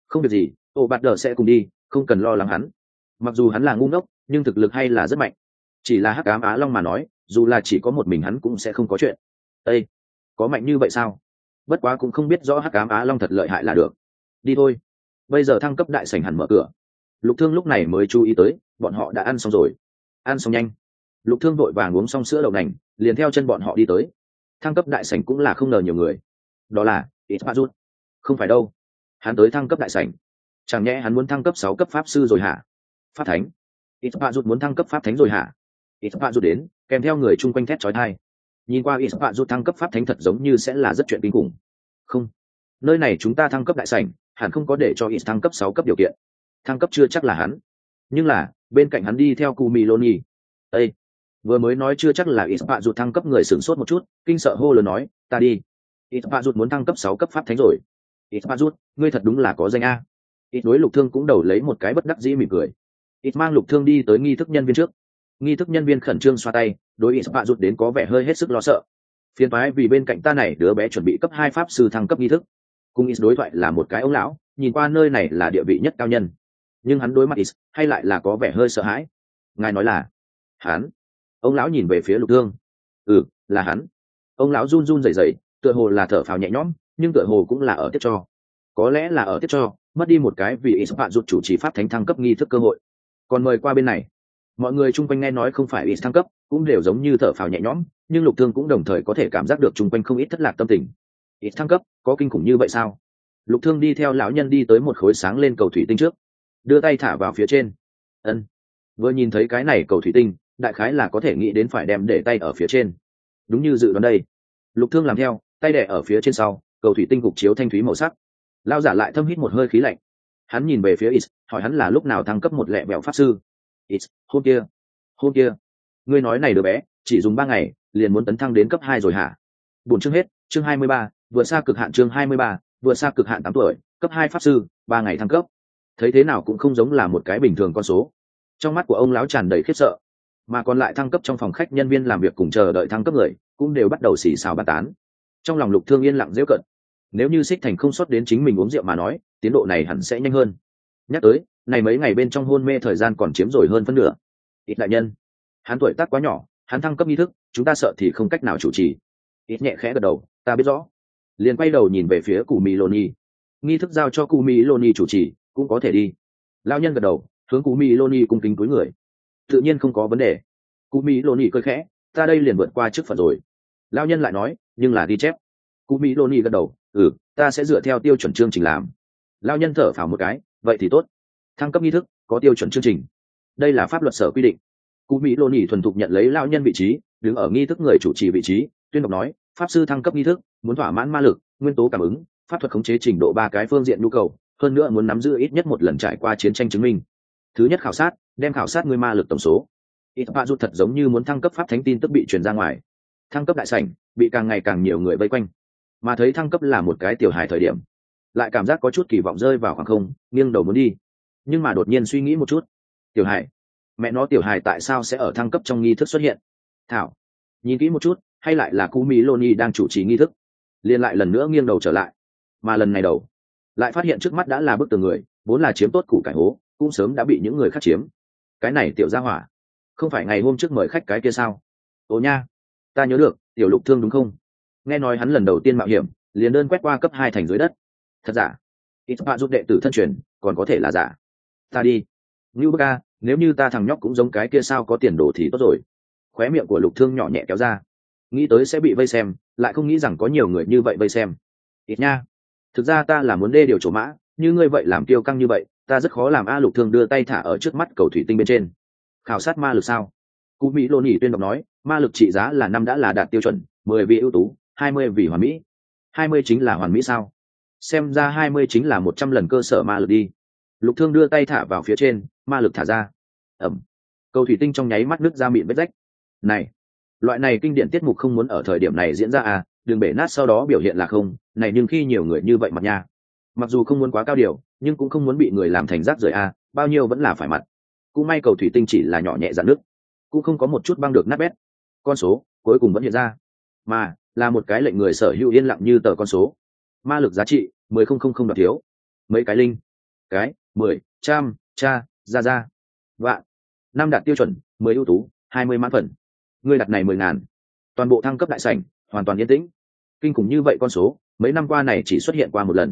Không việc gì, ô bạt đờ sẽ cùng đi, không cần lo lắng hắn. Mặc dù hắn là ngu ngốc nhưng thực lực hay là rất mạnh. Chỉ là hắc ám á long mà nói, dù là chỉ có một mình hắn cũng sẽ không có chuyện. Ê, có mạnh như vậy sao? Bất quá cũng không biết rõ hắc ám á long thật lợi hại là được. Đi thôi. Bây giờ thăng cấp đại sảnh hẳn mở cửa. Lục Thương lúc này mới chú ý tới bọn họ đã ăn xong rồi. Ăn xong nhanh. Lục Thương vội vàng uống xong sữa đậu nành, liền theo chân bọn họ đi tới. Thăng cấp đại sảnh cũng là không ngờ nhiều người. Đó là Ismazut. Không phải đâu, hắn tới thăng cấp đại sảnh, chẳng nhẽ hắn muốn thăng cấp 6 cấp pháp sư rồi hả? Pháp thánh. Ismazut muốn thăng cấp pháp thánh rồi hả? Ismazut đến kèm theo người chung quanh thét chói tai. Nhìn qua Ismazut thăng cấp pháp thánh thật giống như sẽ là rất chuyện kinh khủng. Không, nơi này chúng ta thăng cấp đại sảnh hẳn không có để cho Is thăng cấp 6 cấp điều kiện. Thăng cấp chưa chắc là hắn, nhưng là bên cạnh hắn đi theo Kumiloni. Ê, vừa mới nói chưa chắc là Ismazut thăng cấp, người sửng sốt một chút, kinh sợ hô lớn nói, ta đi. Ismazut muốn thăng cấp 6 cấp pháp thánh rồi. Ismazut, ngươi thật đúng là có danh a. Ít đối Lục Thương cũng đầu lấy một cái bất đắc dĩ mỉm cười. Ít mang Lục Thương đi tới nghi thức nhân viên trước. Nghi thức nhân viên khẩn trương xoa tay, đối Ismazut đến có vẻ hơi hết sức lo sợ. Phiền toái vì bên cạnh ta này đứa bé chuẩn bị cấp 2 pháp sư thăng cấp nghi thức. Cùng Is đối thoại là một cái ông lão, nhìn qua nơi này là địa vị nhất cao nhân, nhưng hắn đối mặt Is hay lại là có vẻ hơi sợ hãi. Ngài nói là hắn? Ông lão nhìn về phía Lục Thương. Ừ, là hắn. Ông lão run run rẩy rẩy, tựa hồ là thở phào nhẹ nhõm, nhưng tựa hồ cũng là ở tiếp cho. Có lẽ là ở tiếp cho, mất đi một cái vì Ismazut chủ trì pháp thánh thăng cấp nghi thức cơ hội. Còn mời qua bên này. Mọi người chung quanh nghe nói không phải Is thăng cấp, cũng đều giống như thở phào nhẹ nhõm, nhưng Lục Thương cũng đồng thời có thể cảm giác được chung quanh không ít thất lạc tâm tình. Is thăng cấp, có kinh khủng như vậy sao? Lục Thương đi theo lão nhân đi tới một khối sáng lên cầu thủy tinh trước, đưa tay thả vào phía trên. Ân. Vừa nhìn thấy cái này cầu thủy tinh, đại khái là có thể nghĩ đến phải đem để tay ở phía trên. Đúng như dự đoán đây. Lục Thương làm theo, tay đè ở phía trên sau, cầu thủy tinh cục chiếu thanh thúy màu sắc. Lao giả lại thâm hít một hơi khí lạnh. Hắn nhìn về phía Is, hỏi hắn là lúc nào thăng cấp một lẹ bẹo pháp sư. Is, hôm kia. Ngươi nói này đứa bé, chỉ dùng 3 ngày, liền muốn tấn thăng đến cấp 2 rồi hả? Buổi chương hết, chương 23, vừa xa cực hạn chương 23, vừa xa cực hạn 8 tuổi, cấp 2 pháp sư, 3 ngày thăng cấp. Thấy thế nào cũng không giống là một cái bình thường con số. Trong mắt của ông lão tràn đầy khiếp sợ, mà còn lại thăng cấp trong phòng khách nhân viên làm việc cùng chờ đợi thăng cấp người, cũng đều bắt đầu xì xào bàn tán. Trong lòng Lục Thương yên lặng giễu cợt. Nếu như Xích Thành không sót đến chính mình uống rượu mà nói, tiến độ này hẳn sẽ nhanh hơn. Nhắc tới, này mấy ngày bên trong hôn mê thời gian còn chiếm rồi hơn phân nửa. Ít đại nhân, hắn tuổi tác quá nhỏ, hắn thăng cấp nghi thức, chúng ta sợ thì không cách nào chủ trì. Ít nhẹ khẽ gật đầu, ta biết rõ. Liền quay đầu nhìn về phía Cù Mì Loni. Nghi thức giao cho Cù Mì Loni chủ trì, cũng có thể đi. Lão nhân gật đầu, hướng Cù Mì Loni cung kính cúi người. Tự nhiên không có vấn đề. Cù Mì Loni cười khẽ, ta đây liền vượt qua trước phần rồi. Lão nhân lại nói, nhưng là ghi chép. Cù Mì Loni gật đầu, ta sẽ dựa theo tiêu chuẩn chương trình làm. Lão nhân thở phào một cái, vậy thì tốt. Thăng cấp nghi thức có tiêu chuẩn chương trình, đây là pháp luật sở quy định. Cú Mỹ Lô Nỉ thuần thục nhận lấy lão nhân vị trí, đứng ở nghi thức người chủ trì vị trí, tuyên đọc nói, pháp sư thăng cấp nghi thức muốn thỏa mãn ma lực, nguyên tố cảm ứng, pháp thuật khống chế trình độ 3 cái phương diện nhu cầu, hơn nữa muốn nắm giữ ít nhất một lần trải qua chiến tranh chứng minh. Thứ nhất khảo sát, đem khảo sát người ma lực tổng số. Ismazut thật giống như muốn thăng cấp pháp thánh tin tức bị truyền ra ngoài. Thăng cấp đại sảnh, bị càng ngày càng nhiều người vây quanh. Mà thấy thăng cấp là một cái tiểu hài thời điểm, lại cảm giác có chút kỳ vọng rơi vào khoảng không, nghiêng đầu muốn đi. Nhưng mà đột nhiên suy nghĩ một chút, tiểu hài, mẹ nó tiểu hài tại sao sẽ ở thăng cấp trong nghi thức xuất hiện? Thảo, nhìn kỹ một chút, hay lại là Cú Mỹ Loni đang chủ trì nghi thức? Liên lại lần nữa nghiêng đầu trở lại, mà lần này đầu lại phát hiện trước mắt đã là bức tường người, vốn là chiếm tốt củ cải hố, cũng sớm đã bị những người khác chiếm. Cái này tiểu gia hỏa, không phải ngày hôm trước mời khách cái kia sao? Ồ nha, ta nhớ được, tiểu Lục Thương đúng không? Nghe nói hắn lần đầu tiên mạo hiểm, liền đơn quét qua cấp 2 thành dưới đất. Thật giả? Ismazut đệ tử thân truyền, còn có thể là giả. Ta đi. Ngưu Bức A, nếu như ta thằng nhóc cũng giống cái kia sao có tiền đồ thì tốt rồi. Khóe miệng của Lục Thương nhỏ nhẹ kéo ra. Nghĩ tới sẽ bị vây xem, lại không nghĩ rằng có nhiều người như vậy vây xem. Ít nha. Thực ra ta là muốn đê điều chỗ mã, như ngươi vậy làm kiêu căng như vậy, ta rất khó làm. A Lục Thương đưa tay thả ở trước mắt cầu thủy tinh bên trên. Khảo sát ma lực sao? Cú Mỹ Lô Nỉ tuyên đọc nói, ma lực trị giá là 5 đã là đạt tiêu chuẩn, 10 vì ưu tú, 20 vì hoàn mỹ. 20 chính là hoàn mỹ sao? Xem ra 20 chính là 100 lần cơ sở ma lực đi. Lục Thương đưa tay thả vào phía trên, ma lực thả ra. Ẩm. Cầu thủy tinh trong nháy mắt nứt ra mịn vết rách. Này, loại này kinh điển tiết mục không muốn ở thời điểm này diễn ra à? Đừng bể nát sau đó biểu hiện là không. Này nhưng khi nhiều người như vậy mặt nha. Mặc dù không muốn quá cao điều, nhưng cũng không muốn bị người làm thành rác rưởi à? Bao nhiêu vẫn là phải mặt. Cũng may cầu thủy tinh chỉ là nhỏ nhẹ dạn nước, cũng không có một chút băng được nát bét. Con số cuối cùng vẫn hiện ra, mà là một cái lệnh người sở hữu yên lặng như tờ con số. Ma lực giá trị 10,000 đoạt thiếu mấy cái linh. cái, 10, trăm, cha, ra vạn. 5 đạt tiêu chuẩn, 10 ưu tú, 20 mãn phần. Ngươi đặt này 10.000. Toàn bộ thăng cấp đại sảnh hoàn toàn yên tĩnh. Kinh khủng như vậy con số, mấy năm qua này chỉ xuất hiện qua một lần.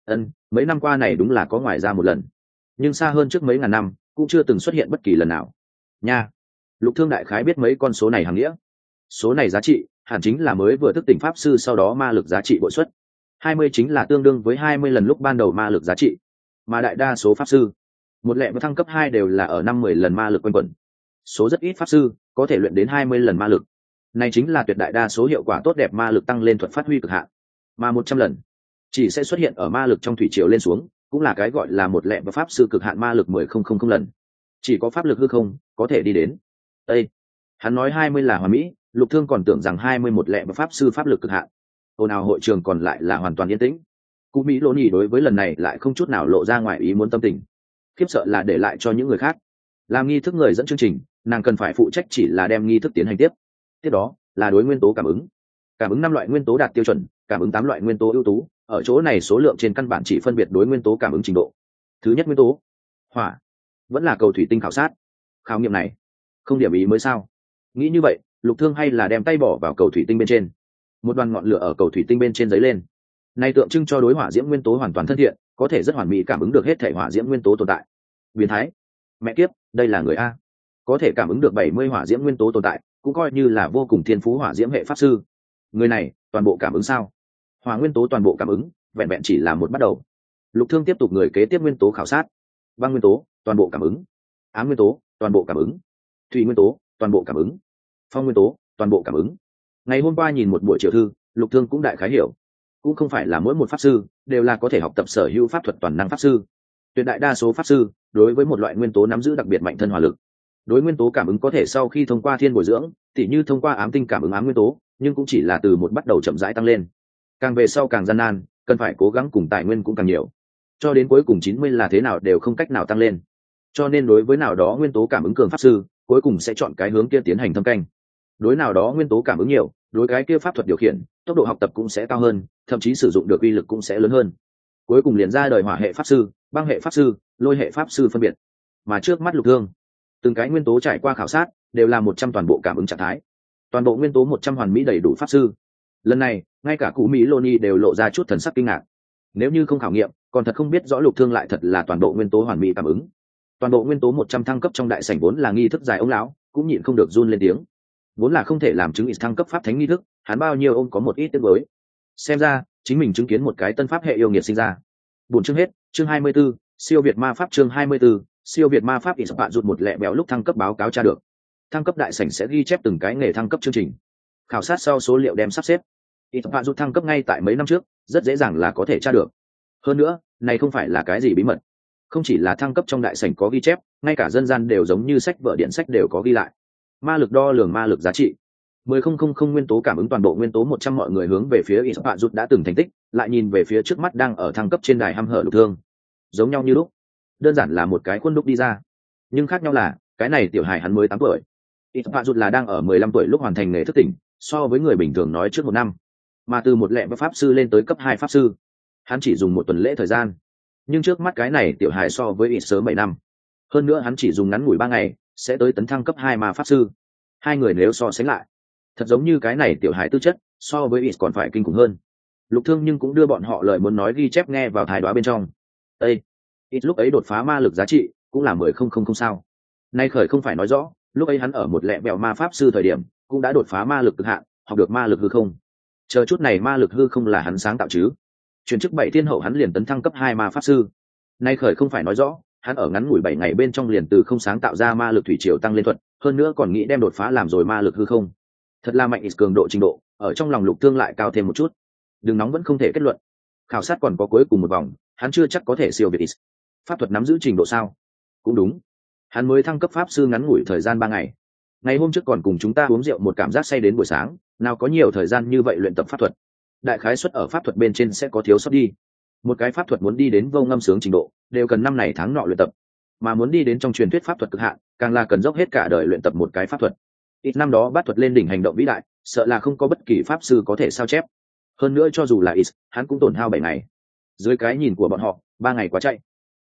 Mấy năm qua này đúng là có ngoài ra một lần, nhưng xa hơn trước mấy ngàn năm cũng chưa từng xuất hiện bất kỳ lần nào nha. Lục Thương đại khái biết mấy con số này hàng nghĩa. Số này giá trị hẳn chính là mới vừa thức tỉnh pháp sư sau đó ma lực giá trị bội suất. 20 chính là tương đương với 20 lần lúc ban đầu ma lực giá trị, mà đại đa số pháp sư một lẹ với thăng cấp 2 đều là ở 5-10 lần ma lực quanh quẩn. Số rất ít pháp sư có thể luyện đến 20 lần ma lực. Này chính là tuyệt đại đa số hiệu quả tốt đẹp ma lực tăng lên thuật phát huy cực hạn. Mà 100 lần chỉ sẽ xuất hiện ở ma lực trong thủy triều lên xuống, cũng là cái gọi là một lẹ và pháp sư cực hạn ma lực 10,000 lần. Chỉ có pháp lực hư không có thể đi đến. Ê! Hắn nói 20 là hoàn mỹ, Lục Thương còn tưởng rằng 21 lẹ và pháp sư pháp lực cực hạn. Ồn ào hội trường còn lại là hoàn toàn yên tĩnh. Cú Mỹ Lô Nhĩ đối với lần này lại không chút nào lộ ra ngoài ý muốn tâm tình. Khiếp sợ là để lại cho những người khác. Làm nghi thức người dẫn chương trình, nàng cần phải phụ trách chỉ là đem nghi thức tiến hành tiếp. Tiếp đó là đối nguyên tố cảm ứng. Cảm ứng 5 loại nguyên tố đạt tiêu chuẩn, cảm ứng 8 loại nguyên tố ưu tú. Ở chỗ này số lượng trên căn bản chỉ phân biệt đối nguyên tố cảm ứng trình độ. Thứ nhất nguyên tố, hỏa, vẫn là cầu thủy tinh khảo sát. Khảo nghiệm này, không điểm ý mới sao? Nghĩ như vậy, Lục Thương hay là đem tay bỏ vào cầu thủy tinh bên trên. Một đoàn ngọn lửa ở cầu thủy tinh bên trên giấy lên. Này tượng trưng cho đối hỏa diễm nguyên tố hoàn toàn thân thiện, có thể rất hoàn mỹ cảm ứng được hết thể hỏa diễm nguyên tố tồn tại. Biến thái, mẹ kiếp, đây là người a, có thể cảm ứng được 70 hỏa diễm nguyên tố tồn tại, cũng coi như là vô cùng thiên phú hỏa diễm hệ pháp sư. Người này toàn bộ cảm ứng sao? Hỏa nguyên tố toàn bộ cảm ứng, vẹn vẹn chỉ là một bắt đầu. Lục Thương tiếp tục người kế tiếp nguyên tố khảo sát. Băng nguyên tố toàn bộ cảm ứng, ám nguyên tố toàn bộ cảm ứng, thủy nguyên tố toàn bộ cảm ứng, phong nguyên tố toàn bộ cảm ứng. Ngày hôm qua nhìn một buổi chiều thư, Lục Thương cũng đại khái hiểu, cũng không phải là mỗi một pháp sư đều là có thể học tập sở hữu pháp thuật toàn năng pháp sư. Tuyệt đại đa số pháp sư đối với một loại nguyên tố nắm giữ đặc biệt mạnh thân hỏa lực. Đối nguyên tố cảm ứng có thể sau khi thông qua thiên bồi dưỡng, tỉ như thông qua ám tinh cảm ứng ám nguyên tố, nhưng cũng chỉ là từ một bắt đầu chậm rãi tăng lên. Càng về sau càng gian nan, cần phải cố gắng cùng tài nguyên cũng càng nhiều, cho đến cuối cùng 90 là thế nào đều không cách nào tăng lên. Cho nên đối với nào đó nguyên tố cảm ứng cường pháp sư, cuối cùng sẽ chọn cái hướng kia tiến hành thâm canh. Đối nào đó nguyên tố cảm ứng nhiều, đối cái kia pháp thuật điều khiển, tốc độ học tập cũng sẽ cao hơn, thậm chí sử dụng được uy lực cũng sẽ lớn hơn. Cuối cùng liền ra đời hỏa hệ pháp sư, băng hệ pháp sư, lôi hệ pháp sư phân biệt. Mà trước mắt Lục Thương, từng cái nguyên tố trải qua khảo sát đều là 100 toàn bộ cảm ứng trạng thái, toàn bộ nguyên tố 100 hoàn mỹ đầy đủ pháp sư. Lần này ngay cả cụ Mỹ Lô Ni đều lộ ra chút thần sắc kinh ngạc. Nếu như không khảo nghiệm, còn thật không biết rõ Lục Thương lại thật là toàn bộ nguyên tố hoàn mỹ cảm ứng. Toàn bộ nguyên tố 100 thăng cấp trong đại sảnh vốn là nghi thức dài ông lão, cũng nhịn không được run lên tiếng. Vốn là không thể làm chứng ít thăng cấp pháp thánh nghi thức, hắn bao nhiêu ông có một ít tiếc nuối. Xem ra chính mình chứng kiến một cái tân pháp hệ yêu nghiệt sinh ra. Buổi chương hết, chương 24, siêu việt ma pháp chương 24, siêu việt ma pháp ít bạn rụt một lẹ béo lúc thăng cấp báo cáo tra được. Thăng cấp đại sảnh sẽ ghi chép từng cái nghề thăng cấp chương trình. Khảo sát sau số liệu đem sắp xếp. Ít bạn rụt thăng cấp ngay tại mấy năm trước, rất dễ dàng là có thể tra được. Hơn nữa, này không phải là cái gì bí mật. Không chỉ là thăng cấp trong đại sảnh có ghi chép, ngay cả dân gian đều giống như sách vở điện sách đều có ghi lại. Ma lực đo lường ma lực giá trị. 10,000 nguyên tố cảm ứng toàn bộ nguyên tố 100 mọi người hướng về phía ít bạn rụt đã từng thành tích, lại nhìn về phía trước mắt đang ở thăng cấp trên đài hăm hở Lục Thương. Giống nhau như lúc, đơn giản là một cái khuôn đúc đi ra. Nhưng khác nhau là, cái này tiểu hài hắn mới 8 tuổi. Ít bạn rụt là đang ở 15 tuổi lúc hoàn thành nghề thức tỉnh, so với người bình thường nói trước 1 năm. Mà từ một lẹ và pháp sư lên tới cấp 2 pháp sư, hắn chỉ dùng 1 tuần lễ thời gian. Nhưng trước mắt cái này tiểu hài so với ít sớm 7 năm. Hơn nữa hắn chỉ dùng ngắn ngủi 3 ngày, sẽ tới tấn thăng cấp 2 ma pháp sư. Hai người nếu so sánh lại, thật giống như cái này tiểu hài tư chất so với ít còn phải kinh khủng hơn. Lục Thương nhưng cũng đưa bọn họ lời muốn nói ghi chép nghe vào thái đoá bên trong. Ê! Ít lúc ấy đột phá ma lực giá trị cũng là 10,000 sao. Nay khởi không phải nói rõ, lúc ấy hắn ở một lẹ bẹo ma pháp sư thời điểm cũng đã đột phá ma lực cực hạn, học được ma lực hư không. Chờ chút này ma lực hư không là hắn sáng tạo chứ. Chuyển chức 7 thiên hậu hắn liền tấn thăng cấp 2 ma pháp sư. Nay khởi không phải nói rõ, hắn ở ngắn ngủi 7 ngày bên trong liền từ không sáng tạo ra ma lực thủy triều tăng lên thuật, hơn nữa còn nghĩ đem đột phá làm rồi ma lực hư không. Thật là mạnh, cường độ trình độ ở trong lòng Lục Thương lại cao thêm một chút. Đừng nóng vẫn không thể kết luận. Khảo sát còn có cuối cùng một vòng, hắn chưa chắc có thể siêu việt ít. Pháp thuật nắm giữ trình độ sao? Cũng đúng. Hắn mới thăng cấp pháp sư ngắn ngủi thời gian 3 ngày. Ngày hôm trước còn cùng chúng ta uống rượu một cảm giác say đến buổi sáng, nào có nhiều thời gian như vậy luyện tập pháp thuật. Đại khái suất ở pháp thuật bên trên sẽ có thiếu sót đi. Một cái pháp thuật muốn đi đến vô ngâm sướng trình độ, đều cần năm này tháng nọ luyện tập. Mà muốn đi đến trong truyền thuyết pháp thuật cực hạn, càng là cần dốc hết cả đời luyện tập một cái pháp thuật. Ít năm đó bát thuật lên đỉnh hành động vĩ đại, sợ là không có bất kỳ pháp sư có thể sao chép. Hơn nữa cho dù là ít, hắn cũng tổn hao 7 ngày. Dưới cái nhìn của bọn họ, 3 ngày quá chạy.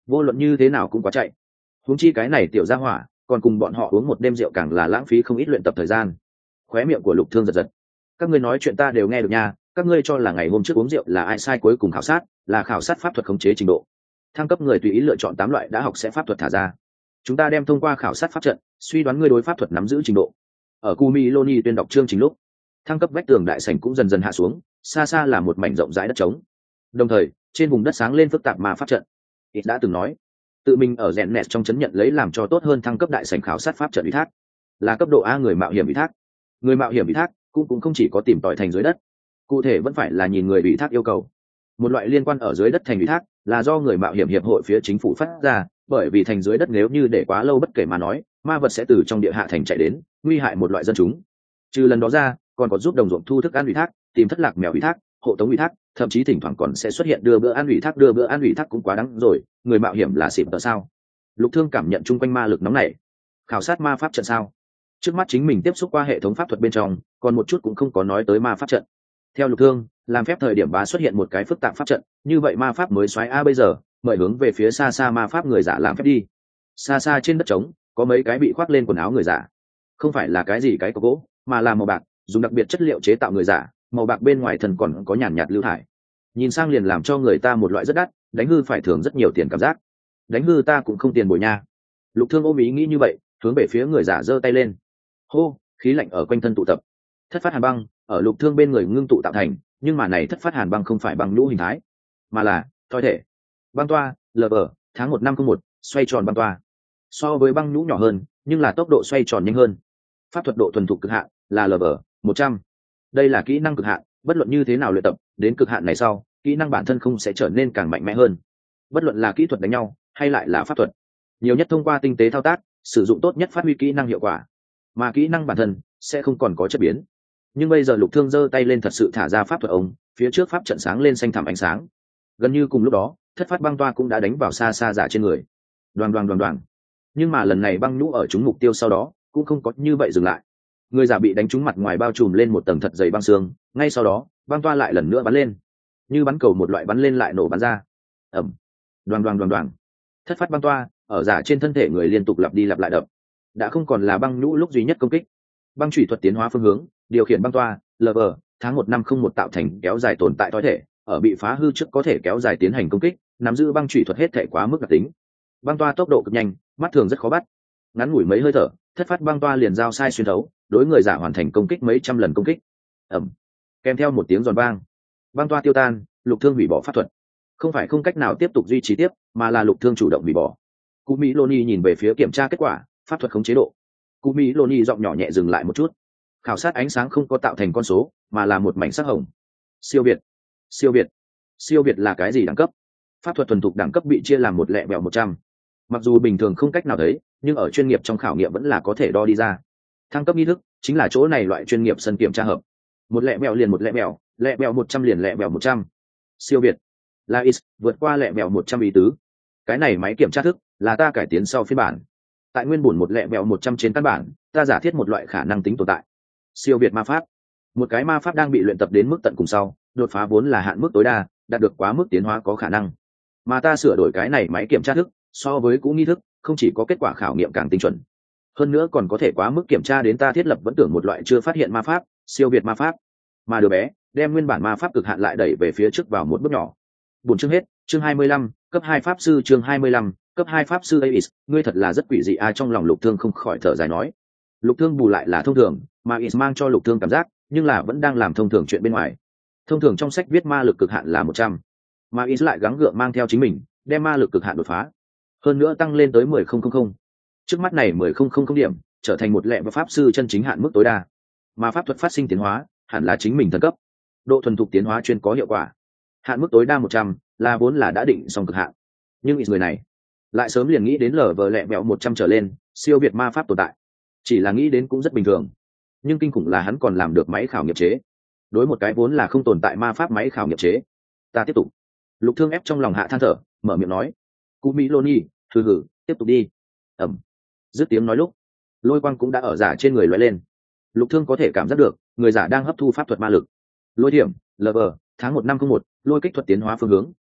vô luận như thế nào cũng quá chạy. Huống chi cái này tiểu gia hỏa còn cùng bọn họ uống một đêm rượu càng là lãng phí không ít luyện tập thời gian. Khóe miệng của Lục Thương giật giật. Các ngươi nói chuyện ta đều nghe được nha, các ngươi cho là ngày hôm trước uống rượu là ai sai cuối cùng khảo sát, là khảo sát pháp thuật khống chế trình độ. Thăng cấp người tùy ý lựa chọn 8 loại đã học sẽ pháp thuật thả ra. Chúng ta đem thông qua khảo sát pháp trận, suy đoán ngươi đối pháp thuật nắm giữ trình độ. Ở Kumiloni tuyên đọc chương trình lúc, thăng cấp vách tường đại sảnh cũng dần dần hạ xuống, xa xa là một mảnh rộng rãi đất trống. Đồng thời, trên vùng đất sáng lên phức tạp ma pháp trận. Ít đã từng nói, tự mình ở rèn nẹt trong chấn nhận lấy làm cho tốt hơn thăng cấp đại sảnh khảo sát pháp trận ủy thác, là cấp độ A người mạo hiểm ủy thác. Người mạo hiểm ủy thác cũng không chỉ có tìm tòi thành dưới đất, cụ thể vẫn phải là nhìn người ủy thác yêu cầu. Một loại liên quan ở dưới đất thành ủy thác là do người mạo hiểm hiệp hội phía chính phủ phát ra, bởi vì thành dưới đất nếu như để quá lâu bất kể mà nói, ma vật sẽ từ trong địa hạ thành chạy đến, nguy hại một loại dân chúng. Trừ lần đó ra, còn có giúp đồng ruộng thu thức ăn ủy thác, tìm thất lạc mèo ủy thác, hộ tống ủy thác, thậm chí thỉnh thoảng còn sẽ xuất hiện đưa bữa ăn ủy thác. Đưa bữa ăn ủy thác cũng quá đáng rồi, người mạo hiểm là xịp tợ sao? Lục Thương cảm nhận chung quanh ma lực nóng nảy. Khảo sát ma pháp trận sao? Trước mắt chính mình tiếp xúc qua hệ thống pháp thuật bên trong, còn một chút cũng không có nói tới ma pháp trận. Theo Lục Thương, làm phép thời điểm bá xuất hiện một cái phức tạp pháp trận, như vậy ma pháp mới xoáy a bây giờ, mời hướng về phía xa xa ma pháp người giả làm phép đi. Xa xa trên đất trống, có mấy cái bị khoác lên quần áo người giả. Không phải là cái gì cái có gỗ, mà là màu bạc, dùng đặc biệt chất liệu chế tạo người giả, màu bạc bên ngoài thân còn có nhàn nhạt lưu thải. Nhìn sang liền làm cho người ta một loại rất đắt, đánh hư phải thường rất nhiều tiền cảm giác. Đánh hư ta cũng không tiền bồi nha. Lục Thương ôm ý nghĩ như vậy, hướng về phía người giả giơ tay lên. Hô, khí lạnh ở quanh thân tụ tập. Thất phát hàn băng ở Lục Thương bên người ngưng tụ tạo thành, nhưng mà này thất phát hàn băng không phải băng lũ hình thái, mà là thoi thể. Băng toa, LV, tháng 1501, xoay tròn băng toa. So với băng nhũ nhỏ hơn, nhưng là tốc độ xoay tròn nhanh hơn. Pháp thuật độ thuần thục cực hạn là LV 100. Đây là kỹ năng cực hạn, bất luận như thế nào luyện tập, đến cực hạn này sau, kỹ năng bản thân không sẽ trở nên càng mạnh mẽ hơn. Bất luận là kỹ thuật đánh nhau, hay lại là pháp thuật, nhiều nhất thông qua tinh tế thao tác, sử dụng tốt nhất phát huy kỹ năng hiệu quả, mà kỹ năng bản thân sẽ không còn có chất biến. Nhưng bây giờ Lục Thương giơ tay lên thật sự thả ra pháp thuật ống, phía trước pháp trận sáng lên xanh thẳm ánh sáng. Gần như cùng lúc đó, thất phát băng toa cũng đã đánh vào xa xa giả trên người. Đoàng đoàng đoàng đoàng. Nhưng mà lần này băng nhũ ở trúng mục tiêu sau đó, cũng không có như vậy dừng lại. Người giả bị đánh trúng mặt ngoài bao trùm lên một tầng thật dày băng xương, ngay sau đó, băng toa lại lần nữa bắn lên. Như bắn cầu một loại bắn lên lại nổ bắn ra. Ầm. Đoàng đoàng đoàng đoàng. Thất phát băng toa ở giả trên thân thể người liên tục lặp đi lặp lại đập. Đã không còn là băng nhũ lúc duy nhất công kích. Băng chủy thuật tiến hóa phương hướng, điều khiển băng toa, LV, tháng 1501 tạo thành kéo dài tồn tại tối thể, ở bị phá hư trước có thể kéo dài tiến hành công kích, nắm giữ băng chủy thuật hết thể quá mức đặc tính. Băng toa tốc độ cực nhanh, mắt thường rất khó bắt. Ngắn ngủi mấy hơi thở, thất phát băng toa liền giao sai xuyên thấu, đối người giả hoàn thành công kích mấy trăm lần công kích. Ầm. Kèm theo một tiếng giòn vang, băng toa tiêu tan, Lục Thương hủy bỏ pháp thuật. Không phải không cách nào tiếp tục duy trì tiếp, mà là Lục Thương chủ động hủy bỏ. Cú Mỹ Loni nhìn về phía kiểm tra kết quả, pháp thuật khống chế độ. Cú Mỹ Loni giọng nhỏ nhẹ dừng lại một chút. Khảo sát ánh sáng không có tạo thành con số, mà là một mảnh sắc hồng. Siêu việt, siêu việt, siêu việt là cái gì đẳng cấp? Pháp thuật thuần thục đẳng cấp bị chia làm một lẹ bèo 100. Mặc dù bình thường không cách nào thấy, nhưng ở chuyên nghiệp trong khảo nghiệm vẫn là có thể đo đi ra. Thăng cấp nghi thức chính là chỗ này loại chuyên nghiệp sân kiểm tra hợp. Một lẹ bèo liền một lẹ bèo 100 liền lẹ bèo 100. Siêu việt là is vượt qua lẹ bèo 100 ý tứ. Cái này máy kiểm tra thức là ta cải tiến sau phiên bản. Tại nguyên bổn một lẹ bèo 100 trên căn bản, ta giả thiết một loại khả năng tính tồn tại. Siêu việt ma pháp, một cái ma pháp đang bị luyện tập đến mức tận cùng sau, đột phá vốn là hạn mức tối đa, đạt được quá mức tiến hóa có khả năng. Mà ta sửa đổi cái này máy kiểm tra thức, so với cũ nghi thức, không chỉ có kết quả khảo nghiệm càng tinh chuẩn, hơn nữa còn có thể quá mức kiểm tra đến ta thiết lập vẫn tưởng một loại chưa phát hiện ma pháp, siêu việt ma pháp. Mà đứa bé đem nguyên bản ma pháp cực hạn lại đẩy về phía trước vào một bước nhỏ. Buồn chương hết, chương 25, cấp 2 pháp sư chương 25, cấp 2 pháp sư Ace, ngươi thật là rất quỷ dị a, trong lòng Lục Thương không khỏi thở dài nói. Lục Thương bù lại là thông thường, mà Ace mang cho Lục Thương cảm giác, nhưng là vẫn đang làm thông thường chuyện bên ngoài. Thông thường trong sách viết ma lực cực hạn là 100, mà Ace lại gắng gượng mang theo chính mình, đem ma lực cực hạn đột phá, hơn nữa tăng lên tới 10,000. Trước mắt này 10,000 điểm, trở thành một lẹ và pháp sư chân chính hạn mức tối đa. Mà pháp thuật phát sinh tiến hóa, hẳn là chính mình thần cấp. Độ thuần thục tiến hóa chuyên có hiệu quả. Hạn mức tối đa 100, là vốn là đã định xong cực hạn. Nhưng người này lại sớm liền nghĩ đến lở vờ lẹ bẹo 100 trở lên, siêu việt ma pháp tồn tại. Chỉ là nghĩ đến cũng rất bình thường. Nhưng kinh khủng là hắn còn làm được máy khảo nghiệm chế. Đối một cái vốn là không tồn tại ma pháp máy khảo nghiệm chế. Ta tiếp tục. Lục Thương ép trong lòng hạ than thở, mở miệng nói. Cú Mỹ Loni, thư hử, tiếp tục đi. Ẩm. Dứt tiếng nói lúc, lôi quang cũng đã ở giả trên người lóe lên. Lục Thương có thể cảm giác được, người giả đang hấp thu pháp thuật ma lực. Lôi điểm, LV, tháng 1501, lôi kích thuật tiến hóa phương hướng,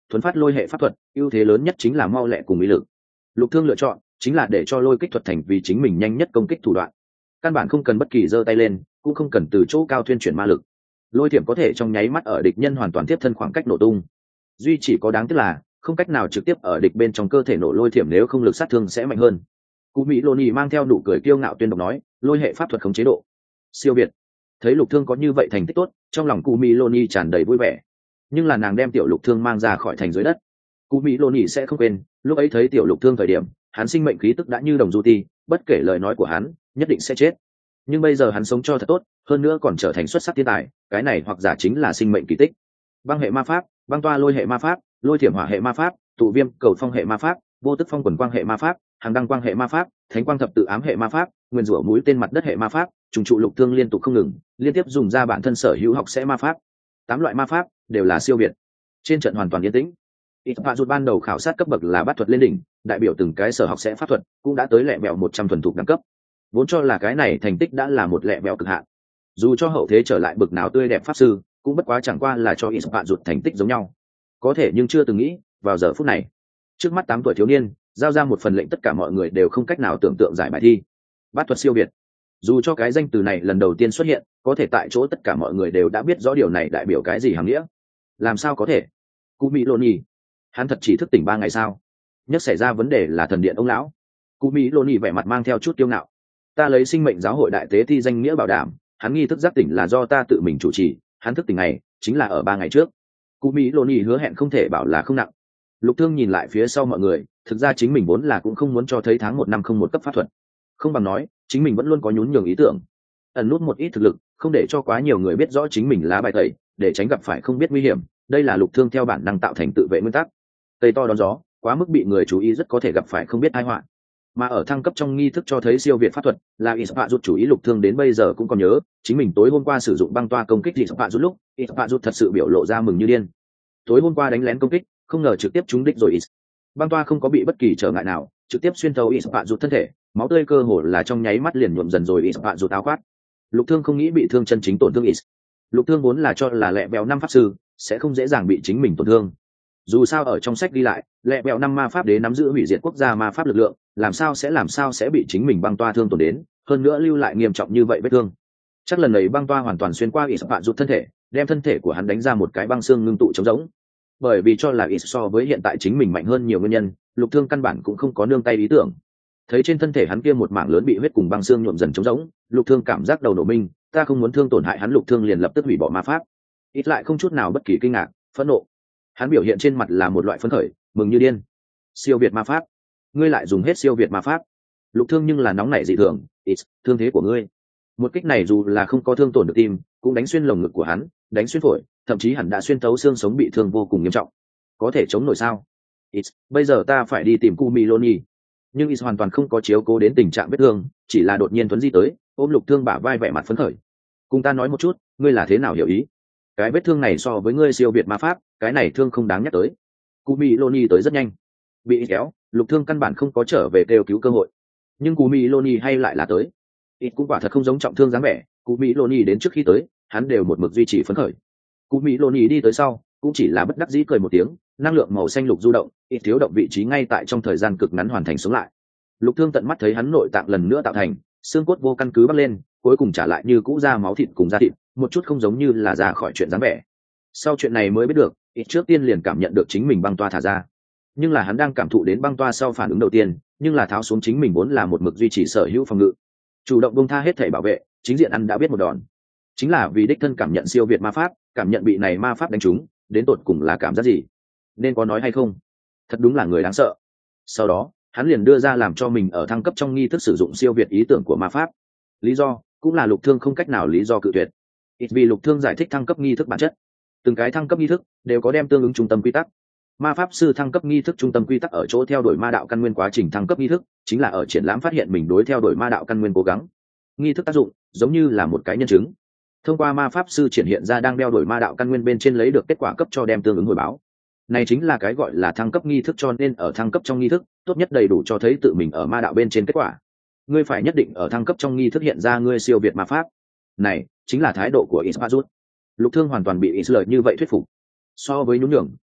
thuấn phát lôi hệ pháp thuật, ưu thế lớn nhất chính là mau lẹ cùng ý lực. Lục Thương lựa chọn chính là để cho lôi kích thuật thành vì chính mình nhanh nhất công kích thủ đoạn, căn bản không cần bất kỳ giơ tay lên, cũng không cần từ chỗ cao thuyên chuyển ma lực. Lôi thiểm có thể trong nháy mắt ở địch nhân hoàn toàn tiếp thân khoảng cách nổ tung. Duy chỉ có đáng tiếc là không cách nào trực tiếp ở địch bên trong cơ thể nổ lôi thiểm, nếu không lực sát thương sẽ mạnh hơn. Cụ Mỹ Lô Nhi mang theo nụ cười kiêu ngạo tuyên đọc nói, lôi hệ pháp thuật khống chế độ siêu việt. Thấy Lục Thương có như vậy thành tích tốt, trong lòng Cụ Mỹ Lô Nhi tràn đầy vui vẻ. Nhưng là nàng đem tiểu Lục Thương mang ra khỏi thành dưới đất, Cụ Mỹ Lô Nhi sẽ không quên lúc ấy thấy tiểu Lục Thương thời điểm, hắn sinh mệnh khí tức đã như đồng du ti, bất kể lời nói của hắn nhất định sẽ chết. Nhưng bây giờ hắn sống cho thật tốt, hơn nữa còn trở thành xuất sắc thiên tài, cái này hoặc giả chính là sinh mệnh kỳ tích. Băng hệ ma pháp, băng toa lôi hệ ma pháp, lôi thiểm hỏa hệ ma pháp, tụ viêm cầu phong hệ ma pháp, vô tức phong quần quang hệ ma pháp, hàng đăng quang hệ ma pháp, thánh quang thập tự ám hệ ma pháp, nguyên rủa mũi tên mặt đất hệ ma pháp, trùng trụ Lục Thương liên tục không ngừng, liên tiếp dùng ra bản thân sở hữu học sẽ ma pháp. 8 loại ma pháp đều là siêu việt. Trên trận hoàn toàn yên tĩnh. Ít rút ban đầu khảo sát cấp bậc là bát thuật lên đỉnh, đại biểu từng cái sở học sẽ pháp thuật cũng đã tới lẹ bẹo 100 thuần thục đẳng cấp. Vốn cho là cái này thành tích đã là một lẹ bẹo cực hạn. Dù cho hậu thế trở lại bậc nào tươi đẹp pháp sư, cũng bất quá chẳng qua là cho ít rút thành tích giống nhau. Có thể nhưng chưa từng nghĩ, vào giờ phút này, trước mắt 8 tuổi thiếu niên, giao ra một phần lệnh tất cả mọi người đều không cách nào tưởng tượng giải bài thi. Bát thuật siêu việt. Dù cho cái danh từ này lần đầu tiên xuất hiện, có thể tại chỗ tất cả mọi người đều đã biết rõ điều này đại biểu cái gì hàm nghĩa. Làm sao có thể? Cụ Mỹ Lô Nhi, hắn thật chỉ thức tỉnh 3 ngày sao? Nhất xảy ra vấn đề là thần điện ông lão. Cụ Mỹ Lô Nhi vẻ mặt mang theo chút kiêu ngạo. Ta lấy sinh mệnh giáo hội đại tế thi danh nghĩa bảo đảm, hắn nghi thức giác tỉnh là do ta tự mình chủ trì, hắn thức tỉnh này chính là ở 3 ngày trước. Cụ Mỹ Lô Nhi hứa hẹn không thể bảo là không nặng. Lục Thương nhìn lại phía sau mọi người, thực ra chính mình vốn là cũng không muốn cho thấy tháng 1 năm không một cấp pháp thuật, không bằng nói chính mình vẫn luôn có nhún nhường ý tưởng, ẩn nút một ít thực lực, không để cho quá nhiều người biết rõ chính mình lá bài tẩy, để tránh gặp phải không biết nguy hiểm. Đây là Lục Thương theo bản năng tạo thành tự vệ nguyên tắc. Tây to đón gió, quá mức bị người chú ý rất có thể gặp phải không biết tai họa. Mà ở thăng cấp trong nghi thức cho thấy siêu việt pháp thuật là Ispa rút chủ ý. Lục Thương đến bây giờ cũng còn nhớ, chính mình tối hôm qua sử dụng băng toa công kích Ispa rút lúc, Ispa rút thật sự biểu lộ ra mừng như điên. Tối hôm qua đánh lén công kích, không ngờ trực tiếp trúng đích rồi. Băng toa không có bị bất kỳ trở ngại nào, trực tiếp xuyên thấu Ispa rút thân thể, máu tươi cơ hồ là trong nháy mắt liền nhuộm dần rồi Ispa rút áo khoác. Lục Thương không nghĩ bị thương chân chính tổn thương Is. Lục Thương vốn là cho là lẹ bèo 5 pháp sư sẽ không dễ dàng bị chính mình tổn thương. Dù sao ở trong sách ghi lại, lẹ bèo 5 ma pháp đế nắm giữ hủy diệt quốc gia ma pháp lực lượng, làm sao sẽ bị chính mình băng toa thương tổn đến, hơn nữa lưu lại nghiêm trọng như vậy vết thương. Chắc lần này băng toa hoàn toàn xuyên qua Ispa rút thân thể, đem thân thể của hắn đánh ra một cái băng xương ngưng tụ trống rỗng. Bởi vì cho là Is so với hiện tại chính mình mạnh hơn nhiều nguyên nhân, Lục Thương căn bản cũng không có nương tay ý tưởng. Thấy trên thân thể hắn kia một mảng lớn bị huyết cùng băng xương nhuộm dần trống rỗng, Lục Thương cảm giác đầu nổ minh, ta không muốn thương tổn hại hắn. Lục Thương liền lập tức hủy bỏ ma pháp. Ít lại không chút nào bất kỳ kinh ngạc, phẫn nộ. Hắn biểu hiện trên mặt là một loại phấn khởi, mừng như điên. Siêu việt ma pháp, ngươi lại dùng hết siêu việt ma pháp. Lục Thương nhưng là nóng nảy dị thường, ít, thương thế của ngươi. Một kích này dù là không có thương tổn được tim, cũng đánh xuyên lồng ngực của hắn, đánh xuyên phổi, thậm chí hẳn đã xuyên thấu xương sống, bị thương vô cùng nghiêm trọng. Có thể chống nổi sao? Ít, bây giờ ta phải đi tìm Cu Miloni. Nhưng Is hoàn toàn không có chiếu cố đến tình trạng vết thương, chỉ là đột nhiên tuấn di tới, ôm Lục Thương bả vai vẻ mặt phấn khởi. Cùng ta nói một chút, ngươi là thế nào hiểu ý? Cái vết thương này so với ngươi siêu việt ma pháp, cái này thương không đáng nhắc tới. Cu Miloni tới rất nhanh, bị kéo, Lục Thương căn bản không có trở về kêu cứu cơ hội. Nhưng Cu Miloni hay lại là tới. Ít cũng quả thật không giống trọng thương dáng vẻ, Cu Miloni đến trước khi tới, hắn đều một mực duy trì phấn khởi. Cu Miloni đi tới sau, cũng chỉ là bất đắc dĩ cười một tiếng, năng lượng màu xanh lục du động, ít thiếu động vị trí ngay tại trong thời gian cực ngắn hoàn thành sống lại. Lục Thương tận mắt thấy hắn nội tạng lần nữa tạo thành, xương cốt vô căn cứ bắt lên, cuối cùng trả lại như cũ ra máu thịt cùng da thịt, một chút không giống như là ra khỏi chuyện dáng vẻ. Sau chuyện này mới biết được, ít trước tiên liền cảm nhận được chính mình băng toa thả ra, nhưng là hắn đang cảm thụ đến băng toa sau phản ứng đầu tiên, nhưng là tháo xuống chính mình vốn là một mực duy trì sở hữu phòng ngự, chủ động buông tha hết thể bảo vệ, chính diện ăn đã biết một đòn. Chính là vì đích thân cảm nhận siêu việt ma pháp, cảm nhận bị này ma pháp đánh trúng, đến tột cùng là cảm giác gì, nên có nói hay không. Thật đúng là người đáng sợ. Sau đó hắn liền đưa ra làm cho mình ở thăng cấp trong nghi thức sử dụng siêu việt ý tưởng của ma pháp. Lý do cũng là Lục Thương không cách nào lý do cự tuyệt. Ít vì Lục Thương giải thích thăng cấp nghi thức bản chất, từng cái thăng cấp nghi thức đều có đem tương ứng trung tâm quy tắc. Ma pháp sư thăng cấp nghi thức trung tâm quy tắc ở chỗ theo đuổi ma đạo căn nguyên, quá trình thăng cấp nghi thức chính là ở triển lãm phát hiện mình đối theo đuổi ma đạo căn nguyên cố gắng. Nghi thức tác dụng giống như là một cái nhân chứng, thông qua ma pháp sư triển hiện ra đang đeo đuổi ma đạo căn nguyên bên trên lấy được kết quả cấp cho đem tương ứng hồi báo. Này chính là cái gọi là thăng cấp nghi thức, cho nên ở thăng cấp trong nghi thức tốt nhất đầy đủ cho thấy tự mình ở ma đạo bên trên kết quả. Ngươi phải nhất định ở thăng cấp trong nghi thức hiện ra ngươi siêu việt ma pháp. Này chính là thái độ của Isparut. Lục Thương hoàn toàn bị Is lời như vậy thuyết phục. So với nhún nhường,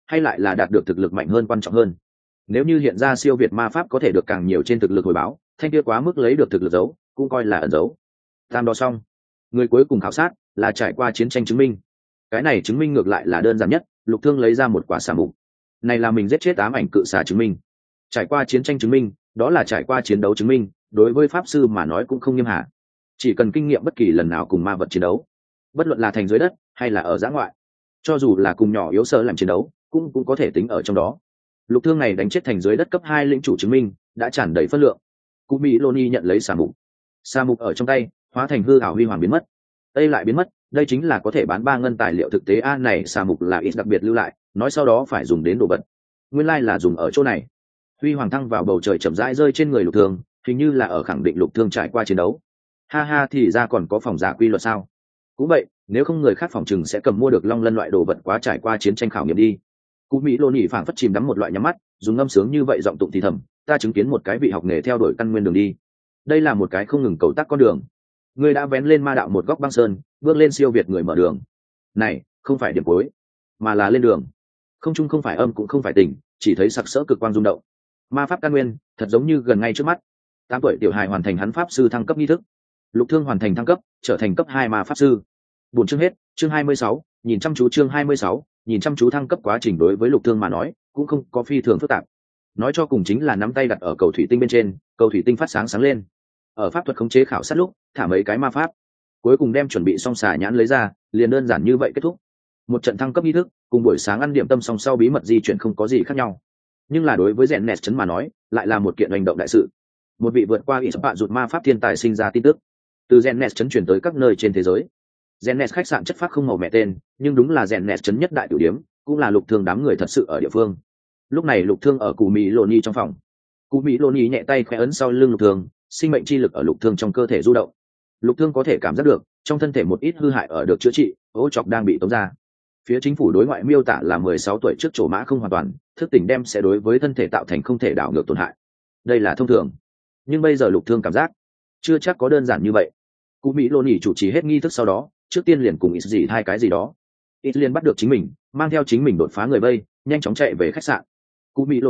hay lại là đạt được thực lực mạnh hơn quan trọng hơn? Nếu như hiện ra siêu việt ma pháp có thể được càng nhiều trên thực lực hồi báo, thanh kia quá mức lấy được thực lực giấu cũng coi là ẩn giấu. Tam đo xong, người cuối cùng khảo sát là trải qua chiến tranh chứng minh. Cái này chứng minh ngược lại là đơn giản nhất. Lục Thương lấy ra một quả xà mục, này là mình giết chết ám ảnh cự xà chứng minh. Trải qua chiến tranh chứng minh, đó là trải qua chiến đấu chứng minh, đối với pháp sư mà nói cũng không nghiêm hạ, chỉ cần kinh nghiệm bất kỳ lần nào cùng ma vật chiến đấu, bất luận là thành dưới đất hay là ở giã ngoại, cho dù là cùng nhỏ yếu sơ làm chiến đấu cũng có thể tính ở trong đó. Lục Thương này đánh chết thành dưới đất cấp 2 lĩnh chủ chứng minh đã tràn đầy phân lượng. Cú Mỹ Loni nhận lấy xà mục ở trong tay hóa thành hư ảo huy hoàng biến mất. Đây lại biến mất, đây chính là có thể bán 3 ngân tài liệu thực tế. Này xà mục là ít đặc biệt lưu lại, nói sau đó phải dùng đến đồ vật, nguyên lai là dùng ở chỗ này. Huy hoàng thăng vào bầu trời chậm rãi rơi trên người Lục Thương, hình như là ở khẳng định Lục Thương trải qua chiến đấu. Ha ha, thì ra còn có phòng giả quy luật sao? Cũng vậy, nếu không người khác phòng chừng sẽ cầm mua được long lân loại đồ vật quá trải qua chiến tranh khảo nghiệm đi. Cú Mỹ Lô Nhĩ phảng phất chìm đắm một loại nhắm mắt, dùng ngâm sướng như vậy giọng tụng thì thầm, ta chứng kiến một cái vị học nghề theo đuổi căn nguyên đường đi. Đây là một cái không ngừng cầu tác con đường. Ngươi đã vén lên ma đạo một góc băng sơn, bước lên siêu việt người mở đường. Này, không phải điểm cuối, mà là lên đường. Không trung không phải âm cũng không phải tỉnh, chỉ thấy sặc sỡ cực quang rung động. Ma pháp căn nguyên, thật giống như gần ngay trước mắt. 8 tuổi tiểu hài hoàn thành hắn pháp sư thăng cấp nghi thức. Lục Thương hoàn thành thăng cấp, trở thành cấp 2 ma pháp sư. Buổi chương hết, chương 26, nhìn chăm chú chương 26, nhìn chăm chú thăng cấp quá trình đối với Lục Thương mà nói, cũng không có phi thường phức tạp. Nói cho cùng chính là nắm tay đặt ở cầu thủy tinh bên trên, cầu thủy tinh phát sáng sáng lên. Ở pháp thuật khống chế khảo sát lúc, thả mấy cái ma pháp, cuối cùng đem chuẩn bị xong xà nhãn lấy ra, liền đơn giản như vậy kết thúc. Một trận thăng cấp nghi thức, cùng buổi sáng ăn điểm tâm xong sau bí mật di chuyển không có gì khác nhau. Nhưng là đối với rèn nẹt chấn mà nói, lại là một kiện hành động đại sự. Một vị vượt qua ít bạ rụt ma pháp thiên tài sinh ra tin tức, từ rèn nẹt chấn chuyển tới các nơi trên thế giới. Rèn nẹt khách sạn chất phát không màu mẹ tên, nhưng đúng là rèn nẹt chấn nhất đại tiểu điểm, cũng là Lục Thương đám người thật sự ở địa phương. Lúc này Lục Thương ở Cù Mỹ Loni trong phòng. Cù Mỹ Loni nhẹ tay khẽ ấn sau lưng Lục Thương, sinh mệnh chi lực ở Lục Thương trong cơ thể du động. Lục Thương có thể cảm giác được trong thân thể một ít hư hại ở được chữa trị, ô chọc đang bị tống ra. Phía chính phủ đối ngoại miêu tả là 16 tuổi trước trổ mã không hoàn toàn, thức tỉnh đem sẽ đối với thân thể tạo thành không thể đảo ngược tổn hại. Đây là thông thường, nhưng bây giờ Lục Thương cảm giác chưa chắc có đơn giản như vậy. Cú Mỹ Lô Nhĩ chủ trì hết nghi thức sau đó, trước tiên liền cùng ít gì hai cái gì đó. Ít liền bắt được chính mình, mang theo chính mình đột phá người vây, nhanh chóng chạy về khách sạn. Cú Mỹ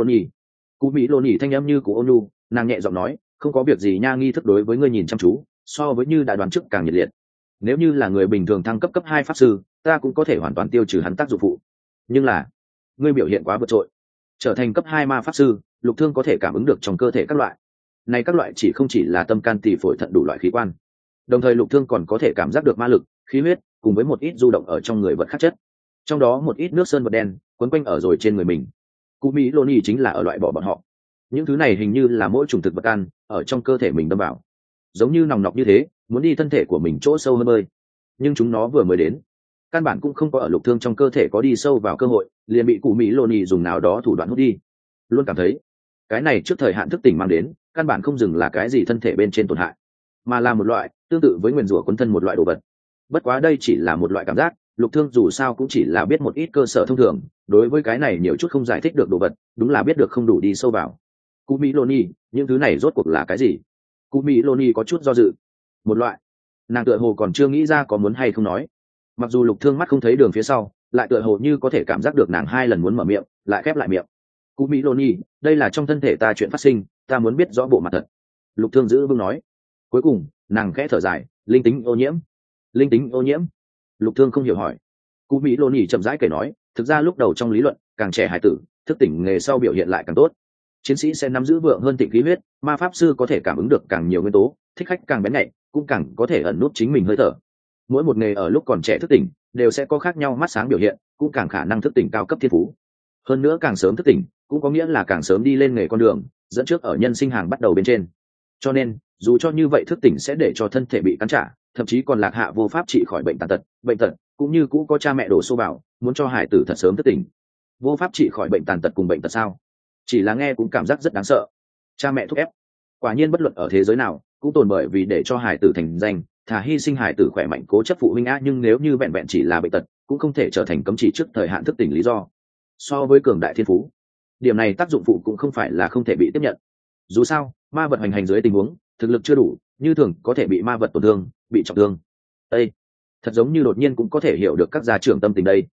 Lô Nhĩ thanh âm như của Ônu, nàng nhẹ giọng nói, không có việc gì nha, nghi thức đối với ngươi nhìn chăm chú, so với như đã đoán trước càng nhiệt liệt. Nếu như là người bình thường thăng cấp cấp 2 pháp sư, ta cũng có thể hoàn toàn tiêu trừ hắn tác dụng phụ. Nhưng là, ngươi biểu hiện quá vượt trội. Trở thành cấp 2 ma pháp sư, Lục Thương có thể cảm ứng được trong cơ thể các loại. Này các loại chỉ không chỉ là tâm can tỳ phổi thận đủ loại khí quan. Đồng thời Lục Thương còn có thể cảm giác được ma lực, khí huyết, cùng với một ít du động ở trong người vật khác chất. Trong đó một ít nước sơn vật đen quấn quanh ở rồi trên người mình. Cú Mỹ Lô Nhĩ chính là ở loại bỏ bọn họ. Những thứ này hình như là mỗi chủng thực vật ăn ở trong cơ thể mình đâm vào, giống như nòng nọc như thế, muốn đi thân thể của mình chỗ sâu hơn bơi. Nhưng chúng nó vừa mới đến, căn bản cũng không có ở Lục Thương trong cơ thể có đi sâu vào cơ hội, liền bị Cú Mỹ Lô Nhĩ dùng nào đó thủ đoạn hút đi. Luôn cảm thấy cái này trước thời hạn thức tỉnh mang đến, căn bản không dừng là cái gì thân thể bên trên tổn hại, mà là một loại tương tự với nguyền rủa quấn thân một loại đồ vật. Bất quá đây chỉ là một loại cảm giác, Lục Thương dù sao cũng chỉ là biết một ít cơ sở thông thường, đối với cái này nhiều chút không giải thích được đồ vật, đúng là biết được không đủ đi sâu vào. Cú Mỹ Lô Nhĩ, những thứ này rốt cuộc là cái gì? Cú Mỹ Lô Nhĩ có chút do dự. Một loại, nàng tựa hồ còn chưa nghĩ ra có muốn hay không nói. Mặc dù Lục Thương mắt không thấy đường phía sau, lại tựa hồ như có thể cảm giác được nàng 2 lần muốn mở miệng, lại khép lại miệng. Cú Mỹ Lô Nhĩ, đây là trong thân thể ta chuyện phát sinh, ta muốn biết rõ bộ mặt thật. Lục Thương giữ vững nói. Cuối cùng, nàng khẽ thở dài, linh tính ô nhiễm. Linh tính ô nhiễm? Lục Thương không hiểu hỏi. Cú Mỹ Lô Nhĩ chậm rãi kể nói, thực ra lúc đầu trong lý luận, càng trẻ hải tử, thức tỉnh nghề sau biểu hiện lại càng tốt. Chiến sĩ sẽ nắm giữ vượng hơn tịnh khí huyết, ma pháp sư có thể cảm ứng được càng nhiều nguyên tố, thích khách càng bén nhạy, cũng càng có thể ẩn nút chính mình hơi thở. Mỗi một nghề ở lúc còn trẻ thức tỉnh đều sẽ có khác nhau mắt sáng biểu hiện, cũng càng khả năng thức tỉnh cao cấp thiên phú. Hơn nữa càng sớm thức tỉnh, cũng có nghĩa là càng sớm đi lên nghề con đường, dẫn trước ở nhân sinh hàng bắt đầu bên trên. Cho nên, dù cho như vậy thức tỉnh sẽ để cho thân thể bị cắn trả, thậm chí còn lạc hạ vô pháp trị khỏi bệnh tàn tật, cũng như cũ có cha mẹ đổ xô vào, muốn cho hải tử thật sớm thức tỉnh. Vô pháp trị khỏi bệnh tàn tật cùng bệnh tật sao? Chỉ là nghe cũng cảm giác rất đáng sợ. Cha mẹ thúc ép, quả nhiên bất luận ở thế giới nào cũng tồn bởi vì để cho hải tử thành danh, thà hy sinh hải tử khỏe mạnh cố chấp phụ huynh á, nhưng nếu như vẹn vẹn chỉ là bệnh tật, cũng không thể trở thành cấm chỉ trước thời hạn thức tỉnh lý do. So với cường đại thiên phú, điểm này tác dụng phụ cũng không phải là không thể bị tiếp nhận. Dù sao, ma vật hành dưới tình huống thực lực chưa đủ, như thường có thể bị ma vật tổn thương, bị trọng thương. Ê, thật giống như đột nhiên cũng có thể hiểu được các gia trưởng tâm tình đây.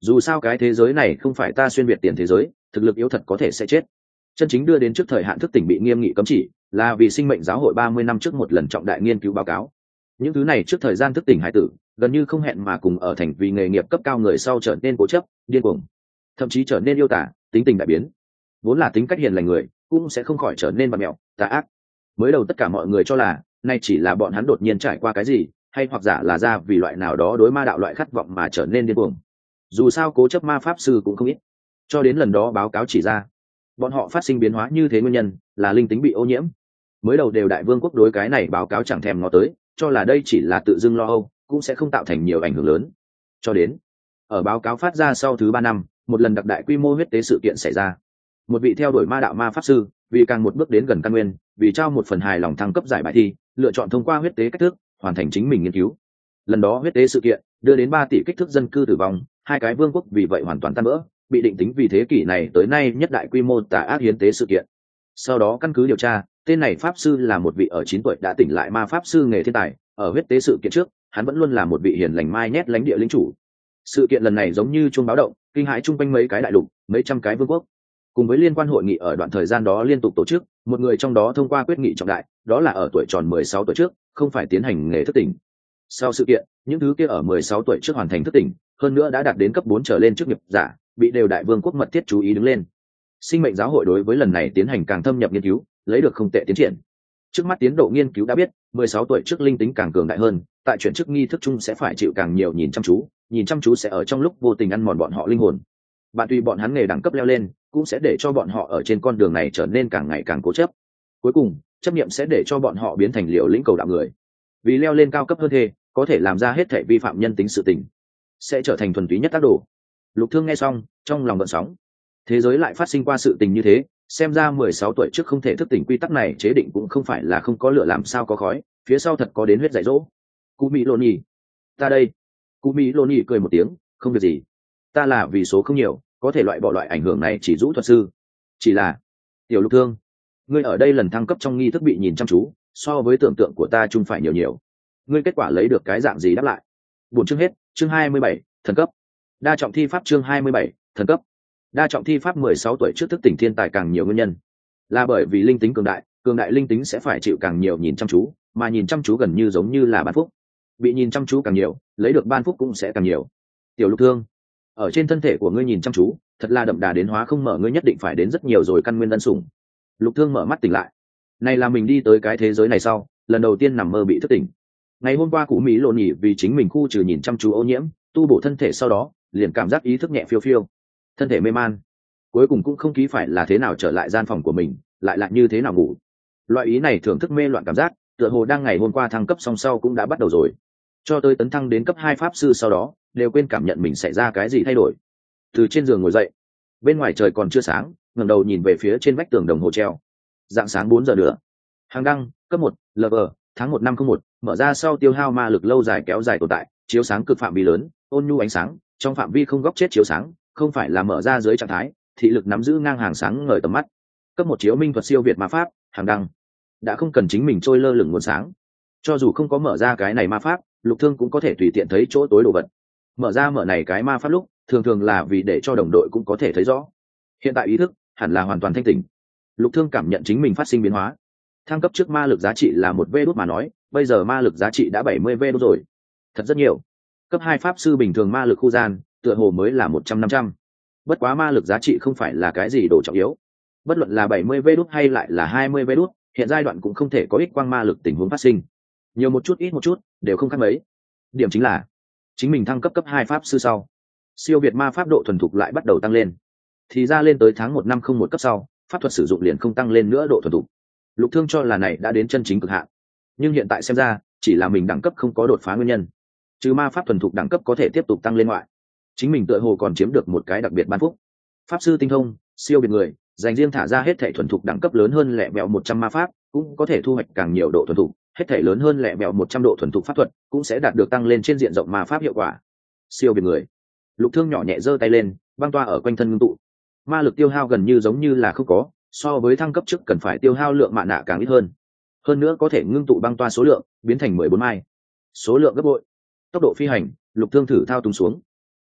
dù sao cái thế giới này không phải ta xuyên việt tiền thế giới, thực lực yếu thật có thể sẽ chết. Chân chính đưa đến trước thời hạn thức tỉnh bị nghiêm nghị cấm chỉ là vì sinh mệnh giáo hội 30 năm trước một lần trọng đại nghiên cứu báo cáo. Những thứ này trước thời gian thức tỉnh hải tử gần như không hẹn mà cùng ở thành vì nghề nghiệp cấp cao người sau trở nên cố chấp, điên cuồng, thậm chí trở nên yêu tả, tính tình đại biến. Vốn là tính cách hiền lành người cũng sẽ không khỏi trở nên bad mẹo, tà ác. Mới đầu tất cả mọi người cho là nay chỉ là bọn hắn đột nhiên trải qua cái gì, hay hoặc giả là ra vì loại nào đó đối ma đạo loại khát vọng mà trở nên điên cuồng. Dù sao cố chấp ma pháp sư cũng không ít, cho đến lần đó báo cáo chỉ ra bọn họ phát sinh biến hóa như thế nguyên nhân là linh tính bị ô nhiễm. Mới đầu đều đại vương quốc đối cái này báo cáo chẳng thèm ngó tới, cho là đây chỉ là tự dưng lo âu, cũng sẽ không tạo thành nhiều ảnh hưởng lớn. Cho đến ở báo cáo phát ra sau thứ 3 năm, một lần đặc đại quy mô huyết tế sự kiện xảy ra. Một vị theo đuổi ma đạo ma pháp sư vì càng một bước đến gần căn nguyên, vì trao một phần hài lòng thăng cấp giải bài thi, lựa chọn thông qua huyết tế cách thức hoàn thành chính mình nghiên cứu. Lần đó huyết tế sự kiện đưa đến 3 tỷ kích thước dân cư tử vong, 2 cái vương quốc vì vậy hoàn toàn tan vỡ, bị định tính vì thế kỷ này tới nay nhất đại quy mô tà ác hiến tế sự kiện. Sau đó căn cứ điều tra, tên này pháp sư là một vị ở 9 tuổi đã tỉnh lại ma pháp sư nghề thiên tài, ở huyết tế sự kiện trước hắn vẫn luôn là một vị hiền lành mai nhét lãnh địa lĩnh chủ. Sự kiện lần này giống như chuông báo động, kinh hãi chung quanh mấy cái đại lục, mấy trăm cái vương quốc. Cùng với liên quan hội nghị ở đoạn thời gian đó liên tục tổ chức, một người trong đó thông qua quyết nghị trọng đại, đó là ở tuổi tròn 16 tuổi trước không phải tiến hành nghề thức tỉnh. Sau sự kiện, những thứ kia ở 16 tuổi trước hoàn thành thức tỉnh, hơn nữa đã đạt đến cấp 4 trở lên chức nghiệp giả, bị đều đại vương quốc mật thiết chú ý đứng lên. Sinh mệnh giáo hội đối với lần này tiến hành càng thâm nhập nghiên cứu, lấy được không tệ tiến triển. Trước mắt tiến độ nghiên cứu đã biết, 16 tuổi trước linh tính càng cường đại hơn, tại chuyển chức nghi thức chung sẽ phải chịu càng nhiều nhìn chăm chú sẽ ở trong lúc vô tình ăn mòn bọn họ linh hồn. Bạn tùy bọn hắn nghề đẳng cấp leo lên, cũng sẽ để cho bọn họ ở trên con đường này trở nên càng ngày càng cố chấp. Cuối cùng, chấp niệm sẽ để cho bọn họ biến thành liều lĩnh cầu đạo người. Vì leo lên cao cấp hơn thê, có thể làm ra hết thảy vi phạm nhân tính sự tình, sẽ trở thành thuần túy nhất tác đồ. Lục Thương nghe xong, trong lòng gợn sóng. Thế giới lại phát sinh qua sự tình như thế, xem ra 16 tuổi trước không thể thức tỉnh quy tắc này chế định cũng không phải là không có lửa làm sao có khói, phía sau thật có đến huyết dạy dỗ. Cú Mỹ Lô Nhì, ta đây. Cú Mỹ Lô Nhì cười một tiếng, không việc gì. Ta là vì số không nhiều, có thể loại bỏ loại ảnh hưởng này chỉ rũ thuật sư. Chỉ là, Tiểu Lục Thương, ngươi ở đây lần thăng cấp trong nghi thức bị nhìn chăm chú, so với tưởng tượng của ta chung phải nhiều. Ngươi kết quả lấy được cái dạng gì đáp lại? Buổi chương hết, chương 27, thần cấp. Đa trọng thi pháp chương 27, thần cấp. Đa trọng thi pháp 16 tuổi trước thức tỉnh thiên tài càng nhiều nguyên nhân, là bởi vì linh tính cường đại linh tính sẽ phải chịu càng nhiều nhìn chăm chú, mà nhìn chăm chú gần như giống như là ban phúc. Bị nhìn chăm chú càng nhiều, lấy được ban phúc cũng sẽ càng nhiều. Tiểu Lục Thương, ở trên thân thể của ngươi nhìn chăm chú, thật là đậm đà đến hóa không mở, ngươi nhất định phải đến rất nhiều rồi căn nguyên ân sủng. Lục Thương mở mắt tỉnh lại. Này là mình đi tới cái thế giới này sau, lần đầu tiên nằm mơ bị thức tỉnh. Ngày hôm qua Cú Mỹ Lô Nhì vì chính mình khu trừ nhìn chăm chú ô nhiễm, tu bổ thân thể sau đó, liền cảm giác ý thức nhẹ phiêu, thân thể mê man. Cuối cùng cũng không ký phải là thế nào trở lại gian phòng của mình, lại như thế nào ngủ. Loại ý này thưởng thức mê loạn cảm giác, tựa hồ đang ngày hôm qua thăng cấp xong sau cũng đã bắt đầu rồi. Cho tới tấn thăng đến cấp 2 pháp sư sau đó, đều quên cảm nhận mình xảy ra cái gì thay đổi. Từ trên giường ngồi dậy, bên ngoài trời còn chưa sáng, ngẩng đầu nhìn về phía trên vách tường đồng hồ treo. Dạng sáng 4 giờ nữa. Hàng đăng, cấp 1, LV, tháng 1 năm 01, mở ra sau tiêu hao ma lực lâu dài kéo dài tồn tại, chiếu sáng cực phạm vi lớn, ôn nhu ánh sáng, trong phạm vi không góc chết chiếu sáng, không phải là mở ra dưới trạng thái, thị lực nắm giữ ngang hàng sáng ngời tầm mắt. Cấp 1 chiếu minh thuật siêu việt ma pháp, hàng đăng. Đã không cần chính mình trôi lơ lửng nguồn sáng. Cho dù không có mở ra cái này ma pháp, Lục Thương cũng có thể tùy tiện thấy chỗ tối đồ vật. Mở này cái ma pháp lúc, thường là vì để cho đồng đội cũng có thể thấy rõ. Hiện tại ý thức hẳn là hoàn toàn thanh tỉnh. Lục Thương cảm nhận chính mình phát sinh biến hóa. Thăng cấp trước ma lực giá trị là 1 V đốt mà nói, bây giờ ma lực giá trị đã 70 V đốt rồi. Thật rất nhiều. Cấp 2 pháp sư bình thường ma lực khu gian, tựa hồ mới là 100-500. Bất quá ma lực giá trị không phải là cái gì đồ trọng yếu. Bất luận là 70 V đốt hay lại là 20 V đốt, hiện giai đoạn cũng không thể có ích quang ma lực tình huống phát sinh. Nhiều một chút ít một chút, đều không khác mấy. Điểm chính là, chính mình thăng cấp cấp 2 pháp sư sau, siêu việt ma pháp độ thuần thục lại bắt đầu tăng lên. Thì ra lên tới tháng 1 năm 01 cấp sau, pháp thuật sử dụng liền không tăng lên nữa độ thuần thục. Lục Thương cho là này đã đến chân chính cực hạn. Nhưng hiện tại xem ra, chỉ là mình đẳng cấp không có đột phá nguyên nhân. Trừ ma pháp thuần thục đẳng cấp có thể tiếp tục tăng lên ngoại, chính mình tựa hồ còn chiếm được một cái đặc biệt ban phúc. Pháp sư tinh thông, siêu biệt người, dành riêng thả ra hết thể thuần thục đẳng cấp lớn hơn lẹ bẹo 100 ma pháp, cũng có thể thu hoạch càng nhiều độ thuần thục, hết thể lớn hơn lẹ bẹo 100 độ thuần thục pháp thuật, cũng sẽ đạt được tăng lên trên diện rộng ma pháp hiệu quả. Siêu biệt người. Lục Thương nhỏ nhẹ giơ tay lên, băng toa ở quanh thân ngưng tụ. Ma lực tiêu hao gần như giống như là không có, so với thăng cấp trước cần phải tiêu hao lượng mạ nạ càng ít hơn. Hơn nữa có thể ngưng tụ băng toa số lượng biến thành 14 mai. Số lượng gấp bội. Tốc độ phi hành, Lục Thương thử thao túng xuống.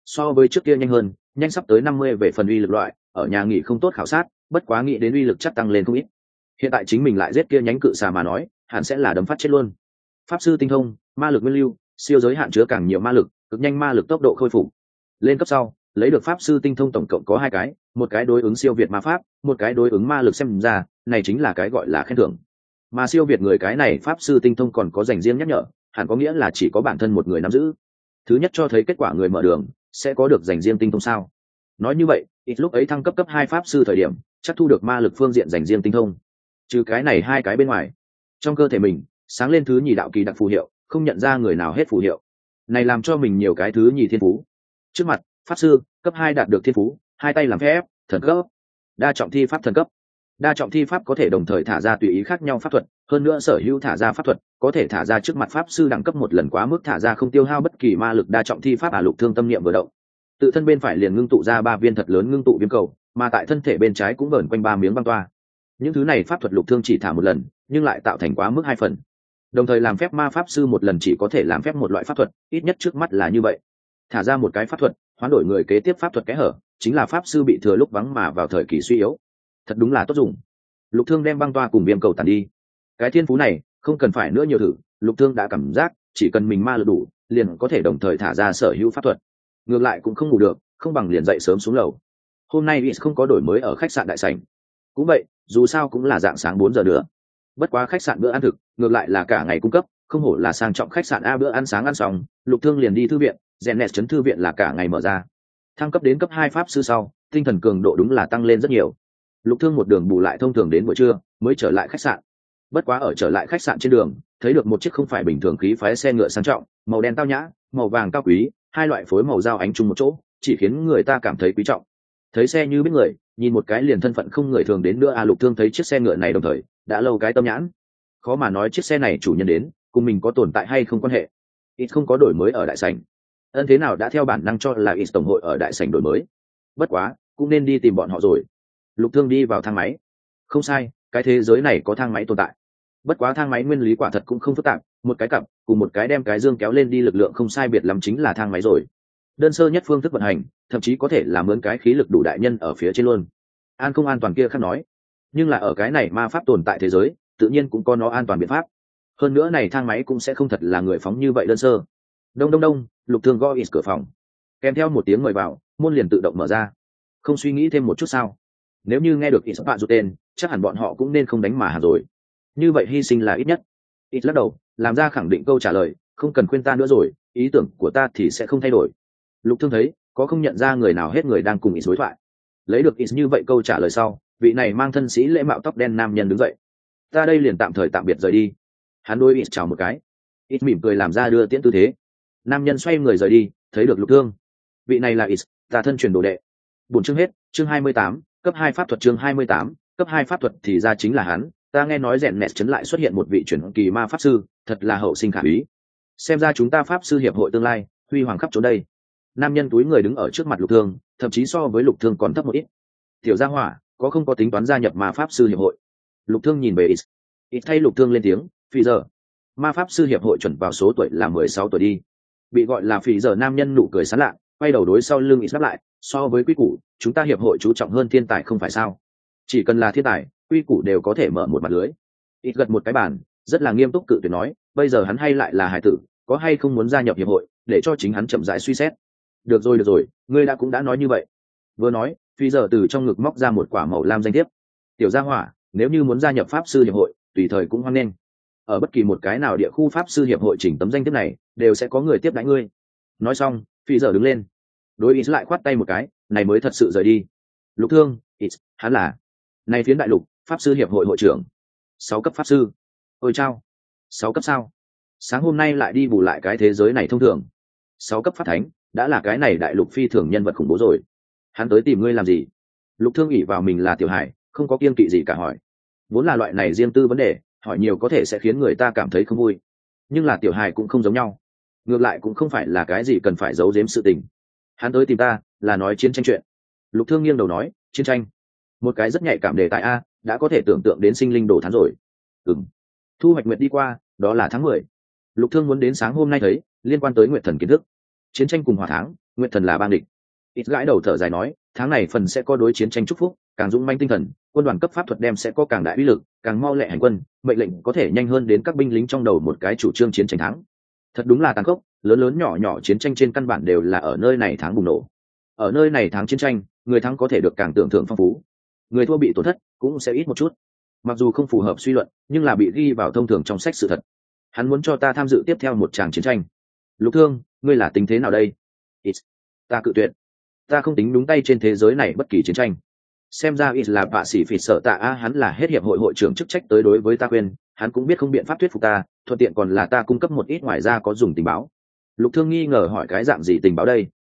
so với trước kia nhanh hơn, nhanh sắp tới 50 về phần uy lực loại, ở nhà nghỉ không tốt khảo sát, bất quá nghĩ đến uy lực chắc tăng lên không ít. Hiện tại chính mình lại giết kia nhánh cự xà mà nói, hẳn sẽ là đấm phát chết luôn. Pháp sư tinh thông, ma lực nguyên lưu, siêu giới hạn chứa càng nhiều ma lực, cực nhanh ma lực tốc độ khôi phục. Lên cấp sau, lấy được pháp sư tinh thông tổng cộng có 2 cái, một cái đối ứng siêu việt ma pháp, một cái đối ứng ma lực, xem ra này chính là cái gọi là khen thưởng. Mà siêu việt người cái này pháp sư tinh thông còn có dành riêng nhắc nhở, hẳn có nghĩa là chỉ có bản thân một người nắm giữ. Thứ nhất cho thấy kết quả người mở đường sẽ có được dành riêng tinh thông sao? Nói như vậy, ít lúc ấy thăng cấp 2 pháp sư thời điểm, chắc thu được ma lực phương diện dành riêng tinh thông. Trừ cái này 2 cái bên ngoài, trong cơ thể mình sáng lên thứ nhì đạo kỳ đặc phù hiệu, không nhận ra người nào hết phù hiệu. Này làm cho mình nhiều cái thứ nhì thiên phú. Trước mặt, pháp sư cấp 2 đạt được thiên phú, 2 tay làm phép, thần cấp, đa trọng thi pháp thần cấp. Đa trọng thi pháp có thể đồng thời thả ra tùy ý khác nhau pháp thuật, hơn nữa sở hữu thả ra pháp thuật có thể thả ra trước mặt pháp sư đẳng cấp 1 lần, quá mức thả ra không tiêu hao bất kỳ ma lực. Đa trọng thi pháp lục thương tâm niệm vừa động, tự thân bên phải liền ngưng tụ ra 3 viên thật lớn ngưng tụ viêm cầu, mà tại thân thể bên trái cũng vờn quanh 3 miếng băng toa. Những thứ này pháp thuật lục thương chỉ thả 1 lần, nhưng lại tạo thành quá mức 2 phần. Đồng thời làm phép ma pháp sư 1 lần chỉ có thể làm phép một loại pháp thuật, ít nhất trước mắt là như vậy. Thả ra một cái pháp thuật, hoán đổi người kế tiếp pháp thuật kẽ hở, chính là pháp sư bị thừa lúc vắng mà vào thời kỳ suy yếu. Thật đúng là tốt dùng. Lục thương đem băng toa cùng viêm cầu tàn đi. Cái thiên phú này không cần phải nữa nhiều thử, lục thương đã cảm giác chỉ cần mình ma lực đủ, liền có thể đồng thời thả ra sở hữu pháp thuật. Ngược lại cũng không ngủ được, không bằng liền dậy sớm xuống lầu. Hôm nay Is không có đổi mới ở khách sạn đại sảnh. Cũng vậy, dù sao cũng là dạng sáng 4 giờ nữa. Bất quá khách sạn bữa ăn thực, ngược lại là cả ngày cung cấp, không hổ là sang trọng khách sạn a. Bữa ăn sáng ăn xong, lục thương liền đi thư viện, Zenet trấn thư viện là cả ngày mở ra. Thăng cấp đến cấp 2 pháp sư sau, tinh thần cường độ đúng là tăng lên rất nhiều. Lục thương một đường bù lại thông thường đến buổi trưa mới trở lại khách sạn. Bất quá ở trở lại khách sạn trên đường, thấy được một chiếc không phải bình thường khí phái xe ngựa sang trọng, màu đen tao nhã, màu vàng cao quý, 2 loại phối màu giao ánh chung một chỗ, chỉ khiến người ta cảm thấy quý trọng. Thấy xe như biết người, nhìn một cái liền thân phận không người thường đến nữa a. Lục thương thấy chiếc xe ngựa này đồng thời đã lâu cái tâm nhãn, khó mà nói chiếc xe này chủ nhân đến cùng mình có tồn tại hay không quan hệ. Ít không có đổi mới ở đại sảnh, ân thế nào đã theo bản năng cho là ít tổng hội ở đại sảnh đổi mới. Bất quá cũng nên đi tìm bọn họ rồi. Lục thương đi vào thang máy. Không sai, cái thế giới này có thang máy tồn tại. Bất quá thang máy nguyên lý quả thật cũng không phức tạp, một cái cặp cùng một cái đem cái dương kéo lên đi lực lượng không sai biệt lắm chính là thang máy rồi. Đơn sơ nhất phương thức vận hành, thậm chí có thể là mướn cái khí lực đủ đại nhân ở phía trên luôn. An không an toàn kia khác nói, nhưng là ở cái này ma pháp tồn tại thế giới, tự nhiên cũng có nó an toàn biện pháp. Hơn nữa này thang máy cũng sẽ không thật là người phóng như vậy đơn sơ. Đông đông đông, lục thương gõ ít cửa phòng, kèm theo một tiếng mời vào, môn liền tự động mở ra. Không suy nghĩ thêm một chút sao? Nếu như nghe được ít bạn rụt tên, chắc hẳn bọn họ cũng nên không đánh mà hẳn rồi. Như vậy hy sinh là ít nhất. Ít lắc đầu, làm ra khẳng định câu trả lời, không cần khuyên ta nữa rồi, ý tưởng của ta thì sẽ không thay đổi. Lục thương thấy có không nhận ra người nào hết người đang cùng ít đối thoại. Lấy được ít như vậy câu trả lời sau, vị này mang thân sĩ lễ mạo tóc đen nam nhân đứng dậy. Ta đây liền tạm thời tạm biệt rời đi. Hắn đôi ít chào một cái, ít mỉm cười làm ra đưa tiễn tư thế. Nam nhân xoay người rời đi, thấy được lục thương. Vị này là ít, ta thân truyền đồ đệ. Buổi chương hết, chương 28, cấp 2 pháp thuật. Chương 28, cấp 2 pháp thuật thì ra chính là hắn. Ta nghe nói rèn nẹt chấn lại xuất hiện một vị chuyển kỳ ma pháp sư, thật là hậu sinh khả úy. Xem ra chúng ta pháp sư hiệp hội tương lai huy hoàng khắp chỗ đây. Nam nhân túi người đứng ở trước mặt lục thương, thậm chí so với lục thương còn thấp một ít. Tiểu gia hỏa, có không có tính toán gia nhập ma pháp sư hiệp hội? Lục thương nhìn về ít. Ít thay lục thương lên tiếng, phi giờ. Ma pháp sư hiệp hội chuẩn vào số tuổi là 16 tuổi đi. Bị gọi là phi giờ nam nhân nụ cười sán lạ, quay đầu đối sau lưng ít đáp lại, so với quy củ, chúng ta hiệp hội chú trọng hơn thiên tài không phải sao? Chỉ cần là thiên tài, quy củ đều có thể mở một mặt lưới. Ít gật một cái bàn, rất là nghiêm túc cự tuyệt nói, bây giờ hắn hay lại là hài tử, có hay không muốn gia nhập hiệp hội, để cho chính hắn chậm rãi suy xét. Được rồi, ngươi cũng đã nói như vậy. Vừa nói, phi giờ từ trong ngực móc ra một quả màu lam danh thiếp. Tiểu gia hỏa, nếu như muốn gia nhập pháp sư hiệp hội, tùy thời cũng hoan nghênh. Ở bất kỳ một cái nào địa khu pháp sư hiệp hội chỉnh tấm danh thiếp này, đều sẽ có người tiếp đãi ngươi. Nói xong, phi giờ đứng lên, đối ít lại khoát tay một cái, này mới thật sự rời đi. Lục thương, ít, hắn là này phiến đại lục pháp sư hiệp hội hội trưởng, 6 cấp pháp sư. Ôi chao, 6 cấp sao? Sáng hôm nay lại đi bù lại cái thế giới này thông thường. 6 cấp pháp thánh đã là cái này đại lục phi thường nhân vật khủng bố rồi. Hắn tới tìm ngươi làm gì? Lục thương ỷ vào mình là tiểu hải, không có kiêng kỵ gì cả hỏi. Vốn là loại này riêng tư vấn đề, hỏi nhiều có thể sẽ khiến người ta cảm thấy không vui. Nhưng là tiểu hải cũng không giống nhau, ngược lại cũng không phải là cái gì cần phải giấu giếm sự tình. Hắn tới tìm ta là nói chiến tranh chuyện. Lục thương nghiêng đầu nói, chiến tranh, một cái rất nhạy cảm đề tài a, đã có thể tưởng tượng đến sinh linh đồ thán rồi. Thu hoạch nguyệt đi qua, đó là tháng 10. Lục thương muốn đến sáng hôm nay thấy liên quan tới nguyệt thần kiến thức. Chiến tranh cùng hỏa tháng Nguyệt thần là bang địch. Ít gãi đầu thở dài nói, tháng này phần sẽ có đối chiến tranh chúc phúc, càng dũng manh tinh thần, quân đoàn cấp pháp thuật đem sẽ có càng đại uy lực, càng mau lẹ hành quân, mệnh lệnh có thể nhanh hơn đến các binh lính trong đầu một cái chủ trương chiến tranh thắng. Thật đúng là tàn khốc, lớn lớn nhỏ nhỏ chiến tranh trên căn bản đều là ở nơi này tháng bùng nổ. Ở nơi này tháng chiến tranh, người thắng có thể được càng tưởng thưởng phong phú, người thua bị tổn thất cũng sẽ ít một chút. Mặc dù không phù hợp suy luận, nhưng là bị ghi vào thông thường trong sách sự thật. Hắn muốn cho ta tham dự tiếp theo một tràng chiến tranh. Lục Thương, ngươi là tính thế nào đây? Ít. Ta cự tuyệt. Ta không tính đúng tay trên thế giới này bất kỳ chiến tranh. Xem ra ít là bạ sĩ phỉ sợ tạ a, hắn là hết hiệp hội hội trưởng chức trách tới đối với ta khuyên, hắn cũng biết không biện pháp thuyết phục ta, thuận tiện còn là ta cung cấp một ít ngoài ra có dùng tình báo. Lục Thương nghi ngờ hỏi cái dạng gì tình báo đây?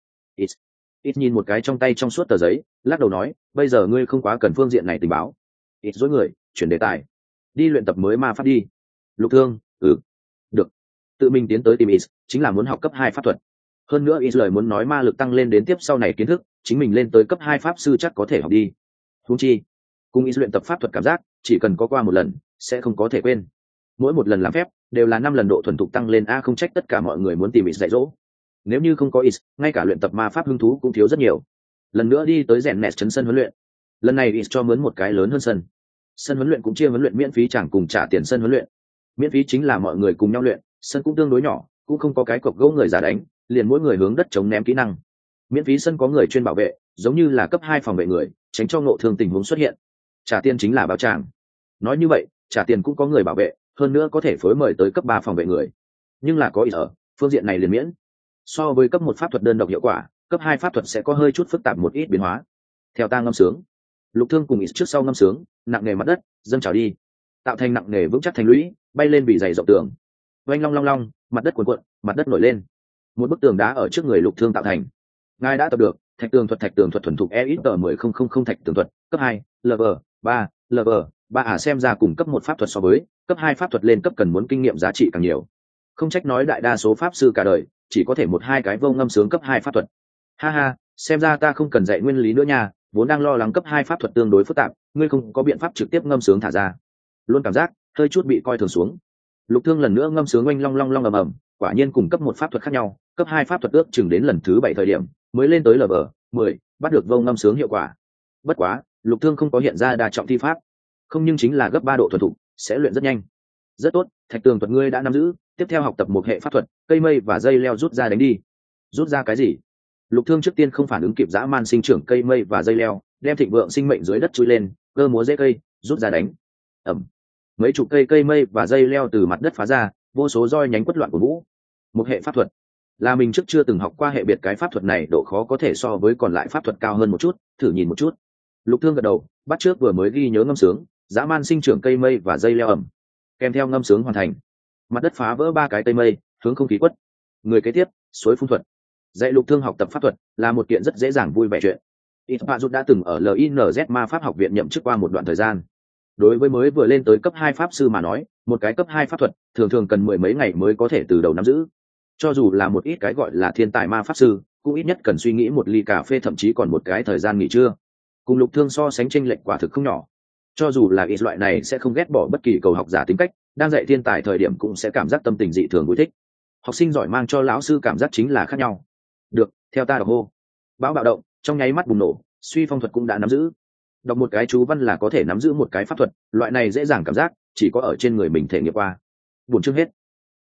Ít nhìn một cái trong tay trong suốt tờ giấy, lắc đầu nói, bây giờ ngươi không quá cần phương diện này tình báo. Ít dối người, chuyển đề tài. Đi luyện tập mới ma pháp đi. Lục Thương, được. Tự mình tiến tới tìm ít, chính là muốn học cấp 2 pháp thuật. Hơn nữa ít lời muốn nói ma lực tăng lên đến tiếp sau này kiến thức, chính mình lên tới cấp 2 pháp sư chắc có thể học đi. Huống chi, cùng ít luyện tập pháp thuật cảm giác, chỉ cần có qua một lần, sẽ không có thể quên. Mỗi một lần làm phép, đều là 5 lần độ thuần thục tăng lên a, không trách tất cả mọi người muốn tìm ít dạy dỗ. Nếu như không có ít, ngay cả luyện tập ma pháp hứng thú cũng thiếu rất nhiều. Lần nữa đi tới rèn nẹt trấn sân huấn luyện. Lần này ít cho mướn một cái lớn hơn sân. Sân huấn luyện cũng chia huấn luyện miễn phí, chẳng cùng trả tiền sân huấn luyện. Miễn phí chính là mọi người cùng nhau luyện, sân cũng tương đối nhỏ, cũng không có cái cọc gỗ người giả đánh, liền mỗi người hướng đất chống ném kỹ năng. Miễn phí sân có người chuyên bảo vệ, giống như là cấp 2 phòng vệ người, tránh cho ngộ thương tình huống xuất hiện. Trả tiền chính là báo tràng. Nói như vậy, trả tiền cũng có người bảo vệ, hơn nữa có thể phối mời tới cấp 3 phòng vệ người. Nhưng là có ý ở, phương diện này liền miễn. So với cấp 1 pháp thuật đơn độc hiệu quả, cấp 2 pháp thuật sẽ có hơi chút phức tạp một ít biến hóa. Theo ta ngâm sướng. Lục Thương cùng ít trước sau ngâm sướng, nặng nề mặt đất, dâng trào đi, tạo thành nặng nề vững chắc thành lũy, bay lên vì dày rộng tường. Oanh long long long, mặt đất cuộn cuộn, mặt đất nổi lên. Một bức tường đá ở trước người Lục Thương tạo thành. Ngài đã tập được thạch tường thuật thuần thục EXP 10000 thạch tường thuật, cấp 2, level 3, level 3 à, xem ra cùng cấp 1 pháp thuật so với cấp 2 pháp thuật lên cấp cần muốn kinh nghiệm giá trị càng nhiều. Không trách nói đại đa số pháp sư cả đời chỉ có thể 1-2 cái vô ngâm sướng cấp 2 pháp thuật. Ha ha, xem ra ta không cần dạy nguyên lý nữa nha, vốn đang lo lắng cấp 2 pháp thuật tương đối phức tạp, ngươi không có biện pháp trực tiếp ngâm sướng thả ra. Luôn cảm giác hơi chút bị coi thường xuống. Lục Thương lần nữa ngâm sướng oanh long long long ầm ầm, quả nhiên cùng cấp 1 pháp thuật khác nhau, cấp 2 pháp thuật ước chừng đến lần thứ 7 thời điểm mới lên tới level 10, bắt được vô ngâm sướng hiệu quả. Bất quá, Lục Thương không có hiện ra đa trọng thi pháp, không, nhưng chính là gấp 3 độ thuần thục, sẽ luyện rất nhanh. Rất tốt, thạch tường thuật ngươi đã nắm giữ, tiếp theo học tập một hệ pháp thuật, cây mây và dây leo rút ra đánh đi. Rút ra cái gì? Lục Thương trước tiên không phản ứng kịp dã man sinh trưởng cây mây và dây leo, đem thịnh vượng sinh mệnh dưới đất chui lên, cơ múa dễ cây, rút ra đánh. Ẩm. Mấy chục cây mây và dây leo từ mặt đất phá ra, vô số roi nhánh quất loạn của vũ. Một hệ pháp thuật là mình trước chưa từng học qua hệ biệt, cái pháp thuật này độ khó có thể so với còn lại pháp thuật cao hơn một chút, thử nhìn một chút. Lục Thương gật đầu, bắt trước vừa mới ghi nhớ ngâm sướng, dã man sinh trưởng cây mây và dây leo ẩm. Kèm theo ngâm sướng hoàn thành, mặt đất phá vỡ 3 cái cây mây, hướng không khí quất. Người kế tiếp, suối phun thuật. Dạy Lục Thương học tập pháp thuật là một kiện rất dễ dàng vui vẻ chuyện. Itpazut đã từng ở LINZ ma pháp học viện nhậm chức qua một đoạn thời gian. Đối với mới vừa lên tới cấp 2 pháp sư mà nói, một cái cấp 2 pháp thuật thường thường cần 10 mấy ngày mới có thể từ đầu nắm giữ. Cho dù là một ít cái gọi là thiên tài ma pháp sư, cũng ít nhất cần suy nghĩ một ly cà phê, thậm chí còn một cái thời gian nghỉ trưa. Cùng Lục Thương so sánh chênh lệch quả thực không nhỏ. Cho dù là ít loại này sẽ không ghét bỏ bất kỳ cầu học giả tính cách, đang dạy thiên tài thời điểm cũng sẽ cảm giác tâm tình dị thường vui thích. Học sinh giỏi mang cho lão sư cảm giác chính là khác nhau. Được, theo ta đọc hô. Bão bạo động, trong nháy mắt bùng nổ, suy phong thuật cũng đã nắm giữ. Đọc một cái chú văn là có thể nắm giữ một cái pháp thuật, loại này dễ dàng cảm giác, chỉ có ở trên người mình thể nghiệm qua. Buồn chương hết.